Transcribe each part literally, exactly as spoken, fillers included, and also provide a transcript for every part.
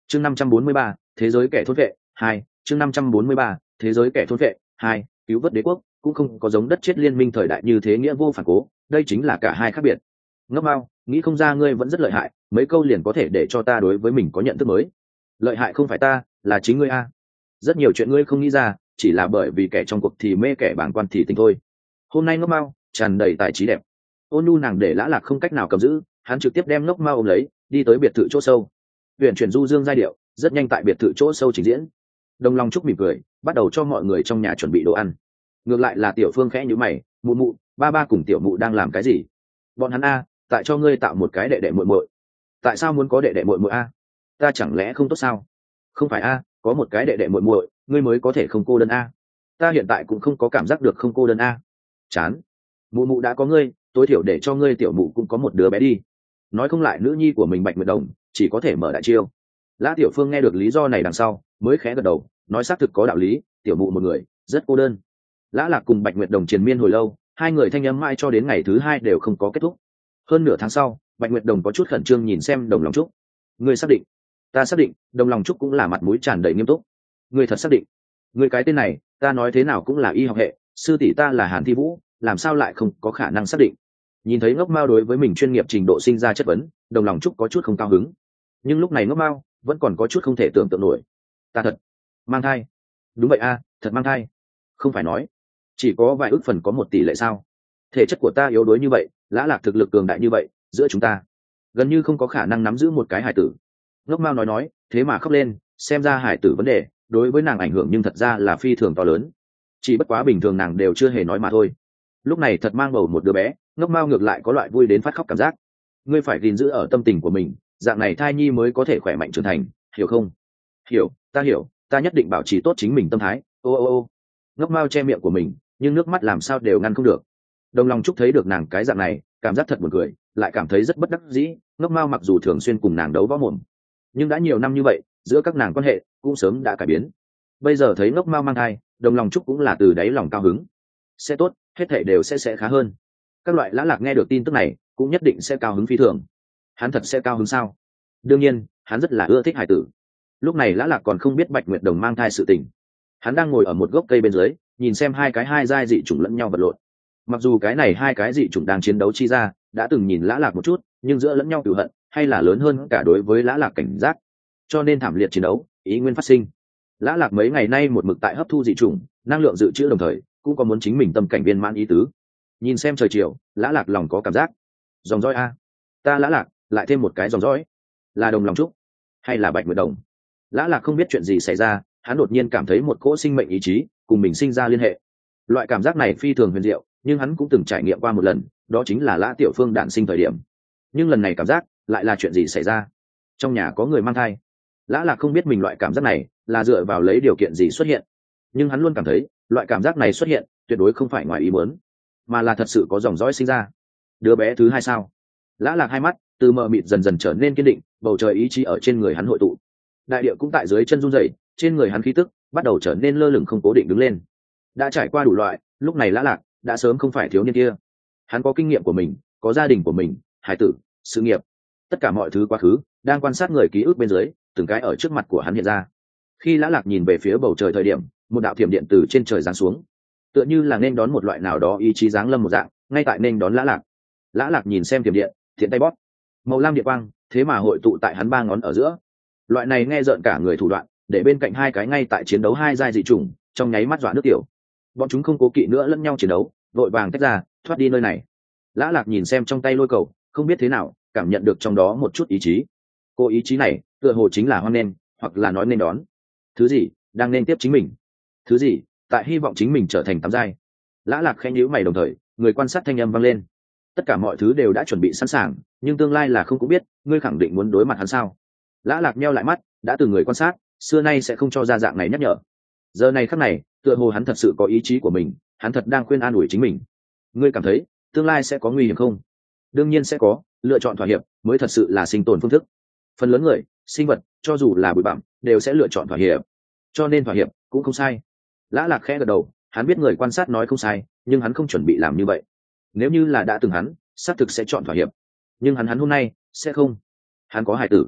chương năm trăm bốn mươi ba, thế giới kẻ thôn vệ hai. Chương năm trăm bốn mươi ba, thế giới kẻ thôn vệ hai. Cứu vớt đế quốc cũng không có giống đất chết liên minh thời đại như thế nghĩa vô phản cố, đây chính là cả hai khác biệt. Ngốc Mao, nghĩ không ra ngươi vẫn rất lợi hại, mấy câu liền có thể để cho ta đối với mình có nhận thức mới. Lợi hại không phải ta, là chính ngươi a. Rất nhiều chuyện ngươi không nghĩ ra, chỉ là bởi vì kẻ trong cuộc thì mê kẻ bảng quan thì tình thôi. Hôm nay Ngốc Mao tràn đầy tài trí đẹp. Ôn nhu nàng để Lã Lạc không cách nào cầm giữ, hắn trực tiếp đem Ngốc Mao ôm lấy, đi tới biệt thự chỗ sâu. Huyền chuyển du dương giai điệu, rất nhanh tại biệt thự chỗ sâu trình diễn. Đồng Long Trúc mỉm cười, bắt đầu cho mọi người trong nhà chuẩn bị đồ ăn. Ngược lại là Tiểu Phương khẽ nhíu mày, mụ mụ, ba ba cùng tiểu mụ đang làm cái gì? Bọn hắn a, tại cho ngươi tạo một cái đệ đệ muội muội. Tại sao muốn có đệ đệ muội muội a? Ta chẳng lẽ không tốt sao? Không phải a, có một cái đệ đệ muội muội, ngươi mới có thể không cô đơn a. Ta hiện tại cũng không có cảm giác được không cô đơn a. Chán. Mụ mụ đã có ngươi, tối thiểu để cho ngươi tiểu mụ cũng có một đứa bé đi. Nói không lại nữ nhi của mình Bạch Nguyệt Đồng, chỉ có thể mở đại chiêu. Lã Tiểu Phương nghe được lý do này đằng sau, mới khẽ gật đầu, nói xác thực có đạo lý, tiểu mụ một người, rất cô đơn. Lã Lạc cùng Bạch Nguyệt Đồng triền miên hồi lâu, hai người thanh âm mãi cho đến ngày thứ hai đều không có kết thúc. Hơn nửa tháng sau, Bạch Nguyệt Đồng có chút khẩn trương nhìn xem Đồng Long Trúc. Ngươi xác định? Ta xác định. Đồng Long Trúc cũng là mặt mũi tràn đầy nghiêm túc. Ngươi thật xác định? Ngươi cái tên này, ta nói thế nào cũng là y học hệ, sư tỷ ta là Hàn Thi Vũ, làm sao lại không có khả năng xác định? Nhìn thấy Ngốc Mao đối với mình chuyên nghiệp trình độ sinh ra chất vấn, Đồng Long Trúc có chút không cao hứng. Nhưng lúc này Ngốc Mao vẫn còn có chút không thể tưởng tượng nổi. Ta thật mang thai? Đúng vậy a, thật mang thai. Không phải nói chỉ có vài ước phần có một tỷ lệ sao? Thể chất của ta yếu đuối như vậy, Lã Lạc thực lực cường đại như vậy, giữa chúng ta gần như không có khả năng nắm giữ một cái hải tử. Ngốc Mao nói nói, thế mà khóc lên, xem ra hải tử vấn đề đối với nàng ảnh hưởng nhưng thật ra là phi thường to lớn. Chỉ bất quá bình thường nàng đều chưa hề nói mà thôi. Lúc này thật mang bầu một đứa bé, Ngốc Mao ngược lại có loại vui đến phát khóc cảm giác. Ngươi phải gìn giữ ở tâm tình của mình, dạng này thai nhi mới có thể khỏe mạnh trưởng thành, hiểu không? Hiểu, ta hiểu, ta nhất định bảo trì tốt chính mình tâm thái. Ô ô ô. Ngốc Mao che miệng của mình, nhưng nước mắt làm sao đều ngăn không được. Đồng Long Trúc thấy được nàng cái dạng này, cảm giác thật buồn cười, lại cảm thấy rất bất đắc dĩ. Ngốc Mao mặc dù thường xuyên cùng nàng đấu võ mồm, nhưng đã nhiều năm như vậy, giữa các nàng quan hệ cũng sớm đã cải biến. Bây giờ thấy Ngốc Mao mang thai, Đồng Long Trúc cũng là từ đáy lòng cao hứng. Sẽ tốt, hết thảy đều sẽ sẽ khá hơn. Các loại Lã Lạc nghe được tin tức này, cũng nhất định sẽ cao hứng phi thường. Hắn thật sẽ cao hứng sao? Đương nhiên, hắn rất là ưa thích hải tử. Lúc này Lã Lạc còn không biết Bạch Nguyệt Đồng mang thai sự tình. Hắn đang ngồi ở một gốc cây bên dưới, nhìn xem hai cái hai giai dị chủng lẫn nhau vật lộn. Mặc dù cái này hai cái dị chủng đang chiến đấu chi ra, đã từng nhìn Lã Lạc một chút, nhưng giữa lẫn nhau cừu hận hay là lớn hơn cả đối với Lã Lạc cảnh giác. Cho nên thảm liệt chiến đấu ý nguyên phát sinh. Lã Lạc mấy ngày nay một mực tại hấp thu dị chủng, năng lượng dự trữ đồng thời cũng có muốn chính mình tâm cảnh viên mãn ý tứ. Nhìn xem trời chiều, Lã Lạc lòng có cảm giác. Dòng dõi a, ta Lã Lạc lại thêm một cái dòng dõi, là Đồng Long Trúc hay là Bạch Nguyệt Đồng? Lã Lạc không biết chuyện gì xảy ra, hắn đột nhiên cảm thấy một cỗ sinh mệnh ý chí cùng mình sinh ra liên hệ. Loại cảm giác này phi thường huyền diệu, nhưng hắn cũng từng trải nghiệm qua một lần, đó chính là Lã Tiểu Phương đản sinh thời điểm. Nhưng lần này cảm giác lại là chuyện gì xảy ra? Trong nhà có người mang thai. Lã Lạc không biết mình loại cảm giác này là dựa vào lấy điều kiện gì xuất hiện, nhưng hắn luôn cảm thấy loại cảm giác này xuất hiện tuyệt đối không phải ngoài ý muốn, mà là thật sự có dòng dõi sinh ra. Đứa bé thứ hai sao? Lã Lạc hai mắt từ mờ mịt dần dần trở nên kiên định, bầu trời ý chí ở trên người hắn hội tụ, đại địa cũng tại dưới chân run rẩy, trên người hắn khí tức bắt đầu trở nên lơ lửng không cố định đứng lên. Đã trải qua đủ loại, lúc này Lã Lạc đã sớm không phải thiếu niên kia. Hắn có kinh nghiệm của mình, có gia đình của mình, hải tử, sự nghiệp, tất cả mọi thứ quá khứ đang quan sát người ký ức bên dưới, từng cái ở trước mặt của hắn hiện ra. Khi Lã Lạc nhìn về phía bầu trời thời điểm, một đạo thiểm điện từ trên trời giáng xuống, tựa như là nên đón một loại nào đó ý chí giáng lâm một dạng, ngay tại nên đón Lã Lạc. Lã Lạc nhìn xem thiểm điện, thiện tay bóp, màu lam điện quang thế mà hội tụ tại hắn ba ngón ở giữa. Loại này nghe rợn cả người thủ đoạn, để bên cạnh hai cái ngay tại chiến đấu hai giai dị chủng trong nháy mắt dọa nước tiểu. Bọn chúng không cố kỵ nữa lẫn nhau chiến đấu, vội vàng tách ra thoát đi nơi này. Lã Lạc nhìn xem trong tay lôi cầu, không biết thế nào cảm nhận được trong đó một chút ý chí. Cô ý chí này tựa hồ chính là hoan nghênh, hoặc là nói nên đón. Thứ gì đang nên tiếp chính mình? Thứ gì tại hy vọng chính mình trở thành tám giai? Lã Lạc khẽ nhíu mày, đồng thời người quan sát thanh âm vang lên. Tất cả mọi thứ đều đã chuẩn bị sẵn sàng, nhưng tương lai là không cũng biết, ngươi khẳng định muốn đối mặt hắn sao? Lã Lạc nheo lại mắt, đã từng người quan sát xưa nay sẽ không cho ra dạng này nhắc nhở. Giờ này khắc này tựa hồ hắn thật sự có ý chí của mình, hắn thật đang khuyên an ủi chính mình. Ngươi cảm thấy tương lai sẽ có nguy hiểm không? Đương nhiên sẽ có, lựa chọn thỏa hiệp mới thật sự là sinh tồn phương thức. Phần lớn người, sinh vật, cho dù là bụi bặm đều sẽ lựa chọn thỏa hiệp, cho nên thỏa hiệp cũng không sai. Lã Lạc khẽ gật đầu, hắn biết người quan sát nói không sai, nhưng hắn không chuẩn bị làm như vậy. Nếu như là đã từng hắn, xác thực sẽ chọn thỏa hiệp, nhưng hắn hắn hôm nay sẽ không. Hắn có hải tử,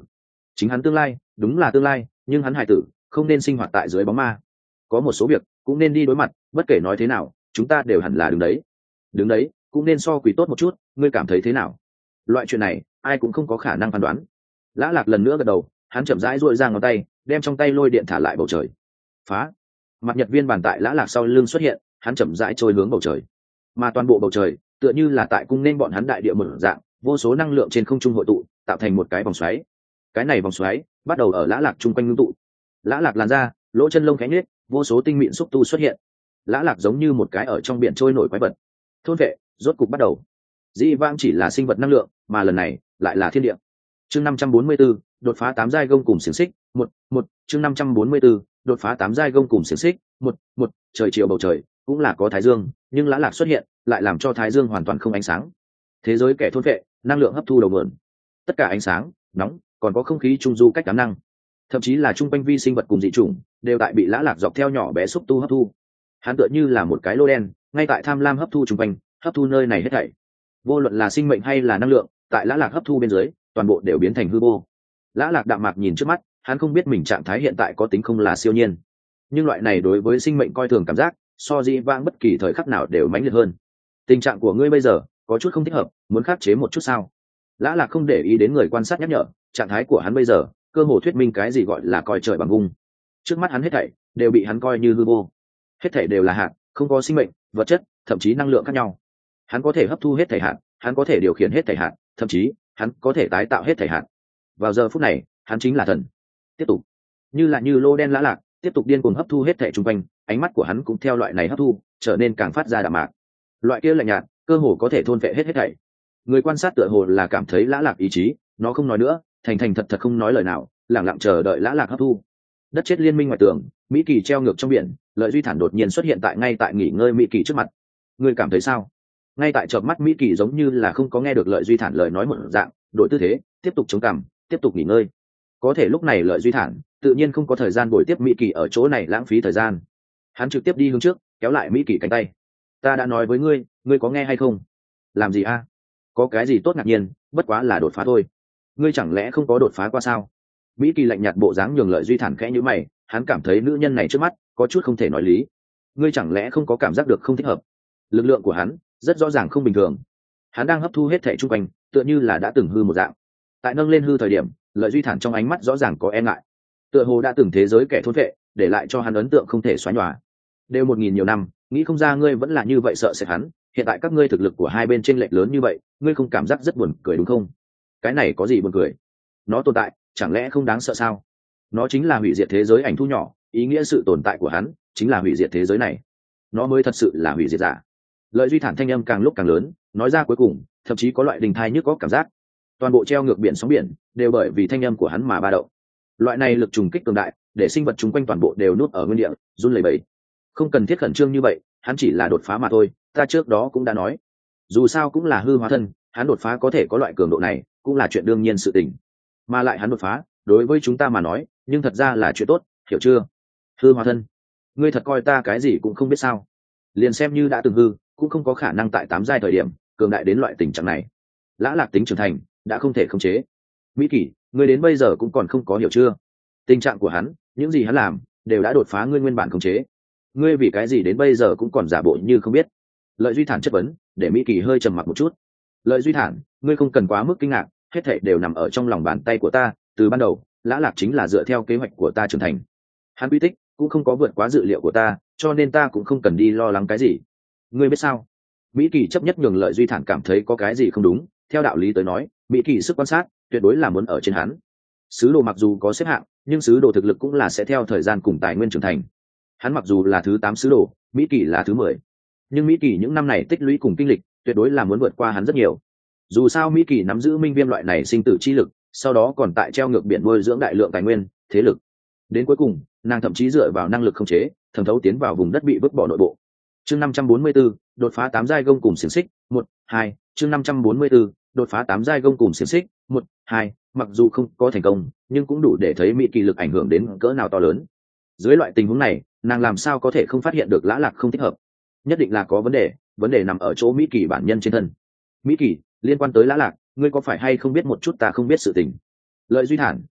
chính hắn tương lai đúng là tương lai, nhưng hắn hải tử không nên sinh hoạt tại dưới bóng ma. Có một số việc cũng nên đi đối mặt, bất kể nói thế nào chúng ta đều hẳn là đứng đấy. Đứng đấy cũng nên so quỷ tốt một chút, ngươi cảm thấy thế nào? Loại chuyện này ai cũng không có khả năng phán đoán. Lã Lạc lần nữa gật đầu, hắn chậm rãi duỗi ra ngón tay, đem trong tay lôi điện thả lại bầu trời. Phá! Mặt nhật viên bàn tại Lã Lạc sau lưng xuất hiện, hắn chậm rãi trôi hướng bầu trời. Mà toàn bộ bầu trời tựa như là tại cung nên bọn hắn đại địa mở dạng, vô số năng lượng trên không trung hội tụ, tạo thành một cái vòng xoáy. Cái này vòng xoáy bắt đầu ở Lã Lạc trung quanh ngưng tụ. Lã Lạc làn ra, lỗ chân lông khẽ nhếch, vô số tinh mịn xúc tu xuất hiện. Lã Lạc giống như một cái ở trong biển trôi nổi quái vật. Thôn vệ rốt cục bắt đầu. Dĩ vãng chỉ là sinh vật năng lượng, mà lần này lại là thiên địa. Chương năm trăm bốn mươi 4, đột phá tám giai gông cùng xiềng xích, một, một, chương năm trăm bốn mươi 4, đột phá tám giai gông cùng xiềng xích, một, một, trời chiều bầu trời cũng là có thái dương, nhưng Lã Lạc xuất hiện, lại làm cho thái dương hoàn toàn không ánh sáng. Thế giới kẻ thôn vệ, năng lượng hấp thu đầu nguồn. Tất cả ánh sáng, nóng, còn có không khí trung du cách đám năng, thậm chí là trung quanh vi sinh vật cùng dị chủng, đều tại bị Lã Lạc dọc theo nhỏ bé xúc tu hấp thu. Hắn tựa như là một cái lô đen, ngay tại tham lam hấp thu trung quanh, hấp thu nơi này hết thảy. Vô luận là sinh mệnh hay là năng lượng, tại Lã Lạc hấp thu bên dưới, toàn bộ đều biến thành hư vô. Lã Lạc đạm mạc nhìn trước mắt, hắn không biết mình trạng thái hiện tại có tính không là siêu nhiên, nhưng loại này đối với sinh mệnh coi thường cảm giác, so dĩ vãng bất kỳ thời khắc nào đều mãnh liệt hơn. Tình trạng của ngươi bây giờ có chút không thích hợp, muốn khắc chế một chút sao? Lã Lạc không để ý đến người quan sát nhắc nhở, trạng thái của hắn bây giờ cơ hồ thuyết minh cái gì gọi là coi trời bằng vung. Trước mắt hắn hết thảy đều bị hắn coi như hư vô, hết thảy đều là hạt, không có sinh mệnh, vật chất, thậm chí năng lượng khác nhau. Hắn có thể hấp thu hết thảy hạt, hắn có thể điều khiển hết thảy hạt, thậm chí hắn có thể tái tạo hết thảy hạt. Vào giờ phút này, hắn chính là thần. Tiếp tục, như là như lô đen Lã Lạc, tiếp tục điên cuồng hấp thu hết thảy xung quanh, ánh mắt của hắn cũng theo loại này hấp thu, trở nên càng phát ra đạm mạc. Loại kia lạnh nhạt, cơ hồ có thể thôn phệ hết hết thảy. Người quan sát tựa hồ là cảm thấy Lã Lạc ý chí, nó không nói nữa, thành thành thật thật không nói lời nào, lặng lặng chờ đợi Lã Lạc hấp thu. Đất chết liên minh ngoại tường, Mỹ Kỳ treo ngược trong biển, Lợi Duy Thản đột nhiên xuất hiện tại ngay tại nghỉ ngơi Mỹ Kỳ trước mặt. Ngươi cảm thấy sao? Ngay tại chợp mắt Mỹ Kỳ giống như là không có nghe được Lợi Duy Thản lời nói một dạng, đổi tư thế, tiếp tục chống cằm, tiếp tục nghỉ ngơi. Có thể lúc này Lợi Duy Thản tự nhiên không có thời gian bồi tiếp Mỹ Kỳ ở chỗ này lãng phí thời gian. Hắn trực tiếp đi hướng trước, kéo lại Mỹ Kỳ cánh tay. Ta đã nói với ngươi, ngươi có nghe hay không? Làm gì a? Có cái gì tốt ngạc nhiên, bất quá là đột phá thôi. Ngươi chẳng lẽ không có đột phá qua sao? Mỹ Kỳ lạnh nhạt bộ dáng nhường Lợi Duy Thản khẽ nhíu mày, hắn cảm thấy nữ nhân này trước mắt có chút không thể nói lý. Ngươi chẳng lẽ không có cảm giác được không thích hợp? Lực lượng của hắn rất rõ ràng không bình thường. Hắn đang hấp thu hết thảy xung quanh, tựa như là đã từng hư một dạng. Tại nâng lên hư thời điểm, Lợi Duy Thản trong ánh mắt rõ ràng có e ngại. Tựa hồ đã từng thế giới kẻ thôn vệ, để lại cho hắn ấn tượng không thể xóa nhòa. Đều một nghìn nhiều năm, nghĩ không ra ngươi vẫn là như vậy sợ sệt hắn. Hiện tại các ngươi thực lực của hai bên chênh lệch lớn như vậy, ngươi không cảm giác rất buồn cười đúng không? Cái này có gì buồn cười? Nó tồn tại, chẳng lẽ không đáng sợ sao? Nó chính là hủy diệt thế giới ảnh thu nhỏ, ý nghĩa sự tồn tại của hắn chính là hủy diệt thế giới này. Nó mới thật sự là hủy diệt giả. Lợi Duy Thản thanh âm càng lúc càng lớn, nói ra cuối cùng, thậm chí có loại đình thai nhức có cảm giác. Toàn bộ treo ngược biển sóng biển đều bởi vì thanh âm của hắn mà ba động. Loại này lực trùng kích cường đại, để sinh vật chung quanh toàn bộ đều nuốt ở nguyên địa, run lẩy bẩy. Không cần thiết khẩn trương như vậy, hắn chỉ là đột phá mà thôi, ta trước đó cũng đã nói. Dù sao cũng là hư hóa thân, hắn đột phá có thể có loại cường độ này, cũng là chuyện đương nhiên sự tình. Mà lại hắn đột phá, đối với chúng ta mà nói, nhưng thật ra là chuyện tốt, hiểu chưa? Hư hóa thân, ngươi thật coi ta cái gì cũng không biết sao? Liền xem như đã từng hư, cũng không có khả năng tại tám giai thời điểm cường đại đến loại tình trạng này. Lã Lạc tính trưởng thành đã không thể khống chế. Mỹ Kỳ, ngươi đến bây giờ cũng còn không có hiểu chưa? Tình trạng của hắn, những gì hắn làm, đều đã đột phá ngươi nguyên bản khống chế. Ngươi vì cái gì đến bây giờ cũng còn giả bộ như không biết? Lợi Duy Thản chất vấn, để Mỹ Kỳ hơi trầm mặc một chút. Lợi Duy Thản, ngươi không cần quá mức kinh ngạc, hết thảy đều nằm ở trong lòng bàn tay của ta. Từ ban đầu, Lã Lạc chính là dựa theo kế hoạch của ta trưởng thành. Hắn quy tích cũng không có vượt quá dự liệu của ta, cho nên ta cũng không cần đi lo lắng cái gì. Ngươi biết sao? Mỹ Kỳ chấp nhất nhường Lợi Duy Thản cảm thấy có cái gì không đúng. Theo đạo lý tới nói, Mỹ Kỳ sức quan sát tuyệt đối là muốn ở trên hắn. Sứ đồ mặc dù có xếp hạng, nhưng sứ đồ thực lực cũng là sẽ theo thời gian cùng tài nguyên trưởng thành. Hắn mặc dù là thứ tám sứ đồ, Mỹ Kỳ là thứ mười, nhưng Mỹ Kỳ những năm này tích lũy cùng kinh lịch tuyệt đối là muốn vượt qua hắn rất nhiều. Dù sao Mỹ Kỳ nắm giữ minh viêm loại này sinh tử chi lực, sau đó còn tại treo ngược biển nuôi dưỡng đại lượng tài nguyên, thế lực. Đến cuối cùng, nàng thậm chí dựa vào năng lực khống chế, thẩm thấu tiến vào vùng đất bị vứt bỏ nội bộ. Chương năm trăm bốn mươi 4, đột phá tám giai gông cùng xiềng xích, một, hai, chương năm trăm bốn mươi 4, đột phá tám giai gông cùng xiềng xích, một, hai, mặc dù không có thành công, nhưng cũng đủ để thấy Mỹ Kỳ lực ảnh hưởng đến cỡ nào to lớn. Dưới loại tình huống này, nàng làm sao có thể không phát hiện được Lã Lạc không thích hợp? Nhất định là có vấn đề, vấn đề nằm ở chỗ Mỹ Kỳ bản nhân trên thân. Mỹ Kỳ, liên quan tới Lã Lạc, ngươi có phải hay không biết một chút ta không biết sự tình? Lợi Duy Thản,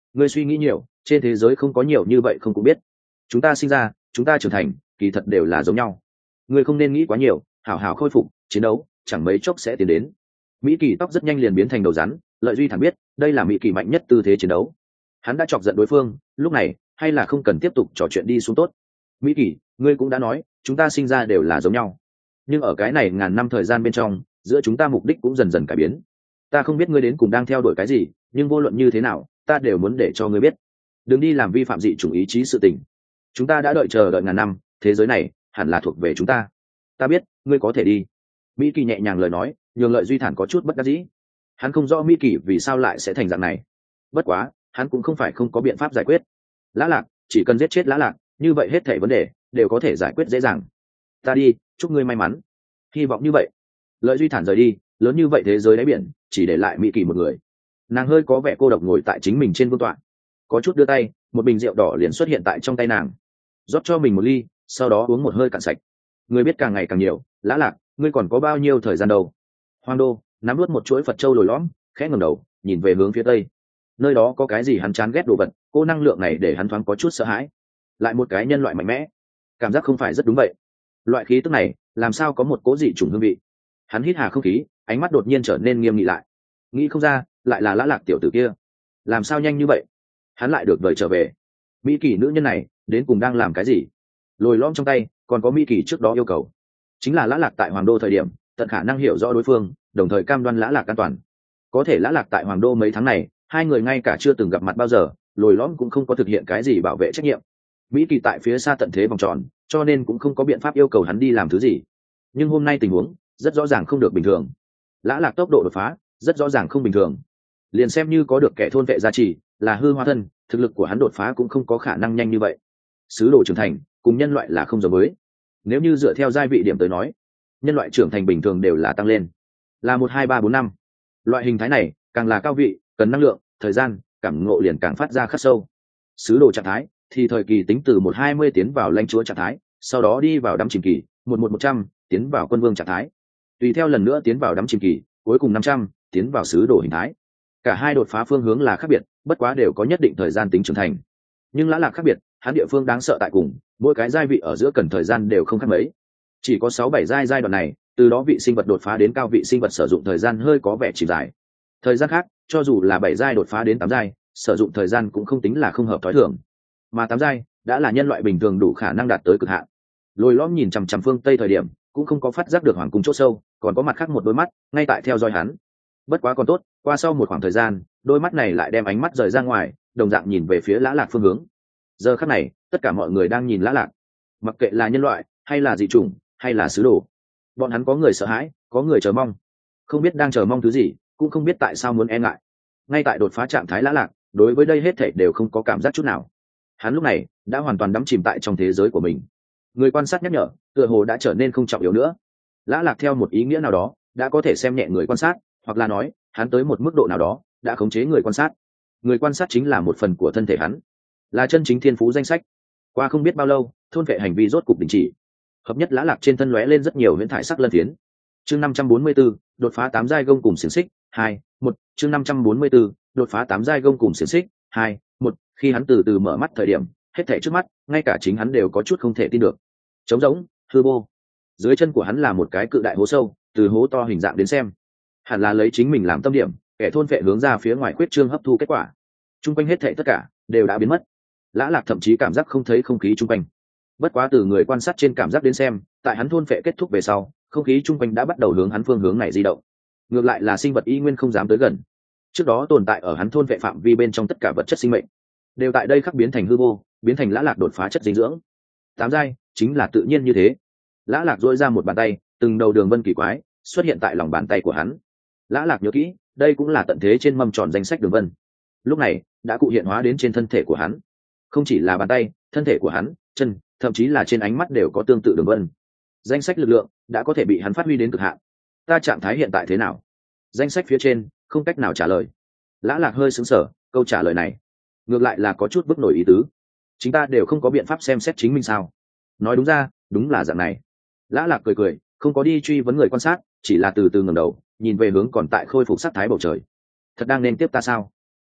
Ngươi suy nghĩ nhiều, trên thế giới không có nhiều như vậy không cũng biết. Chúng ta sinh ra, chúng ta trưởng thành, kỳ thật đều là giống nhau. Ngươi không nên nghĩ quá nhiều, hảo hảo khôi phục, chiến đấu, chẳng mấy chốc sẽ tiến đến. Mỹ Kỳ tóc rất nhanh liền biến thành đầu rắn, Lợi Duy thản biết, đây là Mỹ Kỳ mạnh nhất tư thế chiến đấu. Hắn đã chọc giận đối phương, lúc này, hay là không cần tiếp tục trò chuyện đi xuống tốt. Mỹ Kỳ, ngươi cũng đã nói, chúng ta sinh ra đều là giống nhau. Nhưng ở cái này ngàn năm thời gian bên trong, giữa chúng ta mục đích cũng dần dần cải biến. Ta không biết ngươi đến cùng đang theo đuổi cái gì, nhưng vô luận như thế nào, ta đều muốn để cho ngươi biết. Đừng đi làm vi phạm dị chủng ý chí sự tình. Chúng ta đã đợi chờ đợi ngàn năm, thế giới này hẳn là thuộc về chúng ta. Ta biết, ngươi có thể đi. Mỹ Kỳ nhẹ nhàng lời nói, nhường Lợi Duy thản có chút bất đắc dĩ. Hắn không rõ Mỹ Kỳ vì sao lại sẽ thành dạng này. Bất quá, hắn cũng không phải không có biện pháp giải quyết. Lã Lạc, chỉ cần giết chết Lã Lạc, như vậy hết thảy vấn đề đều có thể giải quyết dễ dàng. Ta đi, chúc ngươi may mắn. Hy vọng như vậy. Lợi Duy thản rời đi, lớn như vậy thế giới đáy biển, chỉ để lại Mỹ Kỳ một người. Nàng hơi có vẻ cô độc ngồi tại chính mình trên vương tọa, có chút đưa tay, một bình rượu đỏ liền xuất hiện tại trong tay nàng. Rót cho mình một ly, sau đó uống một hơi cạn sạch. Người biết càng ngày càng nhiều, Lã Lạc, ngươi còn có bao nhiêu thời gian đâu? Hoang Đô nắm nuốt một chuỗi Phật châu lồi lõm, khẽ ngẩng đầu, nhìn về hướng phía tây. Nơi đó có cái gì hắn chán ghét đồ vật, cô năng lượng này để hắn thoáng có chút sợ hãi. Lại một cái nhân loại mạnh mẽ, cảm giác không phải rất đúng vậy. Loại khí tức này, làm sao có một cố dị chủng hương vị? Hắn hít hà không khí, ánh mắt đột nhiên trở nên nghiêm nghị lại. Nghĩ không ra, lại là Lã Lạc tiểu tử kia. Làm sao nhanh như vậy? Hắn lại được vời trở về. Mỹ Kỳ nữ nhân này, đến cùng đang làm cái gì? Lồi lõm trong tay, còn có Mỹ Kỳ trước đó yêu cầu, chính là Lã Lạc tại Hoàng Đô thời điểm, tận khả năng hiểu rõ đối phương, đồng thời cam đoan Lã Lạc an toàn. Có thể Lã Lạc tại Hoàng Đô mấy tháng này, hai người ngay cả chưa từng gặp mặt bao giờ, lồi lõm cũng không có thực hiện cái gì bảo vệ trách nhiệm. Mỹ Kỳ tại phía xa tận thế vòng tròn, cho nên cũng không có biện pháp yêu cầu hắn đi làm thứ gì. Nhưng hôm nay tình huống rất rõ ràng không được bình thường. Lã Lạc tốc độ đột phá rất rõ ràng không bình thường. Liền xem như có được kẻ thôn vệ gia trì, là hư hoa thân, thực lực của hắn đột phá cũng không có khả năng nhanh như vậy. Sứ đồ trưởng thành cùng nhân loại là không giống với. Nếu như dựa theo giai vị điểm tới nói, nhân loại trưởng thành bình thường đều là tăng lên, là một hai ba bốn năm. Loại hình thái này càng là cao vị, cần năng lượng, thời gian, cảm ngộ liền càng phát ra khắc sâu. Sứ đồ trạng thái thì thời kỳ tính từ một hai mươi tiến vào lãnh chúa trạng thái, sau đó đi vào đắm chìm kỳ, một một một trăm tiến vào quân vương trạng thái, tùy theo lần nữa tiến vào đắm chìm kỳ, cuối cùng năm trăm tiến vào sứ đồ hình thái. Cả hai đột phá phương hướng là khác biệt, bất quá đều có nhất định thời gian tính trưởng thành. Nhưng Lã Lạc khác biệt, hắn địa phương đáng sợ tại cùng, mỗi cái giai vị ở giữa cần thời gian đều không khác mấy. Chỉ có sáu bảy giai giai đoạn này, từ đó vị sinh vật đột phá đến cao vị sinh vật sử dụng thời gian hơi có vẻ chỉ dài. Thời gian khác, cho dù là bảy giai đột phá đến tám giai, sử dụng thời gian cũng không tính là không hợp thói thường. Mà tám giai đã là nhân loại bình thường đủ khả năng đạt tới cực hạn. Lôi Lõm nhìn chằm chằm phương Tây thời điểm, cũng không có phát giác được hoàng cung chỗ sâu, còn có mặt khác một đôi mắt ngay tại theo dõi hắn. Bất quá còn tốt, qua sau một khoảng thời gian, đôi mắt này lại đem ánh mắt rời ra ngoài, đồng dạng nhìn về phía Lã Lạc phương hướng. Giờ khắc này, tất cả mọi người đang nhìn Lã Lạc, mặc kệ là nhân loại hay là dị chủng hay là sứ đồ, bọn hắn có người sợ hãi, có người chờ mong, không biết đang chờ mong thứ gì, cũng không biết tại sao muốn e ngại. Ngay tại đột phá trạng thái Lã Lạc, đối với đây hết thảy đều không có cảm giác chút nào. Hắn lúc này đã hoàn toàn đắm chìm tại trong thế giới của mình. Người quan sát nhắc nhở, tựa hồ đã trở nên không trọng yếu nữa. Lã Lạc theo một ý nghĩa nào đó đã có thể xem nhẹ người quan sát, hoặc là nói hắn tới một mức độ nào đó đã khống chế người quan sát. Người quan sát chính là một phần của thân thể hắn, là chân chính thiên phú danh sách. Qua không biết bao lâu, thôn vệ hành vi rốt cục đình chỉ. Hợp nhất Lã Lạc trên thân lóe lên rất nhiều huyễn thải sắc lân phiến. Chương năm trăm bốn mươi 4, đột phá tám giai gông cùng xiển xích, hai, một, chương năm trăm bốn mươi 4, đột phá tám giai gông cùng xiển xích, hai, một, khi hắn từ từ mở mắt thời điểm, hết thảy trước mắt, ngay cả chính hắn đều có chút không thể tin được. Trống rỗng, hư vô. Dưới chân của hắn là một cái cự đại hố sâu, từ hố to hình dạng đến xem, hẳn là lấy chính mình làm tâm điểm, kẻ thôn vệ hướng ra phía ngoài khuyết trương hấp thu kết quả. Trung quanh hết thảy tất cả đều đã biến mất. Lã Lạc thậm chí cảm giác không thấy không khí trung quanh. Bất quá từ người quan sát trên cảm giác đến xem, tại hắn thôn phệ kết thúc về sau, không khí trung quanh đã bắt đầu hướng hắn phương hướng này di động. Ngược lại là sinh vật y nguyên không dám tới gần. Trước đó tồn tại ở hắn thôn phệ phạm vi bên trong tất cả vật chất sinh mệnh, đều tại đây khắc biến thành hư vô, biến thành Lã Lạc đột phá chất dinh dưỡng. Tám giai chính là tự nhiên như thế. Lã Lạc duỗi ra một bàn tay, từng đầu đường vân kỳ quái xuất hiện tại lòng bàn tay của hắn. Lã Lạc nhớ kỹ, đây cũng là tận thế trên mâm tròn danh sách đường vân. Lúc này đã cụ hiện hóa đến trên thân thể của hắn. Không chỉ là bàn tay, thân thể của hắn, chân, thậm chí là trên ánh mắt đều có tương tự đường vân. Danh sách lực lượng đã có thể bị hắn phát huy đến cực hạn. Ta trạng thái hiện tại thế nào? Danh sách phía trên không cách nào trả lời. Lã Lạc hơi sững sờ, câu trả lời này ngược lại là có chút bức nổi ý tứ. Chúng ta đều không có biện pháp xem xét chính mình sao? Nói đúng ra, đúng là dạng này. Lã Lạc cười cười, không có đi truy vấn người quan sát, chỉ là từ từ ngẩng đầu, nhìn về hướng còn tại khôi phục sắc thái bầu trời. Thật đang nên tiếp ta sao?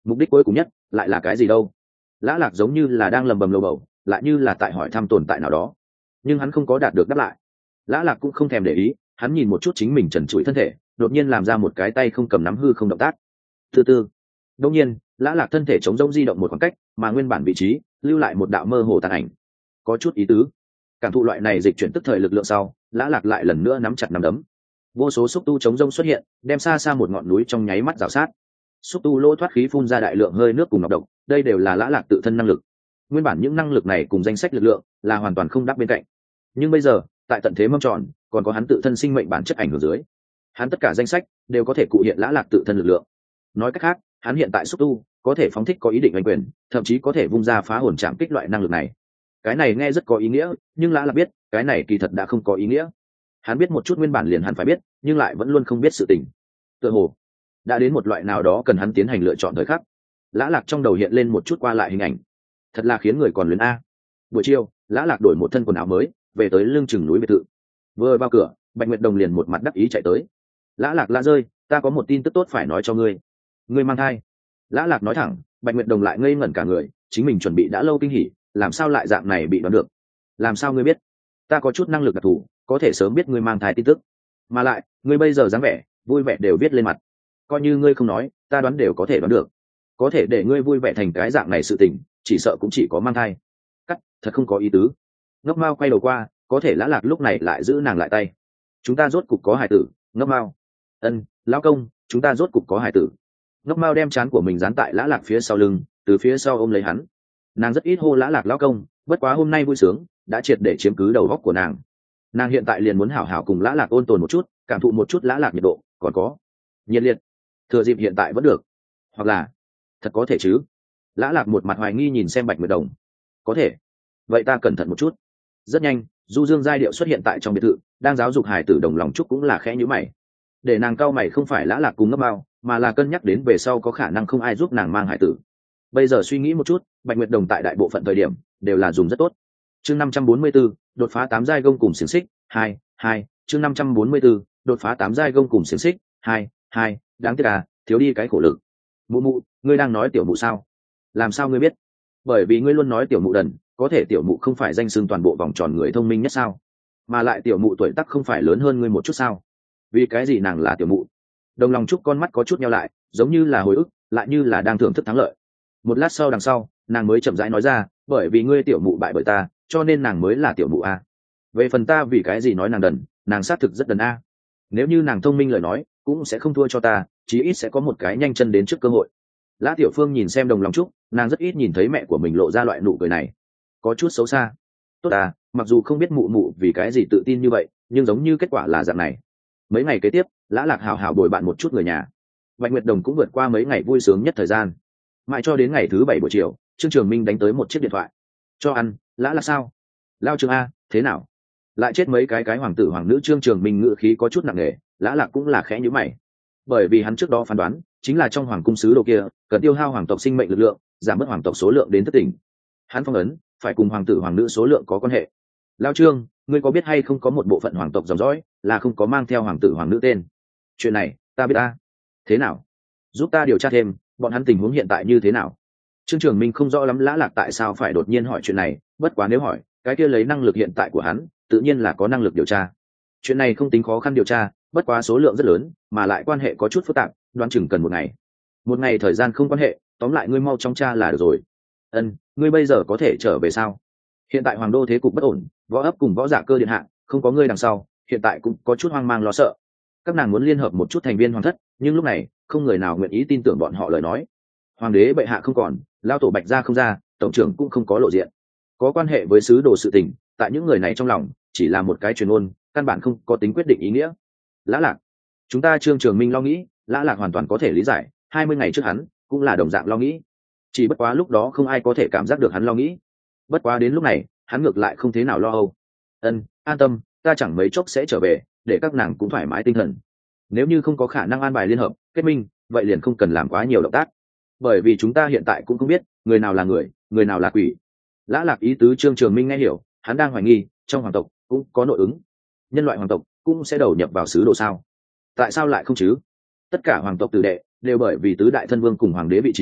mục đích cuối cùng nhất lại là cái gì đâu? Lã Lạc giống như là đang lầm bầm lầu bầu, lại như là tại hỏi thăm tồn tại nào đó, nhưng hắn không có đạt được đáp lại. Lã Lạc cũng không thèm để ý, hắn nhìn một chút chính mình trần trụi thân thể, đột nhiên làm ra một cái tay không cầm nắm hư không động tác. Từ từ, đột nhiên, Lã Lạc thân thể chống rông di động một khoảng cách, mà nguyên bản vị trí lưu lại một đạo mơ hồ tàn ảnh. Có chút ý tứ. Cảm thụ loại này dịch chuyển tức thời lực lượng sau, Lã Lạc lại lần nữa nắm chặt nắm đấm. Vô số xúc tu chống rông xuất hiện, đem xa xa một ngọn núi trong nháy mắt rào sát. Xúc tu lỗ thoát khí phun ra đại lượng hơi nước cùng ngọc độc, đây đều là Lã Lạc tự thân năng lực. Nguyên bản những năng lực này cùng danh sách lực lượng là hoàn toàn không đáp bên cạnh, nhưng bây giờ tại tận thế mâm tròn còn có hắn tự thân sinh mệnh bản chất ảnh hưởng dưới, hắn tất cả danh sách đều có thể cụ hiện Lã Lạc tự thân lực lượng. Nói cách khác, hắn hiện tại xúc tu có thể phóng thích có ý định đánh quyền, thậm chí có thể vung ra phá hồn chạm kích loại năng lực này. Cái này nghe rất có ý nghĩa, nhưng Lã Lạc biết cái này kỳ thật đã không có ý nghĩa. Hắn biết một chút nguyên bản liền hắn phải biết, nhưng lại vẫn luôn không biết sự tình. Tựa hồ đã đến một loại nào đó cần hắn tiến hành lựa chọn thời khắc. Lã Lạc trong đầu hiện lên một chút qua lại hình ảnh, thật là khiến người còn luyến a. Buổi chiều, Lã Lạc đổi một thân quần áo mới, về tới lưng chừng núi biệt thự. Vừa vào cửa, Bạch Nguyệt Đồng liền một mặt đắc ý chạy tới. Lã Lạc la rơi, ta có một tin tức tốt phải nói cho ngươi. Ngươi mang thai. Lã Lạc nói thẳng, Bạch Nguyệt Đồng lại ngây ngẩn cả người, chính mình chuẩn bị đã lâu kinh hỉ, làm sao lại dạng này bị đoán được? Làm sao ngươi biết? Ta có chút năng lực đặc thù, có thể sớm biết ngươi mang thai tin tức. Mà lại, ngươi bây giờ dáng vẻ, vui vẻ đều viết lên mặt. Coi như ngươi không nói, ta đoán đều có thể đoán được. Có thể để ngươi vui vẻ thành cái dạng này sự tình, chỉ sợ cũng chỉ có mang thai. Cắt, thật không có ý tứ. Ngốc Mao quay đầu qua, có thể Lã Lạc lúc này lại giữ nàng lại tay. Chúng ta rốt cục có hài tử, Ngốc Mao. Ân, lão công, chúng ta rốt cục có hài tử. Ngốc Mao đem trán của mình dán tại Lã Lạc phía sau lưng, từ phía sau ôm lấy hắn. Nàng rất ít hô Lã Lạc lão công, bất quá hôm nay vui sướng đã triệt để chiếm cứ đầu óc của nàng. Nàng hiện tại liền muốn hảo hảo cùng Lã Lạc ôn tồn một chút, cảm thụ một chút Lã Lạc nhiệt độ, còn có nhiệt liệt. Thừa dịp hiện tại vẫn được, hoặc là thật có thể chứ? Lã Lạc một mặt hoài nghi nhìn xem Bạch Nguyệt Đồng. Có thể. Vậy ta cẩn thận một chút. Rất nhanh, du dương giai điệu xuất hiện tại trong biệt thự, đang giáo dục hài tử Đồng Lòng Trúc cũng là khẽ nhíu mày. Để nàng cau mày không phải Lã Lạc cùng Ngốc Mao, mà là cân nhắc đến về sau có khả năng không ai giúp nàng mang hài tử. Bây giờ suy nghĩ một chút, Bạch Nguyệt Đồng tại đại bộ phận thời điểm đều là dùng rất tốt. Chương năm trăm bốn mươi 44, đột phá tám giai gông cùng xiềng xích, hai, hai, chương năm trăm bốn mươi 44, đột phá tám giai gông cùng xiềng xích, hai, hai, đáng tiếc à, thiếu đi cái khổ lực. Mụ mụ, ngươi đang nói tiểu mụ sao? Làm sao ngươi biết? Bởi vì ngươi luôn nói tiểu mụ đần, có thể tiểu mụ không phải danh xưng toàn bộ vòng tròn người thông minh nhất sao? Mà lại tiểu mụ tuổi tác không phải lớn hơn ngươi một chút sao? Vì cái gì nàng là tiểu mụ? Đồng Lòng Trúc con mắt có chút nheo lại, giống như là hồi ức, lại như là đang thưởng thức thắng lợi. Một lát sau đằng sau, nàng mới chậm rãi nói ra, bởi vì ngươi tiểu mụ bại bởi ta, cho nên nàng mới là tiểu mụ a. Về phần ta vì cái gì nói nàng đần, nàng xác thực rất đần a. Nếu như nàng thông minh lời nói, cũng sẽ không thua cho ta, chí ít sẽ có một cái nhanh chân đến trước cơ hội. Lã Tiểu Phương nhìn xem Đồng Lòng Trúc, nàng rất ít nhìn thấy mẹ của mình lộ ra loại nụ cười này, có chút xấu xa. Tốt à, mặc dù không biết mụ mụ vì cái gì tự tin như vậy, nhưng giống như kết quả là dạng này. Mấy ngày kế tiếp, Lã Lạc hào hào bồi bạn một chút người nhà. Bạch Nguyệt Đồng cũng vượt qua mấy ngày vui sướng nhất thời gian. Mãi cho đến ngày thứ bảy buổi chiều, Trương Trường Minh đánh tới một chiếc điện thoại. Cho ăn. Lã Lạc sao? Lao Trường a, thế nào? Lại chết mấy cái cái hoàng tử hoàng nữ. Trương Trường Minh ngữ khí có chút nặng nề, Lã Lạc cũng là khẽ nhíu mày. Bởi vì hắn trước đó phán đoán, chính là trong hoàng cung sứ đồ kia cần tiêu hao hoàng tộc sinh mệnh lực lượng, giảm bớt hoàng tộc số lượng đến thất tỉnh. Hắn phong ấn phải cùng hoàng tử hoàng nữ số lượng có quan hệ. Lao Trương, ngươi có biết hay không có một bộ phận hoàng tộc dòng dõi là không có mang theo hoàng tử hoàng nữ tên? Chuyện này ta biết ta. Thế nào? Giúp ta điều tra thêm, bọn hắn tình huống hiện tại như thế nào? Trương Trường Minh không rõ lắm Lã Lạc tại sao phải đột nhiên hỏi chuyện này, bất quá nếu hỏi, cái kia lấy năng lực hiện tại của hắn, tự nhiên là có năng lực điều tra. Chuyện này không tính khó khăn điều tra, bất quá số lượng rất lớn, mà lại quan hệ có chút phức tạp, đoán chừng cần một ngày. Một ngày thời gian không quan hệ, tóm lại ngươi mau trong tra là được rồi. Ân, ngươi bây giờ có thể trở về sao? Hiện tại hoàng đô thế cục bất ổn, võ ấp cùng võ giả cơ điện hạ, không có ngươi đằng sau, hiện tại cũng có chút hoang mang lo sợ. Các nàng muốn liên hợp một chút thành viên hoàng thất, nhưng lúc này không người nào nguyện ý tin tưởng bọn họ lời nói. Hoàng đế bệ hạ không còn, lao tổ Bạch gia không ra, tổng trưởng cũng không có lộ diện. Có quan hệ với sứ đồ sự tình, tại những người này trong lòng chỉ là một cái truyền ngôn, căn bản không có tính quyết định ý nghĩa. Lã Lạc, chúng ta Trương Trường Minh lo nghĩ, Lã Lạc hoàn toàn có thể lý giải, hai mươi ngày trước hắn cũng là đồng dạng lo nghĩ, chỉ bất quá lúc đó không ai có thể cảm giác được hắn lo nghĩ. Bất quá đến lúc này hắn ngược lại không thế nào lo âu. Ân, an tâm, ta chẳng mấy chốc sẽ trở về, để các nàng cũng thoải mái tinh thần. Nếu như không có khả năng an bài liên hợp kết minh, vậy liền không cần làm quá nhiều động tác, bởi vì chúng ta hiện tại cũng không biết người nào là người, người nào là quỷ. Lã Lạc ý tứ Trương Trường Minh nghe hiểu, hắn đang hoài nghi trong hoàng tộc cũng có nội ứng, nhân loại hoàng tộc cũng sẽ đầu nhập vào sứ đồ sao? Tại sao lại không chứ? Tất cả hoàng tộc tử đệ đều bởi vì tứ đại thân vương cùng hoàng đế vị trí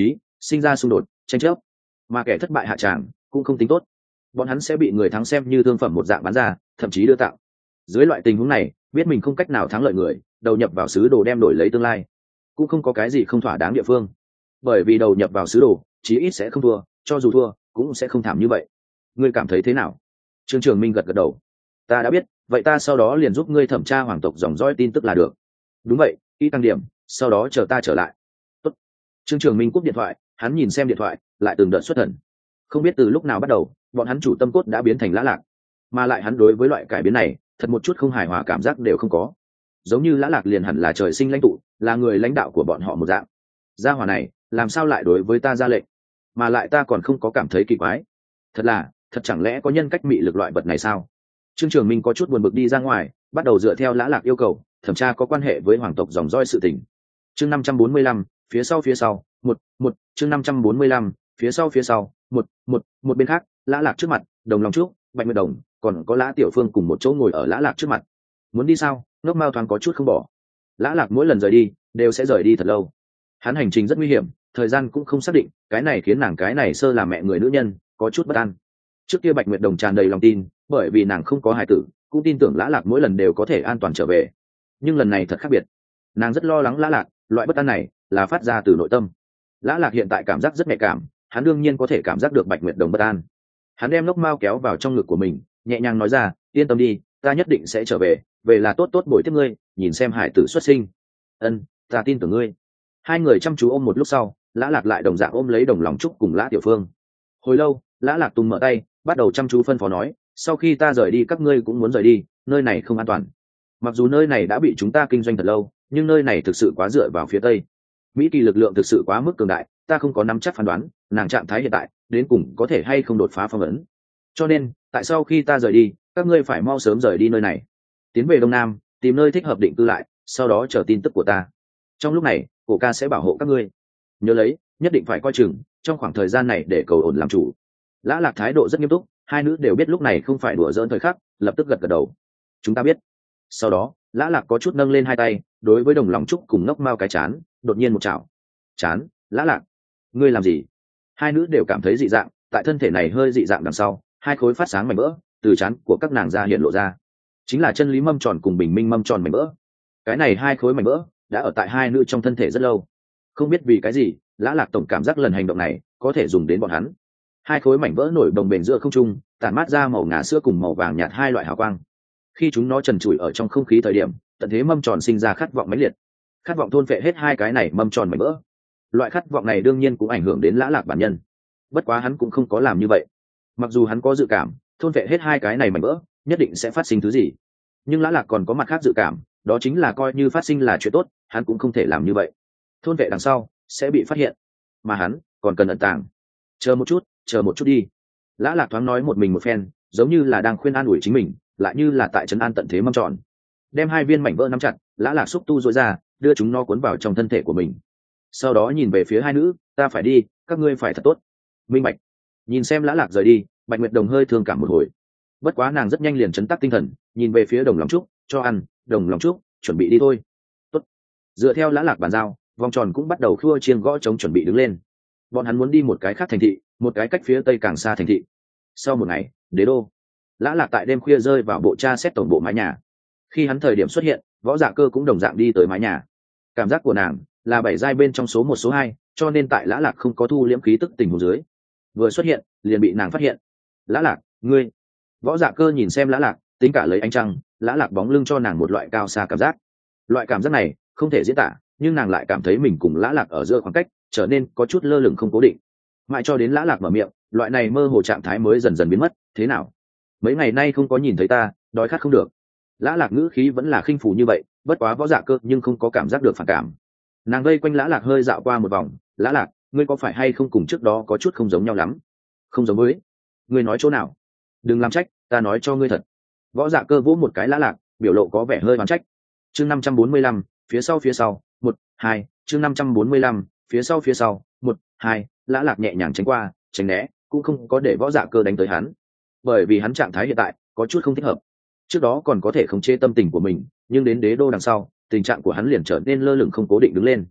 sinh ra xung đột tranh chấp, mà kẻ thất bại hạ tràng cũng không tính tốt, bọn hắn sẽ bị người thắng xem như thương phẩm một dạng bán ra, thậm chí đưa tặng. Dưới loại tình huống này, biết mình không cách nào thắng lợi người đầu nhập vào sứ đồ đem đổi lấy tương lai, cũng không có cái gì không thỏa đáng địa phương, bởi vì đầu nhập vào sứ đồ chí ít sẽ không thua, cho dù thua cũng sẽ không thảm như vậy. Ngươi cảm thấy thế nào? Trương Trường Minh gật gật đầu. Ta đã biết, vậy ta sau đó liền giúp ngươi thẩm tra hoàng tộc dòng dõi tin tức là được. Đúng vậy, ít tăng điểm, sau đó chờ ta trở lại. Tốt. Trương Trường Minh cúp điện thoại, hắn nhìn xem điện thoại, lại từng đợt xuất thần. Không biết từ lúc nào bắt đầu, bọn hắn chủ tâm cốt đã biến thành Lã Lạc, mà lại hắn đối với loại cải biến này, thật một chút không hài hòa cảm giác đều không có. Giống như Lã Lạc liền hẳn là trời sinh lãnh tụ, là người lãnh đạo của bọn họ một dạng. Gia hỏa này, làm sao lại đối với ta ra lệnh, mà lại ta còn không có cảm thấy kỳ quái. Thật là, thật chẳng lẽ có nhân cách mị lực loại vật này sao? Trương Trường Minh có chút buồn bực đi ra ngoài, bắt đầu dựa theo Lã Lạc yêu cầu, thẩm tra có quan hệ với hoàng tộc dòng dõi sự tình. Chương năm trăm bốn mươi lăm, phía sau phía sau, một, một, chương năm trăm bốn mươi lăm, phía sau phía sau, một, một, một bên khác, Lã Lạc trước mặt, Đồng Long Trúc, Bạch Nguyệt Đồng, còn có Lã Tiểu Phương cùng một chỗ ngồi ở Lã Lạc trước mặt. Muốn đi sao? Ngốc Mao thoáng có chút không bỏ. Lã Lạc mỗi lần rời đi, đều sẽ rời đi thật lâu. Hắn hành trình rất nguy hiểm, thời gian cũng không xác định, cái này khiến nàng cái này sơ là mẹ người nữ nhân, có chút bất an. Trước kia Bạch Nguyệt Đồng tràn đầy lòng tin, bởi vì nàng không có hài tử, cũng tin tưởng Lã Lạc mỗi lần đều có thể an toàn trở về. Nhưng lần này thật khác biệt, nàng rất lo lắng Lã Lạc, loại bất an này là phát ra từ nội tâm. Lã Lạc hiện tại cảm giác rất nhạy cảm, hắn đương nhiên có thể cảm giác được Bạch Nguyệt Đồng bất an. Hắn đem Ngốc Mao kéo vào trong ngực của mình, nhẹ nhàng nói ra, yên tâm đi, ta nhất định sẽ trở về, về là tốt tốt bồi tiếp ngươi, nhìn xem hải tử xuất sinh. Ân, ta tin tưởng ngươi. Hai người chăm chú ôm một lúc sau, Lã Lạc lại đồng dạng ôm lấy Đồng Lòng Trúc cùng Lã Tiểu Phương. Hồi lâu, Lã Lạc tung mở tay, bắt đầu chăm chú phân phó nói, sau khi ta rời đi các ngươi cũng muốn rời đi, nơi này không an toàn. Mặc dù nơi này đã bị chúng ta kinh doanh thật lâu, nhưng nơi này thực sự quá dựa vào phía tây. Mỹ Kỳ lực lượng thực sự quá mức cường đại, ta không có nắm chắc phán đoán nàng trạng thái hiện tại đến cùng có thể hay không đột phá phong ấn. Cho nên, tại sau khi ta rời đi, các ngươi phải mau sớm rời đi nơi này, tiến về đông nam, tìm nơi thích hợp định cư lại, sau đó chờ tin tức của ta. Trong lúc này, cổ ca sẽ bảo hộ các ngươi. Nhớ lấy, nhất định phải coi chừng, trong khoảng thời gian này để cầu ổn làm chủ. Lã Lạc thái độ rất nghiêm túc, hai nữ đều biết lúc này không phải đùa giỡn thời khắc, lập tức gật gật đầu. Chúng ta biết. Sau đó, Lã Lạc có chút nâng lên hai tay, đối với Đồng Lòng Trúc cùng Ngốc Mao cái chán, đột nhiên một chảo. Chán, Lã Lạc, ngươi làm gì? Hai nữ đều cảm thấy dị dạng, tại thân thể này hơi dị dạng đằng sau, hai khối phát sáng mảnh vỡ từ chán của các nàng ra hiện lộ ra, chính là chân lý mâm tròn cùng bình minh mâm tròn mảnh vỡ. Cái này hai khối mảnh vỡ đã ở tại hai nữ trong thân thể rất lâu, không biết vì cái gì, Lã Lạc tổng cảm giác lần hành động này có thể dùng đến bọn hắn. Hai khối mảnh vỡ nổi đồng bền giữa không trung, tản mát ra màu ngà sữa cùng màu vàng nhạt hai loại hào quang. Khi chúng nó trần trụi ở trong không khí thời điểm, tận thế mâm tròn sinh ra khát vọng mãnh liệt, khát vọng thôn phệ hết hai cái này mâm tròn mảnh vỡ. Loại khát vọng này đương nhiên cũng ảnh hưởng đến Lã Lạc bản nhân, bất quá hắn cũng không có làm như vậy. Mặc dù hắn có dự cảm thôn phệ hết hai cái này mảnh vỡ nhất định sẽ phát sinh thứ gì, nhưng Lã Lạc còn có mặt khác dự cảm, đó chính là coi như phát sinh là chuyện tốt, hắn cũng không thể làm như vậy. Thôn vệ đằng sau sẽ bị phát hiện, mà hắn còn cần ẩn tàng. Chờ một chút, chờ một chút đi. Lã Lạc thoáng nói một mình một phen, giống như là đang khuyên an ủi chính mình, lại như là tại trấn an tận thế mâm tròn. Đem hai viên mảnh vỡ nắm chặt, Lã Lạc xúc tu dội ra, đưa chúng nó cuốn vào trong thân thể của mình. Sau đó nhìn về phía hai nữ, ta phải đi, các ngươi phải thật tốt. Minh bạch. Nhìn xem Lã Lạc rời đi, Bạch Nguyệt Đồng hơi thương cảm một hồi, bất quá nàng rất nhanh liền trấn tắc tinh thần, nhìn về phía Đồng Lòng Trúc, cho ăn, Đồng Lòng Trúc, chuẩn bị đi thôi. Tốt. Dựa theo Lã Lạc bàn giao, vòng tròn cũng bắt đầu khua chiêng gõ trống chuẩn bị đứng lên. Bọn hắn muốn đi một cái khác thành thị, một cái cách phía tây càng xa thành thị. Sau một ngày, Đế đô. Lã Lạc tại đêm khuya rơi vào bộ tra xét tổng bộ mái nhà. Khi hắn thời điểm xuất hiện, Võ Dạ Cơ cũng đồng dạng đi tới mái nhà. Cảm giác của nàng là bảy giai bên trong số một số hai, cho nên tại Lã Lạc không có thu liễm khí tức tình huống dưới, vừa xuất hiện liền bị nàng phát hiện. Lã Lạc, ngươi. Võ Dạ Cơ nhìn xem Lã Lạc, tính cả lấy ánh trăng, Lã Lạc bóng lưng cho nàng một loại cao xa cảm giác. Loại cảm giác này không thể diễn tả, nhưng nàng lại cảm thấy mình cùng Lã Lạc ở giữa khoảng cách trở nên có chút lơ lửng không cố định. Mãi cho đến Lã Lạc mở miệng, loại này mơ hồ trạng thái mới dần dần biến mất. Thế nào? Mấy ngày nay không có nhìn thấy ta, đói khát không được. Lã Lạc ngữ khí vẫn là khinh phủ như vậy, bất quá Võ Dạ Cơ nhưng không có cảm giác được phản cảm. Nàng vây quanh Lã Lạc hơi dạo qua một vòng. Lã Lạc, ngươi có phải hay không cùng trước đó có chút không giống nhau lắm? Không giống với? Ngươi nói chỗ nào? Đừng làm trách, ta nói cho ngươi thật. Võ Dạ Cơ vỗ một cái Lã Lạc, biểu lộ có vẻ hơi oán trách. Chương năm trăm bốn mươi lăm, phía sau phía sau, một, hai, chương năm trăm bốn mươi lăm, phía sau phía sau, một, hai, Lã Lạc nhẹ nhàng tránh qua, tránh né, cũng không có để Võ Dạ Cơ đánh tới hắn, bởi vì hắn trạng thái hiện tại có chút không thích hợp. Trước đó còn có thể khống chế tâm tình của mình, nhưng đến Đế đô đằng sau, tình trạng của hắn liền trở nên lơ lửng không cố định đứng lên.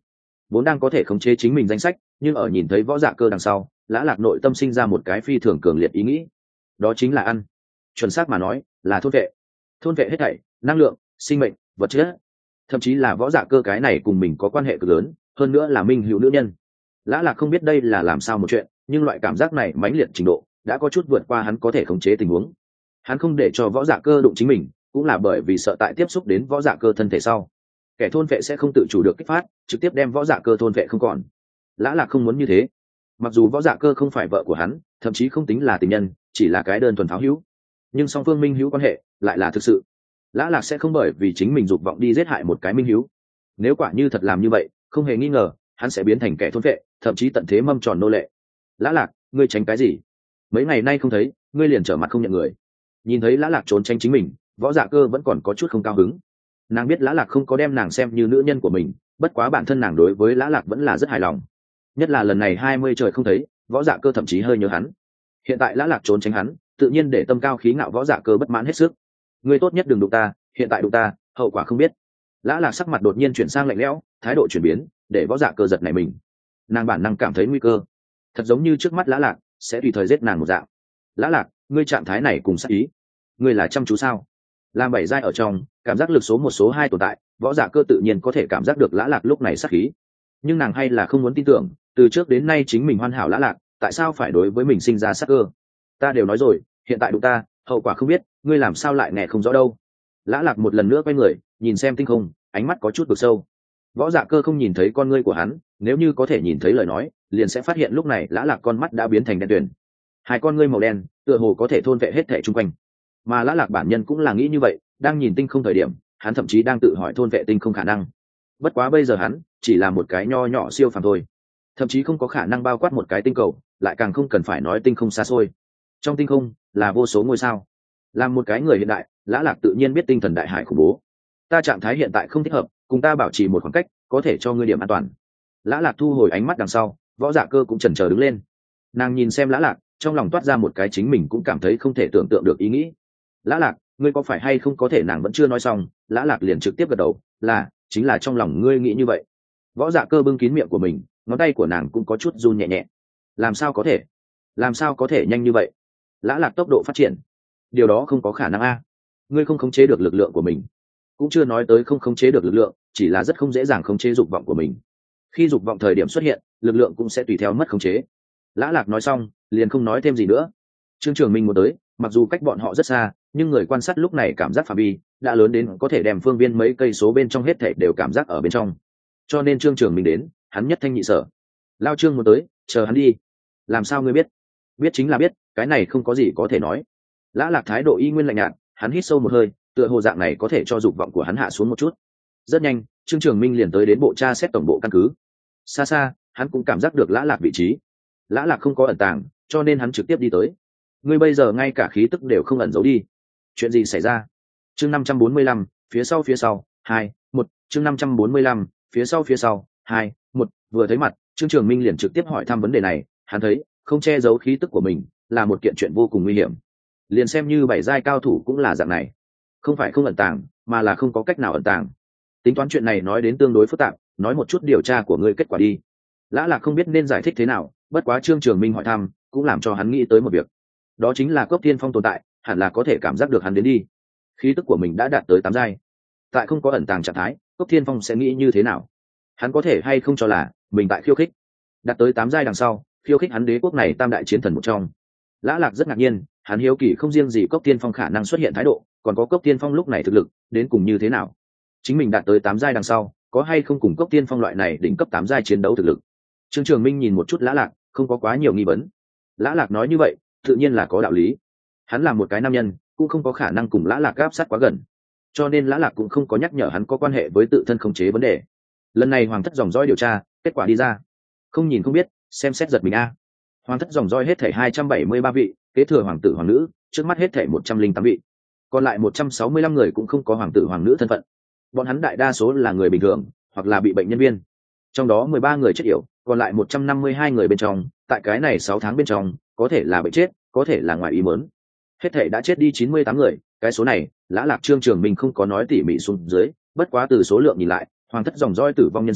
vốn đang có thể khống chế chính mình danh sách, nhưng ở nhìn thấy võ dạ cơ đằng sau, lã lạc nội tâm sinh ra một cái phi thường cường liệt ý nghĩ, đó chính là ăn. Chuẩn xác mà nói là thôn vệ. Thôn vệ hết thảy năng lượng, sinh mệnh, vật chất, thậm chí là võ dạ cơ cái này cùng mình có quan hệ cực lớn, hơn nữa là minh hữu nữ nhân. Lã lạc không biết đây là làm sao một chuyện, nhưng loại cảm giác này mãnh liệt trình độ đã có chút vượt qua hắn có thể khống chế tình huống. Hắn không để cho võ dạ cơ đụng chính mình, cũng là bởi vì sợ tại tiếp xúc đến võ dạ cơ thân thể sau, kẻ thôn vệ sẽ không tự chủ được kích phát, trực tiếp đem võ dạ cơ thôn vệ không còn. Lã lạc không muốn như thế. Mặc dù võ dạ cơ không phải vợ của hắn, thậm chí không tính là tình nhân, chỉ là cái đơn thuần pháo hữu, nhưng song phương minh hữu quan hệ lại là thực sự. Lã lạc sẽ không bởi vì chính mình dục vọng đi giết hại một cái minh hữu. Nếu quả như thật làm như vậy, không hề nghi ngờ hắn sẽ biến thành kẻ thôn vệ, thậm chí tận thế mâm tròn nô lệ. Lã lạc, ngươi tránh cái gì? Mấy ngày nay không thấy, ngươi liền trở mặt không nhận người. Nhìn thấy lã lạc trốn tránh chính mình, võ dạ cơ vẫn còn có chút không cao hứng. Nàng biết lã lạc không có đem nàng xem như nữ nhân của mình, bất quá bản thân nàng đối với lã lạc vẫn là rất hài lòng. Nhất là lần này hai mươi trời không thấy, võ dạ cơ thậm chí hơi nhớ hắn. Hiện tại lã lạc trốn tránh hắn, tự nhiên để tâm cao khí ngạo võ dạ cơ bất mãn hết sức. Ngươi tốt nhất đừng đụng ta, hiện tại đụng ta, hậu quả không biết. Lã lạc sắc mặt đột nhiên chuyển sang lạnh lẽo, thái độ chuyển biến, để võ dạ cơ giật nảy mình. Nàng bản năng cảm thấy nguy cơ, thật giống như trước mắt lã lạc sẽ tùy thời giết nàng một dạng. Lã lạc, ngươi trạng thái này cùng sát ý, ngươi là chăm chú sao? Làm bảy giai ở trong, cảm giác lực số một số hai tồn tại, võ dạ cơ tự nhiên có thể cảm giác được lã lạc lúc này sát khí. Nhưng nàng hay là không muốn tin tưởng, từ trước đến nay chính mình hoàn hảo lã lạc, tại sao phải đối với mình sinh ra sát cơ? Ta đều nói rồi, hiện tại đụng ta, hậu quả không biết, ngươi làm sao lại nghe không rõ đâu. Lã lạc một lần nữa quay người, nhìn xem tinh không, ánh mắt có chút vực sâu. Võ dạ cơ không nhìn thấy con ngươi của hắn, nếu như có thể nhìn thấy lời nói, liền sẽ phát hiện lúc này lã lạc con mắt đã biến thành đen tuyền. Hai con ngươi màu đen, tựa hồ có thể thôn vệ hết thể chung quanh. Mà lã lạc bản nhân cũng là nghĩ như vậy, đang nhìn tinh không thời điểm, hắn thậm chí đang tự hỏi thôn vệ tinh không khả năng. Bất quá bây giờ hắn chỉ là một cái nho nhỏ siêu phàm thôi, thậm chí không có khả năng bao quát một cái tinh cầu, lại càng không cần phải nói tinh không xa xôi. Trong tinh không là vô số ngôi sao. Làm một cái người hiện đại, lã lạc tự nhiên biết tinh thần đại hải khủng bố. Ta trạng thái hiện tại không thích hợp, cùng ta bảo trì một khoảng cách, có thể cho ngươi điểm an toàn. Lã lạc thu hồi ánh mắt đằng sau, võ dạ cơ cũng chần chờ đứng lên. Nàng nhìn xem lã lạc, trong lòng toát ra một cái chính mình cũng cảm thấy không thể tưởng tượng được ý nghĩ. Lã lạc, ngươi có phải hay không có thể? Nàng vẫn chưa nói xong, lã lạc liền trực tiếp gật đầu, là chính là trong lòng ngươi nghĩ như vậy. Võ dạ cơ bưng kín miệng của mình, ngón tay của nàng cũng có chút run nhẹ nhẹ. Làm sao có thể? Làm sao có thể nhanh như vậy? Lã lạc tốc độ phát triển, điều đó không có khả năng a. Ngươi không khống chế được lực lượng của mình, cũng chưa nói tới không khống chế được lực lượng, chỉ là rất không dễ dàng khống chế dục vọng của mình. Khi dục vọng thời điểm xuất hiện, lực lượng cũng sẽ tùy theo mất khống chế. Lã lạc nói xong, liền không nói thêm gì nữa. Trương Trường Minh muốn tới, mặc dù cách bọn họ rất xa, nhưng người quan sát lúc này cảm giác phạm vi đã lớn đến có thể đem phương viên mấy cây số bên trong hết thảy đều cảm giác ở bên trong. Cho nên Trương Trường Minh đến, hắn nhất thanh nhị sở. Lao Trương muốn tới, chờ hắn đi. Làm sao ngươi biết? Biết chính là biết, cái này không có gì có thể nói. Lã lạc thái độ y nguyên lạnh nhạt, hắn hít sâu một hơi, tựa hồ dạng này có thể cho dục vọng của hắn hạ xuống một chút. Rất nhanh, Trương Trường Minh liền tới đến bộ tra xét tổng bộ căn cứ. Xa xa, hắn cũng cảm giác được lã lạc vị trí. Lã lạc không có ẩn tàng, cho nên hắn trực tiếp đi tới. Ngươi bây giờ ngay cả khí tức đều không ẩn giấu đi. Chuyện gì xảy ra? Chương năm trăm bốn mươi lăm, phía sau phía sau, hai, một, chương năm trăm bốn mươi lăm, phía sau phía sau, hai, một, vừa thấy mặt, Trương Trường Minh liền trực tiếp hỏi thăm vấn đề này, hắn thấy, không che giấu khí tức của mình là một kiện chuyện vô cùng nguy hiểm. Liền xem như bảy giai cao thủ cũng là dạng này, không phải không ẩn tàng, mà là không có cách nào ẩn tàng. Tính toán chuyện này nói đến tương đối phức tạp, nói một chút điều tra của ngươi kết quả đi. Lã lạc không biết nên giải thích thế nào, bất quá Trương Trường Minh hỏi thăm cũng làm cho hắn nghĩ tới một việc, đó chính là Cốc Thiên Phong tồn tại, hẳn là có thể cảm giác được hắn đến đi. Khí tức của mình đã đạt tới tám giai, tại không có ẩn tàng trạng thái, Cốc Thiên Phong sẽ nghĩ như thế nào? Hắn có thể hay không cho là mình tại khiêu khích? Đạt tới tám giai đằng sau, khiêu khích hắn đế quốc này tam đại chiến thần một trong. Lã lạc rất ngạc nhiên, hắn hiếu kỳ không riêng gì Cốc Thiên Phong khả năng xuất hiện thái độ, còn có Cốc Thiên Phong lúc này thực lực đến cùng như thế nào? Chính mình đạt tới tám giai đằng sau, có hay không cùng Cốc Thiên Phong loại này đỉnh cấp tám giai chiến đấu thực lực? Trương Trường Minh nhìn một chút Lã lạc, không có quá nhiều nghi vấn. Lã lạc nói như vậy, tự nhiên là có đạo lý. Hắn là một cái nam nhân, cũng không có khả năng cùng Lã lạc áp sát quá gần, cho nên Lã lạc cũng không có nhắc nhở hắn có quan hệ với tự thân khống chế vấn đề. Lần này hoàng thất dòng dõi điều tra, kết quả đi ra, không nhìn không biết, xem xét giật mình a. Hoàng thất dòng dõi hết thảy hai trăm bảy mươi ba vị, kế thừa hoàng tử hoàng nữ, trước mắt hết thảy một trăm linh tám vị, còn lại một trăm sáu mươi lăm người cũng không có hoàng tử hoàng nữ thân phận. Bọn hắn đại đa số là người bình thường, hoặc là bị bệnh nhân viên. Trong đó mười ba người chết yểu, còn lại một trăm năm mươi hai người bên trong, tại cái này sáu tháng bên trong, có thể là bệnh chết, có thể là ngoài ý muốn. Hết thảy đã chết đi chín mươi tám người, cái số này, Lã lạc Trương Trường Minh không có nói tỉ mỉ xuống dưới, bất quá từ số lượng nhìn lại, hoàng thất dòng dõi tử vong nhân số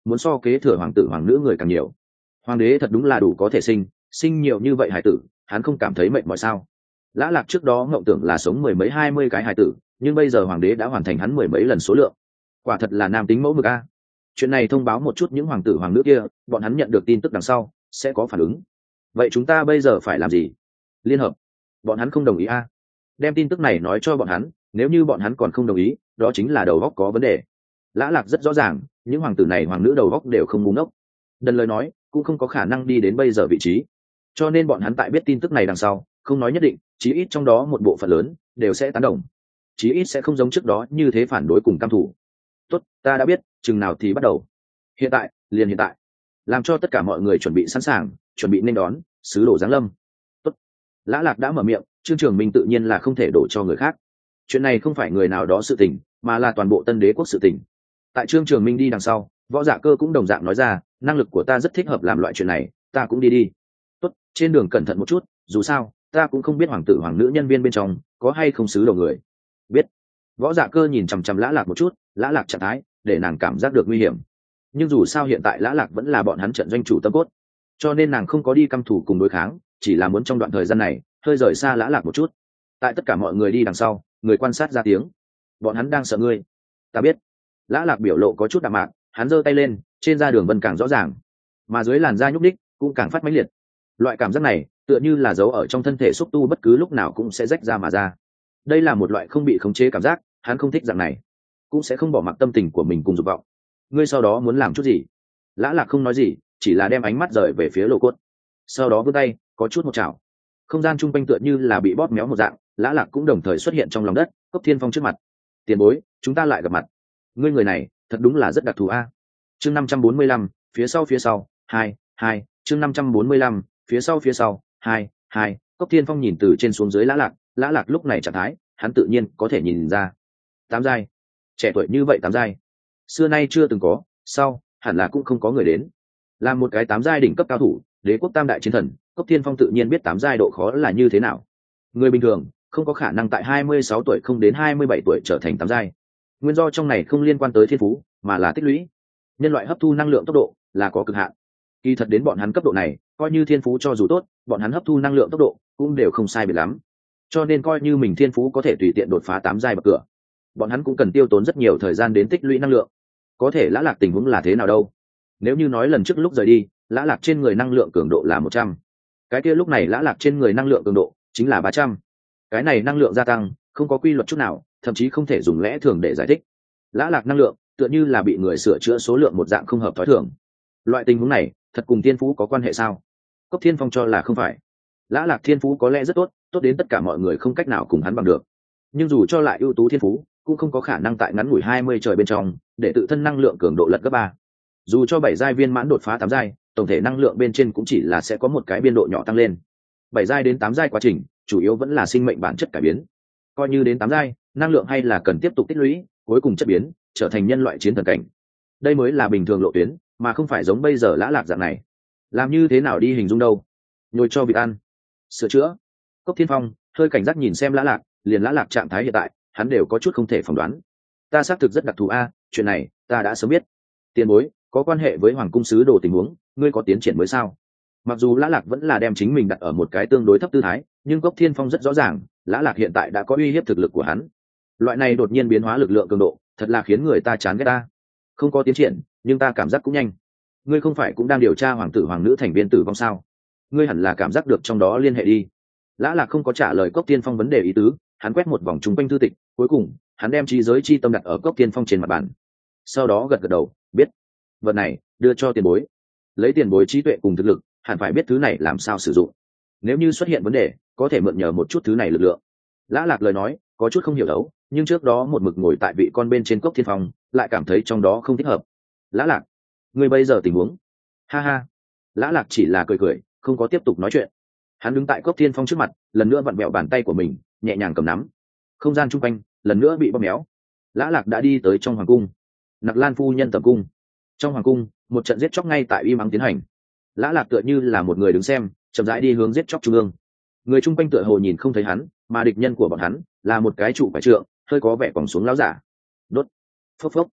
muốn so kế thừa hoàng tử hoàng nữ người càng nhiều. Hoàng đế thật đúng là đủ có thể sinh sinh nhiều như vậy hải tử, hắn không cảm thấy mệt mỏi sao? Lã Lạc trước đó ngộng tưởng là sống mười mấy hai mươi cái hải tử, nhưng bây giờ hoàng đế đã hoàn thành hắn mười mấy lần số lượng, quả thật là nam tính mẫu mực a. Chuyện này thông báo một chút những hoàng tử hoàng nữ kia, bọn hắn nhận được tin tức đằng sau sẽ có phản ứng. Vậy chúng ta bây giờ phải làm gì? Liên hợp? Bọn hắn không đồng ý a. Đem tin tức này nói cho bọn hắn, nếu như bọn hắn còn không đồng ý, đó chính là đầu óc có vấn đề. Lã Lạc rất rõ ràng, những hoàng tử này hoàng nữ đầu óc đều không ngu ngốc. Đần lời nói cũng không có khả năng đi đến bây giờ vị trí, cho nên bọn hắn tại biết tin tức này đằng sau, không nói nhất định, chí ít trong đó một bộ phận lớn đều sẽ tán đồng, chí ít sẽ không giống trước đó như thế phản đối cùng căm thủ. Tốt, ta đã biết, chừng nào thì bắt đầu? Hiện tại, liền hiện tại. Làm cho tất cả mọi người chuẩn bị sẵn sàng, chuẩn bị nên đón sứ đồ giáng lâm. Tốt. Lã Lạc đã mở miệng, Trương Trường Minh tự nhiên là không thể đổ cho người khác. Chuyện này không phải người nào đó sự tình, mà là toàn bộ Tân Đế quốc sự tình. Tại Trương Trường Minh đi đằng sau, Võ Dạ Cơ cũng đồng dạng nói ra, năng lực của ta rất thích hợp làm loại chuyện này, ta cũng đi đi. Tốt, trên đường cẩn thận một chút, dù sao ta cũng không biết hoàng tử hoàng nữ nhân viên bên trong có hay không xứ đầu người. Biết. Võ Dạ Cơ nhìn chằm chằm Lã Lạc một chút, Lã Lạc trạng thái để nàng cảm giác được nguy hiểm, nhưng dù sao hiện tại Lã Lạc vẫn là bọn hắn trận doanh chủ tâm cốt, cho nên nàng không có đi căm thủ cùng đối kháng, chỉ là muốn trong đoạn thời gian này hơi rời xa Lã Lạc một chút. Tại tất cả mọi người đi đằng sau, người quan sát ra tiếng, bọn hắn đang sợ ngươi. Ta biết. Lã Lạc biểu lộ có chút đạm mạc, hắn giơ tay lên, trên da đường vân càng rõ ràng, mà dưới làn da nhúc ních cũng càng phát mãnh liệt. Loại cảm giác này tựa như là giấu ở trong thân thể xúc tu bất cứ lúc nào cũng sẽ rách ra mà ra. Đây là một loại không bị khống chế cảm giác, hắn không thích dạng này, cũng sẽ không bỏ mặc tâm tình của mình cùng dục vọng. Ngươi sau đó muốn làm chút gì? Lã Lạc không nói gì, chỉ là đem ánh mắt rời về phía Lô Cốt, sau đó vươn tay có chút một chảo, không gian chung quanh tựa như là bị bóp méo một dạng. Lã Lạc cũng đồng thời xuất hiện trong lòng đất, Cốc Thiên Phong trước mặt. Tiền bối, chúng ta lại gặp mặt. Ngươi người này thật đúng là rất đặc thù a. Chương năm trăm bốn mươi lăm, phía sau phía sau, hai, hai, chương năm trăm bốn mươi lăm, phía sau phía sau, hai, hai. Cốc Thiên Phong nhìn từ trên xuống dưới Lã Lạc, Lã Lạc lúc này trạng thái, hắn tự nhiên có thể nhìn ra. Tám giai, trẻ tuổi như vậy tám giai, xưa nay chưa từng có, sau hẳn là cũng không có người đến. Là một cái tám giai đỉnh cấp cao thủ, đế quốc tam đại chiến thần, Cốc Thiên Phong tự nhiên biết tám giai độ khó là như thế nào. Người bình thường không có khả năng tại hai mươi sáu tuổi không đến hai mươi bảy tuổi trở thành tám giai. Nguyên do trong này không liên quan tới thiên phú, mà là tích lũy. Nhân loại hấp thu năng lượng tốc độ là có cực hạn. Kỳ thật đến bọn hắn cấp độ này, coi như thiên phú cho dù tốt, bọn hắn hấp thu năng lượng tốc độ cũng đều không sai biệt lắm. Cho nên coi như mình thiên phú có thể tùy tiện đột phá tám giai bậc cửa, bọn hắn cũng cần tiêu tốn rất nhiều thời gian đến tích lũy năng lượng. Có thể Lã Lạc tình huống là thế nào đâu? Nếu như nói lần trước lúc rời đi, Lã Lạc trên người năng lượng cường độ là một trăm, cái kia lúc này Lã Lạc trên người năng lượng cường độ chính là ba trăm. Cái này năng lượng gia tăng không có quy luật chút nào, thậm chí không thể dùng lẽ thường để giải thích. Lã Lạc năng lượng tựa như là bị người sửa chữa số lượng một dạng không hợp thói thường. Loại tình huống này thật cùng thiên phú có quan hệ sao? Cốc Thiên Phong cho là không phải. Lã Lạc thiên phú có lẽ rất tốt, tốt đến tất cả mọi người không cách nào cùng hắn bằng được, nhưng dù cho lại ưu tú thiên phú cũng không có khả năng tại ngắn ngủi hai mươi trời bên trong để tự thân năng lượng cường độ lật gấp ba. Dù cho bảy giai viên mãn đột phá tám giai, tổng thể năng lượng bên trên cũng chỉ là sẽ có một cái biên độ nhỏ tăng lên. Bảy giai đến tám giai quá trình chủ yếu vẫn là sinh mệnh bản chất cải biến. Coi như đến tám giai, năng lượng hay là cần tiếp tục tích lũy, cuối cùng chất biến trở thành nhân loại chiến thần cảnh. Đây mới là bình thường lộ tuyến, mà không phải giống bây giờ Lã Lạc dạng này. Làm như thế nào đi hình dung đâu? Nhồi cho vịt ăn, sửa chữa. Cốc Thiên Phong hơi cảnh giác nhìn xem Lã Lạc, liền Lã Lạc trạng thái hiện tại hắn đều có chút không thể phỏng đoán. Ta xác thực rất đặc thù a, chuyện này ta đã sớm biết. Tiền bối, có quan hệ với hoàng cung sứ đồ tình huống, ngươi có tiến triển mới sao? Mặc dù Lã Lạc vẫn là đem chính mình đặt ở một cái tương đối thấp tư thái, nhưng Cốc Thiên Phong rất rõ ràng, Lã Lạc hiện tại đã có uy hiếp thực lực của hắn. Loại này đột nhiên biến hóa lực lượng cường độ, thật là khiến người ta chán ghét ta. Không có tiến triển, nhưng ta cảm giác cũng nhanh. Ngươi không phải cũng đang điều tra hoàng tử hoàng nữ thành viên tử vong sao? Ngươi hẳn là cảm giác được trong đó liên hệ đi. Lã Lạc không có trả lời Cốc Thiên Phong vấn đề ý tứ, hắn quét một vòng chung quanh thư tịch, cuối cùng hắn đem trí giới chi tâm đặt ở Cốc Thiên Phong trên mặt bàn, sau đó gật gật đầu, biết. Vật này đưa cho tiền bối, lấy tiền bối trí tuệ cùng thực lực, hẳn phải biết thứ này làm sao sử dụng. Nếu như xuất hiện vấn đề, có thể mượn nhờ một chút thứ này lực lượng. Lã Lạc lời nói có chút không hiểu đấu, nhưng trước đó một mực ngồi tại vị con bên trên Cốc Thiên Phong lại cảm thấy trong đó không thích hợp. Lã Lạc, ngươi bây giờ tình huống? Ha ha. Lã Lạc chỉ là cười cười, không có tiếp tục nói chuyện. Hắn đứng tại Cốc Thiên Phong trước mặt, lần nữa vặn vẹo bàn tay của mình, nhẹ nhàng cầm nắm. Không gian chung quanh lần nữa bị bóp méo. Lã Lạc đã đi tới trong hoàng cung, Nặc Lan phu nhân tập cung. Trong hoàng cung, một trận giết chóc ngay tại uy mắng tiến hành. Lã Lạc tựa như là một người đứng xem, chậm rãi đi hướng giết chóc trung ương. Người chung quanh tựa hồ nhìn không thấy hắn, mà địch nhân của bọn hắn là một cái trụ phải trượng, hơi có vẻ còng xuống láo giả. Đốt, phốc phốc.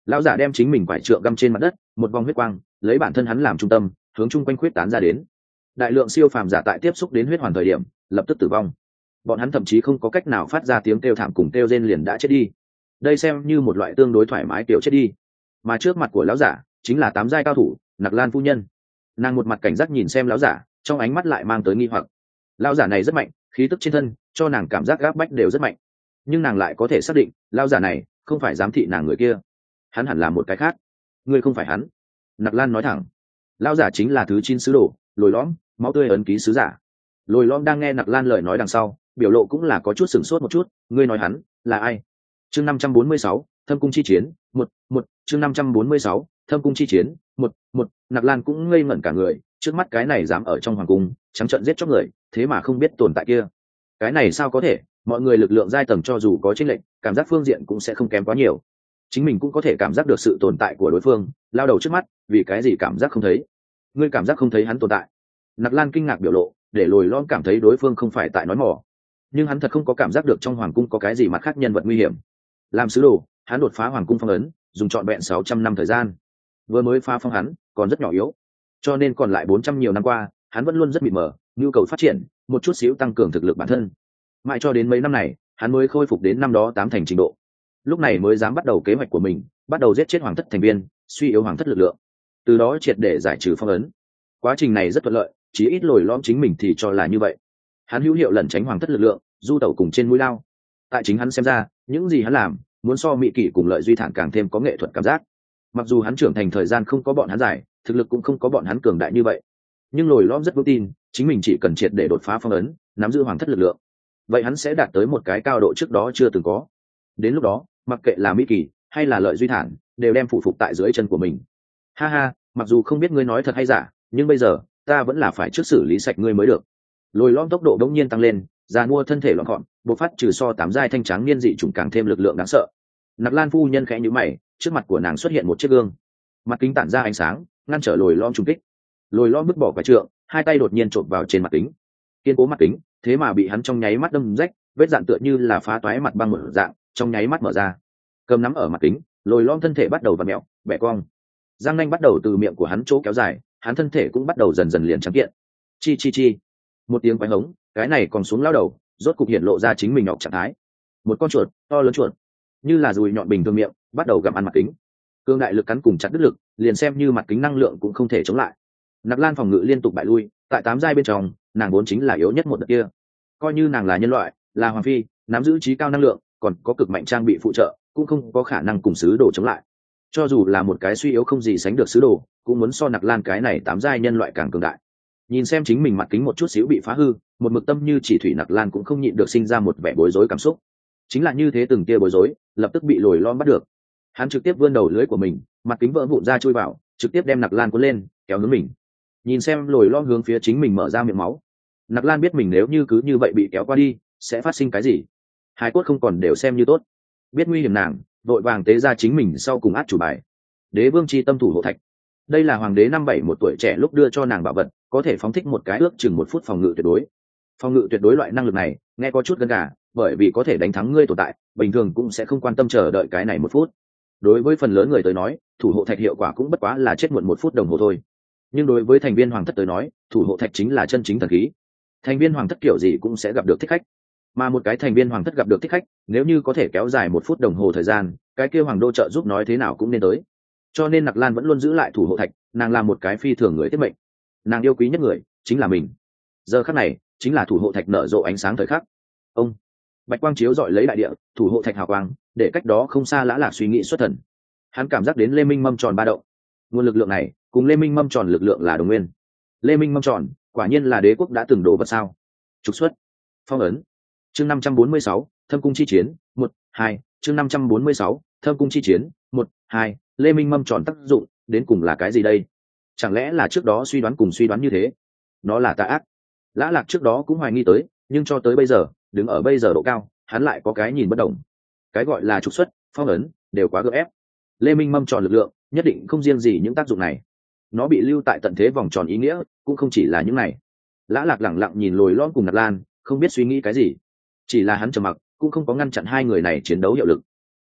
Lão giả đem chính mình quải trượng găm trên mặt đất, một vòng huyết quang lấy bản thân hắn làm trung tâm hướng chung quanh khuyết tán ra đến. Đại lượng siêu phàm giả tại tiếp xúc đến huyết hoàn thời điểm lập tức tử vong, bọn hắn thậm chí không có cách nào phát ra tiếng kêu thảm cùng kêu rên liền đã chết đi. Đây xem như một loại tương đối thoải mái kiểu chết đi. Mà trước mặt của lão giả chính là tám giai cao thủ Nặc Lan phu nhân. Nàng một mặt cảnh giác nhìn xem lão giả, trong ánh mắt lại mang tới nghi hoặc. Lão giả này rất mạnh, khí tức trên thân cho nàng cảm giác gáp bách đều rất mạnh, nhưng nàng lại có thể xác định lão giả này không phải giám thị nàng người kia, hắn hẳn là một cái khác. Ngươi không phải hắn. Nặc Lan nói thẳng. Lão giả chính là thứ chín sứ đồ Lồi Lõm, máu tươi ấn ký sứ giả. Lồi Lõm đang nghe Nặc Lan lời nói đằng sau, biểu lộ cũng là có chút sửng sốt một chút. Ngươi nói hắn là ai? Chương năm trăm bốn mươi sáu, Thâm cung chi chiến, một, một, chương năm trăm bốn mươi sáu, Thâm cung chi chiến, một, một. Nặc Lan cũng ngây ngẩn cả người, trước mắt cái này dám ở trong hoàng cung trắng trợn giết chóc người, thế mà không biết tồn tại kia. Cái này sao có thể? Mọi người lực lượng giai tầng cho dù có chênh lệch, cảm giác phương diện cũng sẽ không kém quá nhiều. Chính mình cũng có thể cảm giác được sự tồn tại của đối phương, lao đầu trước mắt, vì cái gì cảm giác không thấy? Ngươi cảm giác không thấy hắn tồn tại? Nặc Lan kinh ngạc biểu lộ, để Lồi Lõm cảm thấy đối phương không phải tại nói mỏ, nhưng hắn thật không có cảm giác được trong hoàng cung có cái gì mặt khác nhân vật nguy hiểm. Làm sứ đồ, hắn đột phá hoàng cung phong ấn dùng trọn vẹn sáu trăm năm thời gian, vừa mới phá phong hắn còn rất nhỏ yếu, cho nên còn lại bốn trăm nhiều năm qua hắn vẫn luôn rất mịt mờ, nhu cầu phát triển một chút xíu tăng cường thực lực bản thân. Mãi cho đến mấy năm này hắn mới khôi phục đến năm đó tám thành trình độ, lúc này mới dám bắt đầu kế hoạch của mình, bắt đầu giết chết hoàng thất thành viên, suy yếu hoàng thất lực lượng, từ đó triệt để giải trừ phong ấn. Quá trình này rất thuận lợi, chí ít Lồi Lõm chính mình thì cho là như vậy. Hắn hữu hiệu lẩn tránh hoàng thất lực lượng, du tẩu cùng trên mũi lao. Tại chính hắn xem ra, những gì hắn làm muốn so Mỹ Kỷ cùng Lợi Duy Thản càng thêm có nghệ thuật cảm giác. Mặc dù hắn trưởng thành thời gian không có bọn hắn dài, thực lực cũng không có bọn hắn cường đại như vậy, nhưng Lồi Lõm rất vững tin chính mình chỉ cần triệt để đột phá phong ấn, nắm giữ hoàng thất lực lượng, vậy hắn sẽ đạt tới một cái cao độ trước đó chưa từng có. Đến lúc đó mặc kệ là Mỹ Kỷ hay là Lợi Duy Thản đều đem phụ phục tại dưới chân của mình. Ha ha, mặc dù không biết ngươi nói thật hay giả, nhưng bây giờ ta vẫn là phải trước xử lý sạch ngươi mới được. Lồi Lõm tốc độ đống nhiên tăng lên, già mua thân thể loạn gọn, bộc phát trừ so tám giai thanh trắng niên dị chủng càng thêm lực lượng đáng sợ. Nặc Lan phu nhân khẽ nhíu mày, trước mặt của nàng xuất hiện một chiếc gương, mặt kính tản ra ánh sáng ngăn trở Lồi Lõm trùng kích. Lồi Lõm bước bỏ quả trượng, hai tay đột nhiên chộp vào trên mặt kính, kiên cố mặt kính thế mà bị hắn trong nháy mắt đâm rách, vết dạn tựa như là phá toái mặt băng một dạng trong nháy mắt mở ra. Cầm nắm ở mặt kính, Lồi Lõm thân thể bắt đầu vặn mèo bẻ cong, răng nanh bắt đầu từ miệng của hắn chỗ kéo dài, hắn thân thể cũng bắt đầu dần dần liền trắng kiện. Chi chi chi, một tiếng quái hống, cái này còn xuống lao đầu rốt cục hiện lộ ra chính mình ngọc trạng thái. Một con chuột to lớn, chuột như là dùi nhọn bình thường miệng bắt đầu gặm ăn mặt kính, cương đại lực cắn cùng chặt đứt lực, liền xem như mặt kính năng lượng cũng không thể chống lại. Nặc Lan phòng ngự liên tục bại lui, tại tám giai bên trong nàng vốn chính là yếu nhất một đợt kia, coi như nàng là nhân loại, là hoàng phi, nắm giữ trí cao năng lượng, còn có cực mạnh trang bị phụ trợ, cũng không có khả năng cùng sứ đồ chống lại. Cho dù là một cái suy yếu không gì sánh được sứ đồ, cũng muốn so Nặc Lan cái này tám giai nhân loại càng cường đại. Nhìn xem chính mình mặt kính một chút xíu bị phá hư, một mực tâm như chỉ thủy Nặc Lan cũng không nhịn được sinh ra một vẻ bối rối cảm xúc. Chính là như thế, từng tia bối rối lập tức bị Lồi Lõm bắt được. Hắn trực tiếp vươn đầu lưới của mình, mặt kính vỡ vụn ra chui vào, trực tiếp đem Nặc Lan cuốn lên kéo hướng mình. Nhìn xem Lồi Lõm hướng phía chính mình mở ra miệng máu, Nặc Lan biết mình nếu như cứ như vậy bị kéo qua đi sẽ phát sinh cái gì. Hai cốt không còn đều xem như tốt, biết nguy hiểm nàng vội vàng tế ra chính mình sau cùng át chủ bài, Đế Vương chi tâm thủ hộ thạch. Đây là hoàng đế năm bảy một tuổi trẻ lúc đưa cho nàng bảo vật, có thể phóng thích một cái ước chừng một phút phòng ngự tuyệt đối. Phòng ngự tuyệt đối loại năng lực này nghe có chút gân gà, bởi vì có thể đánh thắng ngươi tồn tại bình thường cũng sẽ không quan tâm chờ đợi cái này một phút. Đối với phần lớn người tới nói, thủ hộ thạch hiệu quả cũng bất quá là chết muộn một phút đồng hồ thôi, nhưng đối với thành viên hoàng thất tới nói, thủ hộ thạch chính là chân chính thần khí. Thành viên hoàng thất kiểu gì cũng sẽ gặp được thích khách, mà một cái thành viên hoàng thất gặp được thích khách, nếu như có thể kéo dài một phút đồng hồ thời gian, cái kia hoàng đô trợ giúp nói thế nào cũng nên tới. Cho nên Nặc Lan vẫn luôn giữ lại thủ hộ thạch, nàng là một cái phi thường người tiết mệnh, nàng yêu quý nhất người chính là mình. Giờ khắc này chính là thủ hộ thạch nở rộ ánh sáng thời khắc. Ông bạch quang chiếu dọi lấy đại địa, thủ hộ thạch hào quang để cách đó không xa Lã Lạc suy nghĩ xuất thần. Hắn cảm giác đến Lê Minh mâm tròn ba động, nguồn lực lượng này cùng Lê Minh mâm tròn lực lượng là đồng nguyên. Lê Minh mâm tròn quả nhiên là đế quốc đã từng đổ vật sao. Trục xuất phong ấn. Chương năm trăm bốn mươi sáu, Thâm cung chi chiến, một, hai. Chương năm trăm bốn mươi sáu, Thâm cung chi chiến, một, hai. Lê Minh mâm tròn tác dụng đến cùng là cái gì đây? Chẳng lẽ là trước đó suy đoán cùng suy đoán như thế? Nó là tà ác. Lã Lạc trước đó cũng hoài nghi tới, nhưng cho tới bây giờ, đứng ở bây giờ độ cao, hắn lại có cái nhìn bất đồng. Cái gọi là trục xuất, phong ấn đều quá gượng ép. Lê Minh mâm tròn lực lượng nhất định không riêng gì những tác dụng này, nó bị lưu tại tận thế vòng tròn ý nghĩa cũng không chỉ là những này. Lã Lạc lẳng lặng nhìn Lồi Lõm cùng Nặc Lan, không biết suy nghĩ cái gì, chỉ là hắn trầm mặc, cũng không có ngăn chặn hai người này chiến đấu hiệu lực.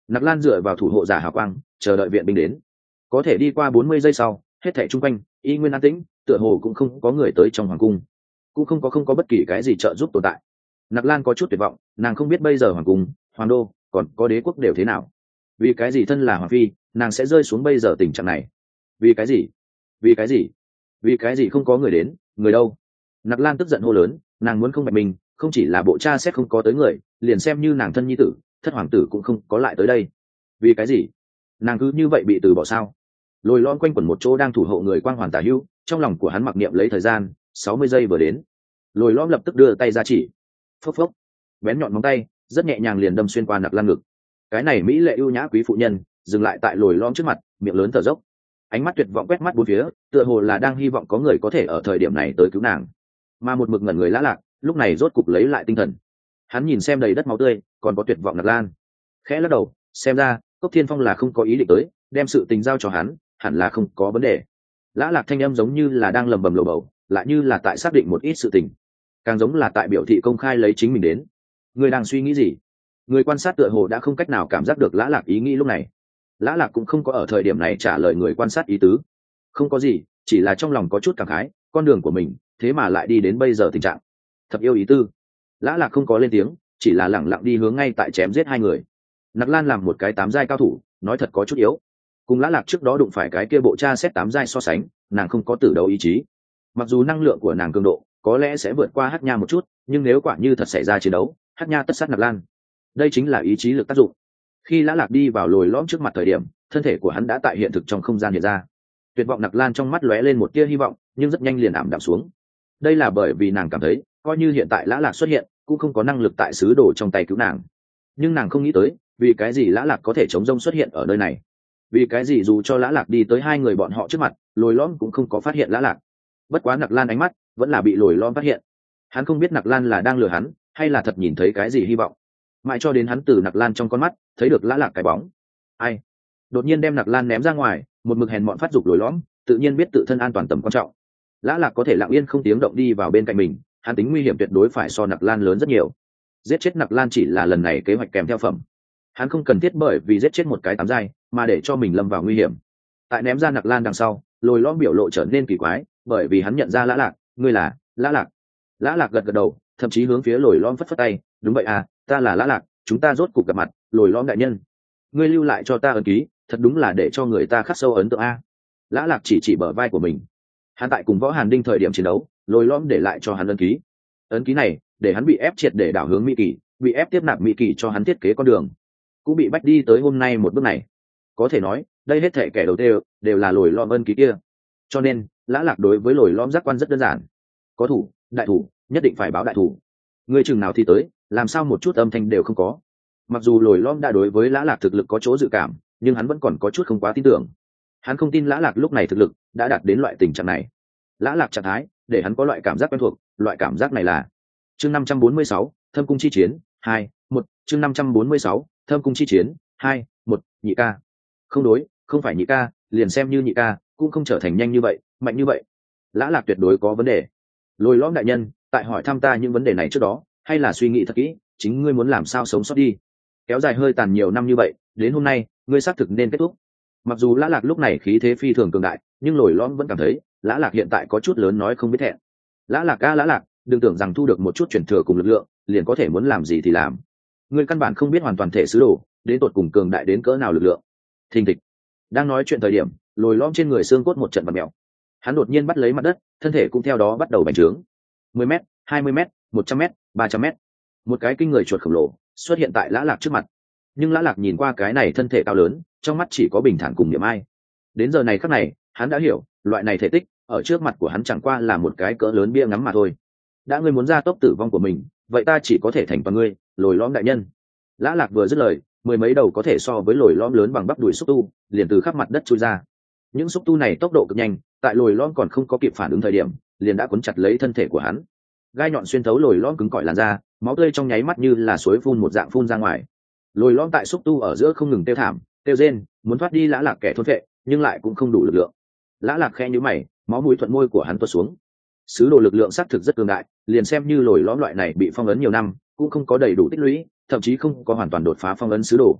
Nặc Lan dựa vào thủ hộ giả hào quang chờ đợi viện binh đến. Có thể đi qua bốn mươi giây sau, hết thảy chung quanh y nguyên an tĩnh, tựa hồ cũng không có người tới trong hoàng cung, cũng không có không có bất kỳ cái gì trợ giúp tồn tại. Nặc Lan có chút tuyệt vọng, nàng không biết bây giờ hoàng cung, hoàng đô còn có đế quốc đều thế nào. Vì cái gì thân là hoàng phi, nàng sẽ rơi xuống bây giờ tình trạng này? Vì cái gì? Vì cái gì? Vì cái gì không có người đến? Người đâu? Nặc Lan tức giận hô lớn, nàng muốn không bạch mình, không chỉ là bộ cha xét không có tới người, liền xem như nàng thân nhi tử, thất hoàng tử cũng không có lại tới đây. Vì cái gì? Nàng cứ như vậy bị từ bỏ sao? Lồi lõm quanh quẩn một chỗ đang thủ hộ người quang hoàn tả hữu, trong lòng của hắn mặc niệm lấy thời gian, sáu mươi giây vừa đến. Lồi lõm lập tức đưa tay ra chỉ. Phốc phốc. Bén nhọn móng tay, rất nhẹ nhàng liền đâm xuyên qua Nặc Lan ngực. Cái này mỹ lệ ưu nhã quý phụ nhân, dừng lại tại lồi lõm trước mặt, miệng lớn thở dốc. Ánh mắt tuyệt vọng quét mắt bốn phía, tựa hồ là đang hy vọng có người có thể ở thời điểm này tới cứu nàng. Mà một mực ngẩn người Lã Lạc, lúc này rốt cục lấy lại tinh thần. Hắn nhìn xem đầy đất máu tươi, còn có tuyệt vọng Nặc Lan, khẽ lắc đầu, xem ra Cốc Thiên Phong là không có ý định tới, đem sự tình giao cho hắn, hẳn là không có vấn đề. Lã Lạc thanh âm giống như là đang lầm bầm lầu bầu, lại như là tại xác định một ít sự tình, càng giống là tại biểu thị công khai lấy chính mình đến. Người đang suy nghĩ gì? Người quan sát tựa hồ đã không cách nào cảm giác được Lã Lạc ý nghĩ lúc này. Lã Lạc cũng không có ở thời điểm này trả lời người quan sát ý tứ. Không có gì, chỉ là trong lòng có chút cảm khái, con đường của mình, thế mà lại đi đến bây giờ tình trạng. Thật yêu ý tư. Lã Lạc không có lên tiếng, chỉ là lẳng lặng đi hướng ngay tại chém giết hai người. Nặc Lan làm một cái tám giai cao thủ, nói thật có chút yếu. Cùng Lã Lạc trước đó đụng phải cái kia bộ tra xét tám giai so sánh, nàng không có tử đấu ý chí. Mặc dù năng lượng của nàng cường độ có lẽ sẽ vượt qua Hắc Nha một chút, nhưng nếu quả như thật xảy ra chiến đấu, Hắc Nha tất sát Nặc Lan. Đây chính là ý chí lực tác dụng. Khi Lã Lạc đi vào lồi lõm trước mặt thời điểm, thân thể của hắn đã tại hiện thực trong không gian hiện ra. Tuyệt vọng Nặc Lan trong mắt lóe lên một tia hy vọng, nhưng rất nhanh liền ảm đạm xuống. Đây là bởi vì nàng cảm thấy, coi như hiện tại Lã Lạc xuất hiện, cũng không có năng lực tại sứ đồ trong tay cứu nàng. Nhưng nàng không nghĩ tới, vì cái gì Lã Lạc có thể chống rông xuất hiện ở nơi này? Vì cái gì dù cho Lã Lạc đi tới hai người bọn họ trước mặt, lồi lõm cũng không có phát hiện Lã Lạc. Bất quá Nặc Lan ánh mắt vẫn là bị lồi lõm phát hiện. Hắn không biết Nặc Lan là đang lừa hắn, hay là thật nhìn thấy cái gì hy vọng. Mãi cho đến hắn từ Nặc Lan trong con mắt thấy được Lã Lạc cái bóng. Ai? Đột nhiên đem Nặc Lan ném ra ngoài, một mực hèn mọn phát dục lồi lõm, tự nhiên biết tự thân an toàn tầm quan trọng. Lã Lạc có thể lặng yên không tiếng động đi vào bên cạnh mình, hắn tính nguy hiểm tuyệt đối phải so Nặc Lan lớn rất nhiều. Giết chết Nặc Lan chỉ là lần này kế hoạch kèm theo phẩm. Hắn không cần thiết bởi vì giết chết một cái tám giai mà để cho mình lâm vào nguy hiểm. Tại ném ra Nặc Lan đằng sau, lồi lõm biểu lộ trở nên kỳ quái, bởi vì hắn nhận ra Lã Lạc, ngươi là Lã Lạc. Lã Lạc gật gật đầu, thậm chí hướng phía lồi lõm phất phất tay, đúng vậy à, ta là Lã Lạc, chúng ta rốt cuộc gặp mặt, lồi lõm đại nhân. Ngươi lưu lại cho ta ấn ký, thật đúng là để cho người ta khắc sâu ấn tượng a. Lã Lạc chỉ chỉ bờ vai của mình. Hắn tại cùng Võ Hàn Đinh thời điểm chiến đấu, lồi lõm để lại cho hắn ấn ký. Ấn ký này để hắn bị ép triệt để đảo hướng Mỹ Kỳ, bị ép tiếp nạp Mỹ Kỳ cho hắn thiết kế con đường, cũng bị bách đi tới hôm nay một bước này. Có thể nói đây hết thể kẻ đầu tiên đều là lồi lõm ân ký kia. Cho nên Lã Lạc đối với lồi lõm giác quan rất đơn giản, có thủ đại thủ, nhất định phải báo đại thủ. Ngươi chừng nào thì tới, làm sao một chút âm thanh đều không có. Mặc dù lồi lõm đã đối với Lã Lạc thực lực có chỗ dự cảm, nhưng hắn vẫn còn có chút không quá tin tưởng. Hắn không tin Lã Lạc lúc này thực lực đã đạt đến loại tình trạng này. Lã Lạc trạng thái để hắn có loại cảm giác quen thuộc, loại cảm giác này là chương năm trăm bốn mươi sáu, Thâm cung chi chiến hai một. Chương năm trăm bốn mươi sáu, Thâm cung chi chiến hai một. Nhị ca. Không đối, không phải nhị ca, liền xem như nhị ca cũng không trở thành nhanh như vậy, mạnh như vậy. Lã Lạc tuyệt đối có vấn đề. Lôi lõm đại nhân, tại hỏi thăm ta những vấn đề này trước đó, hay là suy nghĩ thật kỹ, chính ngươi muốn làm sao sống sót đi. Kéo dài hơi tàn nhiều năm như vậy, đến hôm nay ngươi xác thực nên kết thúc. Mặc dù Lã Lạc lúc này khí thế phi thường cường đại, nhưng lồi lõm vẫn cảm thấy Lã Lạc hiện tại có chút lớn nói không biết thẹn. Lã Lạc ca Lã Lạc, đừng tưởng rằng thu được một chút chuyển thừa cùng lực lượng liền có thể muốn làm gì thì làm. Ngươi căn bản không biết hoàn toàn thể sứ đồ đến tột cùng cường đại đến cỡ nào lực lượng. Thình thịch. Đang nói chuyện thời điểm, lồi lõm trên người xương cốt một trận bật mèo. Hắn đột nhiên bắt lấy mặt đất, thân thể cũng theo đó bắt đầu bành trướng. mười mét, hai mươi mét, một trăm mét, ba trăm mét. Một cái kinh người chuột khổng lồ xuất hiện tại Lã Lạc trước mặt. Nhưng Lã Lạc nhìn qua cái này thân thể cao lớn, trong mắt chỉ có bình thản cùng niềm ai. Đến giờ này khắc này, hắn đã hiểu, loại này thể tích ở trước mặt của hắn chẳng qua là một cái cỡ lớn bia ngắm mà thôi. Đã ngươi muốn ra tốc tử vong của mình, vậy ta chỉ có thể thành toàn ngươi, lồi lõm đại nhân. Lã Lạc vừa dứt lời, mười mấy đầu có thể so với lồi lõm lớn bằng bắp đùi xúc tu liền từ khắp mặt đất chui ra. Những xúc tu này tốc độ cực nhanh, tại lồi lõm còn không có kịp phản ứng thời điểm, liền đã cuốn chặt lấy thân thể của hắn. Gai nhọn xuyên thấu lồi lõm cứng cỏi làn da, máu tươi trong nháy mắt như là suối phun một dạng phun ra ngoài. Lồi lõm tại xúc tu ở giữa không ngừng tiêu thảm, tiêu rên, muốn thoát đi Lã Lạc kẻ thôn vệ, nhưng lại cũng không đủ lực lượng. Lã Lạc khẽ nhíu mày, máu mũi thuận môi của hắn tuột xuống. Sứ đồ lực lượng xác thực rất cường đại, liền xem như lồi lõm loại này bị phong ấn nhiều năm, cũng không có đầy đủ tích lũy, thậm chí không có hoàn toàn đột phá phong ấn sứ đồ.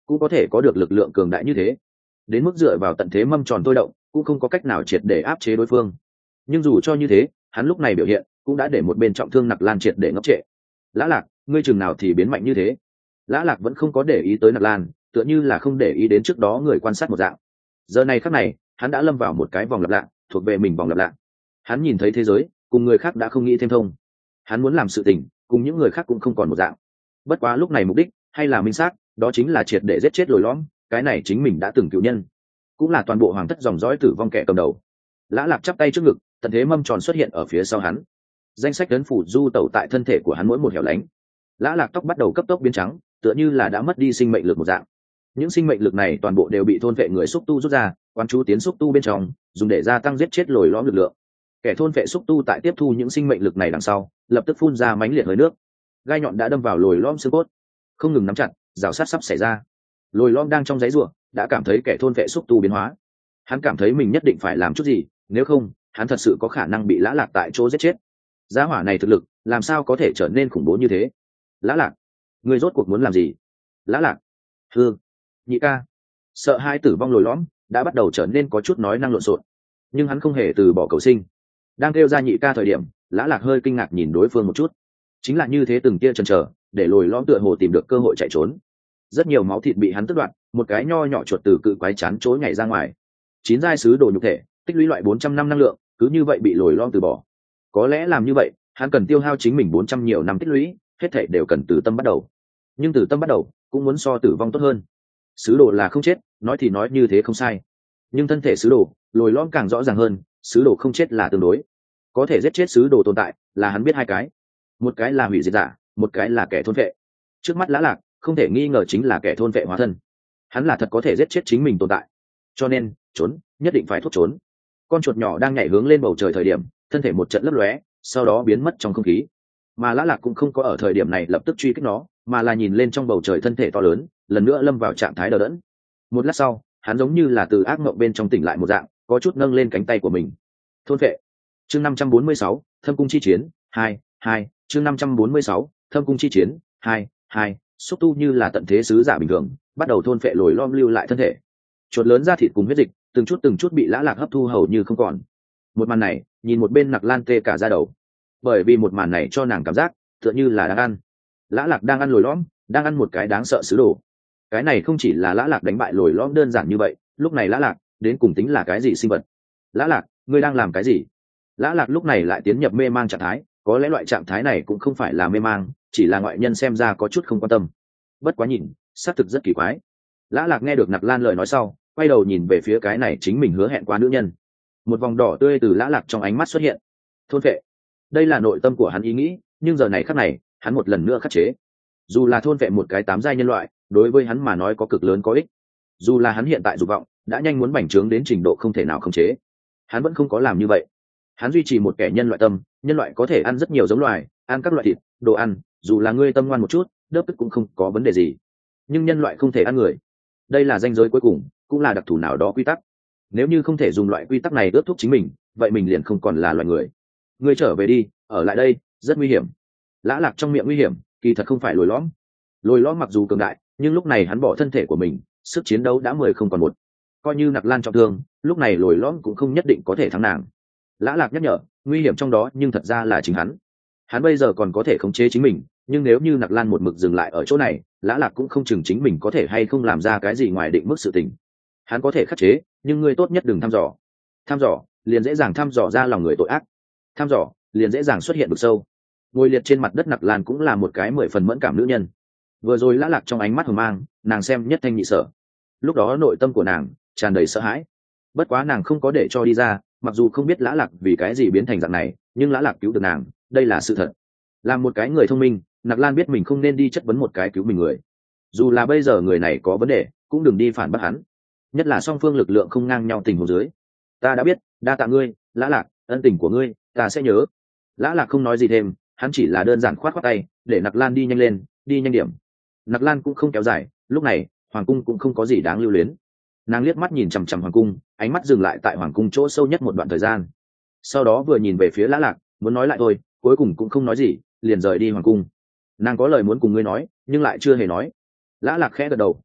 cũng có thể có được lực lượng cường đại như thế, đến mức dựa vào tận thế mâm tròn tôi động cũng không có cách nào triệt để áp chế đối phương. Nhưng dù cho như thế, hắn lúc này biểu hiện cũng đã để một bên trọng thương Nặc Lan triệt để ngốc trệ. Lã Lạc, ngươi chừng nào thì biến mạnh như thế? Lã Lạc vẫn không có để ý tới Nặc Lan, tựa như là không để ý đến trước đó người quan sát một dạng. Giờ này khắc này, hắn đã lâm vào một cái vòng lặp lại, thuộc về mình vòng lặp lại. Hắn nhìn thấy thế giới cùng người khác đã không nghĩ thêm thông, hắn muốn làm sự tình cùng những người khác cũng không còn một dạng. Bất quá lúc này mục đích hay là minh xác, đó chính là triệt để giết chết Lồi Lõm, cái này chính mình đã từng cựu nhân, cũng là toàn bộ hoàng thất dòng dõi tử vong kẻ cầm đầu. Lã Lạc chắp tay trước ngực, tận thế mâm tròn xuất hiện ở phía sau hắn, danh sách ấn phủ du tẩu tại thân thể của hắn mỗi một hẻo lánh. Lã Lạc tóc bắt đầu cấp tốc biến trắng, tựa như là đã mất đi sinh mệnh lực một dạng. Những sinh mệnh lực này toàn bộ đều bị thôn vệ người xúc tu rút ra, quán chú tiến xúc tu bên trong, dùng để gia tăng giết chết Lồi Lõm lực lượng. Kẻ thôn vệ xúc tu tại tiếp thu những sinh mệnh lực này đằng sau, lập tức phun ra mãnh liệt hơi nước, gai nhọn đã đâm vào Lồi Lõm xương cốt, không ngừng nắm chặt, rào sát sắp xảy ra. Lồi Lõm đang trong giấy rùa, đã cảm thấy kẻ thôn vệ xúc tu biến hóa. Hắn cảm thấy mình nhất định phải làm chút gì, nếu không, hắn thật sự có khả năng bị Lã Lạc tại chỗ giết chết. Giá hỏa này thực lực, làm sao có thể trở nên khủng bố như thế? Lã Lạc, ngươi rốt cuộc muốn làm gì? Lã Lạc, hư, nhị ca. Sợ hai tử vong Lồi Lõm đã bắt đầu trở nên có chút nói năng lộn xộn, nhưng hắn không hề từ bỏ cầu sinh. Đang kêu ra nhị ca thời điểm, Lã Lạc hơi kinh ngạc nhìn đối phương một chút. Chính là như thế từng tia chần chờ, để Lồi Lõm tựa hồ tìm được cơ hội chạy trốn. Rất nhiều máu thịt bị hắn tước đoạt, một cái nho nhỏ chuột từ cự quái chán chối nhảy ra ngoài. Chín giai sứ đồ nhục thể, tích lũy loại bốn trăm năm năng lượng, cứ như vậy bị Lồi Lõm từ bỏ. Có lẽ làm như vậy, hắn cần tiêu hao chính mình bốn trăm nhiều năm tích lũy, hết thảy đều cần từ tâm bắt đầu. Nhưng từ tâm bắt đầu, cũng muốn so tử vong tốt hơn. Sứ đồ là không chết, nói thì nói như thế không sai. Nhưng thân thể sứ đồ, Lồi Lõm càng rõ ràng hơn, sứ đồ không chết là tương đối. Có thể giết chết sứ đồ tồn tại, là hắn biết hai cái. Một cái là hủy diệt giả, một cái là kẻ thôn vệ. Trước mắt Lã Lạc, không thể nghi ngờ chính là kẻ thôn vệ hóa thân. Hắn là thật có thể giết chết chính mình tồn tại. Cho nên, trốn, nhất định phải thốt trốn. Con chuột nhỏ đang nhảy hướng lên bầu trời thời điểm, thân thể một trận lấp lóe, sau đó biến mất trong không khí. Mà Lã Lạc cũng không có ở thời điểm này lập tức truy kích nó, mà là nhìn lên trong bầu trời thân thể to lớn, lần nữa lâm vào trạng thái đờ đẫn. Một lát sau, hắn giống như là từ ác mộng bên trong tỉnh lại một dạng, có chút nâng lên cánh tay của mình. Thôn vệ. Chương năm trăm bốn mươi sáu, Thâm cung chi chiến, hai, hai, chương năm trăm bốn mươi sáu, Thâm cung chi chiến, hai, hai, xúc tu như là tận thế sứ giả bình thường, bắt đầu thôn phệ Lồi Lõm lưu lại thân thể. Chuột lớn ra thịt cùng huyết dịch, từng chút từng chút bị Lã Lạc hấp thu hầu như không còn. Một màn này, nhìn một bên Nặc Lan tê cả da đầu, bởi vì một màn này cho nàng cảm giác tựa như là đang ăn. Lã Lạc đang ăn Lồi Lõm, đang ăn một cái đáng sợ sứ đồ. Cái này không chỉ là Lã Lạc đánh bại Lồi Lõm đơn giản như vậy, lúc này Lã Lạc đến cùng tính là cái gì sinh vật? Lã Lạc, ngươi đang làm cái gì? Lã Lạc lúc này lại tiến nhập mê mang trạng thái, có lẽ loại trạng thái này cũng không phải là mê mang, chỉ là ngoại nhân xem ra có chút không quan tâm. Bất quá nhìn, xác thực rất kỳ quái. Lã Lạc nghe được Nặc Lan lời nói sau, quay đầu nhìn về phía cái này chính mình hứa hẹn qua nữ nhân. Một vòng đỏ tươi từ Lã Lạc trong ánh mắt xuất hiện. Thôn vệ. Đây là nội tâm của hắn ý nghĩ, nhưng giờ này khắc này, hắn một lần nữa khắc chế. Dù là thôn vệ một cái tám giai nhân loại, đối với hắn mà nói có cực lớn có ích. Dù là hắn hiện tại dục vọng đã nhanh muốn bành trướng đến trình độ không thể nào khống chế, hắn vẫn không có làm như vậy. Hắn duy trì một kẻ nhân loại tâm, nhân loại có thể ăn rất nhiều giống loài, ăn các loại thịt, đồ ăn, dù là ngươi tâm ngoan một chút, đớp tức cũng không có vấn đề gì. Nhưng nhân loại không thể ăn người. Đây là ranh giới cuối cùng, cũng là đặc thù nào đó quy tắc. Nếu như không thể dùng loại quy tắc này ước thúc chính mình, vậy mình liền không còn là loài người. Ngươi trở về đi, ở lại đây, rất nguy hiểm. Lã Lạc trong miệng nguy hiểm, kỳ thật không phải Lồi Lõm. Lồi Lõm mặc dù cường đại, nhưng lúc này hắn bỏ thân thể của mình, sức chiến đấu đã mười không còn một. Coi như Nặc Lan trọng thương, lúc này Lồi Lõm cũng không nhất định có thể thắng nàng. Lã Lạc nhắc nhở, nguy hiểm trong đó nhưng thật ra là chính hắn. Hắn bây giờ còn có thể khống chế chính mình, nhưng nếu như Nặc Lan một mực dừng lại ở chỗ này, Lã Lạc cũng không chừng chính mình có thể hay không làm ra cái gì ngoài định mức sự tình. Hắn có thể khắc chế, nhưng ngươi tốt nhất đừng thăm dò. Thăm dò, liền dễ dàng thăm dò ra lòng người tội ác. Thăm dò, liền dễ dàng xuất hiện vực sâu. Ngồi liệt trên mặt đất Nặc Lan cũng là một cái mười phần mẫn cảm nữ nhân. Vừa rồi Lã Lạc trong ánh mắt hờ mang, nàng xem nhất thanh nhị sở. Lúc đó nội tâm của nàng tràn đầy sợ hãi. Bất quá nàng không có để cho đi ra, mặc dù không biết Lã Lạc vì cái gì biến thành dạng này, nhưng Lã Lạc cứu được nàng, đây là sự thật. Làm một cái người thông minh, Nặc Lan biết mình không nên đi chất vấn một cái cứu mình người. Dù là bây giờ người này có vấn đề, cũng đừng đi phản bác hắn. Nhất là song phương lực lượng không ngang nhau tình huống dưới. Ta đã biết, đa tạ ngươi, Lã Lạc, ân tình của ngươi, ta sẽ nhớ. Lã Lạc không nói gì thêm, hắn chỉ là đơn giản khoát khoát tay, để Nặc Lan đi nhanh lên, đi nhanh điểm. Nặc Lan cũng không kéo dài, lúc này, hoàng cung cũng không có gì đáng lưu luyến. Nàng liếc mắt nhìn chằm chằm hoàng cung, ánh mắt dừng lại tại hoàng cung chỗ sâu nhất một đoạn thời gian. Sau đó vừa nhìn về phía Lã Lạc, muốn nói lại thôi, cuối cùng cũng không nói gì, liền rời đi hoàng cung. Nàng có lời muốn cùng ngươi nói, nhưng lại chưa hề nói. Lã Lạc khẽ gật đầu,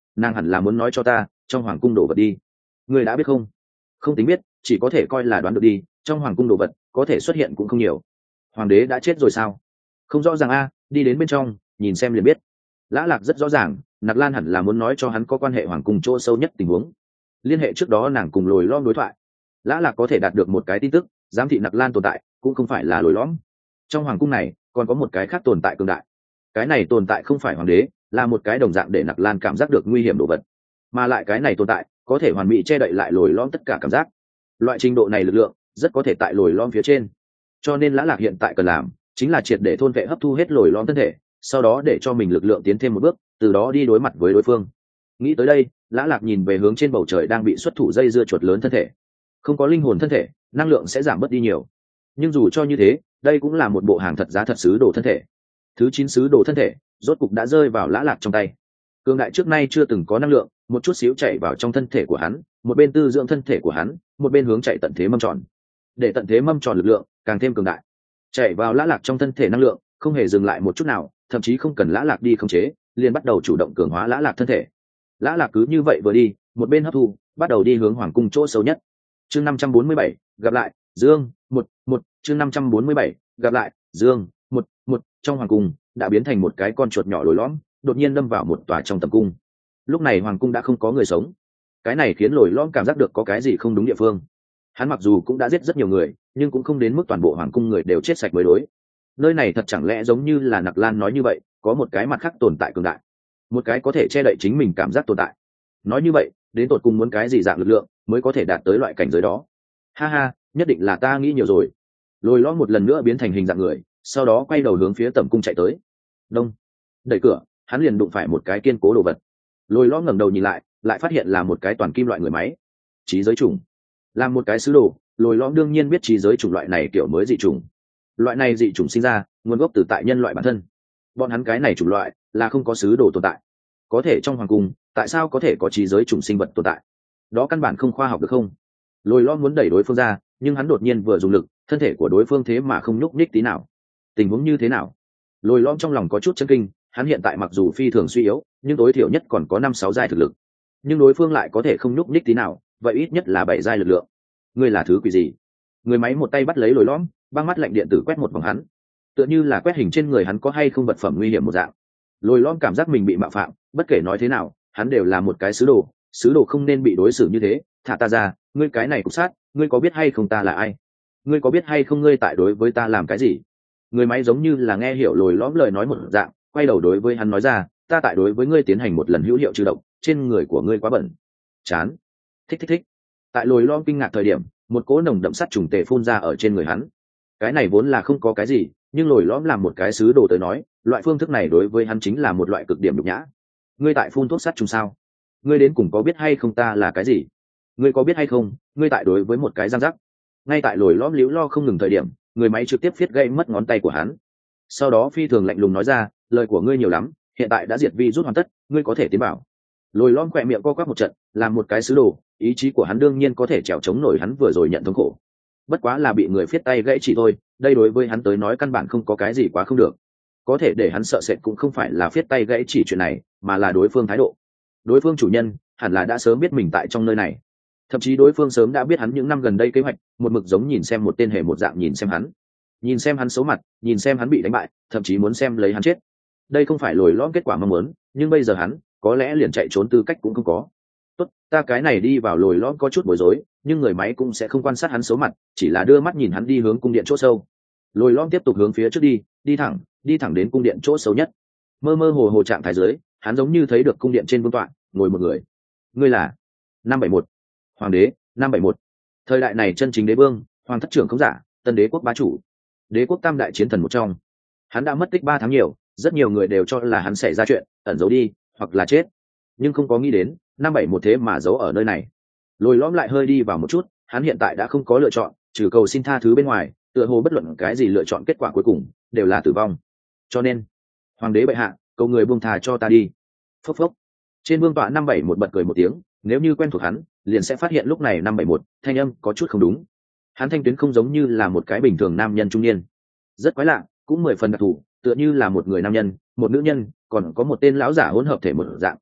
nàng hẳn là muốn nói cho ta trong hoàng cung đồ vật đi. Ngươi đã biết không? Không tính biết, chỉ có thể coi là đoán được đi. Trong hoàng cung đồ vật có thể xuất hiện cũng không nhiều. Hoàng đế đã chết rồi sao? Không rõ ràng a, đi đến bên trong nhìn xem liền biết. Lã Lạc rất rõ ràng, Nặc Lan hẳn là muốn nói cho hắn có quan hệ hoàng cung chỗ sâu nhất tình huống. Liên hệ trước đó nàng cùng Lồi Lõm đối thoại, Lã Lạc có thể đạt được một cái tin tức, giám thị Nặc Lan tồn tại cũng không phải là Lồi Lõm. Trong hoàng cung này còn có một cái khác tồn tại cường đại. Cái này tồn tại không phải hoàng đế, là một cái đồng dạng để Nặc Lan cảm giác được nguy hiểm đồ vật, mà lại cái này tồn tại có thể hoàn mỹ che đậy lại Lồi Lõm tất cả cảm giác. Loại trình độ này lực lượng rất có thể tại Lồi Lõm phía trên. Cho nên Lã Lạc hiện tại cần làm chính là triệt để thôn vệ hấp thu hết Lồi Lõm thân thể, sau đó để cho mình lực lượng tiến thêm một bước, từ đó đi đối mặt với đối phương. Nghĩ tới đây, Lã Lạc nhìn về hướng trên bầu trời đang bị xuất thủ dây dưa chuột lớn thân thể. Không có linh hồn thân thể, năng lượng sẽ giảm bớt đi nhiều. Nhưng dù cho như thế, đây cũng là một bộ hàng thật giá thật sứ đồ thân thể. Thứ chín sứ đồ thân thể, rốt cục đã rơi vào Lã Lạc trong tay. Cường đại trước nay chưa từng có năng lượng, một chút xíu chạy vào trong thân thể của hắn, một bên tư dưỡng thân thể của hắn, một bên hướng chạy tận thế mâm tròn. Để tận thế mâm tròn lực lượng càng thêm cường đại. Chạy vào Lã Lạc trong thân thể năng lượng, không hề dừng lại một chút nào, thậm chí không cần Lã Lạc đi khống chế, liền bắt đầu chủ động cường hóa Lã Lạc thân thể. Lã Lạc cứ như vậy vừa đi, một bên hấp thu, bắt đầu đi hướng hoàng cung chỗ sâu nhất. Chương năm trăm bốn mươi bảy, gặp lại, Dương, một, một, chương năm trăm bốn mươi bảy, gặp lại, Dương, một, một, trong hoàng cung đã biến thành một cái con chuột nhỏ lồi lõm, đột nhiên đâm vào một tòa trong tầm cung. Lúc này hoàng cung đã không có người sống. Cái này khiến lồi lõm cảm giác được có cái gì không đúng địa phương. Hắn mặc dù cũng đã giết rất nhiều người, nhưng cũng không đến mức toàn bộ hoàng cung người đều chết sạch mới đối. Nơi này thật chẳng lẽ giống như là Nặc Lan nói như vậy, có một cái mặt khác tồn tại cường đại, một cái có thể che đậy chính mình cảm giác tồn tại. Nói như vậy, đến tột cùng muốn cái gì dạng lực lượng mới có thể đạt tới loại cảnh giới đó? Ha ha, nhất định là ta nghĩ nhiều rồi. Lồi lõm một lần nữa biến thành hình dạng người, sau đó quay đầu hướng phía tầm cung chạy tới. Đông, đẩy cửa, hắn liền đụng phải một cái kiên cố đồ vật. Lồi lõm ngẩng đầu nhìn lại, lại phát hiện là một cái toàn kim loại người máy. Trí giới trùng. Làm một cái sứ đồ, Lồi lõm đương nhiên biết trí giới chủng loại này kiểu mới dị chủng. Loại này dị chủng sinh ra nguồn gốc từ tại nhân loại bản thân. Bọn hắn cái này chủng loại là không có sứ đồ tồn tại. Có thể trong hoàng cung, tại sao có thể có trí giới chủng sinh vật tồn tại? Đó căn bản không khoa học được không? Lồi lõm muốn đẩy đối phương ra, nhưng hắn đột nhiên vừa dùng lực, thân thể của đối phương thế mà không nhúc nhích tí nào. Tình huống như thế nào? Lồi lõm trong lòng có chút chấn kinh, hắn hiện tại mặc dù phi thường suy yếu, nhưng tối thiểu nhất còn có năm sáu giai thực lực. Nhưng đối phương lại có thể không nhúc nhích tí nào, vậy ít nhất là bảy giai lực lượng. Ngươi là thứ quỷ gì? Người máy một tay bắt lấy lồi lõm, băng mắt lạnh điện tử quét một vòng hắn, tựa như là quét hình trên người hắn có hay không vật phẩm nguy hiểm một dạng. Lồi lõm cảm giác mình bị mạo phạm, bất kể nói thế nào, hắn đều là một cái sứ đồ, sứ đồ không nên bị đối xử như thế. Thả ta ra, ngươi cái này cục sát, ngươi có biết hay không ta là ai? Ngươi có biết hay không ngươi tại đối với ta làm cái gì? Người máy giống như là nghe hiểu lồi lõm lời nói một dạng, quay đầu đối với hắn nói ra, ta tại đối với ngươi tiến hành một lần hữu hiệu trừ độc, trên người của ngươi quá bẩn. Chán. Thích thích thích. Tại lồi lõm kinh ngạc thời điểm, một cỗ nồng đậm sắt trùng tề phun ra ở trên người hắn. Cái này vốn là không có cái gì, nhưng lồi lõm làm một cái sứ đồ tới nói, loại phương thức này đối với hắn chính là một loại cực điểm nhục nhã. Ngươi tại phun thuốc sắt trùng sao? Ngươi đến cùng có biết hay không ta là cái gì? Ngươi có biết hay không, ngươi tại đối với một cái giang rắc. Ngay tại lồi lõm liễu lo không ngừng thời điểm, người máy trực tiếp viết gãy mất ngón tay của hắn. Sau đó phi thường lạnh lùng nói ra, lời của ngươi nhiều lắm, hiện tại đã diệt vi rút hoàn tất, ngươi có thể tiến vào. Lồi lõm khỏe miệng co quắp một trận, làm một cái sứ đồ, ý chí của hắn đương nhiên có thể trèo chống nổi hắn vừa rồi nhận thống khổ. Bất quá là bị người viết tay gãy chỉ thôi, đây đối với hắn tới nói căn bản không có cái gì quá không được. Có thể để hắn sợ sệt cũng không phải là viết tay gãy chỉ chuyện này, mà là đối phương thái độ. Đối phương chủ nhân hẳn là đã sớm biết mình tại trong nơi này, thậm chí đối phương sớm đã biết hắn những năm gần đây kế hoạch, một mực giống nhìn xem một tên hề một dạng nhìn xem hắn, nhìn xem hắn xấu mặt, nhìn xem hắn bị đánh bại, thậm chí muốn xem lấy hắn chết. Đây không phải lồi lõm kết quả mong muốn, nhưng bây giờ hắn có lẽ liền chạy trốn tư cách cũng không có. Tốt, ta cái này đi vào lồi lõm có chút bối rối, nhưng người máy cũng sẽ không quan sát hắn xấu mặt, chỉ là đưa mắt nhìn hắn đi hướng cung điện chỗ sâu. Lồi lõm tiếp tục hướng phía trước đi, đi thẳng, đi thẳng đến cung điện chỗ sâu nhất. Mơ mơ hồ hồ trạng thái dưới, hắn giống như thấy được cung điện trên vương tọa ngồi một người. Ngươi là năm bảy một, hoàng đế năm bảy một. Thời đại này chân chính đế vương, hoàng thất trưởng không giả, tân đế quốc bá chủ, đế quốc tam đại chiến thần một trong. Hắn đã mất tích ba tháng nhiều, rất nhiều người đều cho là hắn xảy ra chuyện, ẩn giấu đi, hoặc là chết, nhưng không có nghĩ đến năm bảy một thế mà giấu ở nơi này. Lồi lõm lại hơi đi vào một chút, hắn hiện tại đã không có lựa chọn, trừ cầu xin tha thứ bên ngoài, tựa hồ bất luận cái gì lựa chọn kết quả cuối cùng đều là tử vong. Cho nên, hoàng đế bệ hạ, cầu người buông thà cho ta đi. Phốc phốc. Trên vương tọa năm bảy một bật cười một tiếng, nếu như quen thuộc hắn, liền sẽ phát hiện lúc này năm bảy một thanh âm có chút không đúng. Hắn thanh tuyến không giống như là một cái bình thường nam nhân trung niên, rất quái lạ, cũng mười phần đặc thù, tựa như là một người nam nhân, một nữ nhân, còn có một tên lão giả hỗn hợp thể một dạng.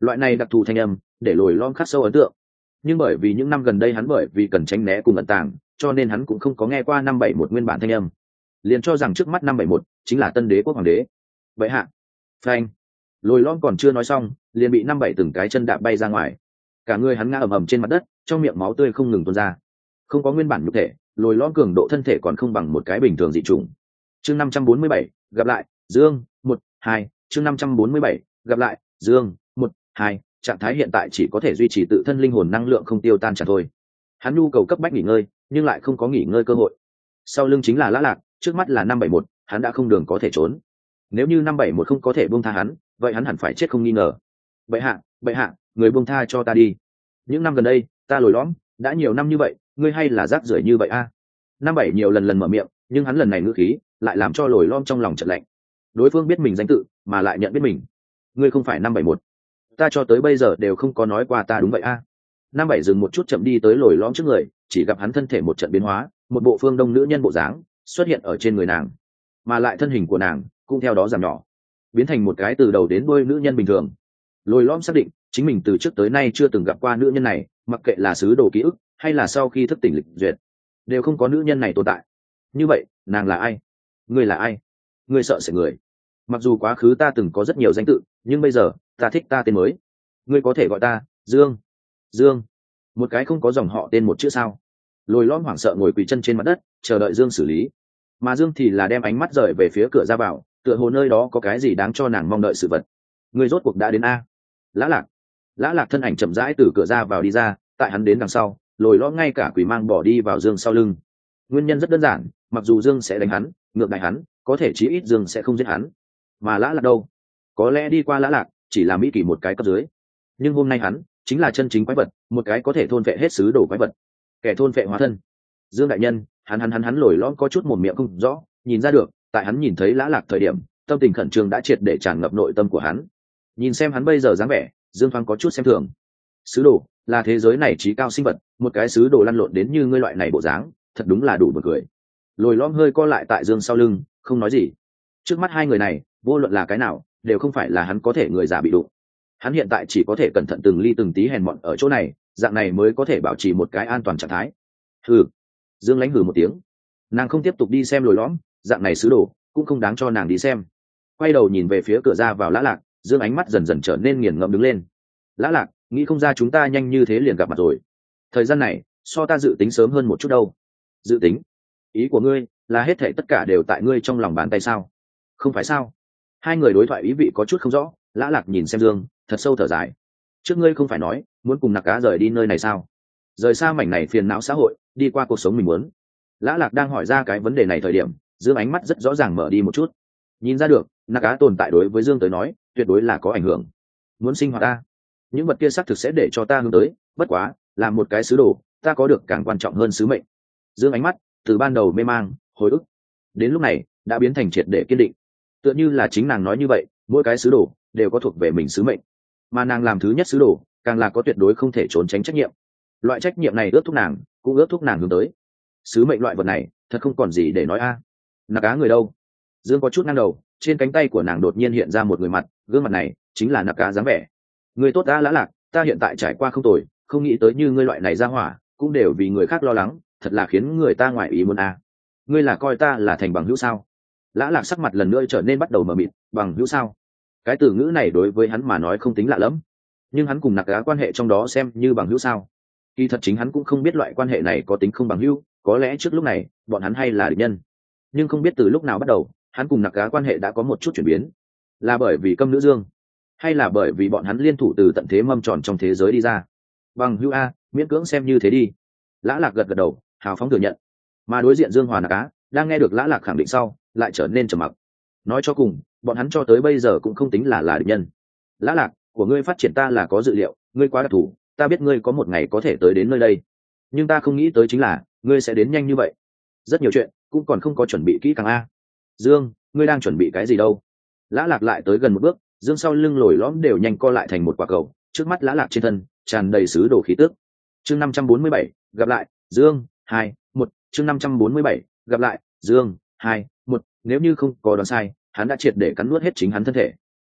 Loại này đặc thù thanh âm để lồi lom khắc sâu ấn tượng, nhưng bởi vì những năm gần đây hắn bởi vì cần tránh né cùng ẩn tàng, cho nên hắn cũng không có nghe qua năm bảy một nguyên bản thanh âm, liền cho rằng trước mắt năm bảy một chính là tân đế quốc hoàng đế. Vậy hạ phanh, lồi lom còn chưa nói xong liền bị năm bảy từng cái chân đạp bay ra ngoài, cả người hắn ngã ầm ầm trên mặt đất, trong miệng máu tươi không ngừng tuôn ra. Không có nguyên bản nhục thể, lồi lom cường độ thân thể còn không bằng một cái bình thường dị chủng. Chương năm trăm bốn mươi bảy, gặp lại Dương một hai. Chương năm trăm bốn mươi bảy, gặp lại Dương một hai. Trạng thái hiện tại chỉ có thể duy trì tự thân linh hồn năng lượng không tiêu tan trả thôi. Hắn nhu cầu cấp bách nghỉ ngơi, nhưng lại không có nghỉ ngơi cơ hội. Sau lưng chính là Lã Lạc, trước mắt là năm bảy một, hắn đã không đường có thể trốn. Nếu như năm bảy một không có thể buông tha hắn, vậy hắn hẳn phải chết không nghi ngờ. Bệ hạ, bệ hạ, người buông tha cho ta đi. Những năm gần đây, ta lồi lõm, đã nhiều năm như vậy, ngươi hay là rác rưởi như vậy a? Năm bảy nhiều lần lần mở miệng, nhưng hắn lần này ngữ khí lại làm cho lồi lõm trong lòng chợt lạnh. Đối phương biết mình danh tự, mà lại nhận biết mình. Ngươi không phải năm bảy một. Ta cho tới bây giờ đều không có nói qua ta đúng vậy a. Năm bảy dừng một chút chậm đi tới lồi lõm trước người, chỉ gặp hắn thân thể một trận biến hóa, một bộ phương đông nữ nhân bộ dáng xuất hiện ở trên người nàng, mà lại thân hình của nàng cũng theo đó giảm nhỏ, biến thành một cái từ đầu đến đuôi nữ nhân bình thường. Lồi lõm xác định chính mình từ trước tới nay chưa từng gặp qua nữ nhân này, mặc kệ là sứ đồ ký ức hay là sau khi thức tỉnh lịch duyệt, đều không có nữ nhân này tồn tại. Như vậy nàng là ai? Ngươi là ai? Ngươi sợ sẽ người. Mặc dù quá khứ ta từng có rất nhiều danh tự, nhưng bây giờ ta thích ta tên mới. Ngươi có thể gọi ta Dương. Dương, một cái không có dòng họ tên một chữ sao? Lồi lõm hoảng sợ ngồi quỳ chân trên mặt đất, chờ đợi Dương xử lý. Mà Dương thì là đem ánh mắt rời về phía cửa ra vào, tựa hồ nơi đó có cái gì đáng cho nàng mong đợi sự vật. Ngươi rốt cuộc đã đến a? Lã Lạc. Lã Lạc thân ảnh chậm rãi từ cửa ra vào đi ra, tại hắn đến đằng sau, lồi lõm ngay cả quỷ mang bỏ đi vào Dương sau lưng. Nguyên nhân rất đơn giản, mặc dù Dương sẽ đánh hắn, ngược lại hắn, có thể chí ít Dương sẽ không giết hắn. Mà Lã Lạc đâu? Có lẽ đi qua Lã Lạc chỉ là mỹ kỷ một cái cấp dưới, nhưng hôm nay hắn chính là chân chính quái vật, một cái có thể thôn vệ hết sứ đồ quái vật, kẻ thôn vệ hóa thân. Dương đại nhân, hắn hắn hắn hắn lồi lõm có chút mồm miệng không rõ, nhìn ra được, tại hắn nhìn thấy Lã Lạc thời điểm, tâm tình khẩn trương đã triệt để tràn ngập nội tâm của hắn. Nhìn xem hắn bây giờ dáng vẻ, Dương thoáng có chút xem thường. Sứ đồ là thế giới này trí cao sinh vật, một cái sứ đồ lăn lộn đến như ngươi loại này bộ dáng, thật đúng là đủ buồn cười. Lồi lõm hơi co lại tại Dương sau lưng, không nói gì. Trước mắt hai người này, vô luận là cái nào, đều không phải là hắn có thể người già bị đụng. Hắn hiện tại chỉ có thể cẩn thận từng ly từng tí hèn mọn ở chỗ này, dạng này mới có thể bảo trì một cái an toàn trạng thái. Hừ. Dương lãnh hừ một tiếng, nàng không tiếp tục đi xem lồi lõm, dạng này sứ đồ cũng không đáng cho nàng đi xem. Quay đầu nhìn về phía cửa ra vào Lã Lạc, Dương ánh mắt dần dần trở nên nghiền ngẫm đứng lên. Lã Lạc, nghĩ không ra chúng ta nhanh như thế liền gặp mặt rồi. Thời gian này so ta dự tính sớm hơn một chút đâu. Dự tính? Ý của ngươi là hết thảy tất cả đều tại ngươi trong lòng bàn tay sao? Không phải sao? Hai người đối thoại ý vị có chút không rõ. Lã Lạc nhìn xem Dương, thật sâu thở dài. Trước ngươi không phải nói muốn cùng Nặc Cá rời đi nơi này sao? Rời xa mảnh này phiền não xã hội, đi qua cuộc sống mình muốn. Lã Lạc đang hỏi ra cái vấn đề này thời điểm, Dương ánh mắt rất rõ ràng mở đi một chút. Nhìn ra được, Nặc Cá tồn tại đối với Dương tới nói, tuyệt đối là có ảnh hưởng. Muốn sinh hoạt ta, những vật kia xác thực sẽ để cho ta hướng tới, bất quá, làm một cái sứ đồ, ta có được càng quan trọng hơn sứ mệnh. Dương ánh mắt từ ban đầu mê mang, hồi ức, đến lúc này đã biến thành triệt để kiên định. Tựa như là chính nàng nói như vậy, mỗi cái sứ đồ đều có thuộc về mình sứ mệnh, mà nàng làm thứ nhất sứ đồ, càng là có tuyệt đối không thể trốn tránh trách nhiệm. Loại trách nhiệm này ước thúc nàng, cũng ước thúc nàng hướng tới sứ mệnh. Loại vật này thật không còn gì để nói a. À. Nặc Cá người đâu? Dương có chút ngang đầu, trên cánh tay của nàng đột nhiên hiện ra một người mặt, gương mặt này chính là Nặc Cá dáng vẻ. Người tốt đã Lã Lạc, ta hiện tại trải qua không tồi, không nghĩ tới như ngươi loại này ra hỏa, cũng đều vì người khác lo lắng, thật là khiến người ta ngoài ý muốn a. À. Ngươi là coi ta là thành bằng hữu sao? Lã Lạc sắc mặt lần nữa trở nên bắt đầu mờ mịt. Bằng hữu sao? Cái từ ngữ này đối với hắn mà nói không tính lạ lẫm, nhưng hắn cùng Nặc Cá quan hệ trong đó xem như bằng hữu sao? Kỳ thật chính hắn cũng không biết loại quan hệ này có tính không bằng hữu, có lẽ trước lúc này bọn hắn hay là địch nhân, nhưng không biết từ lúc nào bắt đầu, hắn cùng Nặc Cá quan hệ đã có một chút chuyển biến. Là bởi vì câm nữ Dương, hay là bởi vì bọn hắn liên thủ từ tận thế mâm tròn trong thế giới đi ra? Bằng hữu a, miễn cưỡng xem như thế đi. Lã Lạc gật gật đầu, hào phóng thừa nhận. Mà đối diện Dương Hòa Nặc Cá đang nghe được Lã Lạc khẳng định sau, lại trở nên trầm mặc. Nói cho cùng, bọn hắn cho tới bây giờ cũng không tính là là địch nhân. Lã Lạc, của ngươi phát triển ta là có dự liệu, ngươi quá đặc thù, ta biết ngươi có một ngày có thể tới đến nơi đây, nhưng ta không nghĩ tới chính là ngươi sẽ đến nhanh như vậy. Rất nhiều chuyện cũng còn không có chuẩn bị kỹ càng a. Dương, ngươi đang chuẩn bị cái gì đâu? Lã Lạc lại tới gần một bước, Dương sau lưng lồi lõm đều nhanh co lại thành một quả cầu, trước mắt Lã Lạc trên thân tràn đầy sứ đồ khí tức. Chương năm trăm bốn mươi bảy, gặp lại Dương hai một. Chương năm trăm bốn mươi bảy, gặp lại Dương hai một. Nếu như không có đoán sai, hắn đã triệt để cắn nuốt hết chính hắn thân thể.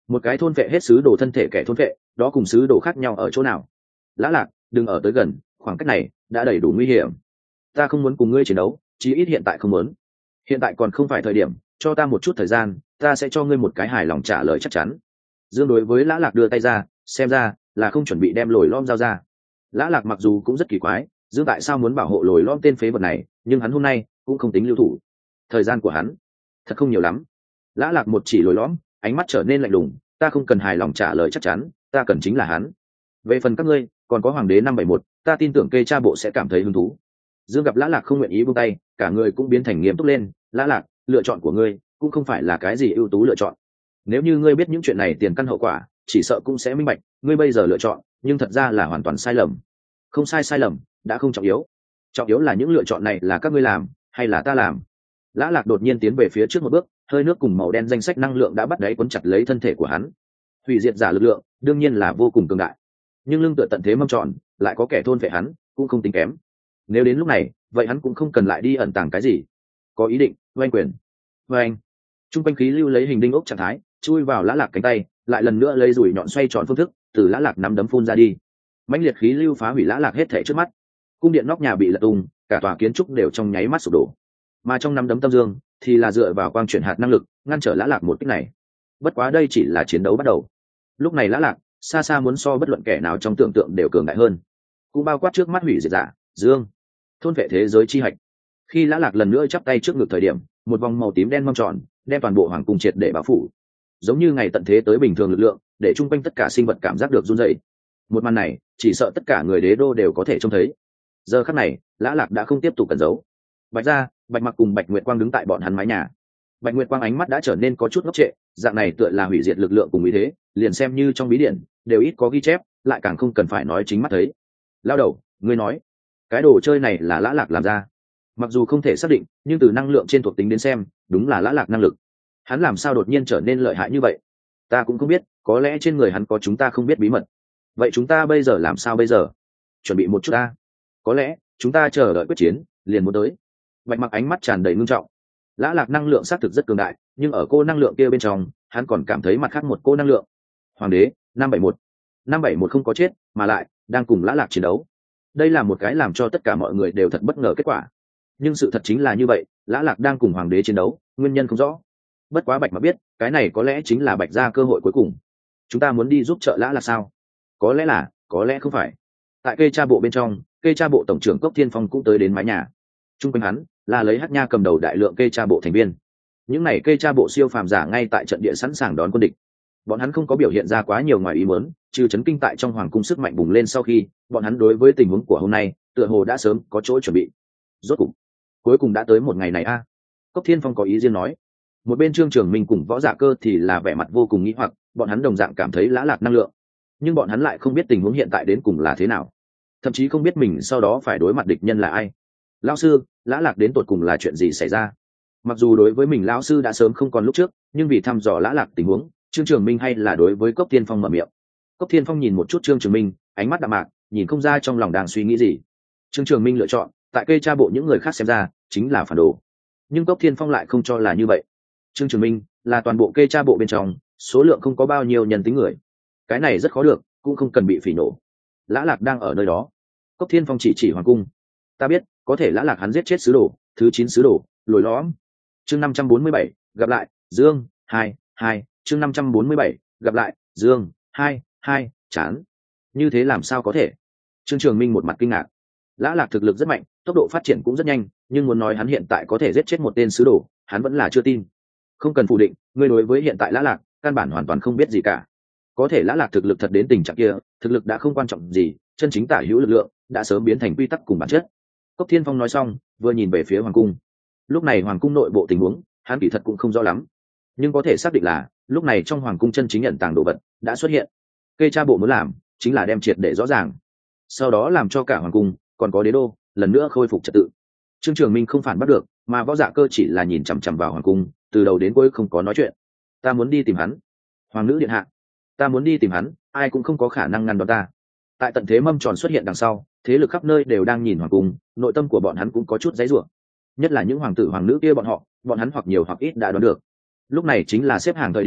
một cái thôn vệ hết sứ đồ thân thể kẻ thôn vệ, đó cùng sứ đồ khác nhau ở chỗ nào? Lã Lạc, đừng ở tới gần, khoảng cách này đã đầy đủ nguy hiểm. Ta không muốn cùng ngươi chiến đấu, chí ít hiện tại không muốn. Hiện tại còn không phải thời điểm, cho ta một chút thời gian, ta sẽ cho ngươi một cái hài lòng trả lời chắc chắn. Dương đối với Lã Lạc đưa tay ra, xem ra là không chuẩn bị đem lồi lõm giao ra. Lã Lạc mặc dù cũng rất kỳ quái, Dương tại sao muốn bảo hộ lồi lõm tên phế vật này, nhưng hắn hôm nay cũng không tính lưu thủ. Thời gian của hắn thật không nhiều lắm. Lã Lạc một chỉ lồi lõm, ánh mắt trở nên lạnh lùng, ta không cần hài lòng trả lời chắc chắn, ta cần chính là hắn. Về phần các ngươi, còn có hoàng đế năm bảy một, ta tin tưởng kê cha bộ sẽ cảm thấy hứng thú. Dương gặp Lã Lạc không nguyện ý buông tay, cả người cũng biến thành nghiêm túc lên. Lã Lạc, lựa chọn của ngươi cũng không phải là cái gì ưu tú lựa chọn. Nếu như ngươi biết những chuyện này tiền căn hậu quả, chỉ sợ cũng sẽ minh bạch, ngươi bây giờ lựa chọn nhưng thật ra là hoàn toàn sai lầm. Không sai sai lầm đã không trọng yếu, trọng yếu là những lựa chọn này là các ngươi làm hay là ta làm. Lã Lạc đột nhiên tiến về phía trước một bước, hơi nước cùng màu đen danh sách năng lượng đã bắt đáy cuốn chặt lấy thân thể của hắn. Hủy diệt giả lực lượng đương nhiên là vô cùng cường đại, nhưng lưng tựa tận thế mâm tròn lại có kẻ thôn vệ hắn cũng không tính kém. Nếu đến lúc này, vậy hắn cũng không cần lại đi ẩn tàng cái gì. Có ý định oanh quyền oanh, trung quanh khí lưu lấy hình đinh ốc trạng thái chui vào Lã Lạc cánh tay, lại lần nữa lấy rủi nhọn xoay tròn phương thức từ Lã Lạc nắm đấm phun ra đi. Mãnh liệt khí lưu phá hủy Lã Lạc hết thể trước mắt, cung điện nóc nhà bị lật tung, cả tòa kiến trúc đều trong nháy mắt sụp đổ. Mà trong nắm đấm Tâm Dương thì là dựa vào quang chuyển hạt năng lực ngăn trở Lã Lạc một kích này. Bất quá đây chỉ là chiến đấu bắt đầu. Lúc này Lã Lạc xa xa muốn so bất luận kẻ nào trong tưởng tượng đều cường đại hơn, cũng bao quát trước mắt hủy diệt giả Dương, thôn vệ thế giới chi hạch. Khi Lã Lạc lần nữa chắp tay trước ngực thời điểm, một vòng màu tím đen mâm tròn đem toàn bộ hoàng cung triệt để bao phủ, giống như ngày tận thế tới bình thường lực lượng, để chung quanh tất cả sinh vật cảm giác được run rẩy. Một màn này chỉ sợ tất cả người đế đô đều có thể trông thấy. Giờ khắc này Lã Lạc đã không tiếp tục cẩn giấu. Bạch Gia, Bạch Mặc cùng Bạch Nguyệt Quang đứng tại bọn hắn mái nhà. Bạch Nguyệt Quang ánh mắt đã trở nên có chút ngốc trệ, dạng này tựa là hủy diệt lực lượng cùng ý thế, liền xem như trong bí điển đều ít có ghi chép, lại càng không cần phải nói chính mắt thấy. Lao đầu, ngươi nói cái đồ chơi này là Lã Lạc làm ra? Mặc dù không thể xác định, nhưng từ năng lượng trên thuộc tính đến xem, đúng là Lã Lạc năng lực. Hắn làm sao đột nhiên trở nên lợi hại như vậy? Ta cũng không biết, có lẽ trên người hắn có chúng ta không biết bí mật. Vậy chúng ta bây giờ làm sao bây giờ? Chuẩn bị một chút ta. Có lẽ chúng ta chờ đợi quyết chiến liền muốn tới. Bạch Mặc ánh mắt tràn đầy ngưng trọng. Lã Lạc năng lượng xác thực rất cường đại, nhưng ở cô năng lượng kia bên trong, hắn còn cảm thấy mặt khác một cô năng lượng. Hoàng đế năm bảy một, năm bảy một không có chết, mà lại đang cùng Lã Lạc chiến đấu. Đây là một cái làm cho tất cả mọi người đều thật bất ngờ kết quả. Nhưng sự thật chính là như vậy, Lã Lạc đang cùng hoàng đế chiến đấu, nguyên nhân không rõ. Bất quá Bạch Mặc biết, cái này có lẽ chính là Bạch Gia cơ hội cuối cùng. Chúng ta muốn đi giúp trợ Lã Lạc sao? Có lẽ là, có lẽ không phải. Tại kê cha bộ bên trong, kê cha bộ tổng trưởng Cốc Thiên Phong cũng tới đến mái nhà. Trung quanh hắn là lấy Hắc Nha cầm đầu đại lượng kê cha bộ thành viên. Những này kê cha bộ siêu phàm giả ngay tại trận địa sẵn sàng đón quân địch. Bọn hắn không có biểu hiện ra quá nhiều ngoài ý muốn, trừ chấn kinh tại trong hoàng cung sức mạnh bùng lên sau khi, bọn hắn đối với tình huống của hôm nay, tựa hồ đã sớm có chỗ chuẩn bị. Rốt cục, cuối cùng đã tới một ngày này a. À. Cốc Thiên Phong có ý riêng nói. Một bên Trương Trường Minh cùng Võ Dạ Cơ thì là vẻ mặt vô cùng nghĩ hoặc, bọn hắn đồng dạng cảm thấy Lã Lạc năng lượng, nhưng bọn hắn lại không biết tình huống hiện tại đến cùng là thế nào, thậm chí không biết mình sau đó phải đối mặt địch nhân là ai. Lão sư, Lã Lạc đến tột cùng là chuyện gì xảy ra? Mặc dù đối với mình lão sư đã sớm không còn lúc trước, nhưng vì thăm dò Lã Lạc tình huống, Trương Trường Minh hay là đối với Cốc Thiên Phong mở miệng. Cốc Thiên Phong nhìn một chút Trương Trường Minh, ánh mắt đạm mạc, nhìn không ra trong lòng đang suy nghĩ gì. Trương Trường Minh lựa chọn, tại cây cha bộ những người khác xem ra chính là phản đồ, nhưng Cốc Thiên Phong lại không cho là như vậy. Trương Trường Minh là toàn bộ cây cha bộ bên trong số lượng không có bao nhiêu nhân tính người, cái này rất khó được, cũng không cần bị phỉ nổ. Lã Lạc đang ở nơi đó. Cốc Thiên Phong chỉ chỉ hoàng cung. Ta biết, có thể Lã Lạc hắn giết chết sứ đồ thứ chín sứ đồ lồi lõm. Chương năm trăm bốn mươi bảy, gặp lại Dương hai hai. Chương năm trăm bốn mươi bảy, gặp lại Dương hai hai. Chán, như thế làm sao có thể? Trương Trường Minh một mặt kinh ngạc. Lã Lạc thực lực rất mạnh, tốc độ phát triển cũng rất nhanh, nhưng muốn nói hắn hiện tại có thể giết chết một tên sứ đồ, hắn vẫn là chưa tin. Không cần phủ định, ngươi đối với hiện tại Lã Lạc căn bản hoàn toàn không biết gì cả. Có thể Lã Lạc thực lực thật đến tình trạng kia, thực lực đã không quan trọng gì, chân chính tả hữu lực lượng đã sớm biến thành quy tắc cùng bản chất. Cốc Thiên Phong nói xong, vừa nhìn về phía hoàng cung. Lúc này hoàng cung nội bộ tình huống, hắn kỳ thật cũng không rõ lắm, nhưng có thể xác định là lúc này trong hoàng cung chân chính ẩn tàng đồ vật đã xuất hiện. Cây cha bộ muốn làm chính là đem triệt để rõ ràng, sau đó làm cho cả hoàng cung còn có đế đô lần nữa khôi phục trật tự. Trương Trường Minh không phản bắt được, mà Võ Dạ Cơ chỉ là nhìn chằm chằm vào hoàng cung, từ đầu đến cuối không có nói chuyện. Ta muốn đi tìm hắn. Hoàng nữ điện hạ, ta muốn đi tìm hắn, ai cũng không có khả năng ngăn đón ta. Tại tận thế mâm tròn xuất hiện đằng sau, thế lực khắp nơi đều đang nhìn hoàng cung, nội tâm của bọn hắn cũng có chút giãy giụa. Nhất là những hoàng tử hoàng nữ kia bọn họ, bọn hắn hoặc nhiều hoặc ít đã đoán được. Lúc này chính là xếp hàng thời điểm,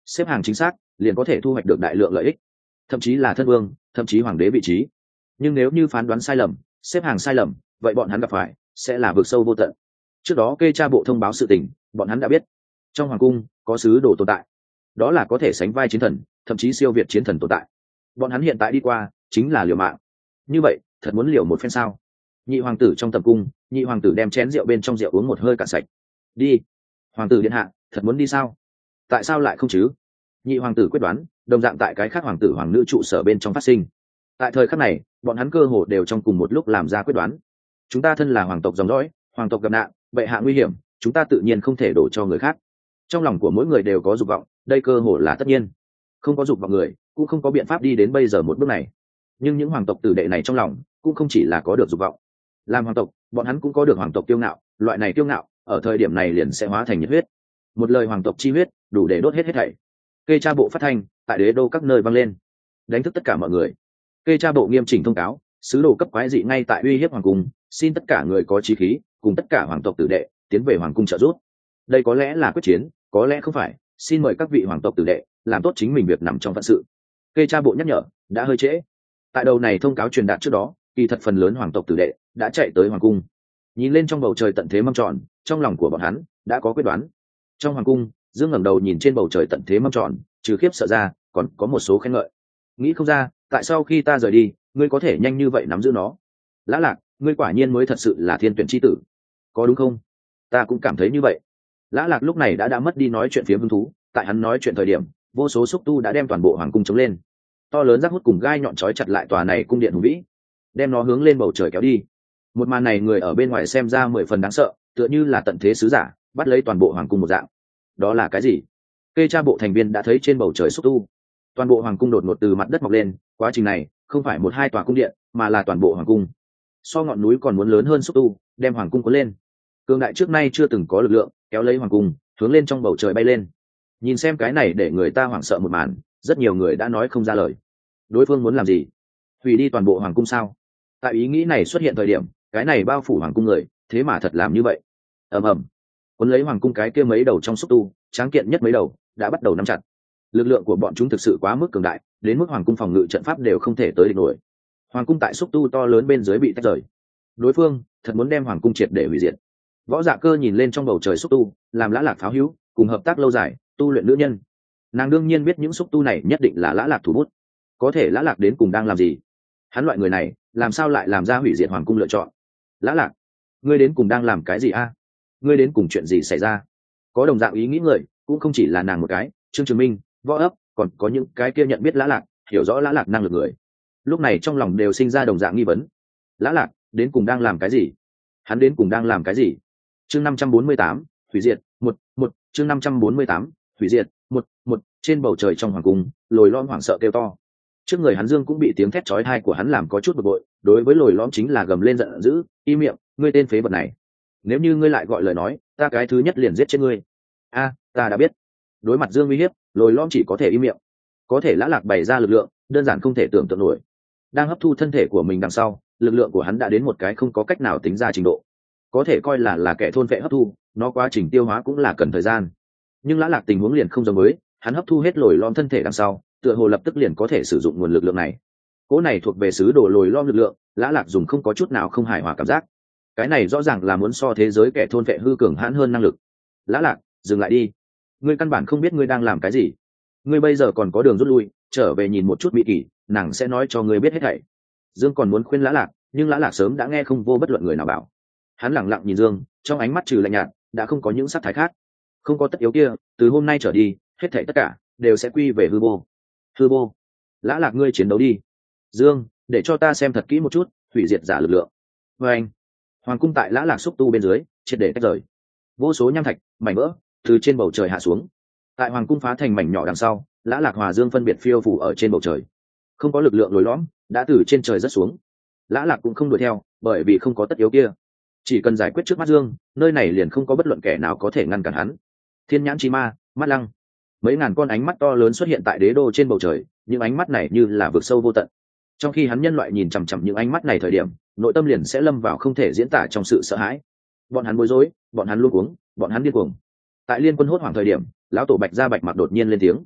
xếp hàng chính xác liền có thể thu hoạch được đại lượng lợi ích, thậm chí là thân vương, thậm chí hoàng đế vị trí. Nhưng nếu như phán đoán sai lầm, xếp hàng sai lầm, vậy bọn hắn gặp phải sẽ là vực sâu vô tận. Trước đó kê cha bộ thông báo sự tình, bọn hắn đã biết. Trong hoàng cung có sứ đồ tồn tại, đó là có thể sánh vai chiến thần, thậm chí siêu việt chiến thần tồn tại. Bọn hắn hiện tại đi qua chính là liều mạng. Như vậy thật muốn liều một phen sao? Nhị hoàng tử trong tầm cung, nhị hoàng tử đem chén rượu bên trong rượu uống một hơi cạn sạch. Đi. Hoàng tử điện hạ, thật muốn đi sao? Tại sao lại không chứ? Nhị hoàng tử quyết đoán, đồng dạng tại cái khác hoàng tử hoàng nữ trụ sở bên trong phát sinh. Tại thời khắc này, bọn hắn cơ hồ đều trong cùng một lúc làm ra quyết đoán. Chúng ta thân là hoàng tộc dòng dõi, hoàng tộc gặp nạn, bệ hạ nguy hiểm, chúng ta tự nhiên không thể đổ cho người khác. Trong lòng của mỗi người đều có dục vọng, đây cơ hồ là tất nhiên. Không có dục vọng người, cũng không có biện pháp đi đến bây giờ một bước này. Nhưng những hoàng tộc tử đệ này trong lòng cũng không chỉ là có được dục vọng. Làm hoàng tộc, bọn hắn cũng có được hoàng tộc kiêu ngạo, loại này kiêu ngạo ở thời điểm này liền sẽ hóa thành nhiệt huyết. Một lời hoàng tộc chi huyết đủ để đốt hết hết thảy. Kê cha bộ phát thanh tại đế đô các nơi vang lên, đánh thức tất cả mọi người. Kê cha bộ nghiêm chỉnh thông cáo, sứ đồ cấp quái dị ngay tại uy hiếp hoàng cung, xin tất cả người có chí khí cùng tất cả hoàng tộc tử đệ tiến về hoàng cung trợ giúp. Đây có lẽ là quyết chiến, có lẽ không phải, xin mời các vị hoàng tộc tử đệ làm tốt chính mình việc nằm trong phận sự. Kê cha bộ nhắc nhở đã hơi trễ. Tại đầu này thông cáo truyền đạt trước đó, kỳ thật phần lớn hoàng tộc tử đệ đã chạy tới hoàng cung. Nhìn lên trong bầu trời tận thế mâm tròn, trong lòng của bọn hắn đã có quyết đoán. Trong hoàng cung, Dương ngẩng đầu nhìn trên bầu trời tận thế mâm tròn, trừ khiếp sợ ra, còn có một số khen ngợi. Nghĩ không ra, tại sao khi ta rời đi, ngươi có thể nhanh như vậy nắm giữ nó. Lã Lạc, ngươi quả nhiên mới thật sự là thiên tuyển chi tử, có đúng không? Ta cũng cảm thấy như vậy. Lã Lạc lúc này đã đã mất đi nói chuyện phiếm hứng thú, tại hắn nói chuyện thời điểm, vô số xúc tu đã đem toàn bộ hoàng cung chống lên. To lớn rác hút cùng gai nhọn chói chặt lại tòa này cung điện hùng vĩ, đem nó hướng lên bầu trời kéo đi. Một màn này người ở bên ngoài xem ra mười phần đáng sợ, tựa như là tận thế sứ giả bắt lấy toàn bộ hoàng cung một dạng. Đó là cái gì? Kê cha bộ thành viên đã thấy trên bầu trời xúc tu, toàn bộ hoàng cung đột ngột từ mặt đất mọc lên. Quá trình này không phải một hai tòa cung điện, mà là toàn bộ hoàng cung. So ngọn núi còn muốn lớn hơn xúc tu, đem hoàng cung cuốn lên. Cương đại trước nay chưa từng có lực lượng kéo lấy hoàng cung hướng lên trong bầu trời bay lên. Nhìn xem cái này để người ta hoảng sợ một màn, rất nhiều người đã nói không ra lời. Đối phương muốn làm gì? Hủy đi toàn bộ hoàng cung sao? Tại ý nghĩ này xuất hiện thời điểm, cái này bao phủ hoàng cung người thế mà thật làm như vậy. Ầm ầm, cuốn lấy hoàng cung cái kia mấy đầu trong xúc tu, tráng kiện nhất mấy đầu đã bắt đầu nắm chặt. Lực lượng của bọn chúng thực sự quá mức cường đại, đến mức hoàng cung phòng ngự trận pháp đều không thể tới địch nổi. Hoàng cung tại xúc tu to lớn bên dưới bị tách rời. Đối phương thật muốn đem hoàng cung triệt để hủy diệt. Võ Dạ Cơ nhìn lên trong bầu trời xúc tu, làm Lã Lạc pháo hữu, cùng hợp tác lâu dài, tu luyện nữ nhân. Nàng đương nhiên biết những xúc tu này nhất định là Lã Lạc thủ bút. Có thể Lã Lạc đến cùng đang làm gì? Hắn loại người này, làm sao lại làm ra hủy diệt hoàng cung lựa chọn? Lã Lạc, ngươi đến cùng đang làm cái gì a? Ngươi đến cùng chuyện gì xảy ra? Có đồng dạng ý nghĩ người, cũng không chỉ là nàng một cái, Trương Trường Minh, Võ Ấp, còn có những cái kia nhận biết Lã Lạc, hiểu rõ Lã Lạc năng lực người. Lúc này trong lòng đều sinh ra đồng dạng nghi vấn. Lã Lạc đến cùng đang làm cái gì? Hắn đến cùng đang làm cái gì? Chương năm trăm bốn mươi tám, hủy diệt, một, một, chương năm trăm bốn mươi tám, hủy diệt, một, một, trên bầu trời trong hoàng cung, Lồi Lõm hoảng sợ kêu to. Trước người hắn Dương cũng bị tiếng thét chói tai của hắn làm có chút bực bội, đối với Lồi Lõm chính là gầm lên giận dữ, "Im miệng, ngươi tên phế vật này. Nếu như ngươi lại gọi lời nói, ta cái thứ nhất liền giết chết ngươi." "A, ta đã biết." Đối mặt Dương uy hiếp, Lồi Lõm chỉ có thể im miệng. Có thể Lã Lạc bày ra lực lượng, đơn giản không thể tưởng tượng nổi. Đang hấp thu thân thể của mình đằng sau, lực lượng của hắn đã đến một cái không có cách nào tính ra trình độ. Có thể coi là là kẻ thôn vệ hấp thu, nó quá trình tiêu hóa cũng là cần thời gian. Nhưng Lã Lạc tình huống liền không giống với, hắn hấp thu hết Lồi Lõm thân thể đằng sau, tựa hồ lập tức liền có thể sử dụng nguồn lực lượng này. Cỗ này thuộc về sứ đồ Lồi Lõm lực lượng, Lã Lạc dùng không có chút nào không hài hòa cảm giác. Cái này rõ ràng là muốn so thế giới kẻ thôn vệ hư cường hãn hơn năng lực. Lã Lạc, dừng lại đi. Ngươi căn bản không biết ngươi đang làm cái gì. Ngươi bây giờ còn có đường rút lui, trở về nhìn một chút Mỹ Kỳ, nàng sẽ nói cho ngươi biết hết thảy. Dương còn muốn khuyên Lã Lạc, nhưng Lã Lạc sớm đã nghe không vô bất luận người nào bảo. Hắn lẳng lặng nhìn Dương, trong ánh mắt trừ lạnh nhạt, đã không có những sắc thái khác. Không có tất yếu kia, từ hôm nay trở đi, hết thảy tất cả đều sẽ quy về hư vô. Hư vô. Lã Lạc, ngươi chiến đấu đi. Dương, để cho ta xem thật kỹ một chút, hủy diệt giả lực lượng. Và anh, hoàng cung tại Lã Lạc xúc tu bên dưới, triệt để tách rời. Vô số nham thạch, mảnh vỡ từ trên bầu trời hạ xuống. Tại hoàng cung phá thành mảnh nhỏ đằng sau, Lã Lạc Hòa Dương phân biệt phiêu phủ ở trên bầu trời. Không có lực lượng Lồi Lõm đã từ trên trời rớt xuống. Lã Lạc cũng không đuổi theo, bởi vì không có tất yếu kia. Chỉ cần giải quyết trước mắt Dương, nơi này liền không có bất luận kẻ nào có thể ngăn cản hắn. Thiên nhãn chi ma, mắt lăng. Mấy ngàn con ánh mắt to lớn xuất hiện tại đế đô trên bầu trời, những ánh mắt này như là vực sâu vô tận. Trong khi hắn nhân loại nhìn chằm chằm những ánh mắt này thời điểm, nội tâm liền sẽ lâm vào không thể diễn tả trong sự sợ hãi. Bọn hắn bối rối, bọn hắn luống cuống, bọn hắn điên cuồng. Tại liên quân hốt hoảng thời điểm, lão tổ Bạch Gia Bạch Mặc đột nhiên lên tiếng.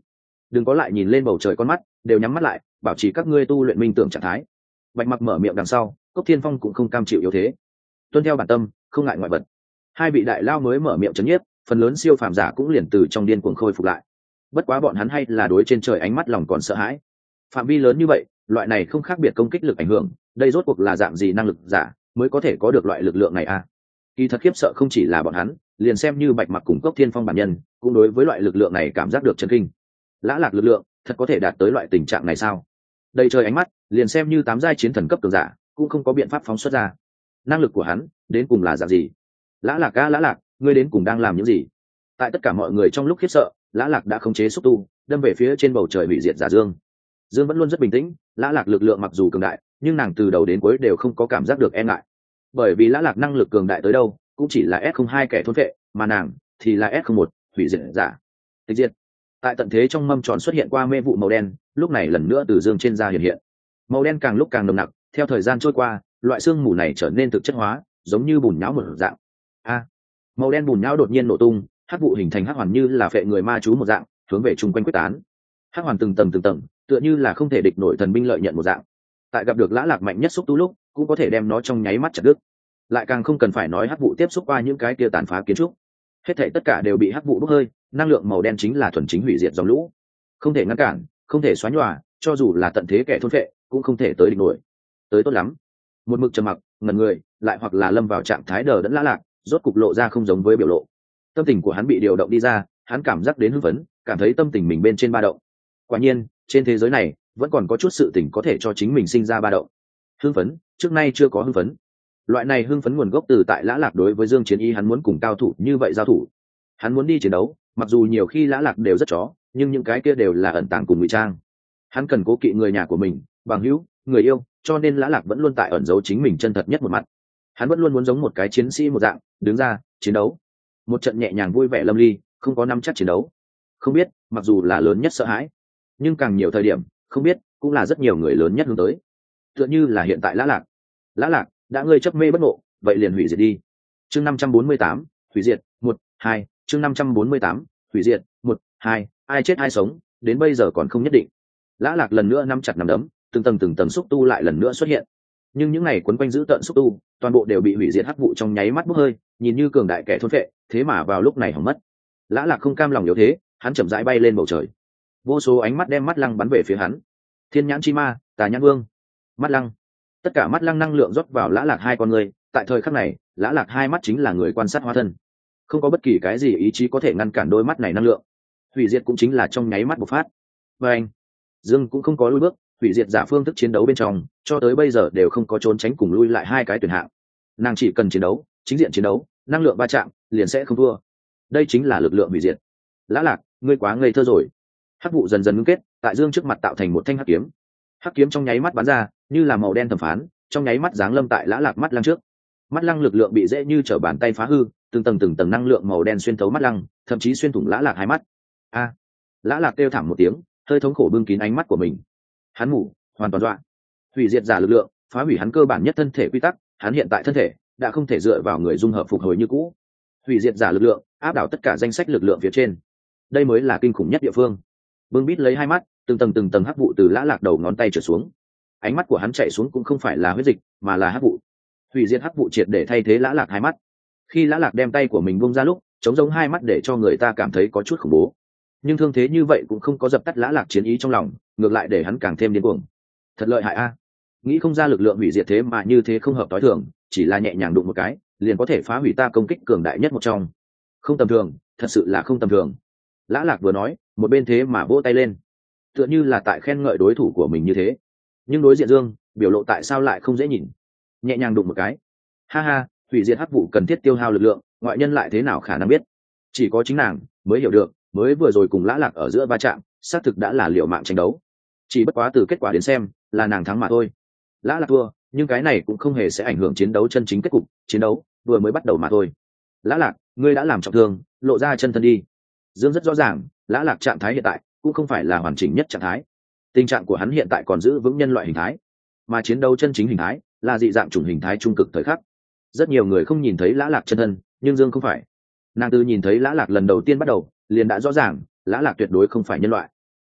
đừng có lại nhìn lên bầu trời con mắt, đều nhắm mắt lại, bảo trì các ngươi tu luyện minh tưởng trạng thái. Bạch Mặc mở miệng đằng sau, Cốc Thiên Phong cũng không cam chịu yếu thế, tuân theo bản tâm, không ngại ngoại vật. Hai vị đại lao mới mở miệng chấn nhiếp, phần lớn siêu phàm giả cũng liền từ trong điên cuồng khôi phục lại. Bất quá bọn hắn hay là đối trên trời ánh mắt lòng còn sợ hãi. Phạm vi lớn như vậy, loại này không khác biệt công kích lực ảnh hưởng, đây rốt cuộc là dạng gì năng lực giả mới có thể có được loại lực lượng này à? Kỳ thật khiếp sợ không chỉ là bọn hắn, liền xem như Bạch Mặc cùng Cốc Thiên Phong bản nhân, cũng đối với loại lực lượng này cảm giác được chấn kinh. Lã Lạc lực lượng, thật có thể đạt tới loại tình trạng này sao? Đây trời ánh mắt, liền xem như tám giai chiến thần cấp cường giả, cũng không có biện pháp phóng xuất ra. Năng lực của hắn, đến cùng là dạng gì? Lã Lạc a Lã Lạc, ngươi đến cùng đang làm những gì? Tại tất cả mọi người trong lúc khiếp sợ, Lã Lạc đã khống chế xúc tu, đâm về phía trên bầu trời hủy diệt giả Dương. Dương vẫn luôn rất bình tĩnh, Lã Lạc lực lượng mặc dù cường đại, nhưng nàng từ đầu đến cuối đều không có cảm giác được e ngại. Bởi vì Lã Lạc năng lực cường đại tới đâu, cũng chỉ là S không hai kẻ thôn vệ, mà nàng thì là S không một hủy diệt giả. Tịch diệt. Tại tận thế trong mâm tròn xuất hiện qua mê vụ màu đen, lúc này lần nữa từ Dương trên da hiện hiện. Màu đen càng lúc càng nồng nặc, theo thời gian trôi qua, loại xương mù này trở nên thực chất hóa, giống như bùn nhão một dạng. A. Màu đen bùn nhão đột nhiên nổ tung, hắc vụ hình thành hắc hoàn như là phệ người ma chú một dạng, hướng về chung quanh quyết tán. Hắc hoàn từng tầng từng tầng, tựa như là không thể địch nổi thần binh lợi nhận một dạng. Tại gặp được Lã Lạc mạnh nhất xúc tu lúc, cũng có thể đem nó trong nháy mắt chặt đứt. Lại càng không cần phải nói hắc vụ tiếp xúc qua những cái kia tàn phá kiến trúc. Hết thảy tất cả đều bị hắc vụ bốc hơi, năng lượng màu đen chính là thuần chính hủy diệt dòng lũ. Không thể ngăn cản, không thể xóa nhòa, cho dù là tận thế kẻ thôn phệ, cũng không thể tới địch nổi. Tới tốt lắm. Một mực trầm mặc, ngẩn người, lại hoặc là lâm vào trạng thái đờ đẫn Lã Lạc, rốt cục lộ ra không giống với biểu lộ. Tâm tình của hắn bị điều động đi ra, hắn cảm giác đến hưng phấn, cảm thấy tâm tình mình bên trên ba động. Quả nhiên, trên thế giới này, vẫn còn có chút sự tình có thể cho chính mình sinh ra ba động. Hưng phấn, trước nay chưa có hưng phấn. Loại này hưng phấn nguồn gốc từ tại Lã Lạc đối với Dương Chiến Y, hắn muốn cùng cao thủ như vậy giao thủ. Hắn muốn đi chiến đấu, mặc dù nhiều khi Lã Lạc đều rất chó, nhưng những cái kia đều là ẩn tàng cùng ngụy trang. Hắn cần cố kỵ người nhà của mình, bằng hữu, người yêu, cho nên Lã Lạc vẫn luôn tại ẩn giấu chính mình chân thật nhất một mặt. Hắn vẫn luôn muốn giống một cái chiến sĩ một dạng, đứng ra, chiến đấu. Một trận nhẹ nhàng vui vẻ lâm ly, không có nắm chắc chiến đấu. Không biết, mặc dù là lớn nhất sợ hãi, nhưng càng nhiều thời điểm, không biết, cũng là rất nhiều người lớn nhất hướng tới. Tựa như là hiện tại Lã Lạc. Lã Lạc, đã ngươi chấp mê bất ngộ, vậy liền hủy diệt đi. Chương năm trăm bốn mươi tám, hủy diệt, một, hai, chương năm trăm bốn mươi tám, hủy diệt, một, hai, ai chết ai sống, đến bây giờ còn không nhất định. Lã Lạc lần nữa nắm chặt nắm đấm, từng tầng từng tầng xúc tu lại lần nữa xuất hiện. Nhưng những này quấn quanh giữ tận xúc tu, toàn bộ đều bị hủy diệt hắc vụ trong nháy mắt bốc hơi, nhìn như cường đại kẻ thôn phệ, thế mà vào lúc này hỏng mất. Lã Lạc không cam lòng yếu thế, hắn chậm rãi bay lên bầu trời. Vô số ánh mắt đem mắt lăng bắn về phía hắn. Thiên nhãn chi ma, Tà nhãn vương, mắt lăng. Tất cả mắt lăng năng lượng rót vào Lã Lạc hai con người, tại thời khắc này, Lã Lạc hai mắt chính là người quan sát hóa thân. Không có bất kỳ cái gì ý chí có thể ngăn cản đôi mắt này năng lượng. Hủy diệt cũng chính là trong nháy mắt bộc phát. Và anh, Dương cũng không có lùi bước, hủy diệt giả phương thức chiến đấu bên trong, cho tới bây giờ đều không có trốn tránh cùng lui lại hai cái tuyển hạng. Nàng chỉ cần chiến đấu, chính diện chiến đấu, năng lượng va chạm, liền sẽ không thua. Đây chính là lực lượng hủy diệt. Lã Lạc, ngươi quá ngây thơ rồi. Hắc vụ dần dần ngưng kết, tại Dương trước mặt tạo thành một thanh hắc kiếm. Hắc kiếm trong nháy mắt bắn ra, như là màu đen thẩm phán, trong nháy mắt giáng lâm tại Lã Lạc mắt lăng trước. Mắt lăng lực lượng bị dễ như trở bàn tay phá hư, từng tầng từng tầng năng lượng màu đen xuyên thấu mắt lăng, thậm chí xuyên thủng Lã Lạc hai mắt. A! Lã Lạc kêu thảm một tiếng, hơi thống khổ bưng kín ánh mắt của mình. Hắn ngủ, hoàn toàn dọa. Hủy diệt giả lực lượng, phá hủy hắn cơ bản nhất thân thể quy tắc, hắn hiện tại thân thể đã không thể dựa vào người dung hợp phục hồi như cũ. Hủy diệt giả lực lượng, áp đảo tất cả danh sách lực lượng phía trên. Đây mới là kinh khủng nhất địa phương. Bưng bít lấy hai mắt, từng tầng từng tầng hắc vụ từ Lã Lạc đầu ngón tay trở xuống. Ánh mắt của hắn chạy xuống cũng không phải là huyết dịch, mà là hắc vụ. Hủy diệt hắc vụ triệt để thay thế Lã Lạc hai mắt. Khi Lã Lạc đem tay của mình buông ra lúc, chống giống hai mắt để cho người ta cảm thấy có chút khủng bố. Nhưng thương thế như vậy cũng không có dập tắt Lã Lạc chiến ý trong lòng, ngược lại để hắn càng thêm điên cuồng. Thật lợi hại a! Nghĩ không ra lực lượng hủy diệt thế mà như thế không hợp tối thường, chỉ là nhẹ nhàng đụng một cái, liền có thể phá hủy ta công kích cường đại nhất một trong. Không tầm thường, thật sự là không tầm thường. Lã Lạc vừa nói, một bên thế mà vỗ tay lên, tựa như là tại khen ngợi đối thủ của mình như thế. Nhưng đối diện Dương, biểu lộ tại sao lại không dễ nhìn. Nhẹ nhàng đụng một cái. Ha ha, hủy diệt hắc vụ cần thiết tiêu hao lực lượng, ngoại nhân lại thế nào khả năng biết? Chỉ có chính nàng mới hiểu được, mới vừa rồi cùng Lã Lạc ở giữa va chạm, xác thực đã là liều mạng tranh đấu. Chỉ bất quá từ kết quả đến xem, là nàng thắng mà thôi. Lã Lạc thua, nhưng cái này cũng không hề sẽ ảnh hưởng chiến đấu chân chính kết cục, chiến đấu vừa mới bắt đầu mà thôi. Lã Lạc, ngươi đã làm trọng thương, lộ ra chân thân đi. Dương rất rõ ràng, Lã Lạc trạng thái hiện tại cũng không phải là hoàn chỉnh nhất trạng thái. Tình trạng của hắn hiện tại còn giữ vững nhân loại hình thái, mà chiến đấu chân chính hình thái là dị dạng chủng hình thái trung cực thời khắc. Rất nhiều người không nhìn thấy Lã Lạc chân thân, nhưng Dương không phải. Nàng từ nhìn thấy Lã Lạc lần đầu tiên bắt đầu, liền đã rõ ràng, Lã Lạc tuyệt đối không phải nhân loại.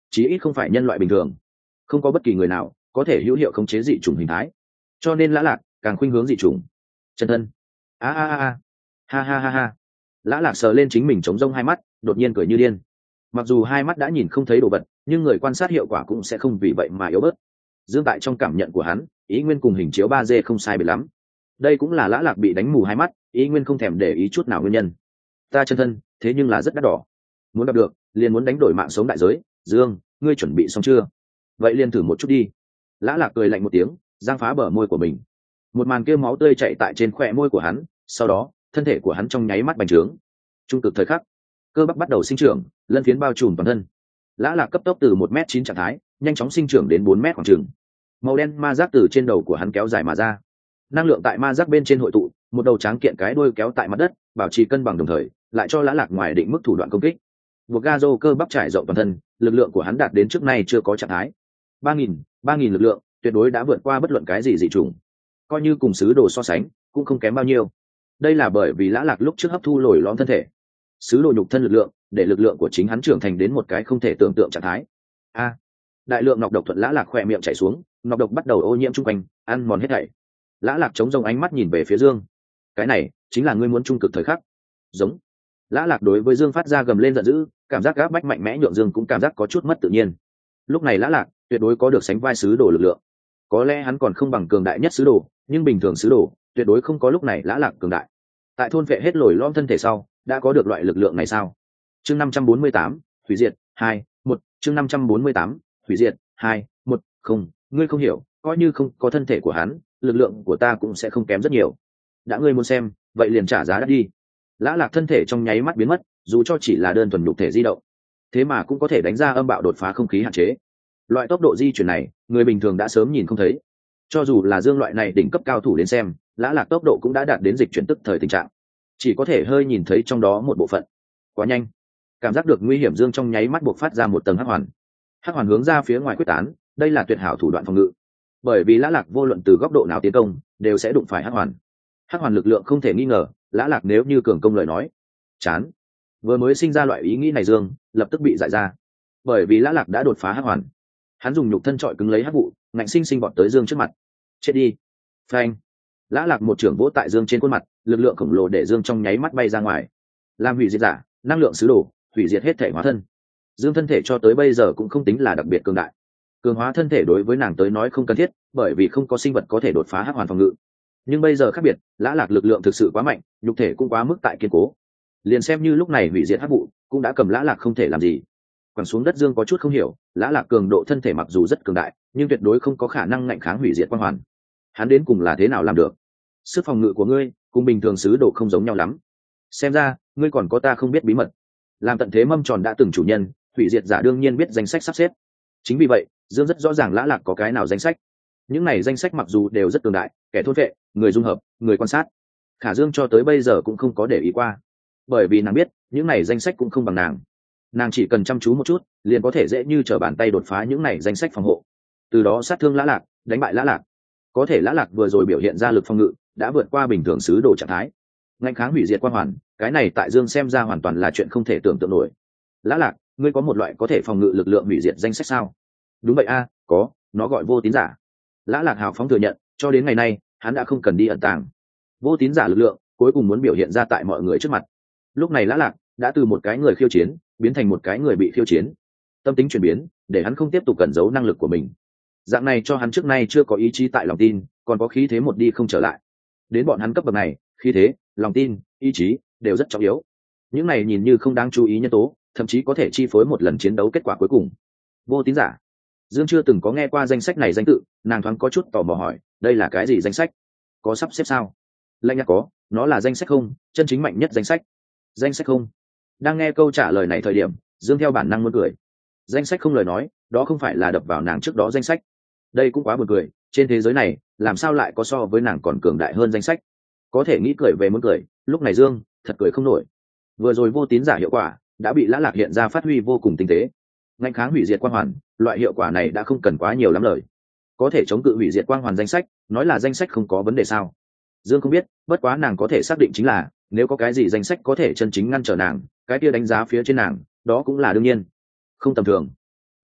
chí ít không phải nhân loại bình thường. Không có bất kỳ người nào có thể hữu hiệu khống chế dị chủng hình thái, cho nên lã lạc càng khuynh hướng dị chủng chân thân. a a a ha ha ha ha. Lã lạc sờ lên chính mình chống rông hai mắt, đột nhiên cười như điên. Mặc dù hai mắt đã nhìn không thấy đồ vật, nhưng người quan sát hiệu quả cũng sẽ không vì vậy mà yếu bớt. Dương tại trong cảm nhận của hắn, ý nguyên cùng hình chiếu ba D không sai biệt lắm. Đây cũng là lã lạc bị đánh mù hai mắt, ý nguyên không thèm để ý chút nào nguyên nhân. Ta chân thân thế nhưng là rất đắt đỏ, muốn gặp được liền muốn đánh đổi mạng sống đại giới. Dương, ngươi chuẩn bị xong chưa? Vậy liền thử một chút đi. Lã lạc cười lạnh một tiếng, giang phá bờ môi của mình. Một màn kia máu tươi chạy tại trên khóe môi của hắn, sau đó thân thể của hắn trong nháy mắt bành trướng. Trung cực thời khắc, cơ bắp bắt đầu sinh trưởng, lân phiến bao trùm toàn thân. Lã lạc cấp tốc từ một m chín trạng thái nhanh chóng sinh trưởng đến bốn m khoảng trường. Màu đen ma giác từ trên đầu của hắn kéo dài mà ra, năng lượng tại ma giác bên trên hội tụ, một đầu tráng kiện cái đuôi kéo tại mặt đất, bảo trì cân bằng đồng thời lại cho lã lạc ngoài định mức thủ đoạn công kích. Buộc Gazo cơ bắp trải rộng toàn thân, lực lượng của hắn đạt đến trước nay chưa có trạng thái. ba nghìn, ba nghìn lực lượng, tuyệt đối đã vượt qua bất luận cái gì dị chủng. Coi như cùng sứ đồ so sánh, cũng không kém bao nhiêu. Đây là bởi vì lã lạc lúc trước hấp thu lồi lõm thân thể, sứ đồ nhục thân lực lượng, để lực lượng của chính hắn trưởng thành đến một cái không thể tưởng tượng trạng thái. A, đại lượng nọc độc thuận lã lạc khỏe miệng chảy xuống, nọc độc bắt đầu ô nhiễm chung quanh, ăn mòn hết thảy. Lã lạc chống rông ánh mắt nhìn về phía Dương. Cái này chính là ngươi muốn trung cực thời khắc. Giống. Lã lạc đối với Dương phát ra gầm lên giận dữ, cảm giác gáp bách mạnh mẽ nhượng Dương cũng cảm giác có chút mất tự nhiên. Lúc này lã lạc tuyệt đối có được sánh vai sứ đồ lực lượng. Có lẽ hắn còn không bằng cường đại nhất sứ đồ, nhưng bình thường sứ đồ tuyệt đối không có lúc này lã lạc cường đại. Tại thôn vệ hết lồi lõm thân thể sau, đã có được loại lực lượng này sao? Chương năm trăm bốn mươi tám, hủy diệt, hai, một, chương năm trăm bốn mươi tám, hủy diệt, hai, một, không, ngươi không hiểu, coi như không có thân thể của hắn, lực lượng của ta cũng sẽ không kém rất nhiều. Đã ngươi muốn xem, vậy liền trả giá đắt đi. Lã lạc thân thể trong nháy mắt biến mất, dù cho chỉ là đơn thuần nhục thể di động, thế mà cũng có thể đánh ra âm bạo đột phá không khí hạn chế. Loại tốc độ di chuyển này, người bình thường đã sớm nhìn không thấy. Cho dù là Dương loại này đỉnh cấp cao thủ đến xem, lã lạc tốc độ cũng đã đạt đến dịch chuyển tức thời tình trạng, chỉ có thể hơi nhìn thấy trong đó một bộ phận. Quá nhanh, cảm giác được nguy hiểm Dương trong nháy mắt buộc phát ra một tầng hắc hoàn. Hắc hoàn hướng ra phía ngoài quyết tán, đây là tuyệt hảo thủ đoạn phòng ngự, bởi vì lã lạc vô luận từ góc độ nào tiến công đều sẽ đụng phải hắc hoàn. Hắc hoàn lực lượng không thể nghi ngờ, lã lạc nếu như cường công lời nói, chán. Vừa mới sinh ra loại ý nghĩ này Dương lập tức bị dại ra, bởi vì lã lạc đã đột phá hắc hoàn. Hắn dùng nhục thân trọi cứng lấy hắc vụ, ngạnh sinh sinh bọn tới Dương trước mặt. Chết đi. Phanh. Lã lạc một trưởng vỗ tại Dương trên khuôn mặt, lực lượng khổng lồ để Dương trong nháy mắt bay ra ngoài. Làm hủy diệt giả, năng lượng sứ đồ, hủy diệt hết thể hóa thân. Dương thân thể cho tới bây giờ cũng không tính là đặc biệt cường đại. Cường hóa thân thể đối với nàng tới nói không cần thiết, bởi vì không có sinh vật có thể đột phá hắc hoàn phòng ngự. Nhưng bây giờ khác biệt, lã lạc lực lượng thực sự quá mạnh, nhục thể cũng quá mức tại kiên cố. Liền xem như lúc này hủy diệt hắc vụ, cũng đã cầm lã lạc không thể làm gì. Quẳng xuống đất Dương có chút không hiểu, lã lạc cường độ thân thể mặc dù rất cường đại, nhưng tuyệt đối không có khả năng ngạnh kháng hủy diệt quang hoàn. Hắn đến cùng là thế nào làm được? Sức phòng ngự của ngươi cùng bình thường sứ đồ không giống nhau lắm. Xem ra ngươi còn có ta không biết bí mật. Làm tận thế mâm tròn đã từng chủ nhân, hủy diệt giả đương nhiên biết danh sách sắp xếp. Chính vì vậy, Dương rất rõ ràng lã lạc có cái nào danh sách. Những này danh sách mặc dù đều rất cường đại, kẻ thôn vệ, người dung hợp, người quan sát, khả Dương cho tới bây giờ cũng không có để ý qua, bởi vì nàng biết những này danh sách cũng không bằng nàng. Nàng chỉ cần chăm chú một chút liền có thể dễ như trở bàn tay đột phá những này danh sách phòng hộ, từ đó sát thương lã lạc, đánh bại lã lạc. Có thể lã lạc vừa rồi biểu hiện ra lực phòng ngự đã vượt qua bình thường sứ đồ trạng thái, ngạnh kháng hủy diệt quang hoàn, cái này tại Dương xem ra hoàn toàn là chuyện không thể tưởng tượng nổi. Lã lạc, ngươi có một loại có thể phòng ngự lực lượng hủy diệt danh sách sao? Đúng vậy a, có, nó gọi vô tín giả. Lã lạc hào phóng thừa nhận, cho đến ngày nay hắn đã không cần đi ẩn tàng. Vô tín giả lực lượng cuối cùng muốn biểu hiện ra tại mọi người trước mặt. Lúc này lã lạc đã từ một cái người khiêu chiến biến thành một cái người bị khiêu chiến. Tâm tính chuyển biến để hắn không tiếp tục cẩn giấu năng lực của mình. Dạng này cho hắn trước nay chưa có ý chí tại lòng tin, còn có khí thế một đi không trở lại. Đến bọn hắn cấp bậc này, khí thế, lòng tin, ý chí đều rất trọng yếu. Những này nhìn như không đáng chú ý nhân tố, thậm chí có thể chi phối một lần chiến đấu kết quả cuối cùng. Vô tín giả. Dương chưa từng có nghe qua danh sách này danh tự, nàng thoáng có chút tò mò hỏi, đây là cái gì danh sách? Có sắp xếp sao? Lạnh nhạt có, nó là danh sách không, chân chính mạnh nhất danh sách. Danh sách không? Đang nghe câu trả lời này thời điểm, Dương theo bản năng muốn cười. Danh sách không lời nói, đó không phải là đập vào nàng trước đó danh sách. Đây cũng quá buồn cười, trên thế giới này, làm sao lại có so với nàng còn cường đại hơn danh sách? Có thể nghĩ cười về muốn cười, lúc này Dương thật cười không nổi. Vừa rồi vô tín giả hiệu quả đã bị lã lạc hiện ra phát huy vô cùng tinh tế. Ngạnh kháng hủy diệt quang hoàn, loại hiệu quả này đã không cần quá nhiều lắm lời. Có thể chống cự hủy diệt quang hoàn danh sách, nói là danh sách không có vấn đề sao? Dương không biết, bất quá nàng có thể xác định chính là, nếu có cái gì danh sách có thể chân chính ngăn trở nàng, cái kia đánh giá phía trên nàng, đó cũng là đương nhiên. Không tầm thường.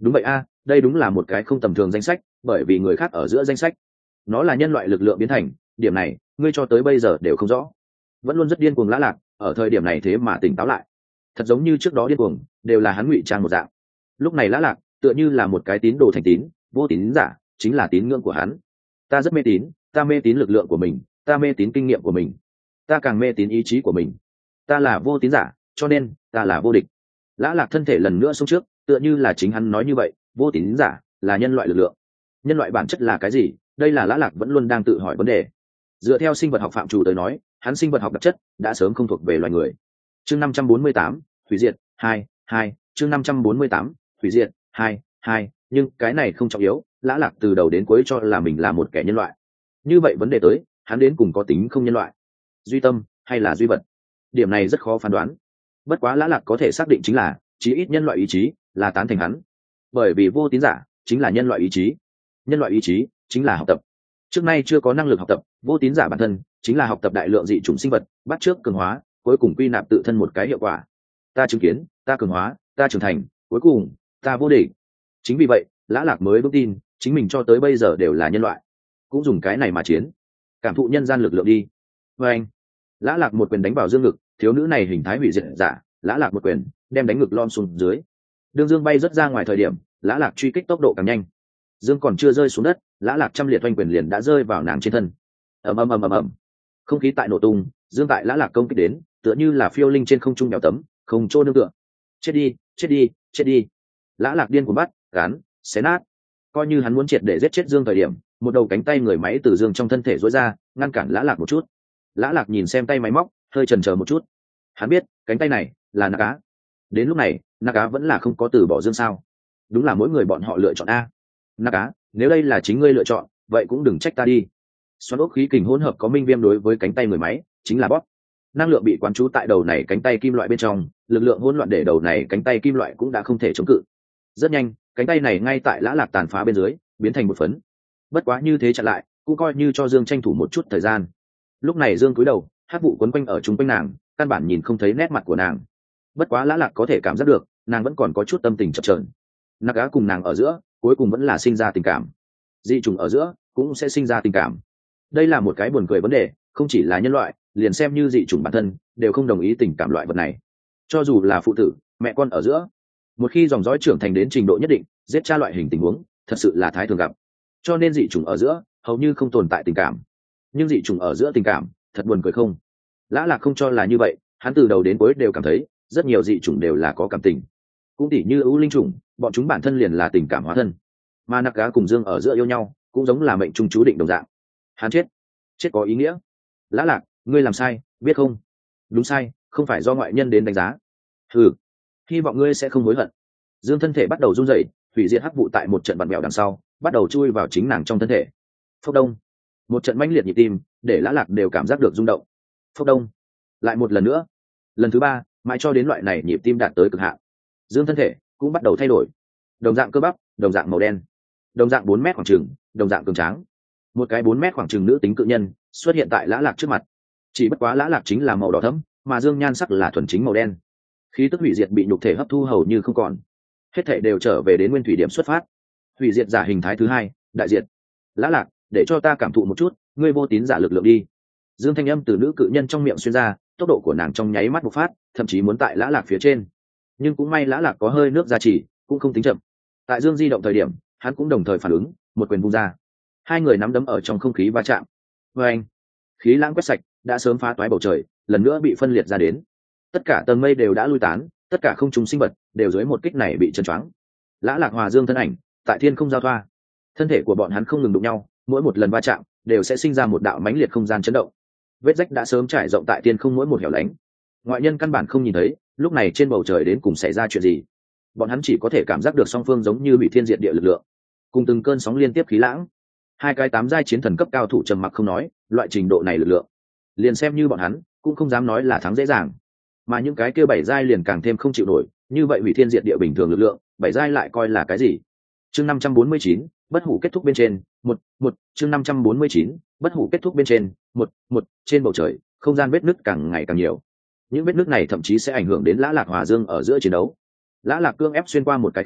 Đúng vậy a, đây đúng là một cái không tầm thường danh sách, bởi vì người khác ở giữa danh sách nó là nhân loại lực lượng biến thành, điểm này ngươi cho tới bây giờ đều không rõ. Vẫn luôn rất điên cuồng Lã Lạc ở thời điểm này thế mà tỉnh táo lại, thật giống như trước đó điên cuồng đều là hắn ngụy trang một dạng. Lúc này Lã Lạc tựa như là một cái tín đồ thành tín, vô tín giả chính là tín ngưỡng của hắn. Ta rất mê tín, ta mê tín lực lượng của mình, ta mê tín kinh nghiệm của mình, ta càng mê tín ý chí của mình. Ta là vô tín giả, cho nên ta là vô địch. Lã Lạc thân thể lần nữa xuống trước, tựa như là chính hắn nói như vậy, vô tín giả là nhân loại lực lượng. Nhân loại bản chất là cái gì? Đây là Lã Lạc vẫn luôn đang tự hỏi vấn đề. Dựa theo sinh vật học phạm trù tới nói, hắn sinh vật học đặc chất đã sớm không thuộc về loài người. Chương năm trăm bốn mươi tám, hủy diệt hai hai. Chương năm trăm bốn mươi tám, hủy diệt hai hai. Nhưng cái này không trọng yếu, Lã Lạc từ đầu đến cuối cho là mình là một kẻ nhân loại. Như vậy vấn đề tới, hắn đến cùng có tính không nhân loại, duy tâm hay là duy vật? Điểm này rất khó phán đoán. Bất quá Lã Lạc có thể xác định chính là, chí ít nhân loại ý chí là tán thành hắn, bởi vì vô tín giả chính là nhân loại ý chí, nhân loại ý chí chính là học tập. Trước nay chưa có năng lực học tập, vô tín giả bản thân chính là học tập đại lượng dị chủng sinh vật, bắt chước cường hóa, cuối cùng quy nạp tự thân một cái hiệu quả. Ta chứng kiến, ta cường hóa, ta trưởng thành, cuối cùng ta vô địch. Chính vì vậy Lã Lạc mới vững tin chính mình cho tới bây giờ đều là nhân loại, cũng dùng cái này mà chiến. Cảm thụ nhân gian lực lượng đi. Và anh Lã Lạc một quyền đánh vào dương ngực thiếu nữ này, hình thái hủy diệt giả. Lã Lạc một quyền đem đánh ngực lom xuống dưới. Đường dương bay rất ra ngoài thời điểm, Lã Lạc truy kích tốc độ càng nhanh. Dương còn chưa rơi xuống đất, Lã Lạc trăm liệt oanh quyền liền đã rơi vào nàng trên thân. ầm ầm ầm ầm ầm, không khí tại nổ tung. Dương tại Lã Lạc công kích đến, tựa như là phiêu linh trên không trung bèo tấm, không chỗ nương tựa. Chết đi, chết đi, chết đi. Lã Lạc điên cuồng bắt, gán, xé nát. Coi như hắn muốn triệt để giết chết Dương thời điểm, một đầu cánh tay người máy từ Dương trong thân thể rối ra, ngăn cản Lã Lạc một chút. Lã Lạc nhìn xem tay máy móc, hơi chần chờ một chút. Hắn biết cánh tay này là nạc cá. Đến lúc này nạc cá vẫn là không có từ bỏ Dương sao? Đúng là mỗi người bọn họ lựa chọn a. Nạc cá, nếu đây là chính ngươi lựa chọn, vậy cũng đừng trách ta đi. Xoắn ốc khí kình hỗn hợp có minh viêm đối với cánh tay người máy chính là bóp. Năng lượng bị quán trú tại đầu này cánh tay kim loại bên trong, lực lượng hỗn loạn để đầu này cánh tay kim loại cũng đã không thể chống cự. Rất nhanh cánh tay này ngay tại Lã Lạc tàn phá bên dưới biến thành một phấn. Bất quá như thế chặn lại cũng coi như cho Dương tranh thủ một chút thời gian. Lúc này Dương cúi đầu, hát vụ quấn quanh ở chung quanh nàng, căn bản nhìn không thấy nét mặt của nàng. Bất quá Lã Lạc có thể cảm giác được nàng vẫn còn có chút tâm tình chập chờn. Nạc Á cùng nàng ở giữa cuối cùng vẫn là sinh ra tình cảm, dị chủng ở giữa cũng sẽ sinh ra tình cảm. Đây là một cái buồn cười vấn đề, không chỉ là nhân loại, liền xem như dị chủng bản thân đều không đồng ý tình cảm loại vật này. Cho dù là phụ tử mẹ con ở giữa, một khi dòng dõi trưởng thành đến trình độ nhất định, giết cha loại hình tình huống thật sự là thái thường gặp. Cho nên dị chủng ở giữa hầu như không tồn tại tình cảm. Nhưng dị chủng ở giữa tình cảm thật buồn cười không? Lã Lạc không cho là như vậy, hắn từ đầu đến cuối đều cảm thấy rất nhiều dị chủng đều là có cảm tình. Cũng tỉ như ưu linh chủng, bọn chúng bản thân liền là tình cảm hóa thân. Mà Nạc Cá cùng Dương ở giữa yêu nhau cũng giống là mệnh trung chú định đồng dạng. Hắn chết, chết có ý nghĩa. Lã Lạc, ngươi làm sai, biết không? Đúng sai, không phải do ngoại nhân đến đánh giá. Ừ, hy vọng ngươi sẽ không hối hận. Dương thân thể bắt đầu run rẩy, hủy diệt hắc vụ tại một trận vặn mèo đằng sau bắt đầu chui vào chính nàng trong thân thể. Phốc đông, một trận mãnh liệt nhịp tim để Lã Lạc đều cảm giác được rung động. Phốc đông, lại một lần nữa, lần thứ ba, mãi cho đến loại này nhịp tim đạt tới cực hạn. Dương thân thể cũng bắt đầu thay đổi, đồng dạng cơ bắp, đồng dạng màu đen, đồng dạng bốn mét khoảng trừng, đồng dạng cường tráng. Một cái bốn mét khoảng trừng nữ tính cự nhân xuất hiện tại Lã Lạc trước mặt. Chỉ bất quá Lã Lạc chính là màu đỏ thẫm, mà Dương nhan sắc là thuần chính màu đen. Khí tức hủy diệt bị nhục thể hấp thu hầu như không còn, hết thể đều trở về đến nguyên thủy điểm xuất phát. Hủy diệt giả hình thái thứ hai, đại diệt. Lã Lạc, để cho ta cảm thụ một chút ngươi vô tín giả lực lượng đi. Dương thanh âm từ nữ cự nhân trong miệng xuyên ra, tốc độ của nàng trong nháy mắt bộc phát, thậm chí muốn tại Lã Lạc phía trên. Nhưng cũng may Lã Lạc có hơi nước gia trì, cũng không tính chậm. Tại Dương di động thời điểm, hắn cũng đồng thời phản ứng, một quyền vung ra. Hai người nắm đấm ở trong không khí va chạm. Và anh, khí lãng quét sạch, đã sớm phá toái bầu trời, lần nữa bị phân liệt ra đến. Tất cả tầng mây đều đã lui tán, tất cả không trung sinh vật đều dưới một kích này bị chân choáng. Lã Lạc hòa Dương thân ảnh tại thiên không giao thoa, thân thể của bọn hắn không ngừng đụng nhau, mỗi một lần va chạm đều sẽ sinh ra một đạo mãnh liệt không gian chấn động. Vết rách đã sớm trải rộng tại thiên không mỗi một hẻo lánh. Ngoại nhân căn bản không nhìn thấy lúc này trên bầu trời đến cùng xảy ra chuyện gì, bọn hắn chỉ có thể cảm giác được song phương giống như bị thiên diệt địa lực lượng, cùng từng cơn sóng liên tiếp khí lãng. Hai cái tám giai chiến thần cấp cao thủ trầm mặc không nói, loại trình độ này lực lượng, liền xem như bọn hắn cũng không dám nói là thắng dễ dàng. Mà những cái kia bảy giai liền càng thêm không chịu nổi, như vậy hủy thiên diệt địa bình thường lực lượng, bảy giai lại coi là cái gì? Chương năm trăm bốn mươi chín, bất hủ kết thúc bên trên, một, một, chương năm trăm bốn mươi chín, bất hủ kết thúc bên trên, một, một, trên bầu trời, không gian vết nứt càng ngày càng nhiều. Những vết nứt này thậm chí sẽ ảnh hưởng đến Lã Lạc hòa Dương ở giữa chiến đấu. Lã Lạc cương ép xuyên qua một cái khe,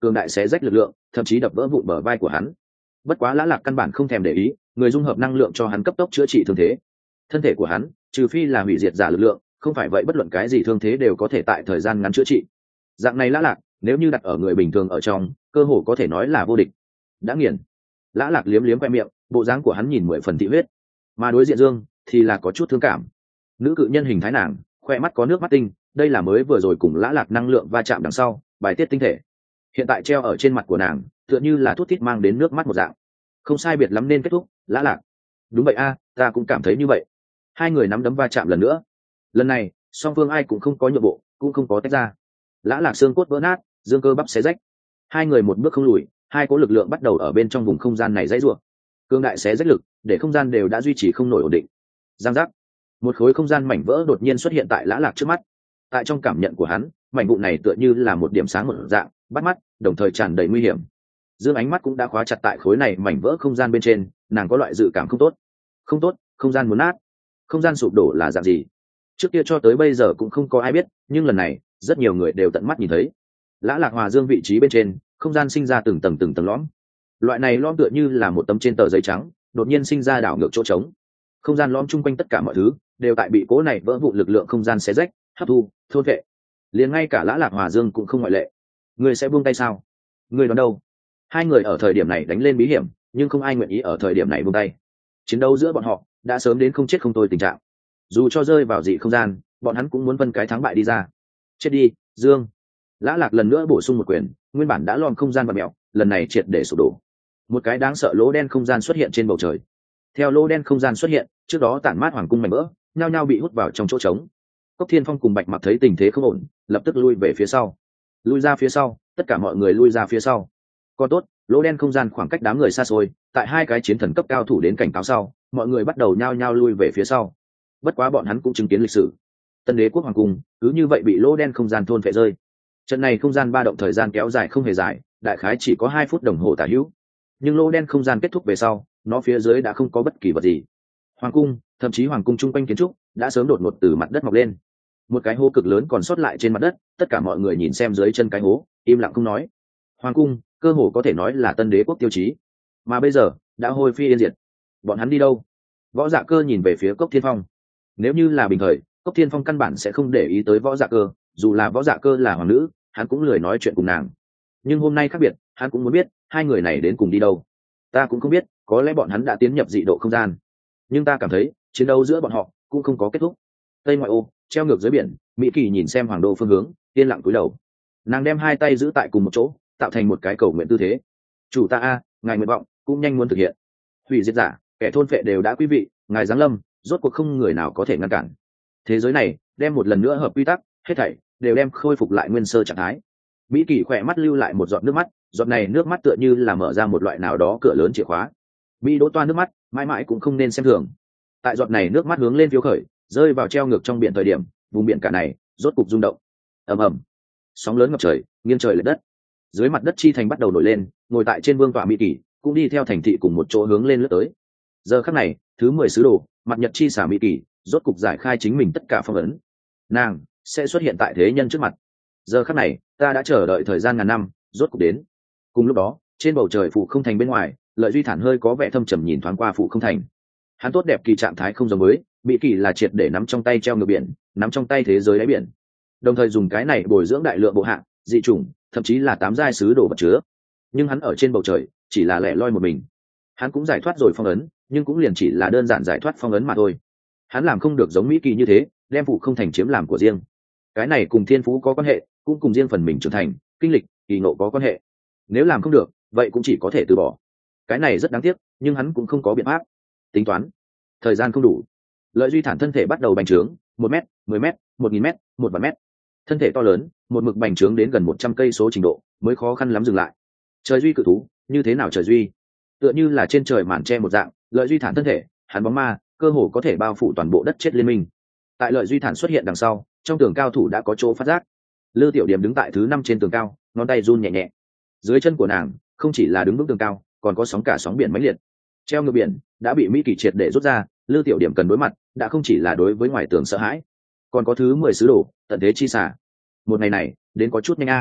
cường đại xé rách lực lượng thậm chí đập vỡ vụn bờ vai của hắn. Bất quá Lã Lạc căn bản không thèm để ý, người dung hợp năng lượng cho hắn cấp tốc chữa trị thương thế. Thân thể của hắn trừ phi là hủy diệt giả lực lượng, không phải vậy bất luận cái gì thương thế đều có thể tại thời gian ngắn chữa trị. Dạng này Lã Lạc nếu như đặt ở người bình thường ở trong, cơ hồ có thể nói là vô địch. Đã nghiền. Lã Lạc liếm liếm khoe miệng, bộ dáng của hắn nhìn mười phần thị huyết, mà đối diện Dương thì là có chút thương cảm. Nữ cự nhân hình thái nàng, khoe mắt có nước mắt tinh, đây là mới vừa rồi cùng Lã Lạc năng lượng va chạm đằng sau bài tiết tinh thể, hiện tại treo ở trên mặt của nàng tựa như là thuốc thít mang đến nước mắt một dạng. Không sai biệt lắm nên kết thúc. Lã Lạc. Đúng vậy a, ta cũng cảm thấy như vậy. Hai người nắm đấm va chạm lần nữa, lần này song phương ai cũng không có nhượng bộ, cũng không có tách ra. Lã Lạc xương cốt vỡ nát, dương cơ bắp xé rách, hai người một bước không lùi, hai cỗ lực lượng bắt đầu ở bên trong vùng không gian này dãy rủa. Cương đại xé rách lực để không gian đều đã duy trì không nổi ổn định. Giang giác, một khối không gian mảnh vỡ đột nhiên xuất hiện tại Lã Lạc trước mắt. Tại trong cảm nhận của hắn, mảnh vụn này tựa như là một điểm sáng một dạng, bắt mắt, đồng thời tràn đầy nguy hiểm. Dương ánh mắt cũng đã khóa chặt tại khối này mảnh vỡ không gian bên trên, nàng có loại dự cảm không tốt. Không tốt, không gian muốn nát. Không gian sụp đổ là dạng gì? Trước kia cho tới bây giờ cũng không có ai biết, nhưng lần này rất nhiều người đều tận mắt nhìn thấy. Lã Lạc Hòa Dương vị trí bên trên, không gian sinh ra từng tầng từng tầng lõm. Loại này lõm tựa như là một tấm trên tờ giấy trắng, đột nhiên sinh ra đảo ngược chỗ trống. Không gian lõm chung quanh tất cả mọi thứ đều tại bị cố này vỡ vụn lực lượng không gian xé rách, hấp thu, thôn vệ. Liền ngay cả Lã Lạc Hòa Dương cũng không ngoại lệ. Người sẽ buông tay sao? Người đoán đâu? Hai người ở thời điểm này đánh lên bí hiểm, nhưng không ai nguyện ý ở thời điểm này buông tay. Chiến đấu giữa bọn họ đã sớm đến không chết không thôi tình trạng. Dù cho rơi vào dị không gian, bọn hắn cũng muốn phân cái thắng bại đi ra. Chết đi, Dương. Lã Lạc lần nữa bổ sung một quyền, nguyên bản đã lom không gian và mèo, lần này triệt để sụp đổ. Một cái đáng sợ lỗ đen không gian xuất hiện trên bầu trời. Theo lỗ đen không gian xuất hiện, trước đó tản mát hoàng cung mảnh vỡ, nhao nhao bị hút vào trong chỗ trống. Cốc Thiên Phong cùng Bạch Mặc thấy tình thế không ổn, lập tức lui về phía sau. Lui ra phía sau, tất cả mọi người lui ra phía sau. Còn tốt, lỗ đen không gian khoảng cách đám người xa xôi, tại hai cái chiến thần cấp cao thủ đến cảnh cáo sau, mọi người bắt đầu nhao nhao lui về phía sau. Bất quá bọn hắn cũng chứng kiến lịch sử. Tân Đế quốc hoàng cung cứ như vậy bị lỗ đen không gian thôn phệ rơi. Trận này không gian ba động thời gian kéo dài không hề dài, đại khái chỉ có hai phút đồng hồ tả hữu. Nhưng lỗ đen không gian kết thúc về sau, nó phía dưới đã không có bất kỳ vật gì. Hoàng cung, thậm chí hoàng cung chung quanh kiến trúc đã sớm đột ngột từ mặt đất mọc lên. Một cái hố cực lớn còn sót lại trên mặt đất, tất cả mọi người nhìn xem dưới chân cái hố, im lặng không nói. Hoàng cung, cơ hồ có thể nói là Tân Đế quốc tiêu chí, mà bây giờ đã hôi phi yên diệt. Bọn hắn đi đâu? Võ Dạ Cơ nhìn về phía Cốc Thiên Phong. Nếu như là bình thời, Cốc Thiên Phong căn bản sẽ không để ý tới Võ Dạ Cơ, dù là Võ Dạ Cơ là hoàng nữ, hắn cũng lười nói chuyện cùng nàng. Nhưng hôm nay khác biệt, hắn cũng muốn biết hai người này đến cùng đi đâu. Ta cũng không biết, có lẽ bọn hắn đã tiến nhập dị độ không gian, nhưng ta cảm thấy chiến đấu giữa bọn họ cũng không có kết thúc. Tây ngoại ô, treo ngược dưới biển, Mỹ Kỳ nhìn xem hoàng đô phương hướng, yên lặng cúi đầu. Nàng đem hai tay giữ tại cùng một chỗ, tạo thành một cái cầu nguyện tư thế. Chủ ta a, ngài nguyện vọng cũng nhanh muốn thực hiện. Hủy diệt giả, kẻ thôn phệ đều đã quý vị, ngài giáng lâm, rốt cuộc không người nào có thể ngăn cản. Thế giới này đem một lần nữa hợp quy tắc, hết thảy đều đem khôi phục lại nguyên sơ trạng thái. Mỹ Kỳ khỏe mắt lưu lại một giọt nước mắt, giọt này nước mắt tựa như là mở ra một loại nào đó cửa lớn chìa khóa. Mỹ đỗ toa nước mắt, mãi mãi cũng không nên xem thường. Tại giọt này nước mắt hướng lên phiêu khởi, rơi vào treo ngược trong biển thời điểm, vùng biển cả này rốt cục rung động. Ầm ầm, sóng lớn ngập trời, nghiêng trời lệch đất. Dưới mặt đất chi thành bắt đầu nổi lên, ngồi tại trên vương tọa Mỹ Kỳ cũng đi theo thành thị cùng một chỗ hướng lên lướt tới. Giờ khắc này, thứ mười sứ đồ, mặt nhật chi xả Mỹ Kỳ rốt cục giải khai chính mình tất cả phong ấn. Nàng sẽ xuất hiện tại thế nhân trước mặt. Giờ khắc này, ta đã chờ đợi thời gian ngàn năm, rốt cục đến. Cùng lúc đó, trên bầu trời phủ không thành bên ngoài, Lợi Duy Thản hơi có vẻ thâm trầm nhìn thoáng qua phủ không thành. Hắn tốt đẹp kỳ trạng thái không giống với, Mỹ Kỳ là triệt để nắm trong tay treo ngược biển, nắm trong tay thế giới đáy biển. Đồng thời dùng cái này bồi dưỡng đại lượng bộ hạ, dị chủng, thậm chí là tám giai sứ đồ vật chứa. Nhưng hắn ở trên bầu trời, chỉ là lẻ loi một mình. Hắn cũng giải thoát rồi phong ấn, nhưng cũng liền chỉ là đơn giản giải thoát phong ấn mà thôi. Hắn làm không được giống Mỹ Kỳ như thế, đem phủ không thành chiếm làm của riêng. Cái này cùng thiên phú có quan hệ, cũng cùng riêng phần mình trưởng thành, kinh lịch, kỳ ngộ có quan hệ. Nếu làm không được, vậy cũng chỉ có thể từ bỏ. Cái này rất đáng tiếc, nhưng hắn cũng không có biện pháp. Tính toán, thời gian không đủ. Lợi Duy Thản thân thể bắt đầu bành trướng, một mét, mười mét, một nghìn mét, một vạn mét. Thân thể to lớn, một mực bành trướng đến gần một trăm cây số trình độ, mới khó khăn lắm dừng lại. Trời duy cự thú, như thế nào trời duy? Tựa như là trên trời màn che một dạng, Lợi Duy Thản thân thể, hắn bóng ma, cơ hồ có thể bao phủ toàn bộ đất chết liên minh. Tại Lợi Duy Thản xuất hiện đằng sau, trong tường cao thủ đã có chỗ phát giác. Lư Tiểu Điểm đứng tại thứ năm trên tường cao, ngón tay run nhẹ nhẹ. Dưới chân của nàng, không chỉ là đứng vững tường cao, còn có sóng cả sóng biển mãnh liệt. Treo ngược biển đã bị Mỹ Kỳ triệt để rút ra, Lư Tiểu Điểm cần đối mặt, đã không chỉ là đối với ngoài tường sợ hãi, còn có thứ mười sứ đồ, tận thế chi xả. Một ngày này, đến có chút nhanh a.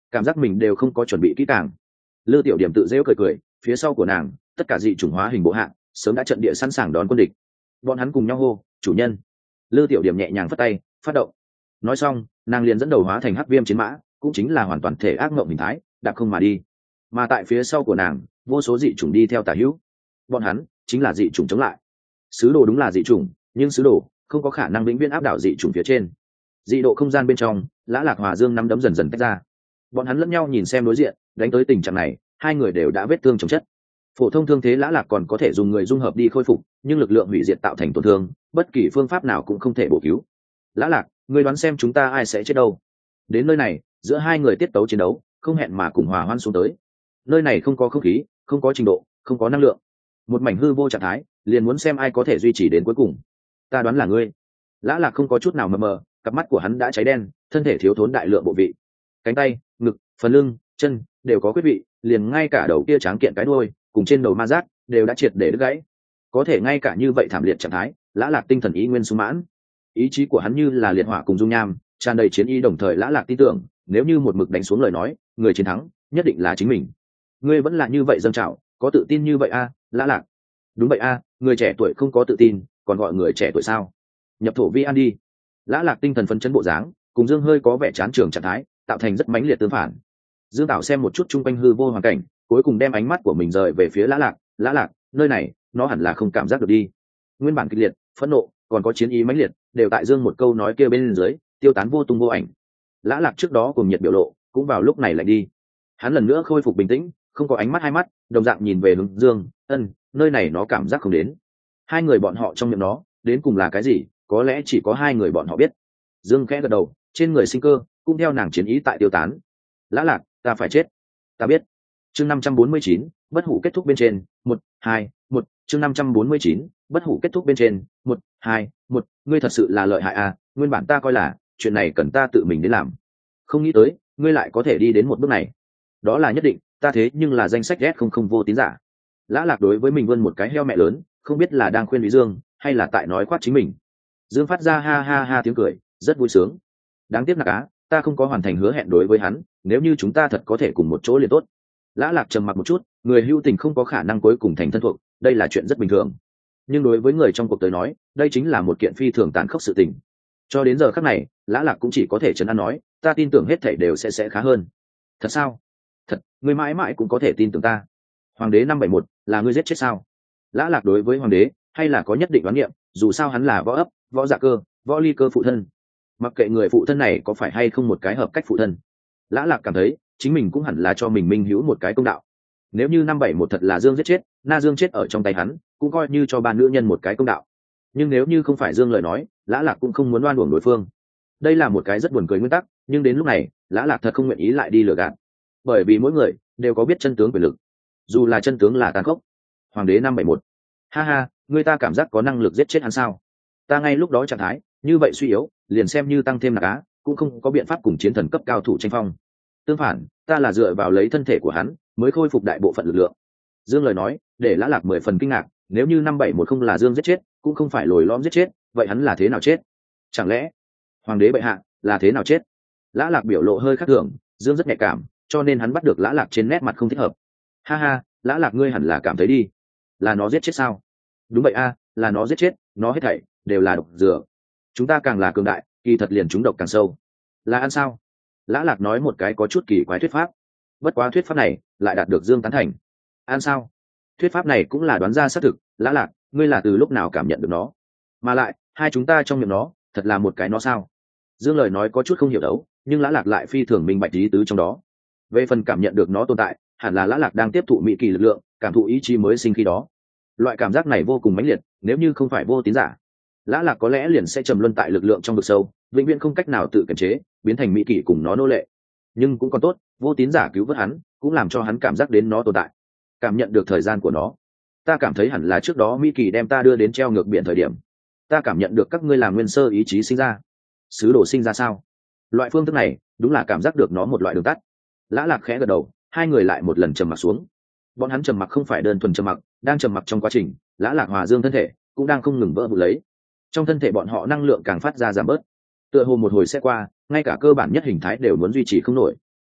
cảm giác mình đều không có chuẩn bị kỹ càng. Lư Tiểu Điểm tự rêu cười cười, phía sau của nàng tất cả dị chủng hóa hình bộ hạ sớm đã trận địa sẵn sàng đón quân địch. Bọn hắn cùng nhau hô chủ nhân. Lư Tiểu Điểm nhẹ nhàng phất tay phát động. Nói xong nàng liền dẫn đầu hóa thành hắc viêm chiến mã, cũng chính là hoàn toàn thể ác mộng hình thái, đạp không mà đi. Mà tại phía sau của nàng vô số dị chủng đi theo tả hữu. Bọn hắn chính là dị chủng chống lại. Sứ đồ đúng là dị chủng, nhưng sứ đồ không có khả năng vĩnh viễn áp đảo dị chủng phía trên. Dị độ không gian bên trong, Lã Lạc Hòa Dương nắm đấm dần dần tách ra. Bọn hắn lẫn nhau nhìn xem đối diện, đánh tới tình trạng này hai người đều đã vết thương chồng chất. Phổ thông thương thế Lã Lạc còn có thể dùng người dung hợp đi khôi phục, nhưng lực lượng hủy diệt tạo thành tổn thương bất kỳ phương pháp nào cũng không thể bổ cứu. Lã Lạc, ngươi đoán xem chúng ta ai sẽ chết đâu? Đến nơi này giữa hai người tiết tấu chiến đấu không hẹn mà cùng hòa hoan xuống tới. Nơi này không có không khí, không có trình độ, không có năng lượng, một mảnh hư vô trạng thái, liền muốn xem ai có thể duy trì đến cuối cùng. Ta đoán là ngươi. Lã Lạc không có chút nào mờ mờ, cặp mắt của hắn đã cháy đen, thân thể thiếu thốn đại lượng bộ vị, cánh tay, ngực, phần lưng, chân đều có huyết vị, liền ngay cả đầu kia tráng kiện cái đuôi cùng trên đầu ma giác đều đã triệt để đứt gãy. Có thể ngay cả như vậy thảm liệt trạng thái, Lã Lạc tinh thần ý nguyên sung mãn, ý chí của hắn như là liệt hỏa cùng dung nham, tràn đầy chiến ý. Đồng thời Lã Lạc tin tưởng, nếu như một mực đánh xuống lời nói, người chiến thắng nhất định là chính mình. Ngươi vẫn là như vậy dâng trào, có tự tin như vậy a, Lã Lạc? Đúng vậy a, người trẻ tuổi không có tự tin còn gọi người trẻ tuổi sao? Nhập thổ vi an đi. Lã Lạc tinh thần phấn chấn bộ dáng cùng Dương hơi có vẻ chán trường trạng thái, tạo thành rất mãnh liệt tương phản. Dương Tảo xem một chút chung quanh hư vô hoàn cảnh, cuối cùng đem ánh mắt của mình rời về phía Lã Lạc. Lã Lạc, nơi này nó hẳn là không cảm giác được đi. Nguyên bản kịch liệt, phẫn nộ, còn có chiến ý mãnh liệt, đều tại Dương một câu nói kia bên dưới tiêu tán vô tung vô ảnh. Lã Lạc trước đó cùng nhiệt biểu lộ cũng vào lúc này lại đi. Hắn lần nữa khôi phục bình tĩnh, không có ánh mắt hai mắt, đồng dạng nhìn về hướng Dương. Ân, nơi này nó cảm giác không đến. Hai người bọn họ trong miệng nó đến cùng là cái gì, có lẽ chỉ có hai người bọn họ biết. Dương khẽ gật đầu, trên người sinh cơ cũng theo nàng chiến ý tại tiêu tán. Lã Lạc, ta phải chết. Ta biết. Chương năm trăm bốn mươi chín, bất hủ kết thúc bên trên. Một, hai, một. Chương năm trăm bốn mươi chín, bất hủ kết thúc bên trên. Một, hai, một. Ngươi thật sự là lợi hại à? Nguyên bản ta coi là chuyện này cần ta tự mình đến làm, không nghĩ tới ngươi lại có thể đi đến một bước này. Đó là nhất định, ta thế nhưng là danh sách ghét không không vô tín giả. Lã Lạc đối với mình vươn một cái heo mẹ lớn, không biết là đang khuyên Lý Dương hay là tại nói khoác chính mình. Dương phát ra ha ha ha tiếng cười, rất vui sướng. Đáng tiếc là cá, ta không có hoàn thành hứa hẹn đối với hắn, nếu như chúng ta thật có thể cùng một chỗ liền tốt. Lã Lạc trầm mặc một chút, người hữu tình không có khả năng cuối cùng thành thân thuộc, đây là chuyện rất bình thường. Nhưng đối với người trong cuộc tới nói, đây chính là một kiện phi thường tàn khốc sự tình. Cho đến giờ khắc này, Lã Lạc cũng chỉ có thể trấn an nói, ta tin tưởng hết thảy đều sẽ sẽ khá hơn. Thật sao? Thật, ngươi mãi mãi cũng có thể tin tưởng ta. Hoàng đế năm bảy một là ngươi giết chết sao? Lã Lạc đối với hoàng đế hay là có nhất định đoán nghiệm, dù sao hắn là võ ấp, võ dạ cơ, võ ly cơ phụ thân. Mặc kệ người phụ thân này có phải hay không một cái hợp cách phụ thân, Lã Lạc cảm thấy chính mình cũng hẳn là cho mình minh hữu một cái công đạo. Nếu như năm bảy một thật là Dương giết chết, Na Dương chết ở trong tay hắn, cũng coi như cho ba nữ nhân một cái công đạo. Nhưng nếu như không phải Dương lời nói, Lã Lạc cũng không muốn oan uổng đối phương. Đây là một cái rất buồn cười nguyên tắc, nhưng đến lúc này, Lã Lạc thật không nguyện ý lại đi lừa gạt. Bởi vì mỗi người đều có biết chân tướng quyền lực, dù là chân tướng là tàn khốc. Hoàng đế năm bảy một, ha ha, người ta cảm giác có năng lực giết chết hắn sao? Ta ngay lúc đó trạng thái như vậy suy yếu, liền xem như tăng thêm là cá, cũng không có biện pháp cùng chiến thần cấp cao thủ tranh phong. Tương phản, ta là dựa vào lấy thân thể của hắn mới khôi phục đại bộ phận lực lượng. Dương lời nói để Lã Lạc mười phần kinh ngạc, nếu như năm bảy một không là Dương giết chết, cũng không phải lồi lõm giết chết, vậy hắn là thế nào chết? Chẳng lẽ hoàng đế bệ hạ là thế nào chết? Lã Lạc biểu lộ hơi khác thường, Dương rất nhạy cảm, cho nên hắn bắt được Lã Lạc trên nét mặt không thích hợp. Ha ha, Lã Lạc ngươi hẳn là cảm thấy đi, là nó giết chết sao? Đúng vậy a, là nó giết chết, nó hết thảy đều là độc dược. Chúng ta càng là cường đại, kỳ thật liền chúng độc càng sâu. Là ăn sao? Lã Lạc nói một cái có chút kỳ quái thuyết pháp, bất quá thuyết pháp này lại đạt được Dương tán thành. Ăn sao? Thuyết pháp này cũng là đoán ra xác thực. Lã Lạc, ngươi là từ lúc nào cảm nhận được nó? Mà lại hai chúng ta trong miệng nó thật là một cái nó sao? Dương lời nói có chút không hiểu đấu, nhưng Lã Lạc lại phi thường minh bạch ý tứ trong đó. Về phần cảm nhận được nó tồn tại, hẳn là Lã Lạc đang tiếp thụ mỹ kỳ lực lượng, cảm thụ ý chí mới sinh khi đó. Loại cảm giác này vô cùng mãnh liệt, nếu như không phải vô tín giả, Lã Lạc có lẽ liền sẽ trầm luân tại lực lượng trong vực sâu, vĩnh viễn không cách nào tự kiềm chế, biến thành mỹ kỳ cùng nó nô lệ. Nhưng cũng còn tốt, vô tín giả cứu vớt hắn, cũng làm cho hắn cảm giác đến nó tồn tại, cảm nhận được thời gian của nó. Ta cảm thấy hẳn là trước đó mỹ kỳ đem ta đưa đến treo ngược biển thời điểm, ta cảm nhận được các ngươi làm nguyên sơ ý chí sinh ra, sứ đồ sinh ra sao? Loại phương thức này đúng là cảm giác được nó một loại đường tắt. Lã Lạc khẽ gật đầu, hai người lại một lần trầm mặc xuống. Bọn hắn trầm mặc không phải đơn thuần trầm mặc, đang trầm mặc trong quá trình, Lã Lạc Hòa Dương thân thể cũng đang không ngừng vỡ vụn lấy. Trong thân thể bọn họ năng lượng càng phát ra giảm bớt, tựa hồ một hồi sẽ qua, ngay cả cơ bản nhất hình thái đều muốn duy trì không nổi.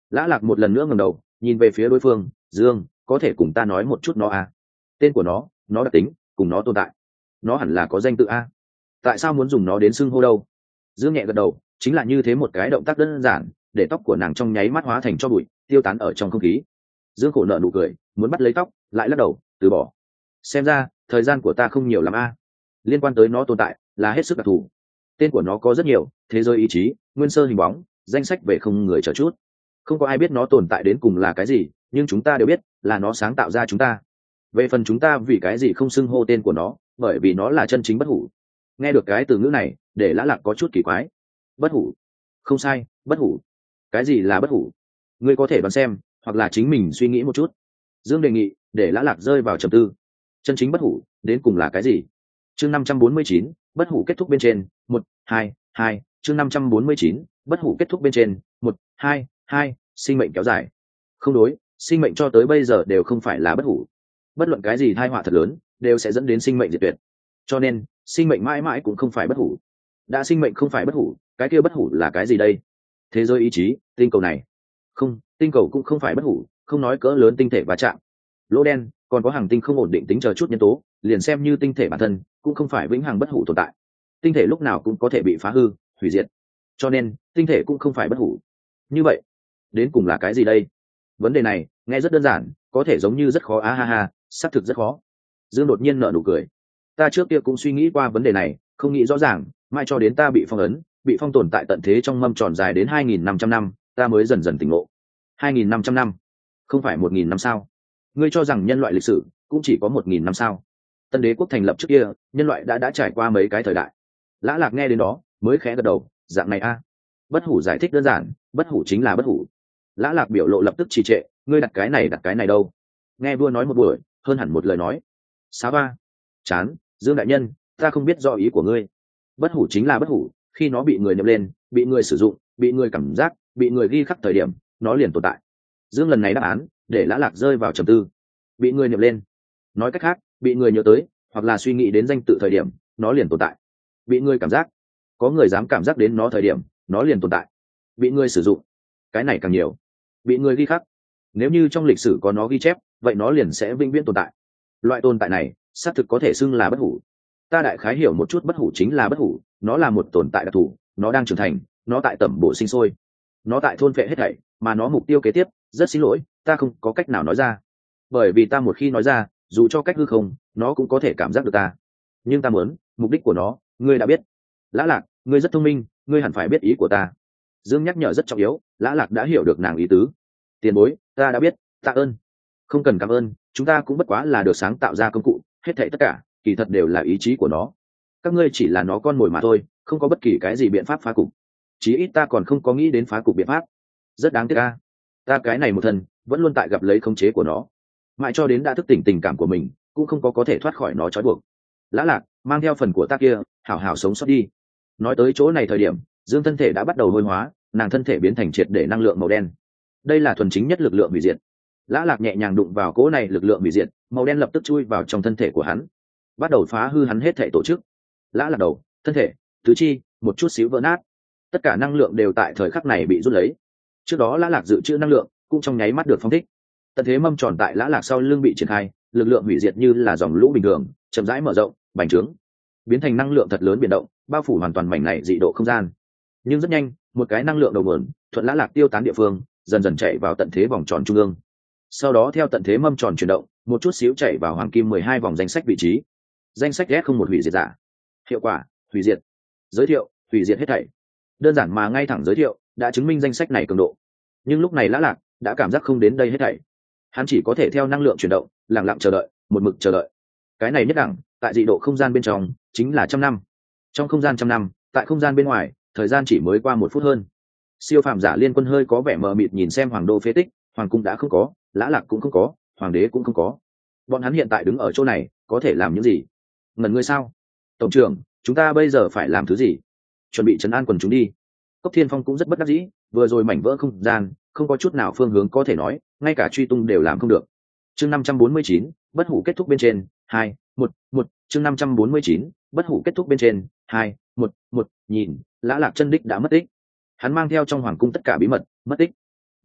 Lã Lạc một lần nữa ngẩng đầu nhìn về phía đối phương. Dương, có thể cùng ta nói một chút nó à? Tên của nó, nó đặc tính, cùng nó tồn tại, nó hẳn là có danh tự a. Tại sao muốn dùng nó đến xưng hô đâu? Dương nhẹ gật đầu, chính là như thế một cái động tác đơn giản, để tóc của nàng trong nháy mắt hóa thành cho bụi, tiêu tán ở trong không khí. Dương khổ nợ nụ cười, muốn bắt lấy tóc, lại lắc đầu, từ bỏ. Xem ra thời gian của ta không nhiều lắm a. Liên quan tới nó tồn tại là hết sức đặc thù. Tên của nó có rất nhiều, thế giới ý chí, nguyên sơ hình bóng, danh sách về không người chờ chút. Không có ai biết nó tồn tại đến cùng là cái gì, nhưng chúng ta đều biết là nó sáng tạo ra chúng ta. Về phần chúng ta vì cái gì không xưng hô tên của nó, bởi vì nó là chân chính bất hủ. Nghe được cái từ ngữ này, để Lã Lạc có chút kỳ quái. Bất hủ? Không sai, bất hủ. Cái gì là bất hủ? Ngươi có thể đoán xem, hoặc là chính mình suy nghĩ một chút. Dương đề nghị, để Lã Lạc rơi vào trầm tư. Chân chính bất hủ đến cùng là cái gì? Chương năm trăm bốn mươi chín, bất hủ kết thúc bên trên. Một, hai, hai. Chương năm trăm bốn mươi chín, bất hủ kết thúc bên trên. Một, hai, hai. Sinh mệnh kéo dài. Không đối, sinh mệnh cho tới bây giờ đều không phải là bất hủ. Bất luận cái gì tai họa thật lớn đều sẽ dẫn đến sinh mệnh diệt tuyệt, cho nên sinh mệnh mãi mãi cũng không phải bất hủ. Đã sinh mệnh không phải bất hủ, cái kia bất hủ là cái gì đây? Thế giới ý chí, tinh cầu này? Không, tinh cầu cũng không phải bất hủ, không nói cỡ lớn tinh thể va chạm, lỗ đen, còn có hàng tinh không ổn định tính chờ chút nhân tố, liền xem như tinh thể bản thân cũng không phải vĩnh hằng bất hủ tồn tại. Tinh thể lúc nào cũng có thể bị phá hư, hủy diệt, cho nên tinh thể cũng không phải bất hủ. Như vậy đến cùng là cái gì đây? Vấn đề này nghe rất đơn giản, có thể giống như rất khó á ha ha, xác thực rất khó. Dương đột nhiên nở nụ cười. Ta trước kia cũng suy nghĩ qua vấn đề này, không nghĩ rõ ràng, mai cho đến ta bị phong ấn, bị phong tồn tại tận thế trong mâm tròn dài đến hai nghìn năm trăm năm, ta mới dần dần tỉnh ngộ. hai nghìn năm trăm năm, không phải một nghìn năm sao? Ngươi cho rằng nhân loại lịch sử cũng chỉ có một nghìn năm sao? Tân đế quốc thành lập trước kia, nhân loại đã đã trải qua mấy cái thời đại. Lã Lạc nghe đến đó, mới khẽ gật đầu, dạng này a. Bất hủ giải thích đơn giản, bất hủ chính là bất hủ. Lã Lạc biểu lộ lập tức trì trệ, ngươi đặt cái này đặt cái này đâu? Nghe vua nói một buổi, hơn hẳn một lời nói. Xá ba, chán, Dương đại nhân, ta không biết do ý của ngươi. Bất hủ chính là bất hủ, khi nó bị người nhập lên, bị người sử dụng, bị người cảm giác, bị người ghi khắc thời điểm, nó liền tồn tại. Dương lần này đáp án để Lã Lạc rơi vào trầm tư. Bị người nhập lên, nói cách khác, bị người nhớ tới, hoặc là suy nghĩ đến danh tự thời điểm, nó liền tồn tại. Bị người cảm giác, có người dám cảm giác đến nó thời điểm, nó liền tồn tại. Bị người sử dụng, cái này càng nhiều. Bị người ghi khắc, nếu như trong lịch sử có nó ghi chép, vậy nó liền sẽ vĩnh viễn tồn tại. Loại tồn tại này xác thực có thể xưng là bất hủ. Ta đại khái hiểu một chút bất hủ chính là bất hủ, nó là một tồn tại đặc thù, nó đang trưởng thành, nó tại tẩm bổ sinh sôi, nó tại thôn phệ hết thảy, mà nó mục tiêu kế tiếp, rất xin lỗi, ta không có cách nào nói ra. Bởi vì ta một khi nói ra, dù cho cách hư không, nó cũng có thể cảm giác được ta. Nhưng ta muốn, mục đích của nó, ngươi đã biết. Lã Lạc, ngươi rất thông minh, ngươi hẳn phải biết ý của ta. Dương nhắc nhở rất trọng yếu, Lã Lạc đã hiểu được nàng ý tứ. Tiền bối, ta đã biết, tạ ơn. Không cần cảm ơn, chúng ta cũng bất quá là được sáng tạo ra công cụ, hết thảy tất cả kỳ thật đều là ý chí của nó. Các ngươi chỉ là nó con mồi mà thôi, không có bất kỳ cái gì biện pháp phá cục. Chí ít ta còn không có nghĩ đến phá cục biện pháp. Rất đáng tiếc a, ta cái này một thân vẫn luôn tại gặp lấy khống chế của nó, mãi cho đến đã thức tỉnh tình cảm của mình, cũng không có có thể thoát khỏi nó trói buộc. Lã Lạc, mang theo phần của ta kia, hảo hảo sống sót đi. Nói tới chỗ này thời điểm, Dương thân thể đã bắt đầu hôi hóa, nàng thân thể biến thành triệt để năng lượng màu đen. Đây là thuần chính nhất lực lượng hủy diệt. Lã Lạc nhẹ nhàng đụng vào cỗ này lực lượng hủy diệt, màu đen lập tức chui vào trong thân thể của hắn, bắt đầu phá hư hắn hết thể tổ chức. Lã Lạc đầu, thân thể, tứ chi, một chút xíu vỡ nát. Tất cả năng lượng đều tại thời khắc này bị rút lấy. Trước đó Lã Lạc dự trữ năng lượng cũng trong nháy mắt được phóng thích. Tận thế mâm tròn tại Lã Lạc sau lưng bị triển khai, lực lượng hủy diệt như là dòng lũ bình thường, chậm rãi mở rộng, bành trướng, biến thành năng lượng thật lớn biển động, bao phủ hoàn toàn mảnh này dị độ không gian. Nhưng rất nhanh, một cái năng lượng đầu nguồn thuận Lã Lạc tiêu tán địa phương, dần dần chạy vào tận thế vòng tròn trung ương. Sau đó theo tận thế mâm tròn chuyển động, một chút xíu chạy vào hoàng kim mười hai vòng danh sách vị trí. Danh sách ghét không một hủy diệt giả. Hiệu quả, hủy diệt. Giới thiệu, hủy diệt hết thảy. Đơn giản mà ngay thẳng giới thiệu, đã chứng minh danh sách này cường độ. Nhưng lúc này Lã Lạc đã cảm giác không đến đây hết thảy. Hắn chỉ có thể theo năng lượng chuyển động, lặng lặng chờ đợi, một mực chờ đợi. Cái này nhất đẳng, tại dị độ không gian bên trong, chính là trăm năm. Trong không gian trăm năm, tại không gian bên ngoài, thời gian chỉ mới qua một phút hơn. Siêu phàm giả liên quân hơi có vẻ mờ mịt nhìn xem hoàng đô phế tích, hoàng cung đã không có, Lã Lạc cũng không có, hoàng đế cũng không có. Bọn hắn hiện tại đứng ở chỗ này, có thể làm những gì? Ngẩn người sao? Tổng trưởng, chúng ta bây giờ phải làm thứ gì? Chuẩn bị trấn an quần chúng đi. Cốc Thiên Phong cũng rất bất đắc dĩ, vừa rồi mảnh vỡ không gian, không có chút nào phương hướng có thể nói, ngay cả truy tung đều làm không được. Chương năm trăm bốn mươi chín, bất hủ kết thúc bên trên, hai, một, một, chương năm trăm bốn mươi chín, bất hủ kết thúc bên trên, hai, một, một, nhìn, Lã Lạc chân đích đã mất tích. Hắn mang theo trong hoàng cung tất cả bí mật, mất tích.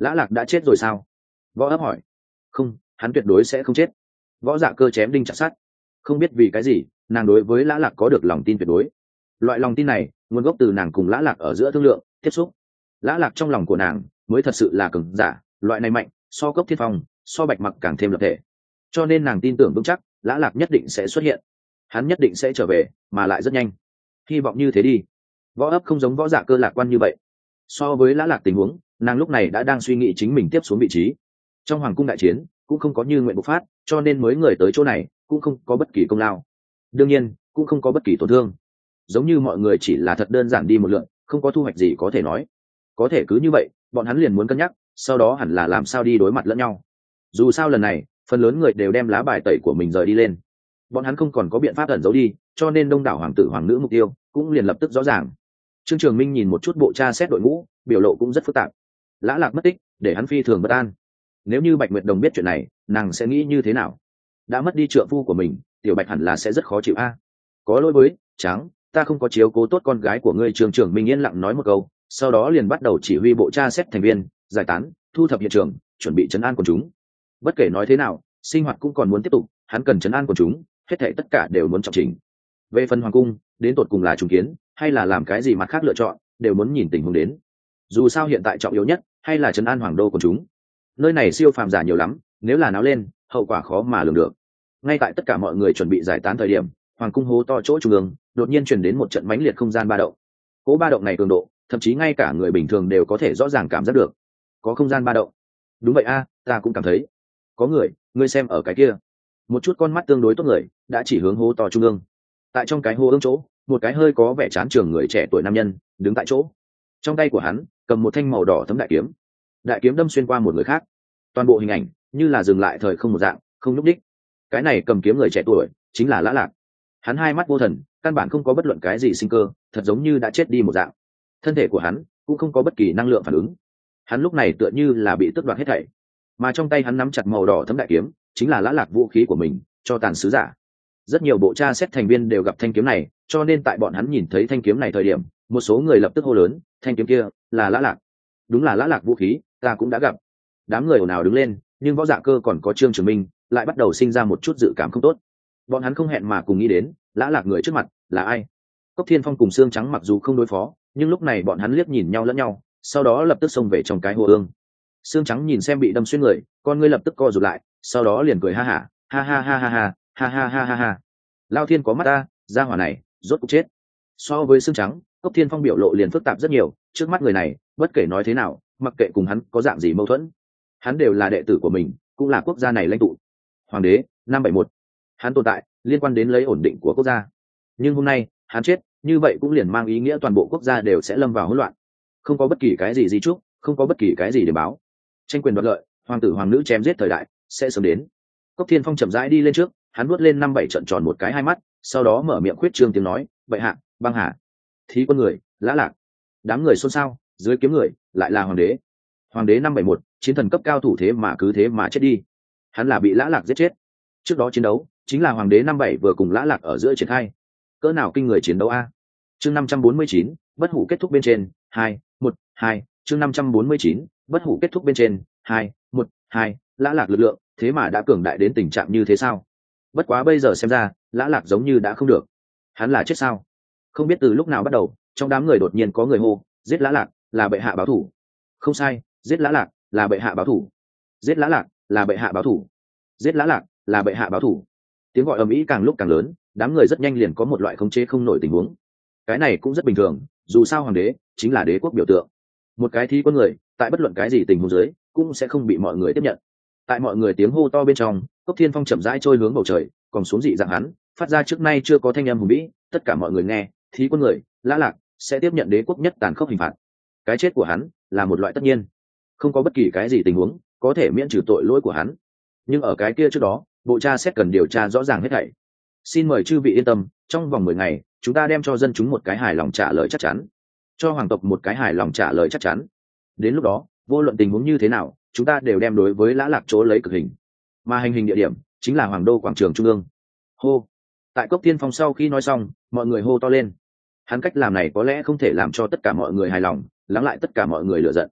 Lã Lạc đã chết rồi sao? Võ ấp hỏi. Không, hắn tuyệt đối sẽ không chết. Võ Dạ Cơ chém đinh chặt sắt. Không biết vì cái gì, nàng đối với Lã Lạc có được lòng tin tuyệt đối. Loại lòng tin này nguồn gốc từ nàng cùng Lã Lạc ở giữa thương lượng tiếp xúc. Lã Lạc trong lòng của nàng mới thật sự là cường giả, loại này mạnh so Cốc Thiên Phong, so Bạch Mặc càng thêm lập thể. Cho nên nàng tin tưởng vững chắc Lã Lạc nhất định sẽ xuất hiện, hắn nhất định sẽ trở về, mà lại rất nhanh. Hy vọng như thế đi. Võ ấp không giống Võ Dạ Cơ lạc quan như vậy. So với Lã Lạc tình huống, nàng lúc này đã đang suy nghĩ chính mình tiếp xuống vị trí. Trong hoàng cung đại chiến cũng không có như nguyện bộc phát, cho nên mới người tới chỗ này cũng không có bất kỳ công lao, đương nhiên cũng không có bất kỳ tổn thương, giống như mọi người chỉ là thật đơn giản đi một lượt, không có thu hoạch gì có thể nói. Có thể cứ như vậy bọn hắn liền muốn cân nhắc sau đó hẳn là làm sao đi đối mặt lẫn nhau. Dù sao lần này phần lớn người đều đem lá bài tẩy của mình rời đi lên, bọn hắn không còn có biện pháp ẩn giấu đi, cho nên đông đảo hoàng tử hoàng nữ mục tiêu cũng liền lập tức rõ ràng. Trương Trường Minh nhìn một chút bộ tra xét đội ngũ, biểu lộ cũng rất phức tạp. Lã Lạc mất tích để hắn phi thường bất an. Nếu như Bạch Nguyệt Đồng biết chuyện này, nàng sẽ nghĩ như thế nào? Đã mất đi trượng phu của mình, tiểu Bạch hẳn là sẽ rất khó chịu a. Có lỗi với Trắng, ta không có chiếu cố tốt con gái của ngươi. Trương Trường Minh yên lặng nói một câu, sau đó liền bắt đầu chỉ huy bộ tra xét thành viên giải tán, thu thập hiện trường, chuẩn bị trấn an quần chúng. Bất kể nói thế nào, sinh hoạt cũng còn muốn tiếp tục, hắn cần trấn an quần chúng, hết thảy tất cả đều muốn trọng chỉnh. Về phần hoàng cung, đến tột cùng là trùng kiến hay là làm cái gì mặt khác lựa chọn, đều muốn nhìn tình huống đến. Dù sao hiện tại trọng yếu nhất hay là trấn an hoàng đô quần chúng. Nơi này siêu phàm giả nhiều lắm, nếu là náo lên, hậu quả khó mà lường được. Ngay tại tất cả mọi người chuẩn bị giải tán thời điểm, hoàng cung hố to chỗ trung ương đột nhiên truyền đến một trận mãnh liệt không gian ba động. Cỗ ba động này cường độ, thậm chí ngay cả người bình thường đều có thể rõ ràng cảm giác được. Có không gian ba động. Đúng vậy a, ta cũng cảm thấy. Có người, ngươi xem ở cái kia. Một chút con mắt tương đối tốt người đã chỉ hướng hố to trung ương. Tại trong cái hố ương chỗ, một cái hơi có vẻ chán trường người trẻ tuổi nam nhân đứng tại chỗ. Trong tay của hắn cầm một thanh màu đỏ thấm đại kiếm. Đại kiếm đâm xuyên qua một người khác. Toàn bộ hình ảnh như là dừng lại thời không một dạng, không nhúc đích. Cái này cầm kiếm người trẻ tuổi chính là Lã Lạc. Hắn hai mắt vô thần, căn bản không có bất luận cái gì sinh cơ, thật giống như đã chết đi một dạng. Thân thể của hắn cũng không có bất kỳ năng lượng phản ứng. Hắn lúc này tựa như là bị tước đoạt hết thảy, mà trong tay hắn nắm chặt màu đỏ thấm đại kiếm chính là Lã Lạc vũ khí của mình, cho tàn sứ giả. Rất nhiều bộ tra xét thành viên đều gặp thanh kiếm này, cho nên tại bọn hắn nhìn thấy thanh kiếm này thời điểm, một số người lập tức hô lớn, thanh kiếm kia là Lã Lạc. Đúng là Lã Lạc vũ khí, ta cũng đã gặp. Đám người ồn ào đứng lên, nhưng Võ Dạ Cơ còn có Trương Trường Minh lại bắt đầu sinh ra một chút dự cảm không tốt. Bọn hắn không hẹn mà cùng nghĩ đến, Lã Lạc người trước mặt là ai? Cốc Thiên Phong cùng Xương Trắng mặc dù không đối phó, nhưng lúc này bọn hắn liếc nhìn nhau lẫn nhau, sau đó lập tức xông về trong cái hồ ương. Xương Trắng nhìn xem bị đâm xuyên người, con ngươi lập tức co rụt lại, sau đó liền cười ha hả, ha ha ha ha ha, ha ha ha ha ha. Lao Thiên có mắt ta, gia hỏa này, rốt cuộc chết. So với Xương Trắng, Cốc Thiên Phong biểu lộ liền phức tạp rất nhiều, trước mắt người này, bất kể nói thế nào, mặc kệ cùng hắn có dạng gì mâu thuẫn, hắn đều là đệ tử của mình, cũng là quốc gia này lãnh tụ. Hoàng đế, năm bảy một. Hắn tồn tại, liên quan đến lấy ổn định của quốc gia. Nhưng hôm nay, hắn chết, như vậy cũng liền mang ý nghĩa toàn bộ quốc gia đều sẽ lâm vào hỗn loạn. Không có bất kỳ cái gì di chúc, không có bất kỳ cái gì để báo. Tranh quyền đoạt lợi, hoàng tử hoàng nữ chém giết thời đại sẽ sớm đến. Cốc Thiên Phong chậm rãi đi lên trước, hắn nuốt lên năm bảy trận tròn một cái hai mắt, sau đó mở miệng khuyết trương tiếng nói, "Vậy hạ, băng hạ." Thí quân người, Lã Lạc. Đám người xôn xao, dưới kiếm người lại là hoàng đế. Hoàng đế năm bảy một, chiến thần cấp cao thủ thế mà cứ thế mà chết đi. Hắn là bị Lã Lạc giết chết. Trước đó chiến đấu chính là hoàng đế năm bảy vừa cùng Lã Lạc ở giữa triển khai. Cỡ nào kinh người chiến đấu a. Chương năm trăm bốn mươi chín, bất hủ kết thúc bên trên, hai, một, hai, chương năm trăm bốn mươi chín, bất hủ kết thúc bên trên, hai, một, hai, Lã Lạc lực lượng, thế mà đã cường đại đến tình trạng như thế sao? Bất quá bây giờ xem ra, Lã Lạc giống như đã không được. Hắn là chết sao? Không biết từ lúc nào bắt đầu, trong đám người đột nhiên có người hô, giết Lã Lạc, là bệ hạ báo thủ. Không sai, giết Lã Lạc, là bệ hạ báo thủ. Giết Lã Lạc, là bệ hạ báo thủ. Giết Lã Lạc, là bệ hạ báo thủ. Tiếng gọi ầm ĩ càng lúc càng lớn, đám người rất nhanh liền có một loại khống chế không nổi tình huống. Cái này cũng rất bình thường, dù sao hoàng đế chính là đế quốc biểu tượng. Một cái thi quân người, tại bất luận cái gì tình huống dưới, cũng sẽ không bị mọi người tiếp nhận. Tại mọi người tiếng hô to bên trong, Cốc Thiên Phong chậm rãi trôi hướng bầu trời, còn xuống dị dạng hắn, phát ra trước nay chưa có thanh âm hùng vĩ, tất cả mọi người nghe, thí quân người, Lã Lạc sẽ tiếp nhận đế quốc nhất tàn khốc hình phạt. Cái chết của hắn là một loại tất nhiên, không có bất kỳ cái gì tình huống có thể miễn trừ tội lỗi của hắn. Nhưng ở cái kia trước đó, bộ tra xét cần điều tra rõ ràng hết thảy. Xin mời chư vị yên tâm, trong vòng mười ngày, chúng ta đem cho dân chúng một cái hài lòng trả lời chắc chắn, cho hoàng tộc một cái hài lòng trả lời chắc chắn. Đến lúc đó, vô luận tình huống như thế nào, chúng ta đều đem đối với Lã Lạc chỗ lấy cực hình, mà hành hình địa điểm chính là hoàng đô quảng trường trung ương. Hô. Tại Cốc Thiên Phong sau khi nói xong, mọi người hô to lên. Hắn cách làm này có lẽ không thể làm cho tất cả mọi người hài lòng, lắng lại tất cả mọi người lựa giận,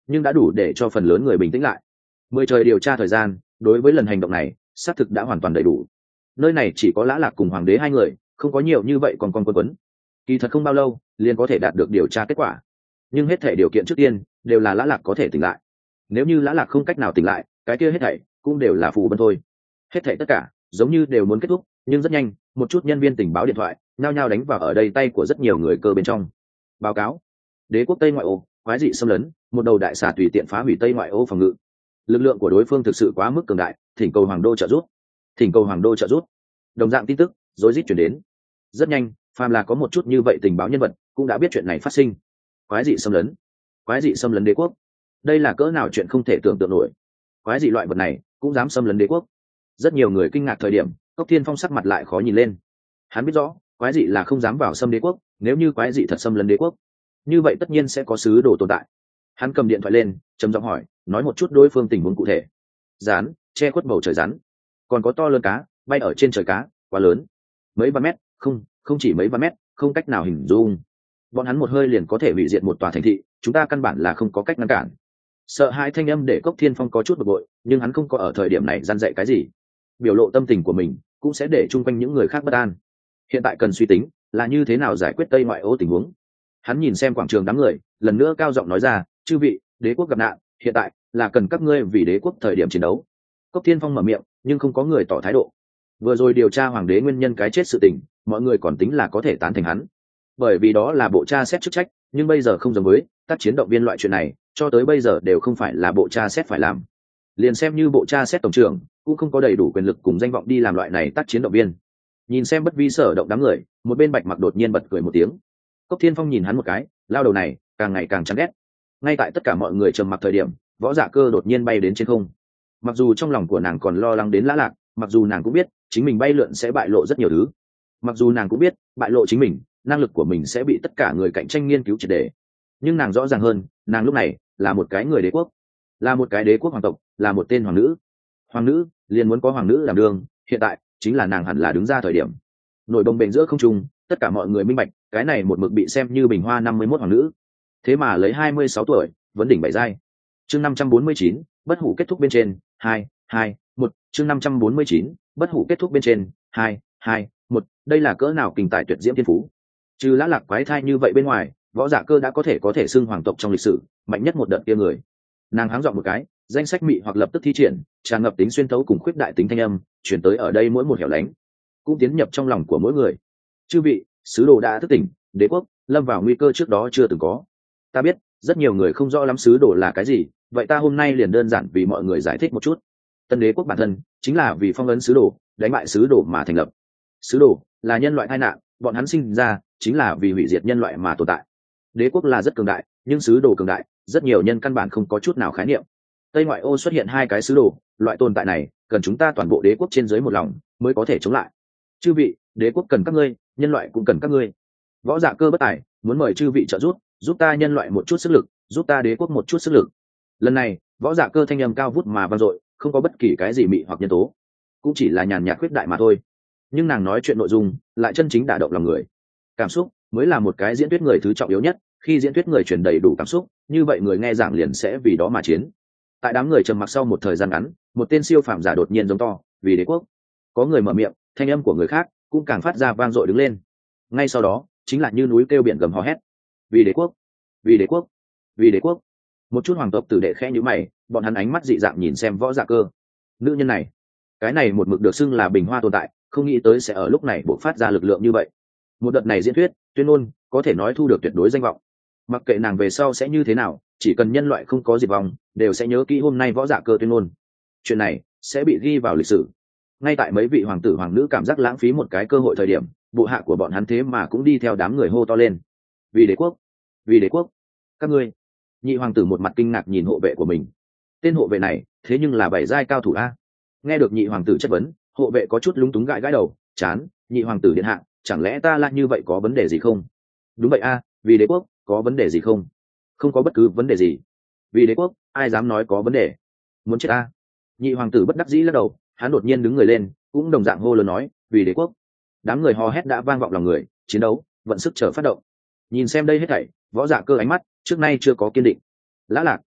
nhưng đã đủ để cho phần lớn người bình tĩnh lại. Mười trời điều tra thời gian đối với lần hành động này xác thực đã hoàn toàn đầy đủ. Nơi này chỉ có Lã Lạc cùng hoàng đế hai người, không có nhiều như vậy còn con quân quấn. Kỳ thật không bao lâu liền có thể đạt được điều tra kết quả, nhưng hết thể điều kiện trước tiên đều là Lã Lạc có thể tỉnh lại. Nếu như Lã Lạc không cách nào tỉnh lại, cái kia hết thảy cũng đều là phù vân thôi. Hết thảy tất cả giống như đều muốn kết thúc, nhưng rất nhanh một chút nhân viên tình báo điện thoại nhao nhao đánh vào ở đây tay của rất nhiều người cơ bên trong. Báo cáo: đế quốc Tây ngoại ô quái dị xâm lấn, một đầu đại xà tùy tiện phá hủy Tây ngoại ô phòng ngự. Lực lượng của đối phương thực sự quá mức cường đại, thỉnh cầu hoàng đô trợ giúp. Thỉnh cầu hoàng đô trợ giúp. Đồng dạng tin tức rối rít chuyển đến. Rất nhanh, phàm là có một chút như vậy tình báo nhân vật cũng đã biết chuyện này phát sinh. Quái dị xâm lấn, quái dị xâm lấn đế quốc. Đây là cỡ nào chuyện không thể tưởng tượng nổi. Quái dị loại vật này cũng dám xâm lấn đế quốc. Rất nhiều người kinh ngạc thời điểm, Cốc Thiên Phong sắc mặt lại khó nhìn lên. Hắn biết rõ quái dị là không dám vào xâm đế quốc, nếu như quái dị thật xâm lấn đế quốc, như vậy tất nhiên sẽ có sứ đồ tồn tại. Hắn cầm điện thoại lên trầm giọng hỏi, nói một chút đối phương tình huống cụ thể. Rắn che khuất bầu trời rắn, còn có to lớn cá bay ở trên trời cá, quá lớn, mấy ba mét, không không chỉ mấy ba mét, không cách nào hình dung. Bọn hắn một hơi liền có thể hủy diệt một tòa thành thị, chúng ta căn bản là không có cách ngăn cản. Sợ hãi thanh âm để Cốc Thiên Phong có chút bực bội, nhưng hắn không có ở thời điểm này gian dạy cái gì. Biểu lộ tâm tình của mình cũng sẽ để chung quanh những người khác bất an. Hiện tại cần suy tính là như thế nào giải quyết Tây ngoại ô tình huống. Hắn nhìn xem quảng trường đám người, lần nữa cao giọng nói ra, chư vị, đế quốc gặp nạn, hiện tại là cần các ngươi vì đế quốc thời điểm chiến đấu. Cốc Thiên Phong mở miệng, nhưng không có người tỏ thái độ. Vừa rồi điều tra hoàng đế nguyên nhân cái chết sự tình, mọi người còn tính là có thể tán thành hắn, bởi vì đó là bộ tra xét chức trách, nhưng bây giờ không giống với tác chiến động viên loại chuyện này, cho tới bây giờ đều không phải là bộ tra xét phải làm. Liền xem như bộ tra xét tổng trưởng cũng không có đầy đủ quyền lực cùng danh vọng đi làm loại này tác chiến động viên. Nhìn xem bất vi sở động đám người, một bên Bạch Mặc đột nhiên bật cười một tiếng. Cốc Thiên Phong nhìn hắn một cái, lao đầu này càng ngày càng chán ghét. Ngay tại tất cả mọi người trầm mặc thời điểm, Võ Dạ Cơ đột nhiên bay đến trên không. Mặc dù trong lòng của nàng còn lo lắng đến Lã Lạc, mặc dù nàng cũng biết chính mình bay lượn sẽ bại lộ rất nhiều thứ, mặc dù nàng cũng biết bại lộ chính mình, năng lực của mình sẽ bị tất cả người cạnh tranh nghiên cứu triệt để, nhưng nàng rõ ràng hơn, nàng lúc này là một cái người đế quốc, là một cái đế quốc hoàng tộc, là một tên hoàng nữ. Hoàng nữ liền muốn có hoàng nữ làm đường, hiện tại chính là nàng hẳn là đứng ra thời điểm. Nổi bồng bềnh giữa không trung, tất cả mọi người minh bạch, cái này một mực bị xem như bình hoa năm mươi mốt hoàng nữ, thế mà lấy hai mươi sáu tuổi vấn đỉnh bảy giai. Chương năm trăm bốn mươi chín, bất hủ kết thúc bên trên, hai, hai, một, chương năm trăm bốn mươi chín, bất hủ kết thúc bên trên, hai, hai, một, đây là cỡ nào kinh tài tuyệt diễm thiên phú. Trừ Lã Lạc quái thai như vậy bên ngoài, Võ Dạ Cơ đã có thể có thể xưng hoàng tộc trong lịch sử mạnh nhất một đợt kia người. Nàng háng giọng một cái, danh sách mị hoặc lập tức thi triển, tràn ngập tính xuyên thấu cùng khuyết đại tính thanh âm chuyển tới ở đây mỗi một hẻo lánh, cũng tiến nhập trong lòng của mỗi người. Chư vị, sứ đồ đã thức tỉnh, đế quốc lâm vào nguy cơ trước đó chưa từng có. Ta biết rất nhiều người không rõ lắm sứ đồ là cái gì, vậy ta hôm nay liền đơn giản vì mọi người giải thích một chút. Tân đế quốc bản thân chính là vì phong ấn sứ đồ, đánh bại sứ đồ mà thành lập. Sứ đồ là nhân loại tai nạn, bọn hắn sinh ra chính là vì hủy diệt nhân loại mà tồn tại. Đế quốc là rất cường đại, nhưng sứ đồ cường đại, rất nhiều nhân căn bản không có chút nào khái niệm. Tây ngoại ô xuất hiện hai cái sứ đồ, loại tồn tại này cần chúng ta toàn bộ đế quốc trên dưới một lòng mới có thể chống lại. Chư vị, đế quốc cần các ngươi, nhân loại cũng cần các ngươi. Võ Dạ Cơ bất tài, muốn mời chư vị trợ giúp, giúp ta nhân loại một chút sức lực, giúp ta đế quốc một chút sức lực. Lần này, Võ Dạ Cơ thanh âm cao vút mà vang dội, không có bất kỳ cái gì mị hoặc nhân tố, cũng chỉ là nhàn nhạt khuyết đại mà thôi. Nhưng nàng nói chuyện nội dung lại chân chính đả động lòng người. Cảm xúc mới là một cái diễn thuyết người thứ trọng yếu nhất, khi diễn thuyết người truyền đầy đủ cảm xúc, như vậy người nghe giảng liền sẽ vì đó mà chiến. Tại đám người trầm mặc sau một thời gian ngắn, một tên siêu phàm giả đột nhiên giống to, vì đế quốc. Có người mở miệng, thanh âm của người khác cũng càng phát ra vang dội đứng lên. Ngay sau đó chính là như núi kêu biển gầm hò hét, vì đế quốc, vì đế quốc, vì đế quốc. Một chút hoàng tộc tử đệ khẽ nhíu mày, bọn hắn ánh mắt dị dạng nhìn xem Võ Dạ Cơ. Nữ nhân này, cái này một mực được xưng là bình hoa tồn tại, không nghĩ tới sẽ ở lúc này bộc phát ra lực lượng như vậy. Một đợt này diễn thuyết, tuyên ngôn, có thể nói thu được tuyệt đối danh vọng. Mặc kệ nàng về sau sẽ như thế nào, chỉ cần nhân loại không có diệt vong, đều sẽ nhớ kỹ hôm nay Võ Dạ Cơ tuyên ngôn. Chuyện này sẽ bị ghi vào lịch sử. Ngay tại mấy vị hoàng tử hoàng nữ cảm giác lãng phí một cái cơ hội thời điểm, bộ hạ của bọn hắn thế mà cũng đi theo đám người hô to lên, vì đế quốc, vì đế quốc. Các ngươi. Nhị hoàng tử một mặt kinh ngạc nhìn hộ vệ của mình. Tên hộ vệ này thế nhưng là bảy giai cao thủ a. Nghe được nhị hoàng tử chất vấn, hộ vệ có chút lúng túng gãi gãi đầu, chán, nhị hoàng tử điện hạ, chẳng lẽ ta lại như vậy có vấn đề gì không? Đúng vậy a, vì đế quốc có vấn đề gì không? Không có bất cứ vấn đề gì. Vì đế quốc ai dám nói có vấn đề? Muốn chết a. Nhị hoàng tử bất đắc dĩ lắc đầu, hắn đột nhiên đứng người lên, cũng đồng dạng hô lớn nói, vì đế quốc. Đám người hò hét đã vang vọng lòng người, chiến đấu vận sức chờ phát động. Nhìn xem đây hết thảy, Võ Dạ Cơ ánh mắt trước nay chưa có kiên định. Lã Lạc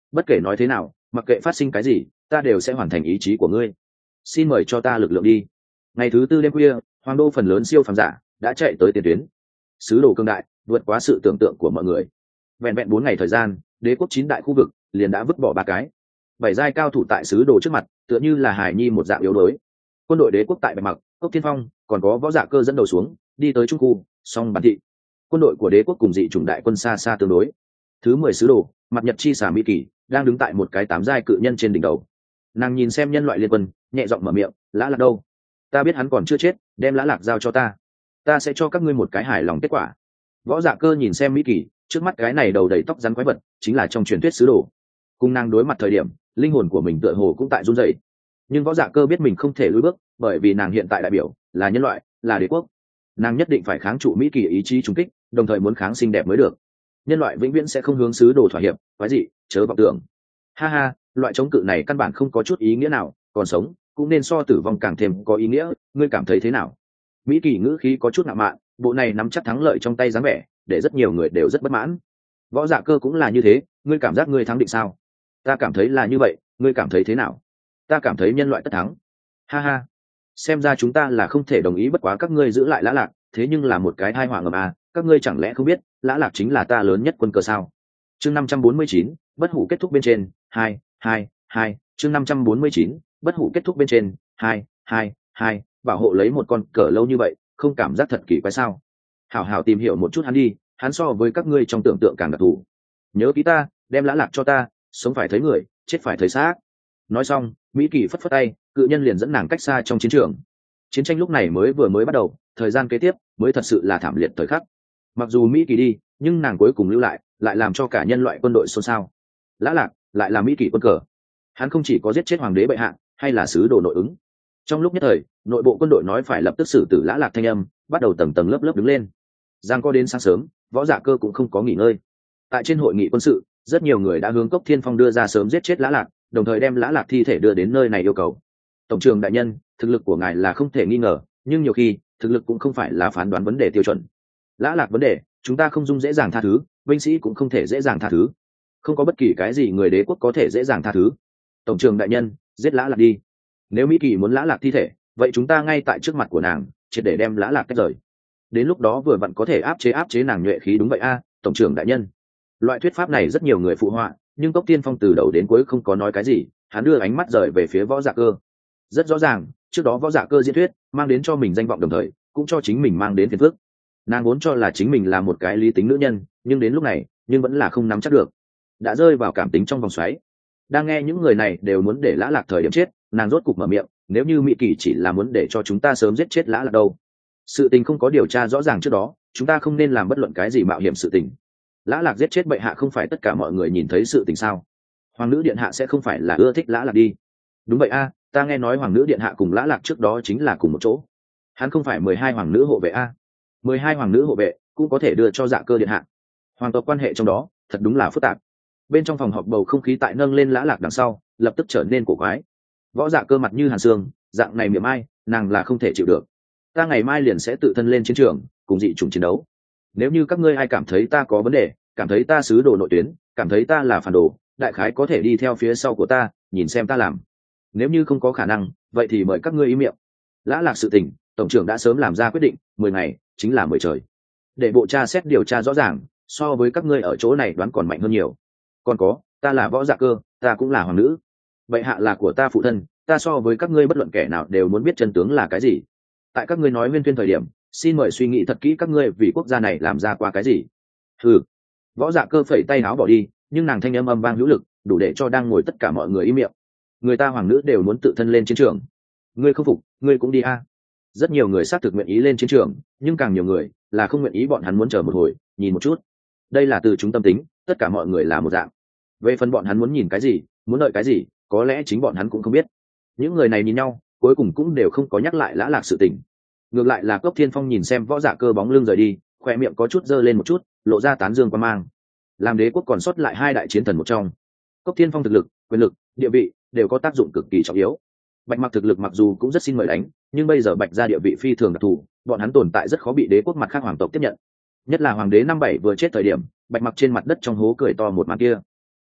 bất kể nói thế nào, mặc kệ phát sinh cái gì, ta đều sẽ hoàn thành ý chí của ngươi. Xin mời cho ta lực lượng đi. Ngày thứ tư đêm khuya, hoàng đô phần lớn siêu phàm giả đã chạy tới tiền tuyến. Sứ đồ cương đại vượt quá sự tưởng tượng của mọi người. Vẹn vẹn bốn ngày thời gian, đế quốc chín đại khu vực liền đã vứt bỏ ba cái bảy giai cao thủ tại sứ đồ trước mặt, tựa như là hải nhi một dạng yếu đuối. Quân đội đế quốc tại bạch mặc, cốc thiên phong, còn có võ dạ cơ dẫn đầu xuống, đi tới trung khu song bản thị. Quân đội của đế quốc cùng dị chủng đại quân xa xa tương đối. Thứ mười sứ đồ mặt nhật chi xà mỹ kỳ đang đứng tại một cái tám giai cự nhân trên đỉnh đầu. Nàng nhìn xem nhân loại liên quân, nhẹ giọng mở miệng, lã lạc đâu? Ta biết hắn còn chưa chết, đem lã lạc giao cho ta, ta sẽ cho các ngươi một cái hài lòng kết quả. Võ dạ cơ nhìn xem mỹ kỳ, trước mắt cái này đầu đầy tóc rắn quái vật chính là trong truyền thuyết sứ đồ. Cùng nàng đối mặt thời điểm, linh hồn của mình tựa hồ cũng tại run rẩy. Nhưng võ dạ cơ biết mình không thể lùi bước, bởi vì nàng hiện tại đại biểu là nhân loại, là đế quốc. Nàng nhất định phải kháng trụ mỹ kỳ ý chí trùng kích, đồng thời muốn kháng xinh đẹp mới được. Nhân loại vĩnh viễn sẽ không hướng sứ đồ thỏa hiệp, quái gì chớ vọng tưởng. Ha ha, loại chống cự này căn bản không có chút ý nghĩa nào, còn sống cũng nên so tử vong càng thêm có ý nghĩa, ngươi cảm thấy thế nào? Mỹ kỳ ngữ khí có chút ngạo mạn, bộ này nắm chắc thắng lợi trong tay dáng vẻ, để rất nhiều người đều rất bất mãn. Võ dạ cơ cũng là như thế, ngươi cảm giác ngươi thắng định sao? Ta cảm thấy là như vậy, ngươi cảm thấy thế nào? Ta cảm thấy nhân loại tất thắng. Ha ha, xem ra chúng ta là không thể đồng ý, bất quá các ngươi giữ lại lã lạc, thế nhưng là một cái tai họa ngầm à, các ngươi chẳng lẽ không biết lã lạc chính là ta lớn nhất quân cờ sao? Chương năm trăm bốn mươi chín, bất hủ kết thúc bên trên, hai, hai, hai, chương năm trăm bốn mươi chín, bất hủ kết thúc bên trên, hai, hai, hai, bảo hộ lấy một con cờ lâu như vậy, không cảm giác thật kỳ quái sao? Hảo hảo tìm hiểu một chút hắn đi, hắn so với các ngươi trong tưởng tượng càng đặc thù. Nhớ kỹ ta, đem lã lạc cho ta, sống phải thấy người, chết phải thấy xác. Nói xong, mỹ kỳ phất phất tay, cự nhân liền dẫn nàng cách xa trong chiến trường. Chiến tranh lúc này mới vừa mới bắt đầu, thời gian kế tiếp mới thật sự là thảm liệt thời khắc. Mặc dù mỹ kỳ đi, nhưng nàng cuối cùng lưu lại, lại làm cho cả nhân loại quân đội xôn xao. Lã lạc lại là mỹ kỳ quân cờ. Hắn không chỉ có giết chết hoàng đế bệ hạ, hay là sứ đồ nội ứng. Trong lúc nhất thời, nội bộ quân đội nói phải lập tức xử tử lã lạc thanh âm bắt đầu tầng tầng lớp lớp đứng lên. Giang có đến sáng sớm, võ dạ cơ cũng không có nghỉ ngơi. Tại trên hội nghị quân sự, rất nhiều người đã hướng Cốc Thiên Phong đưa ra sớm giết chết lã lạc, đồng thời đem lã lạc thi thể đưa đến nơi này yêu cầu. Tổng trưởng đại nhân, thực lực của ngài là không thể nghi ngờ, nhưng nhiều khi thực lực cũng không phải là phán đoán vấn đề tiêu chuẩn. Lã lạc vấn đề, chúng ta không dung dễ dàng tha thứ, binh sĩ cũng không thể dễ dàng tha thứ. Không có bất kỳ cái gì người đế quốc có thể dễ dàng tha thứ. Tổng trưởng đại nhân, giết lã lạc đi. Nếu mỹ kỳ muốn lã lạc thi thể, vậy chúng ta ngay tại trước mặt của nàng triệt để đem lã lạc tách rời. Đến lúc đó vừa vặn có thể áp chế áp chế nàng nhuệ khí. Đúng vậy a, tổng trưởng đại nhân. Loại thuyết pháp này rất nhiều người phụ họa, nhưng Cốc Thiên Phong từ đầu đến cuối không có nói cái gì, hắn đưa ánh mắt rời về phía võ dạ cơ. Rất rõ ràng, trước đó võ dạ cơ diễn thuyết mang đến cho mình danh vọng, đồng thời cũng cho chính mình mang đến phiền phức. Nàng vốn cho là chính mình là một cái lý tính nữ nhân, nhưng đến lúc này nhưng vẫn là không nắm chắc được, đã rơi vào cảm tính trong vòng xoáy. Đang nghe những người này đều muốn để lã lạc thời điểm chết, nàng rốt cục mở miệng, nếu như mỹ kỳ chỉ là muốn để cho chúng ta sớm giết chết lã lạc đâu, sự tình không có điều tra rõ ràng trước đó, chúng ta không nên làm bất luận cái gì mạo hiểm sự tình. Lã lạc giết chết bệ hạ không phải tất cả mọi người nhìn thấy sự tình sao? Hoàng nữ điện hạ sẽ không phải là ưa thích lã lạc đi? Đúng vậy a, ta nghe nói hoàng nữ điện hạ cùng lã lạc trước đó chính là cùng một chỗ. Hắn không phải mười hai hoàng nữ hộ vệ a? Mười hai hoàng nữ hộ vệ cũng có thể đưa cho dạ cơ điện hạ. Hoàng tộc quan hệ trong đó thật đúng là phức tạp. Bên trong phòng họp bầu không khí tại nâng lên lã lạc đằng sau lập tức trở nên cổ quái. Võ dạ cơ mặt như hàn xương, dạng này miệng ai nàng là không thể chịu được. Ta ngày mai liền sẽ tự thân lên chiến trường cùng dị chủng chiến đấu. Nếu như các ngươi ai cảm thấy ta có vấn đề, cảm thấy ta sứ đồ nội tuyến, cảm thấy ta là phản đồ, đại khái có thể đi theo phía sau của ta nhìn xem ta làm. Nếu như không có khả năng, vậy thì mời các ngươi im miệng. Lã lạc sự tình, tổng trưởng đã sớm làm ra quyết định, mười ngày chính là mười trời, để bộ tra xét điều tra rõ ràng, so với các ngươi ở chỗ này đoán còn mạnh hơn nhiều. Còn có, ta là võ dạ cơ, ta cũng là hoàng nữ, bệ hạ là của ta phụ thân, ta so với các ngươi bất luận kẻ nào đều muốn biết chân tướng là cái gì. Tại các ngươi nói nguyên tuyên thời điểm, xin mời suy nghĩ thật kỹ các ngươi vì quốc gia này làm ra qua cái gì. Hừ. Võ dạ cơ phẩy tay áo bỏ đi, nhưng nàng thanh âm âm vang hữu lực, đủ để cho đang ngồi tất cả mọi người im miệng. Người ta hoàng nữ đều muốn tự thân lên chiến trường, ngươi không phục, ngươi cũng đi a. Rất nhiều người xác thực nguyện ý lên chiến trường, nhưng càng nhiều người là không nguyện ý, bọn hắn muốn chờ một hồi, nhìn một chút. Đây là từ chúng tâm tính, tất cả mọi người là một dạng. Về phần bọn hắn muốn nhìn cái gì, muốn đợi cái gì, có lẽ chính bọn hắn cũng không biết. Những người này nhìn nhau, cuối cùng cũng đều không có nhắc lại lã lạc sự tình. Ngược lại là Cốc Thiên Phong nhìn xem võ dạ cơ bóng lưng rời đi, khoe miệng có chút dơ lên một chút, lộ ra tán dương quan mang. Làm đế quốc còn sót lại hai đại chiến thần một trong, Cốc Thiên Phong thực lực, quyền lực, địa vị đều có tác dụng cực kỳ trọng yếu. Bạch mặc thực lực mặc dù cũng rất xin mời đánh, nhưng bây giờ bạch gia địa vị phi thường đặc thù, bọn hắn tồn tại rất khó bị đế quốc mặt khác hoàng tộc tiếp nhận. Nhất là hoàng đế năm bảy vừa chết thời điểm, bạch mặc trên mặt đất trong hố cười to một màn kia,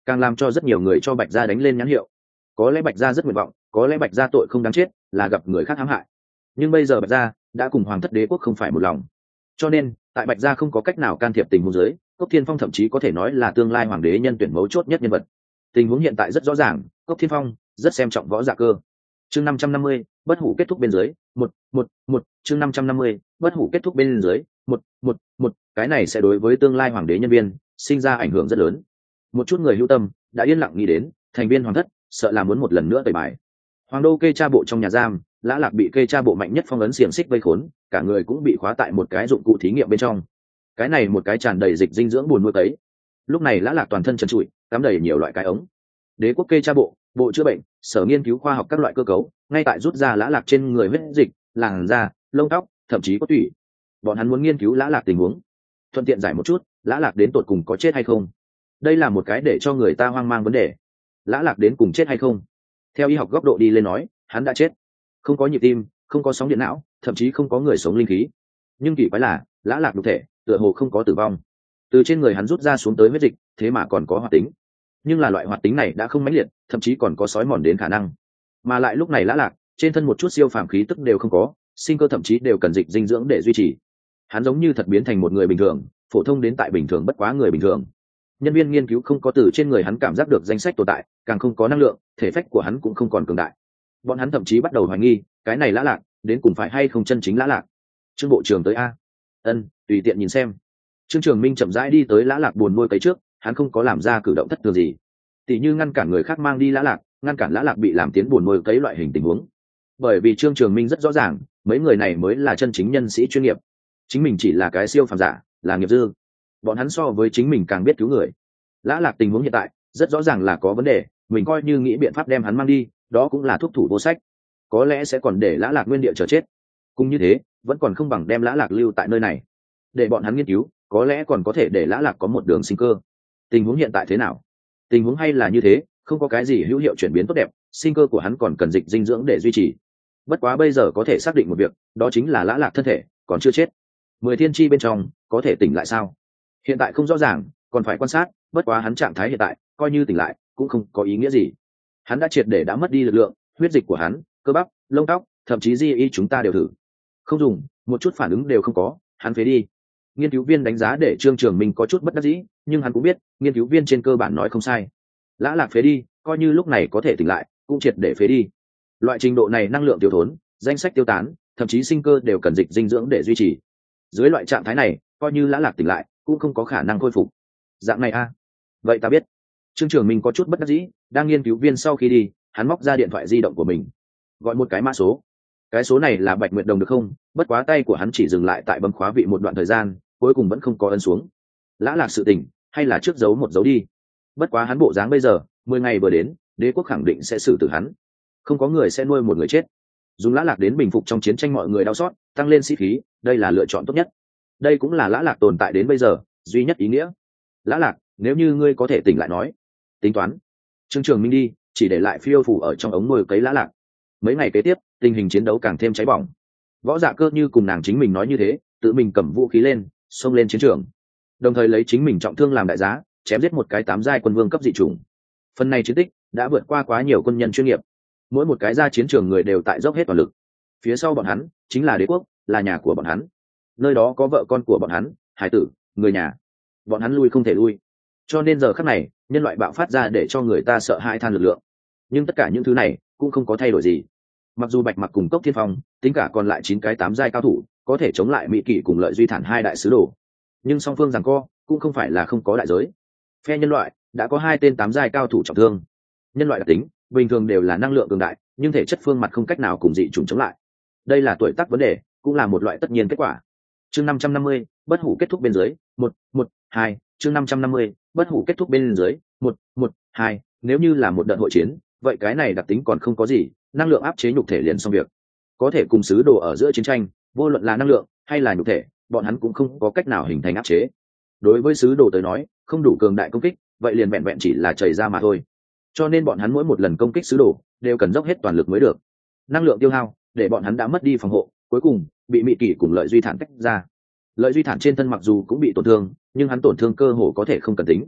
càng làm cho rất nhiều người cho Bạch Gia đánh lên nhãn hiệu. Có lẽ Bạch Gia rất nguyện vọng, có lẽ Bạch Gia tội không đáng chết, là gặp người khác hãm hại. Nhưng bây giờ Bạch Gia đã cùng Hoàng thất đế quốc không phải một lòng, cho nên tại Bạch Gia không có cách nào can thiệp tình huống dưới, Cốc Thiên Phong thậm chí có thể nói là tương lai hoàng đế nhân tuyển mấu chốt nhất nhân vật. Tình huống hiện tại rất rõ ràng, Cốc Thiên Phong rất xem trọng Võ Dạ Cơ. Chương năm trăm năm mươi, bất hủ kết thúc bên dưới, một, một, một, chương năm trăm năm mươi, bất hủ kết thúc bên dưới, một, một, một, cái này sẽ đối với tương lai hoàng đế nhân viên sinh ra ảnh hưởng rất lớn. Một chút người hữu tâm đã yên lặng nghĩ đến, thành viên hoàng thất sợ là muốn một lần nữa tẩy bài. Hoàng đô kê cha bộ trong nhà giam, Lã Lạc bị kê cha bộ mạnh nhất phong ấn xiềng xích vây khốn, cả người cũng bị khóa tại một cái dụng cụ thí nghiệm bên trong. Cái này một cái tràn đầy dịch dinh dưỡng buồn nuôi tấy. Lúc này Lã Lạc toàn thân trần trụi, cắm đầy nhiều loại cái ống. Đế quốc kê cha bộ, bộ chữa bệnh, sở nghiên cứu khoa học các loại cơ cấu, ngay tại rút ra Lã Lạc trên người huyết dịch, làn da, lông tóc, thậm chí có tủy. Bọn hắn muốn nghiên cứu Lã Lạc tình huống, thuận tiện giải một chút, Lã Lạc đến tột cùng có chết hay không. Đây là một cái để cho người ta hoang mang vấn đề. Lã Lạc đến cùng chết hay không? Theo y học góc độ đi lên nói, hắn đã chết, không có nhịp tim, không có sóng điện não, thậm chí không có người sống linh khí. Nhưng kỳ quái là, Lã Lạc đục thể tựa hồ không có tử vong. Từ trên người hắn rút ra xuống tới huyết dịch, thế mà còn có hoạt tính. Nhưng là loại hoạt tính này đã không mãnh liệt, thậm chí còn có sói mòn đến khả năng. Mà lại lúc này Lã Lạc trên thân một chút siêu phàm khí tức đều không có, sinh cơ thậm chí đều cần dịch dinh dưỡng để duy trì. Hắn giống như thật biến thành một người bình thường, phổ thông đến tại bình thường bất quá người bình thường. Nhân viên nghiên cứu không có từ trên người hắn cảm giác được danh sách tồn tại, càng không có năng lượng, thể phách của hắn cũng không còn cường đại. Bọn hắn thậm chí bắt đầu hoài nghi, cái này Lã Lạc đến cùng phải hay không chân chính Lã Lạc. Trương bộ trưởng tới a? Ân, tùy tiện nhìn xem. Trương Trường Minh chậm rãi đi tới Lã Lạc buồn nuôi cấy trước, hắn không có làm ra cử động thất thường gì, tỉ như ngăn cản người khác mang đi Lã Lạc, ngăn cản Lã Lạc bị làm tiến buồn nuôi cấy loại hình tình huống. Bởi vì Trương Trường Minh rất rõ ràng, mấy người này mới là chân chính nhân sĩ chuyên nghiệp, chính mình chỉ là cái siêu phàm giả, là nghiệp dư. Bọn hắn so với chính mình càng biết cứu người. Lã Lạc tình huống hiện tại rất rõ ràng là có vấn đề, mình coi như nghĩ biện pháp đem hắn mang đi, đó cũng là thuốc thủ vô sách, có lẽ sẽ còn để Lã Lạc nguyên địa chờ chết. Cùng như thế, vẫn còn không bằng đem Lã Lạc lưu tại nơi này, để bọn hắn nghiên cứu, có lẽ còn có thể để Lã Lạc có một đường sinh cơ. Tình huống hiện tại thế nào? Tình huống hay là như thế, không có cái gì hữu hiệu chuyển biến tốt đẹp, sinh cơ của hắn còn cần dịch dinh dưỡng để duy trì. Bất quá bây giờ có thể xác định một việc, đó chính là Lã Lạc thân thể còn chưa chết. Mười thiên chi bên trong có thể tỉnh lại sao? Hiện tại không rõ ràng, còn phải quan sát. Bất quá hắn trạng thái hiện tại coi như tỉnh lại cũng không có ý nghĩa gì. Hắn đã triệt để đã mất đi lực lượng, huyết dịch của hắn, cơ bắp, lông tóc, thậm chí di y chúng ta đều thử không dùng, một chút phản ứng đều không có, hắn phế đi. Nghiên cứu viên đánh giá để Trương Trường Minh có chút bất đắc dĩ, nhưng hắn cũng biết nghiên cứu viên trên cơ bản nói không sai. Lã Lạc phế đi, coi như lúc này có thể tỉnh lại cũng triệt để phế đi. Loại trình độ này năng lượng tiêu thốn, danh sách tiêu tán, thậm chí sinh cơ đều cần dịch dinh dưỡng để duy trì. Dưới loại trạng thái này, coi như Lã Lạc tỉnh lại cũng không có khả năng khôi phục. Dạng này a à? Vậy ta biết. Trương Trường Minh có chút bất đắc dĩ, đang nghiên cứu viên sau khi đi, hắn móc ra điện thoại di động của mình, gọi một cái mã số. Cái số này là Bạch Nguyệt Đồng được không? Bất quá tay của hắn chỉ dừng lại tại bấm khóa vị một đoạn thời gian, cuối cùng vẫn không có ấn xuống. Lã Lạc sự tình, hay là trước giấu một dấu đi. Bất quá hắn bộ dáng bây giờ, mười ngày vừa đến, đế quốc khẳng định sẽ xử tử hắn. Không có người sẽ nuôi một người chết. Dùng Lã Lạc đến bình phục trong chiến tranh mọi người đau xót, tăng lên sĩ khí, đây là lựa chọn tốt nhất. Đây cũng là Lã Lạc tồn tại đến bây giờ duy nhất ý nghĩa. Lã Lạc, nếu như ngươi có thể tỉnh lại nói, tính toán. Trương Trường Minh đi, chỉ để lại phiêu phủ ở trong ống nuôi cấy Lã Lạc. Mấy ngày kế tiếp, tình hình chiến đấu càng thêm cháy bỏng. Võ Dạ Cơ như cùng nàng chính mình nói như thế, tự mình cầm vũ khí lên, xông lên chiến trường, đồng thời lấy chính mình trọng thương làm đại giá, chém giết một cái tám giai quân vương cấp dị chủng. Phần này chiến tích đã vượt qua quá nhiều quân nhân chuyên nghiệp, mỗi một cái ra chiến trường người đều tại dốc hết toàn lực. Phía sau bọn hắn chính là đế quốc, là nhà của bọn hắn, nơi đó có vợ con của bọn hắn, hải tử, người nhà, bọn hắn lui không thể lui. Cho nên giờ khắc này, nhân loại bạo phát ra để cho người ta sợ hãi than lực lượng. Nhưng tất cả những thứ này cũng không có thay đổi gì. Mặc dù Bạch Mặc cùng Cốc Thiên Phong tính cả còn lại chín cái tám giai cao thủ có thể chống lại Mỹ Kỷ cùng Lợi Duy Thản hai đại sứ đồ, nhưng song phương giằng co cũng không phải là không có đại giới. Phe nhân loại đã có hai tên tám giai cao thủ trọng thương. Nhân loại đặc tính bình thường đều là năng lượng cường đại, nhưng thể chất phương mặt không cách nào cùng dị chủng chống lại. Đây là tuổi tác vấn đề, cũng là một loại tất nhiên kết quả. Chương năm trăm năm mươi, bất hủ kết thúc bên dưới, một, một, hai, chương năm trăm năm mươi, bất hủ kết thúc bên dưới, một, một, hai, nếu như là một đợt hội chiến, vậy cái này đặc tính còn không có gì, năng lượng áp chế nhục thể liền xong việc. Có thể cùng sứ đồ ở giữa chiến tranh, vô luận là năng lượng hay là nhục thể, bọn hắn cũng không có cách nào hình thành áp chế. Đối với sứ đồ tới nói, không đủ cường đại công kích, vậy liền vẹn vẹn chỉ là chảy ra mà thôi. Cho nên bọn hắn mỗi một lần công kích sứ đồ đều cần dốc hết toàn lực mới được. Năng lượng tiêu hao để bọn hắn đã mất đi phòng hộ, cuối cùng bị Mị Kỷ cùng Lợi Duy Thản tách ra. Lợi Duy Thản trên thân mặc dù cũng bị tổn thương, nhưng hắn tổn thương cơ hồ có thể không cần tính.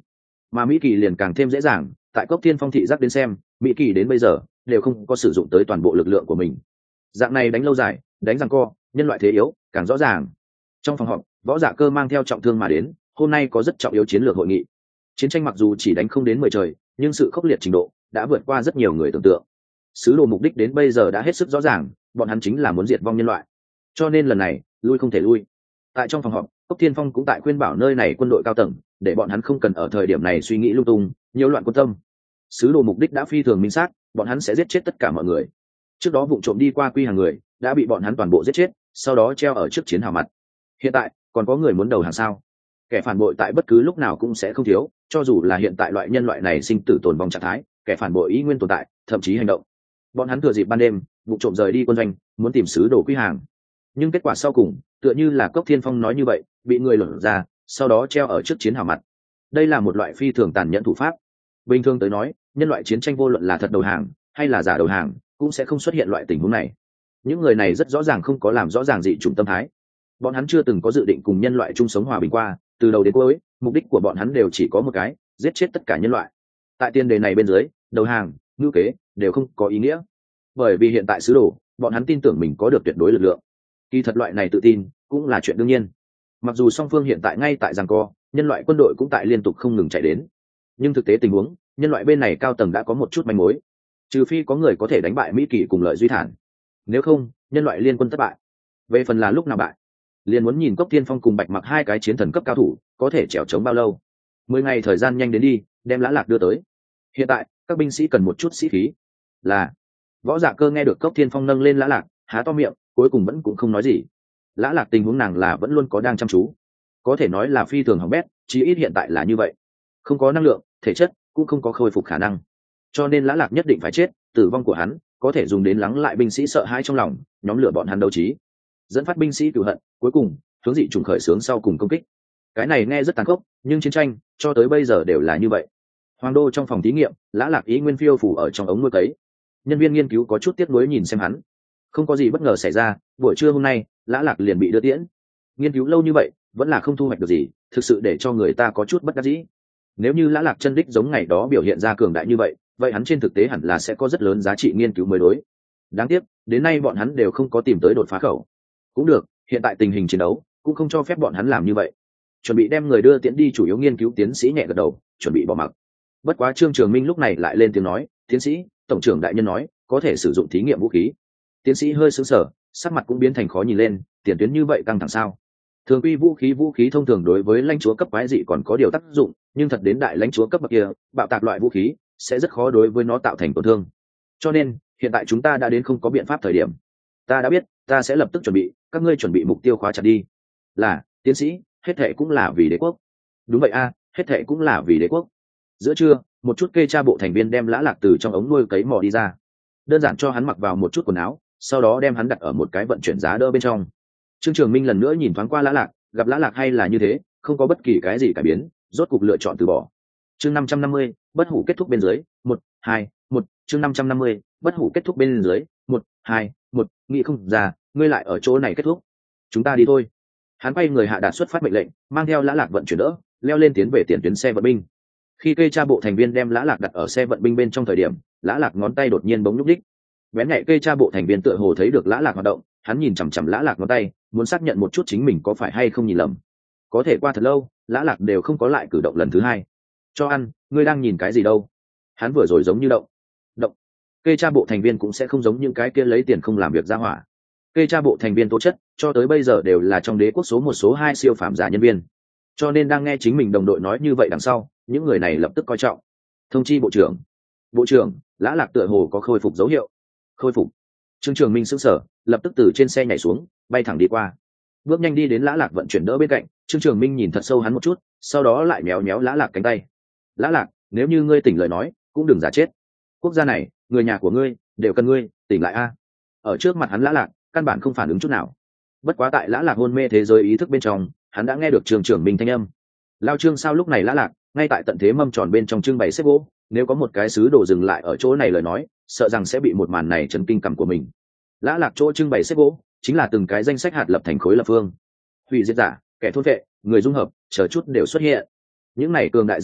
mà mỹ kỳ liền càng thêm dễ dàng. Tại Cốc Thiên Phong thị giác đến xem, mỹ kỳ đến bây giờ đều không có sử dụng tới toàn bộ lực lượng của mình. Dạng này đánh lâu dài, đánh giằng co, nhân loại thế yếu càng rõ ràng. Trong phòng họp, Võ Dạ Cơ mang theo trọng thương mà đến, hôm nay có rất trọng yếu chiến lược hội nghị. Chiến tranh mặc dù chỉ đánh không đến mười trời, nhưng sự khốc liệt trình độ đã vượt qua rất nhiều người tưởng tượng. Sứ đồ mục đích đến bây giờ đã hết sức rõ ràng, bọn hắn chính là muốn diệt vong nhân loại. Cho nên lần này, lui không thể lui. Tại trong phòng họp, Cốc Thiên Phong cũng tại khuyên bảo nơi này quân đội cao tầng, để bọn hắn không cần ở thời điểm này suy nghĩ lung tung, nhiễu loạn quân tâm. Sứ đồ mục đích đã phi thường minh xác, bọn hắn sẽ giết chết tất cả mọi người. Trước đó vụ trộm đi qua quy hàng người đã bị bọn hắn toàn bộ giết chết, sau đó treo ở trước chiến hào mặt. Hiện tại còn có người muốn đầu hàng sao? Kẻ phản bội tại bất cứ lúc nào cũng sẽ không thiếu, cho dù là hiện tại loại nhân loại này sinh tử tồn vong trạng thái, kẻ phản bội ý nguyên tồn tại, thậm chí hành động. Bọn hắn thừa dịp ban đêm vụ trộm rời đi quân doanh, muốn tìm sứ đồ quy hàng. Nhưng kết quả sau cùng tựa như là Cốc Thiên Phong nói như vậy, bị người lột ra, sau đó treo ở trước chiến hào mặt. Đây là một loại phi thường tàn nhẫn thủ pháp. Bình thường tới nói, nhân loại chiến tranh vô luận là thật đầu hàng hay là giả đầu hàng, cũng sẽ không xuất hiện loại tình huống này. Những người này rất rõ ràng không có làm rõ ràng dị chủng tâm thái. Bọn hắn chưa từng có dự định cùng nhân loại chung sống hòa bình qua, từ đầu đến cuối, mục đích của bọn hắn đều chỉ có một cái, giết chết tất cả nhân loại. Tại tiền đề này bên dưới, đầu hàng, ngữ kế đều không có ý nghĩa. Bởi vì hiện tại sứ đồ, bọn hắn tin tưởng mình có được tuyệt đối lực lượng. Kỳ thật loại này tự tin cũng là chuyện đương nhiên. Mặc dù song phương hiện tại ngay tại giằng co, nhân loại quân đội cũng tại liên tục không ngừng chạy đến, nhưng thực tế tình huống, nhân loại bên này cao tầng đã có một chút manh mối. Trừ phi có người có thể đánh bại Mỹ Kỳ cùng Lợi Duy Thản, nếu không, nhân loại liên quân thất bại. Về phần là lúc nào bại, liền muốn nhìn Cốc Thiên Phong cùng Bạch Mặc hai cái chiến thần cấp cao thủ có thể trèo chống bao lâu. Mười ngày thời gian nhanh đến đi, đem Lã Lạc đưa tới. Hiện tại các binh sĩ cần một chút sĩ khí. Là. Võ Dạ Cơ nghe được Cốc Thiên Phong nâng lên Lã Lạc, há to miệng, cuối cùng vẫn cũng không nói gì. Lã Lạc tình huống nàng là vẫn luôn có đang chăm chú, có thể nói là phi thường hỏng bét, chí ít hiện tại là như vậy. Không có năng lượng, thể chất cũng không có khôi phục khả năng, cho nên Lã Lạc nhất định phải chết. Tử vong của hắn có thể dùng đến lắng lại binh sĩ sợ hãi trong lòng, nhóm lửa bọn hắn đấu trí, dẫn phát binh sĩ cửu hận, cuối cùng hướng dị trùng khởi xướng sau cùng công kích. Cái này nghe rất tàn khốc, nhưng chiến tranh cho tới bây giờ đều là như vậy. Hoàng đô trong phòng thí nghiệm, Lã Lạc ý nguyên phiêu phủ ở trong ống nuôi cấy. Nhân viên nghiên cứu có chút tiếc nuối nhìn xem hắn. Không có gì bất ngờ xảy ra, buổi trưa hôm nay Lã Lạc liền bị đưa tiễn. Nghiên cứu lâu như vậy vẫn là không thu hoạch được gì, thực sự để cho người ta có chút bất đắc dĩ. Nếu như Lã Lạc chân đích giống ngày đó biểu hiện ra cường đại như vậy, vậy hắn trên thực tế hẳn là sẽ có rất lớn giá trị nghiên cứu mới đối. Đáng tiếc, đến nay bọn hắn đều không có tìm tới đột phá khẩu. Cũng được, hiện tại tình hình chiến đấu cũng không cho phép bọn hắn làm như vậy. Chuẩn bị đem người đưa tiễn đi chủ yếu nghiên cứu tiến sĩ nhẹ gật đầu, chuẩn bị bỏ mặc. Bất quá Trương Trường Minh lúc này lại lên tiếng nói, "Tiến sĩ, tổng trưởng đại nhân nói, có thể sử dụng thí nghiệm vũ khí." Tiến sĩ hơi sững sờ, sắc mặt cũng biến thành khó nhìn lên, tiền tuyến như vậy căng thẳng sao? Thường quy vũ khí vũ khí thông thường đối với lãnh chúa cấp quái dị còn có điều tác dụng, nhưng thật đến đại lãnh chúa cấp bậc kia, bạo tạc loại vũ khí sẽ rất khó đối với nó tạo thành tổn thương. Cho nên, hiện tại chúng ta đã đến không có biện pháp thời điểm. Ta đã biết, ta sẽ lập tức chuẩn bị, các ngươi chuẩn bị mục tiêu khóa chặt đi. Là, tiến sĩ, hết thệ cũng là vì đế quốc. Đúng vậy a, hết thệ cũng là vì đế quốc. Giữa trưa, một chút kê cha bộ thành viên đem Lã Lạc từ trong ống nuôi cấy mò đi ra, đơn giản cho hắn mặc vào một chút quần áo, sau đó đem hắn đặt ở một cái vận chuyển giá đỡ bên trong. Trương Trường Minh lần nữa nhìn thoáng qua Lã Lạc, gặp Lã Lạc hay là như thế, không có bất kỳ cái gì cải biến, rốt cục lựa chọn từ bỏ. Chương năm trăm năm mươi, bất hủ kết thúc bên dưới, một, hai, một, chương năm trăm năm mươi, bất hủ kết thúc bên dưới, một, hai, một, nghĩ không ra, ngươi lại ở chỗ này kết thúc. Chúng ta đi thôi. Hắn quay người hạ đạt xuất phát mệnh lệnh, mang theo Lã Lạc vận chuyển đỡ, leo lên tiến về tiền tuyến xe vận binh. Khi cây cha bộ thành viên đem Lã Lạc đặt ở xe vận binh bên trong thời điểm, Lã Lạc ngón tay đột nhiên bỗng nhúc nhích. Bén nhạy cây cha bộ thành viên tựa hồ thấy được Lã Lạc hoạt động, hắn nhìn chằm chằm Lã Lạc ngón tay, muốn xác nhận một chút chính mình có phải hay không nhìn lầm. Có thể qua thật lâu, Lã Lạc đều không có lại cử động lần thứ hai. Cho ăn, ngươi đang nhìn cái gì đâu? Hắn vừa rồi giống như động. Động. Cây cha bộ thành viên cũng sẽ không giống những cái kia lấy tiền không làm việc ra hỏa. Cây cha bộ thành viên tố chất, cho tới bây giờ đều là trong đế quốc số một số hai siêu phàm giả nhân viên. Cho nên đang nghe chính mình đồng đội nói như vậy đằng sau, những người này lập tức coi trọng. Thông chi bộ trưởng. Bộ trưởng, Lã Lạc tựa hồ có khôi phục dấu hiệu. Khôi phục. Trương Trường Minh sững sờ, lập tức từ trên xe nhảy xuống, bay thẳng đi qua. Bước nhanh đi đến Lã Lạc vận chuyển đỡ bên cạnh, Trương Trường Minh nhìn thật sâu hắn một chút, sau đó lại méo méo Lã Lạc cánh tay. Lã Lạc, nếu như ngươi tỉnh lời nói, cũng đừng giả chết. Quốc gia này, người nhà của ngươi đều cần ngươi, tỉnh lại a. Ở trước mặt hắn Lã Lạc, căn bản không phản ứng chút nào. Bất quá tại Lã Lạc hôn mê thế giới ý thức bên trong, hắn đã nghe được Trương Trường Minh thanh âm. Lao Trương sao lúc này Lã Lạc, ngay tại tận thế mâm tròn bên trong trưng bày xếp gỗ, nếu có một cái sứ đồ dừng lại ở chỗ này lời nói, sợ rằng sẽ bị một màn này chấn kinh cảm của mình. Lã Lạc chỗ trưng bày xếp gỗ, chính là từng cái danh sách hạt lập thành khối lập phương. Hủy diệt giả, kẻ thôn vệ, người dung hợp, chờ chút đều xuất hiện. Những này cường đại danh sách,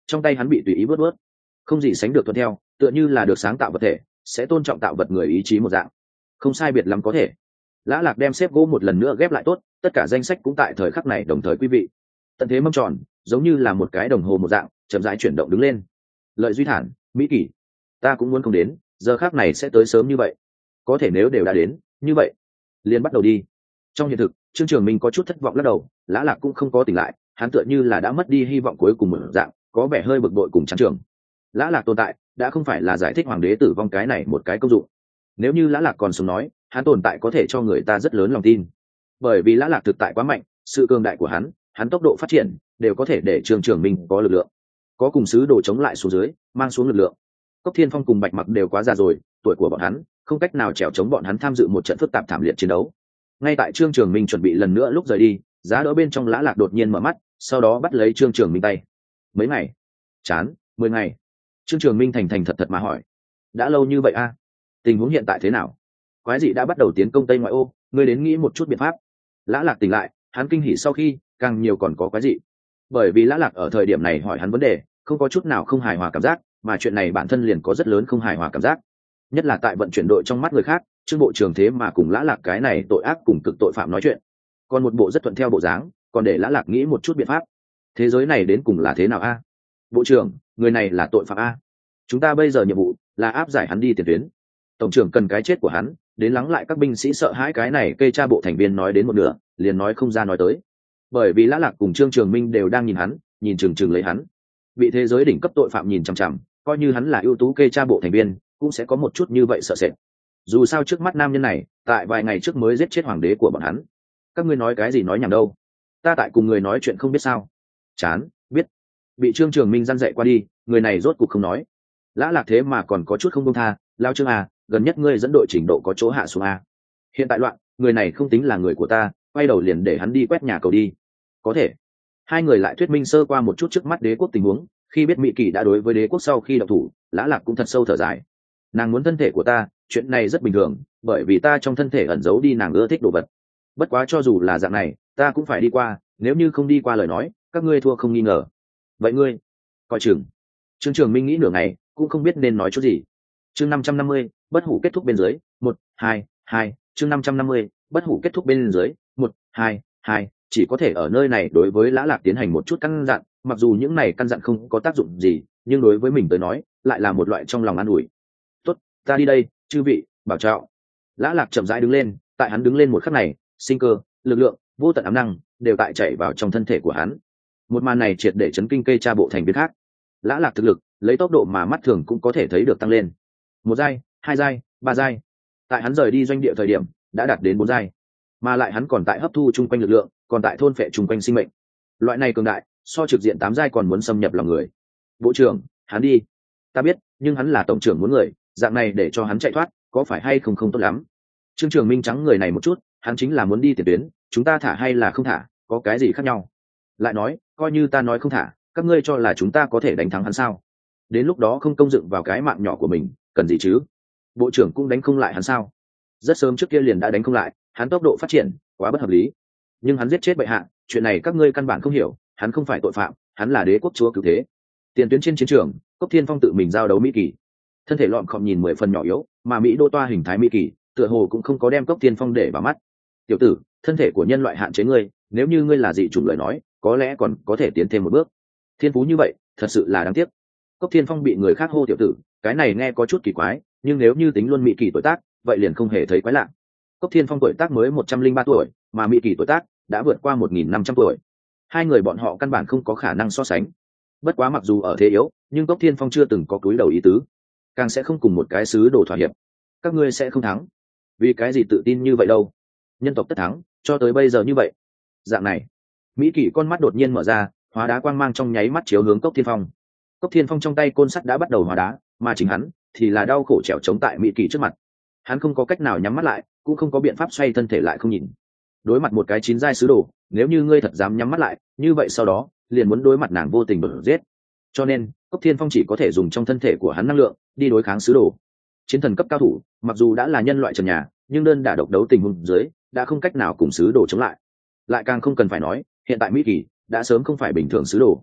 trong tay hắn bị tùy ý vớt vớt, không gì sánh được thuận theo, tựa như là được sáng tạo vật thể sẽ tôn trọng tạo vật người ý chí một dạng. Không sai biệt lắm có thể. Lã Lạc đem xếp gỗ một lần nữa ghép lại tốt, tất cả danh sách cũng tại thời khắc này đồng thời quý vị. Tận thế mâm tròn giống như là một cái đồng hồ một dạng chậm rãi chuyển động đứng lên. Lợi Duy Thản, Mỹ Kỷ, ta cũng muốn không đến giờ khác này sẽ tới sớm như vậy, có thể nếu đều đã đến như vậy liền bắt đầu đi. Trong hiện thực, Trương Trường Minh có chút thất vọng lắc đầu. Lã Lạc cũng không có tỉnh lại, hắn tựa như là đã mất đi hy vọng cuối cùng một dạng, có vẻ hơi bực bội cùng chán trường. Lã Lạc tồn tại đã không phải là giải thích hoàng đế tử vong cái này một cái công dụng. Nếu như Lã Lạc còn sống nói, hắn tồn tại có thể cho người ta rất lớn lòng tin, bởi vì Lã Lạc thực tại quá mạnh, sự cường đại của hắn, hắn tốc độ phát triển đều có thể để Trương Trường Minh có lực lượng, có cùng sứ đồ chống lại xuống dưới, mang xuống lực lượng. Cốc Thiên Phong cùng Bạch Mặc đều quá già rồi, tuổi của bọn hắn không cách nào chèo chống bọn hắn tham dự một trận phức tạp thảm liệt chiến đấu. Ngay tại Trương Trường Minh chuẩn bị lần nữa lúc rời đi, giá đỡ bên trong Lã Lạc đột nhiên mở mắt, sau đó bắt lấy Trương Trường Minh tay. Mấy ngày? Chán, mười ngày. Trương Trường Minh thành thành thật thật mà hỏi. Đã lâu như vậy a? À? Tình huống hiện tại thế nào? Quái dị đã bắt đầu tiến công Tây ngoại ô, ngươi đến nghĩ một chút biện pháp. Lã Lạc tỉnh lại, hắn kinh hỉ sau khi, càng nhiều còn có quái dị. Bởi vì Lã Lạc ở thời điểm này hỏi hắn vấn đề, không có chút nào không hài hòa cảm giác, mà chuyện này bản thân liền có rất lớn không hài hòa cảm giác. Nhất là tại vận chuyển đội trong mắt người khác, Trương bộ trưởng thế mà cùng Lã Lạc cái này tội ác cùng cực tội phạm nói chuyện, còn một bộ rất thuận theo bộ dáng, còn để Lã Lạc nghĩ một chút biện pháp. Thế giới này đến cùng là thế nào a? Bộ trưởng, người này là tội phạm a. Chúng ta bây giờ nhiệm vụ là áp giải hắn đi tiền tuyến. Tổng trưởng cần cái chết của hắn, đến lắng lại các binh sĩ sợ hãi. Cái này kê cha bộ thành viên nói đến một nửa, liền nói không ra nói tới. Bởi vì Lã Lạc cùng Trương Trường Minh đều đang nhìn hắn, nhìn chừng chừng lấy hắn. Bị thế giới đỉnh cấp tội phạm nhìn chằm chằm, coi như hắn là ưu tú kê cha bộ thành viên, cũng sẽ có một chút như vậy sợ sệt. Dù sao trước mắt nam nhân này, tại vài ngày trước mới giết chết hoàng đế của bọn hắn. Các ngươi nói cái gì nói nhảm đâu? Ta tại cùng người nói chuyện không biết sao? Chán, biết. Bị Trương Trường Minh răn dạy qua đi, người này rốt cuộc không nói. Lã Lạc thế mà còn có chút không buông tha, lao Trương à, gần nhất ngươi dẫn đội trình độ có chỗ hạ xuống a. Hiện tại loạn, người này không tính là người của ta, quay đầu liền để hắn đi quét nhà cầu đi. Có thể. Hai người lại thuyết minh sơ qua một chút trước mắt đế quốc tình huống, khi biết Mỹ Kỳ đã đối với đế quốc sau khi động thủ, Lã Lạc cũng thật sâu thở dài. Nàng muốn thân thể của ta, chuyện này rất bình thường, bởi vì ta trong thân thể ẩn giấu đi nàng ưa thích đồ vật. Bất quá cho dù là dạng này, ta cũng phải đi qua, nếu như không đi qua lời nói, các ngươi thua không nghi ngờ. Vậy ngươi, coi chừng. Trương Trường Minh nghĩ nửa ngày, cũng không biết nên nói chút gì. Chương năm trăm năm mươi, bất hủ kết thúc bên dưới, một, hai, hai, chương năm trăm năm mươi, bất hủ kết thúc bên dưới, một, hai, hai, chỉ có thể ở nơi này đối với Lã Lạc tiến hành một chút căn dặn, mặc dù những này căn dặn không có tác dụng gì, nhưng đối với mình tới nói, lại là một loại trong lòng an ủi. Tốt, ta đi đây, chư vị, bảo trọng. Lã Lạc chậm rãi đứng lên, tại hắn đứng lên một khắc này, sinh cơ, lực lượng, vô tận ám năng đều tại chảy vào trong thân thể của hắn. Một màn này triệt để chấn kinh cây cha bộ thành viên khác. Lã Lạc thực lực, lấy tốc độ mà mắt thường cũng có thể thấy được tăng lên. Một giai, hai giai, ba giai. Tại hắn rời đi doanh địa thời điểm, đã đạt đến bốn giai. Mà lại hắn còn tại hấp thu chung quanh lực lượng, còn tại thôn phệ chung quanh sinh mệnh. Loại này cường đại, so trực diện tám giai còn muốn xâm nhập lòng người. Bộ trưởng, hắn đi. Ta biết, nhưng hắn là tổng trưởng muốn người, dạng này để cho hắn chạy thoát, có phải hay không không tốt lắm. Trương Trường Minh trắng người này một chút, hắn chính là muốn đi tiền tuyến, chúng ta thả hay là không thả, có cái gì khác nhau. Lại nói, coi như ta nói không thả, các ngươi cho là chúng ta có thể đánh thắng hắn sao? Đến lúc đó không công dựng vào cái mạng nhỏ của mình, cần gì chứ? Bộ trưởng cũng đánh không lại hắn sao? Rất sớm trước kia liền đã đánh không lại, hắn tốc độ phát triển quá bất hợp lý. Nhưng hắn giết chết bệ hạ, chuyện này các ngươi căn bản không hiểu, hắn không phải tội phạm, hắn là đế quốc chúa cứu thế. Tiền tuyến trên chiến trường, Cốc Thiên Phong tự mình giao đấu Mỹ Kỳ, thân thể lọm khom nhìn mười phần nhỏ yếu, mà Mỹ đô toa hình thái Mỹ Kỳ, tựa hồ cũng không có đem Cốc Thiên Phong để vào mắt. Tiểu tử, thân thể của nhân loại hạn chế ngươi, nếu như ngươi là dị chủng lời nói, có lẽ còn có thể tiến thêm một bước. Thiên phú như vậy, thật sự là đáng tiếc. Cốc Thiên Phong bị người khác hô tiểu tử, cái này nghe có chút kỳ quái, nhưng nếu như tính luôn Mỹ Kỳ tuổi tác, vậy liền không hề thấy quái lạ. Cốc Thiên Phong tuổi tác mới một trăm linh ba tuổi, mà Mỹ Kỳ tuổi tác đã vượt qua một nghìn năm trăm tuổi. Hai người bọn họ căn bản không có khả năng so sánh. Bất quá mặc dù ở thế yếu, nhưng Cốc Thiên Phong chưa từng có cúi đầu ý tứ, càng sẽ không cùng một cái sứ đồ thỏa hiệp. Các ngươi sẽ không thắng. Vì cái gì tự tin như vậy đâu? Nhân tộc tất thắng, cho tới bây giờ như vậy. Dạng này, Mỹ Kỳ con mắt đột nhiên mở ra, hóa đá quang mang trong nháy mắt chiếu hướng Cốc Thiên Phong. Cốc Thiên Phong trong tay côn sắt đã bắt đầu hóa đá, mà chính hắn thì là đau khổ trèo chống tại Mỹ Kỳ trước mặt. Hắn không có cách nào nhắm mắt lại, cũng không có biện pháp xoay thân thể lại không nhìn. Đối mặt một cái chín giai sứ đồ, nếu như ngươi thật dám nhắm mắt lại, như vậy sau đó liền muốn đối mặt nàng vô tình bở giết. Cho nên, Cốc Thiên Phong chỉ có thể dùng trong thân thể của hắn năng lượng đi đối kháng sứ đồ. Chiến thần cấp cao thủ, mặc dù đã là nhân loại trần nhà, nhưng đơn đả độc đấu tình huống dưới, đã không cách nào cùng sứ đồ chống lại. Lại càng không cần phải nói, hiện tại Mỹ Kỳ đã sớm không phải bình thường sứ đồ.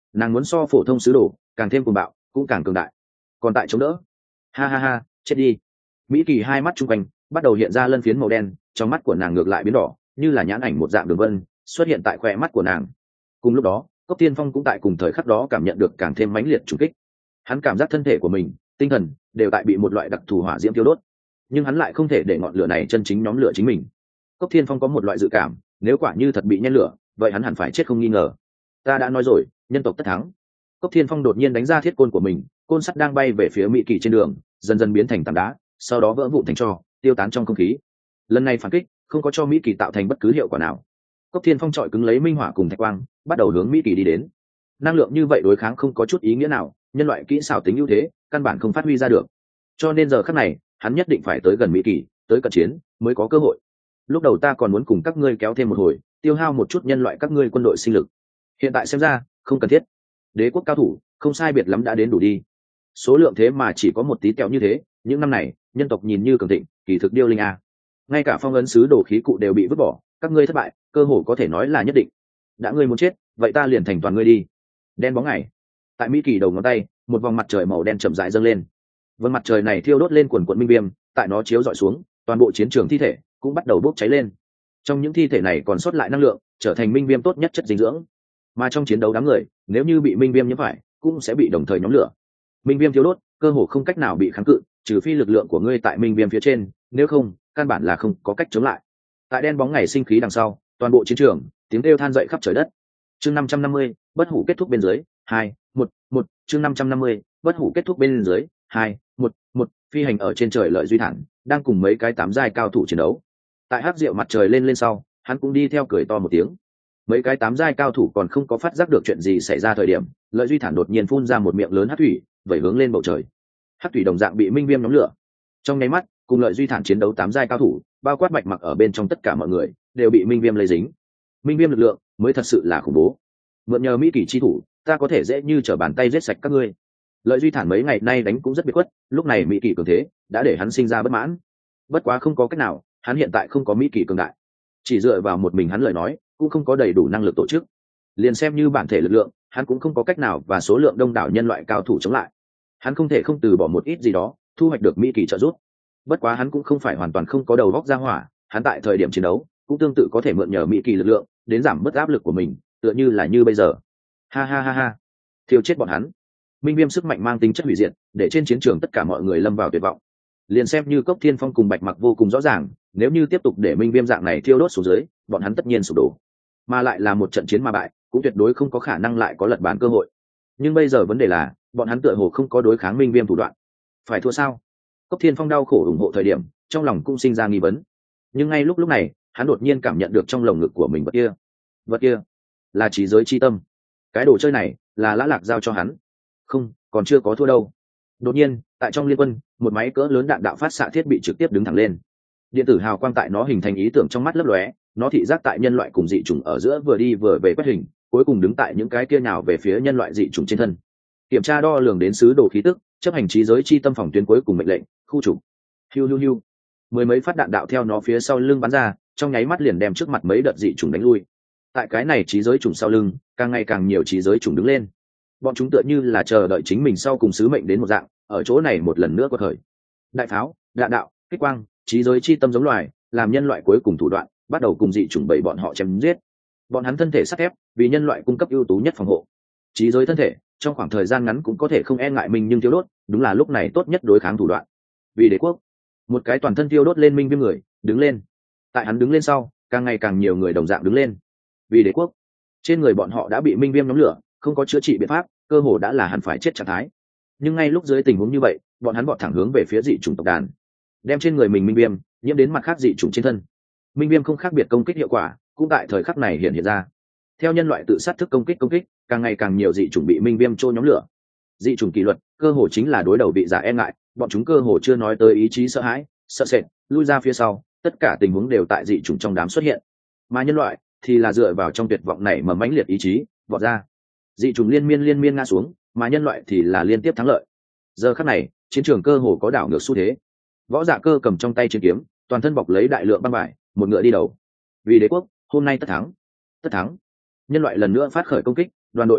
nàng muốn so phổ thông sứ đồ càng thêm cuồng bạo cũng càng cường đại, còn tại chống đỡ. Ha ha ha, chết đi. Mỹ Kỳ hai mắt chung quanh bắt đầu hiện ra lân phiến màu đen, trong mắt của nàng ngược lại biến đỏ, như là nhãn ảnh một dạng đường vân xuất hiện tại khoe mắt của nàng. Cùng lúc đó, Cốc Thiên Phong cũng tại cùng thời khắc đó cảm nhận được càng thêm mãnh liệt trùng kích. Hắn cảm giác thân thể của mình, tinh thần đều tại bị một loại đặc thù hỏa diễm tiêu đốt, nhưng hắn lại không thể để ngọn lửa này chân chính nhóm lửa chính mình. Cốc Thiên Phong có một loại dự cảm, nếu quả như thật bị nhen lửa, vậy hắn hẳn phải chết không nghi ngờ. Ta đã nói rồi, nhân tộc tất thắng. Cốc Thiên Phong đột nhiên đánh ra thiết côn của mình, côn sắt đang bay về phía Mỹ Kỳ trên đường, dần dần biến thành tảng đá, sau đó vỡ vụn thành tro, tiêu tán trong không khí. Lần này phản kích không có cho Mỹ Kỳ tạo thành bất cứ hiệu quả nào. Cốc Thiên Phong trọi cứng lấy minh hỏa cùng thạch quang, bắt đầu hướng Mỹ Kỳ đi đến. Năng lượng như vậy đối kháng không có chút ý nghĩa nào, nhân loại kỹ xảo tính ưu thế căn bản không phát huy ra được. Cho nên giờ khắc này, hắn nhất định phải tới gần Mỹ Kỳ, tới cận chiến mới có cơ hội. Lúc đầu ta còn muốn cùng các ngươi kéo thêm một hồi, tiêu hao một chút nhân loại các ngươi quân đội sinh lực. Hiện tại xem ra, không cần thiết. Đế quốc cao thủ, không sai biệt lắm đã đến đủ đi. Số lượng thế mà chỉ có một tí kẹo như thế, những năm này, nhân tộc nhìn như cường thịnh, kỳ thực điêu linh a. Ngay cả phong ấn sứ đồ khí cụ đều bị vứt bỏ, các ngươi thất bại, cơ hồ có thể nói là nhất định. Đã ngươi muốn chết, vậy ta liền thành toàn ngươi đi. Đen bóng ngày. Tại Mỹ Kỳ đầu ngón tay, một vòng mặt trời màu đen chậm rãi dâng lên. Vầng mặt trời này thiêu đốt lên quần quần minh viêm, tại nó chiếu rọi xuống, toàn bộ chiến trường thi thể cũng bắt đầu bốc cháy lên. Trong những thi thể này còn sót lại năng lượng, trở thành minh viêm tốt nhất chất dinh dưỡng. Mà trong chiến đấu đám người, nếu như bị minh viêm nhiễm phải, cũng sẽ bị đồng thời nhóm lửa. Minh viêm thiêu đốt, cơ hồ không cách nào bị kháng cự, trừ phi lực lượng của ngươi tại minh viêm phía trên, nếu không, căn bản là không có cách chống lại. Tại đen bóng ngày sinh khí đằng sau, toàn bộ chiến trường, tiếng kêu than dậy khắp trời đất. Chương năm trăm năm mươi, bất hủ kết thúc bên dưới, hai, một, một, chương năm trăm năm mươi, bất hủ kết thúc bên dưới, hai, một, một, phi hành ở trên trời lợi duy thản, đang cùng mấy cái tám giai cao thủ chiến đấu. Tại hắc rượu mặt trời lên lên sau, hắn cũng đi theo cười to một tiếng. Mấy cái tám giai cao thủ còn không có phát giác được chuyện gì xảy ra thời điểm, lợi duy thản đột nhiên phun ra một miệng lớn hắc thủy, vẩy hướng lên bầu trời. Hắc thủy đồng dạng bị minh viêm nhóm lửa. Trong nháy mắt, cùng lợi duy thản chiến đấu tám giai cao thủ, bao quát bạch mặc ở bên trong tất cả mọi người đều bị minh viêm lây dính. Minh viêm lực lượng mới thật sự là khủng bố. Mượn nhờ Mỹ Kỳ chi thủ, ta có thể dễ như trở bàn tay giết sạch các ngươi. Lợi duy thản mấy ngày nay đánh cũng rất biệt khuất, lúc này Mỹ Kỳ cường thế đã để hắn sinh ra bất mãn. Bất quá không có cách nào, hắn hiện tại không có Mỹ Kỳ cường đại, chỉ dựa vào một mình hắn lời nói cũng không có đầy đủ năng lực tổ chức. Liền xem như bản thể lực lượng, hắn cũng không có cách nào và số lượng đông đảo nhân loại cao thủ chống lại. Hắn không thể không từ bỏ một ít gì đó, thu hoạch được Mỹ Kỳ trợ giúp. Bất quá hắn cũng không phải hoàn toàn không có đầu góc ra hỏa, hắn tại thời điểm chiến đấu cũng tương tự có thể mượn nhờ Mỹ Kỳ lực lượng đến giảm bớt áp lực của mình, tựa như là như bây giờ. Ha ha ha ha, thiêu chết bọn hắn. Minh viêm sức mạnh mang tính chất hủy diệt, để trên chiến trường tất cả mọi người lâm vào tuyệt vọng. Liền xem như Cốc Thiên Phong cùng Bạch Mặc vô cùng rõ ràng, nếu như tiếp tục để minh viêm dạng này thiêu đốt xuống dưới, bọn hắn tất nhiên sụp đổ, mà lại là một trận chiến mà bại, cũng tuyệt đối không có khả năng lại có lật bàn cơ hội. Nhưng bây giờ vấn đề là, bọn hắn tựa hồ không có đối kháng minh viêm thủ đoạn. Phải thua sao? Cốc Thiên Phong đau khổ ủng hộ thời điểm, trong lòng cũng sinh ra nghi vấn. Nhưng ngay lúc lúc này, hắn đột nhiên cảm nhận được trong lồng ngực của mình vật kia. Vật kia là trí giới chi tâm. Cái đồ chơi này là Lã Lạc giao cho hắn. Không, còn chưa có thua đâu. Đột nhiên, tại trong liên quân, một máy cỡ lớn đạn đạo phát xạ thiết bị trực tiếp đứng thẳng lên. Điện tử hào quang tại nó hình thành ý tưởng trong mắt lấp lóe, nó thị giác tại nhân loại cùng dị chủng ở giữa vừa đi vừa về quét hình, cuối cùng đứng tại những cái kia nhào về phía nhân loại dị chủng trên thân. Kiểm tra đo lường đến sứ đồ khí tức, chấp hành trí giới chi tâm phòng tuyến cuối cùng mệnh lệnh, khu trục. Hiu hiu hiu. Mười mấy phát đạn đạo theo nó phía sau lưng bắn ra, trong nháy mắt liền đem trước mặt mấy đợt dị chủng đánh lui. Tại cái này trí giới chủng sau lưng, càng ngày càng nhiều trí giới chủng đứng lên. Bọn chúng tựa như là chờ đợi chính mình sau cùng sứ mệnh đến một dạng, ở chỗ này một lần nữa quật khởi. Đại pháo, đạn đạo, kích quang, trí giới chi tâm giống loài, làm nhân loại cuối cùng thủ đoạn, bắt đầu cùng dị chủng bầy bọn họ chém giết. Bọn hắn thân thể sắt thép, vì nhân loại cung cấp ưu tú nhất phòng hộ. Trí giới thân thể, trong khoảng thời gian ngắn cũng có thể không e ngại mình nhưng tiêu đốt, đúng là lúc này tốt nhất đối kháng thủ đoạn. Vì đế quốc, một cái toàn thân tiêu đốt lên minh viêm người, đứng lên. Tại hắn đứng lên sau, càng ngày càng nhiều người đồng dạng đứng lên. Vì đế quốc, trên người bọn họ đã bị minh viêm nhóm lửa, không có chữa trị biện pháp, cơ hồ đã là hẳn phải chết trạng thái. Nhưng ngay lúc dưới tình huống như vậy, bọn hắn vọt thẳng hướng về phía dị chủng tộc đàn, đem trên người mình minh viêm nhiễm đến mặt khác dị chủng trên thân. Minh viêm không khác biệt công kích hiệu quả, cũng tại thời khắc này hiện hiện ra. Theo nhân loại tự sát thức công kích công kích, càng ngày càng nhiều dị chủng bị minh viêm trô nhóm lửa. Dị chủng kỷ luật, cơ hồ chính là đối đầu bị giả e ngại, bọn chúng cơ hồ chưa nói tới ý chí sợ hãi, sợ sệt, lui ra phía sau, tất cả tình huống đều tại dị chủng trong đám xuất hiện. Mà nhân loại thì là dựa vào trong tuyệt vọng này mà mãnh liệt ý chí, vọt ra. Dị chủng liên miên liên miên ngã xuống, mà nhân loại thì là liên tiếp thắng lợi. Giờ khắc này, chiến trường cơ hồ có đảo ngược xu thế. Võ Dạ Cơ cầm trong tay chiến kiếm, toàn thân bọc lấy đại lượng băng vải, một ngựa đi đầu. Vì đế quốc, hôm nay tất thắng. Tất thắng. Nhân loại lần nữa phát khởi công kích, đoàn đội hợp tác,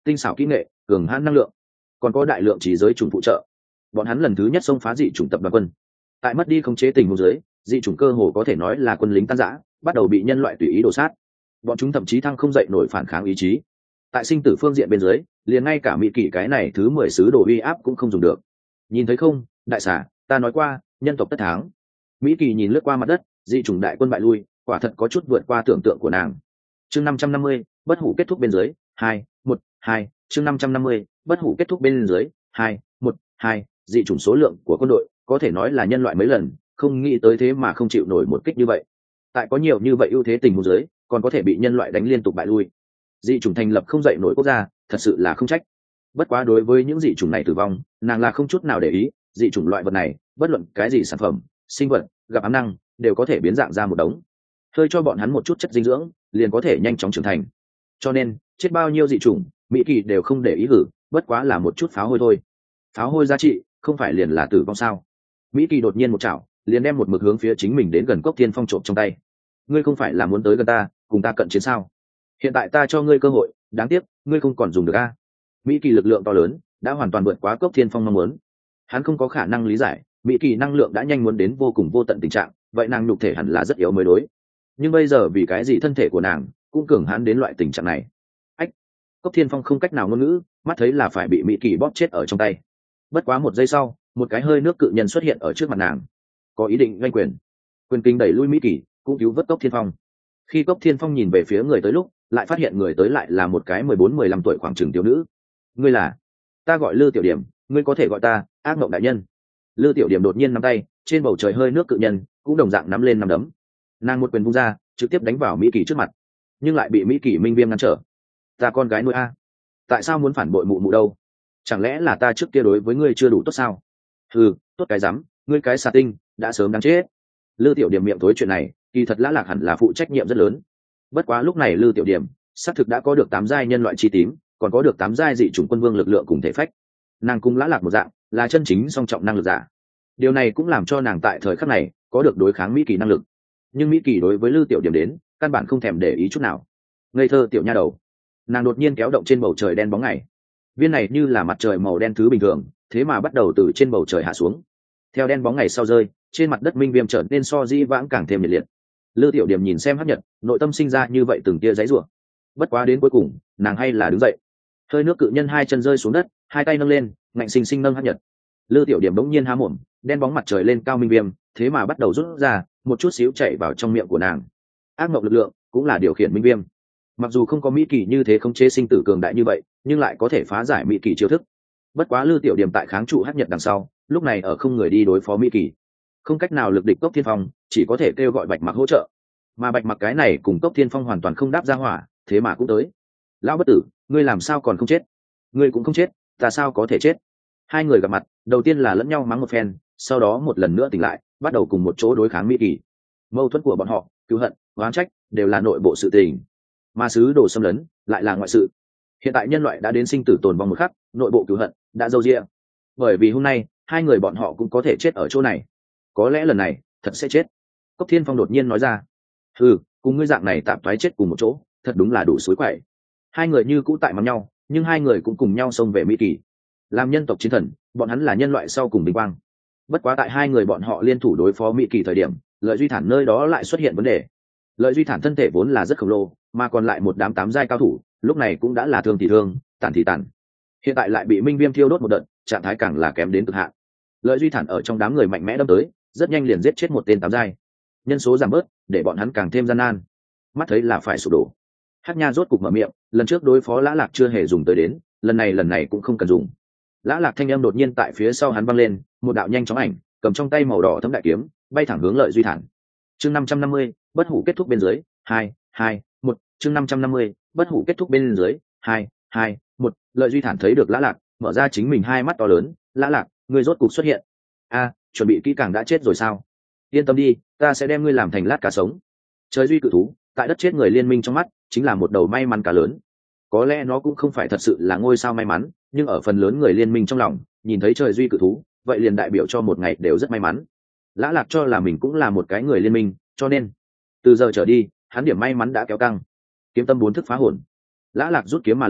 tinh xảo kỹ nghệ, cường hãn năng lượng, còn có đại lượng trí giới chủng phụ trợ. Bọn hắn lần thứ nhất xông phá dị chủng tập đoàn quân, tại mất đi khống chế tình huống dưới, dị chủng cơ hồ có thể nói là quân lính tan rã, bắt đầu bị nhân loại tùy ý đổ sát. Bọn chúng thậm chí thăng không dậy nổi phản kháng ý chí. Tại sinh tử phương diện bên dưới, liền ngay cả mỹ kỷ cái này thứ mười sứ đồ uy áp cũng không dùng được. Nhìn thấy không, đại xà, ta nói qua, nhân tộc tất thắng. Mỹ kỳ nhìn lướt qua mặt đất, dị chủng đại quân bại lui, quả thật có chút vượt qua tưởng tượng của nàng. Chương năm trăm năm mươi, bất hủ kết thúc bên dưới, hai, một, hai, chương năm trăm năm mươi, bất hủ kết thúc bên dưới, hai, một, hai, dị chủng số lượng của quân đội có thể nói là nhân loại mấy lần, không nghĩ tới thế mà không chịu nổi một kích như vậy. Tại có nhiều như vậy ưu thế tình huống dưới, còn có thể bị nhân loại đánh liên tục bại lui. Dị chủng thành lập không dậy nổi quốc gia, thật sự là không trách. Bất quá đối với những dị chủng này tử vong, nàng là không chút nào để ý, dị chủng loại vật này, bất luận cái gì sản phẩm, sinh vật, gặp ám năng, đều có thể biến dạng ra một đống. Hơi cho bọn hắn một chút chất dinh dưỡng, liền có thể nhanh chóng trưởng thành. Cho nên, chết bao nhiêu dị chủng, Mỹ Kỳ đều không để ý hử, bất quá là một chút pháo hôi thôi. Pháo hôi giá trị, không phải liền là tử vong sao? Mỹ Kỳ đột nhiên một chảo, liền đem một mực hướng phía chính mình đến gần Cốc Thiên Phong trộm trong tay. Ngươi không phải là muốn tới gần ta, cùng ta cận chiến sao? Hiện tại ta cho ngươi cơ hội, đáng tiếc, ngươi không còn dùng được a. Mỹ Kỳ lực lượng to lớn, đã hoàn toàn vượt quá Cốc Thiên Phong mong muốn. Hắn không có khả năng lý giải, Mỹ Kỳ năng lượng đã nhanh muốn đến vô cùng vô tận tình trạng, vậy nàng nhục thể hẳn là rất yếu mới đối. Nhưng bây giờ vì cái gì thân thể của nàng cũng cường hãn đến loại tình trạng này? Ách, Cốc Thiên Phong không cách nào ngôn ngữ, mắt thấy là phải bị Mỹ Kỳ bóp chết ở trong tay. Bất quá một giây sau, một cái hơi nước cự nhân xuất hiện ở trước mặt nàng, có ý định gây quyền. Quyền kinh đẩy lui Mỹ Kỳ, cũng cứu vớt Cốc Thiên Phong. Khi Cốc Thiên Phong nhìn về phía người tới lúc, lại phát hiện người tới lại là một cái mười bốn mười lăm tuổi khoảng chừng thiếu nữ. Ngươi là? Ta gọi Lư Tiểu Điểm, ngươi có thể gọi ta Ác Mộng đại nhân. Lư Tiểu Điểm đột nhiên nắm tay, trên bầu trời hơi nước cự nhân cũng đồng dạng nắm lên nắm đấm. Nàng một quyền vung ra, trực tiếp đánh vào Mỹ Kỳ trước mặt, nhưng lại bị Mỹ Kỳ minh viêm ngăn trở. Ta con gái nuôi a, tại sao muốn phản bội mụ mụ đâu? Chẳng lẽ là ta trước kia đối với ngươi chưa đủ tốt sao? Ừ, tốt cái rắm, ngươi cái xà tinh, đã sớm đáng chết. Lư Tiểu Điểm miệng tối chuyện này, kỳ thật Lã Lạc hẳn là phụ trách nhiệm rất lớn. Bất quá lúc này Lư Tiểu Điểm xác thực đã có được tám giai nhân loại chi tím, còn có được tám giai dị chủng quân vương lực lượng cùng thể phách. Nàng cùng Lã Lạc một dạng, là chân chính song trọng năng lực giả. Điều này cũng làm cho nàng tại thời khắc này có được đối kháng Mỹ Kỳ năng lực. Nhưng Mỹ Kỳ đối với Lư Tiểu Điểm đến, căn bản không thèm để ý chút nào. Ngây thơ tiểu nha đầu. Nàng đột nhiên kéo động trên bầu trời đen bóng ngày. Viên này như là mặt trời màu đen thứ bình thường, thế mà bắt đầu từ trên bầu trời hạ xuống. Theo đen bóng ngày sau rơi, trên mặt đất minh viêm trở nên so di vãng càng thêm nhiệt liệt. Lư Tiểu Điểm nhìn xem hấp nhật, nội tâm sinh ra như vậy từng tia giấy rủa. Bất quá đến cuối cùng, nàng hay là đứng dậy. Hơi nước cự nhân hai chân rơi xuống đất, hai tay nâng lên, ngạnh sinh sinh nâng hấp nhật. Lư Tiểu Điểm bỗng nhiên há mồm, đen bóng mặt trời lên cao minh viêm, thế mà bắt đầu rút ra, một chút xíu chảy vào trong miệng của nàng. Ác mộng lực lượng cũng là điều khiển minh viêm. Mặc dù không có Mỹ Kỳ như thế khống chế sinh tử cường đại như vậy, nhưng lại có thể phá giải Mỹ Kỳ chiêu thức. Bất quá Lư Tiểu Điểm tại kháng trụ hấp nhật đằng sau, lúc này ở không người đi đối phó Mỹ Kỳ, không cách nào lực địch Cốc Thiên Phong, chỉ có thể kêu gọi Bạch Mặc hỗ trợ. Mà Bạch Mặc cái này cùng Cốc Thiên Phong hoàn toàn không đáp ra hỏa, thế mà cũng tới. Lão bất tử, ngươi làm sao còn không chết? Ngươi cũng không chết, ta sao có thể chết? Hai người gặp mặt, đầu tiên là lẫn nhau mắng một phen, sau đó một lần nữa tỉnh lại, bắt đầu cùng một chỗ đối kháng Mỹ Kỳ. Mâu thuẫn của bọn họ, cứu hận, oán trách, đều là nội bộ sự tình. Mà sứ đồ xâm lấn lại là ngoại sự. Hiện tại nhân loại đã đến sinh tử tồn vong một khắc, nội bộ cứu hận đã dâu dịa. Bởi vì hôm nay hai người bọn họ cũng có thể chết ở chỗ này, có lẽ lần này thật sẽ chết. Cốc Thiên Phong đột nhiên nói ra. Ừ, cùng ngươi dạng này tạm thoái chết cùng một chỗ, thật đúng là đủ suối quậy. Hai người như cũ tại mắng nhau, nhưng hai người cũng cùng nhau xông về Mỹ Kỳ. Làm nhân tộc chiến thần, bọn hắn là nhân loại sau cùng vinh quang. Bất quá tại hai người bọn họ liên thủ đối phó Mỹ Kỳ thời điểm, Lợi Duy Thản nơi đó lại xuất hiện vấn đề. Lợi Duy Thản thân thể vốn là rất khổng lồ, mà còn lại một đám tám giai cao thủ, lúc này cũng đã là thương thì thương, tàn thì tàn. Hiện tại lại bị minh viêm thiêu đốt một đợt, trạng thái càng là kém đến cực hạn. Lợi Duy Thản ở trong đám người mạnh mẽ đâm tới, rất nhanh liền giết chết một tên tám giai. Nhân số giảm bớt, để bọn hắn càng thêm gian nan. Mắt thấy là phải sụp đổ. Hắc Nha rốt cục mở miệng, lần trước đối phó Lã Lạc chưa hề dùng tới đến, lần này lần này cũng không cần dùng. Lã Lạc thanh âm đột nhiên tại phía sau hắn vang lên, một đạo nhanh chóng ảnh, cầm trong tay màu đỏ thấm đại kiếm, bay thẳng hướng Lợi Duy Thản. Chương năm trăm năm mươi, bất hủ kết thúc bên dưới, hai, hai, một, chương năm trăm năm mươi, bất hủ kết thúc bên dưới, hai, hai, một. Lợi Duy Thản thấy được Lã Lạc, mở ra chính mình hai mắt to lớn, Lã Lạc, ngươi rốt cục xuất hiện. A, chuẩn bị kỹ càng đã chết rồi sao? Yên tâm đi, ta sẽ đem ngươi làm thành lát cá sống. Trời duy cự thú, tại đất chết người liên minh trong mắt, chính là một đầu may mắn cá lớn. Có lẽ nó cũng không phải thật sự là ngôi sao may mắn, nhưng ở phần lớn người liên minh trong lòng, nhìn thấy trời duy cự thú, vậy liền đại biểu cho một ngày đều rất may mắn. Lã Lạc cho là mình cũng là một cái người liên minh, cho nên từ giờ trở đi, hắn điểm may mắn đã kéo căng. Kiếm tâm bốn thức phá hồn. Lã Lạc rút kiếm mà lên,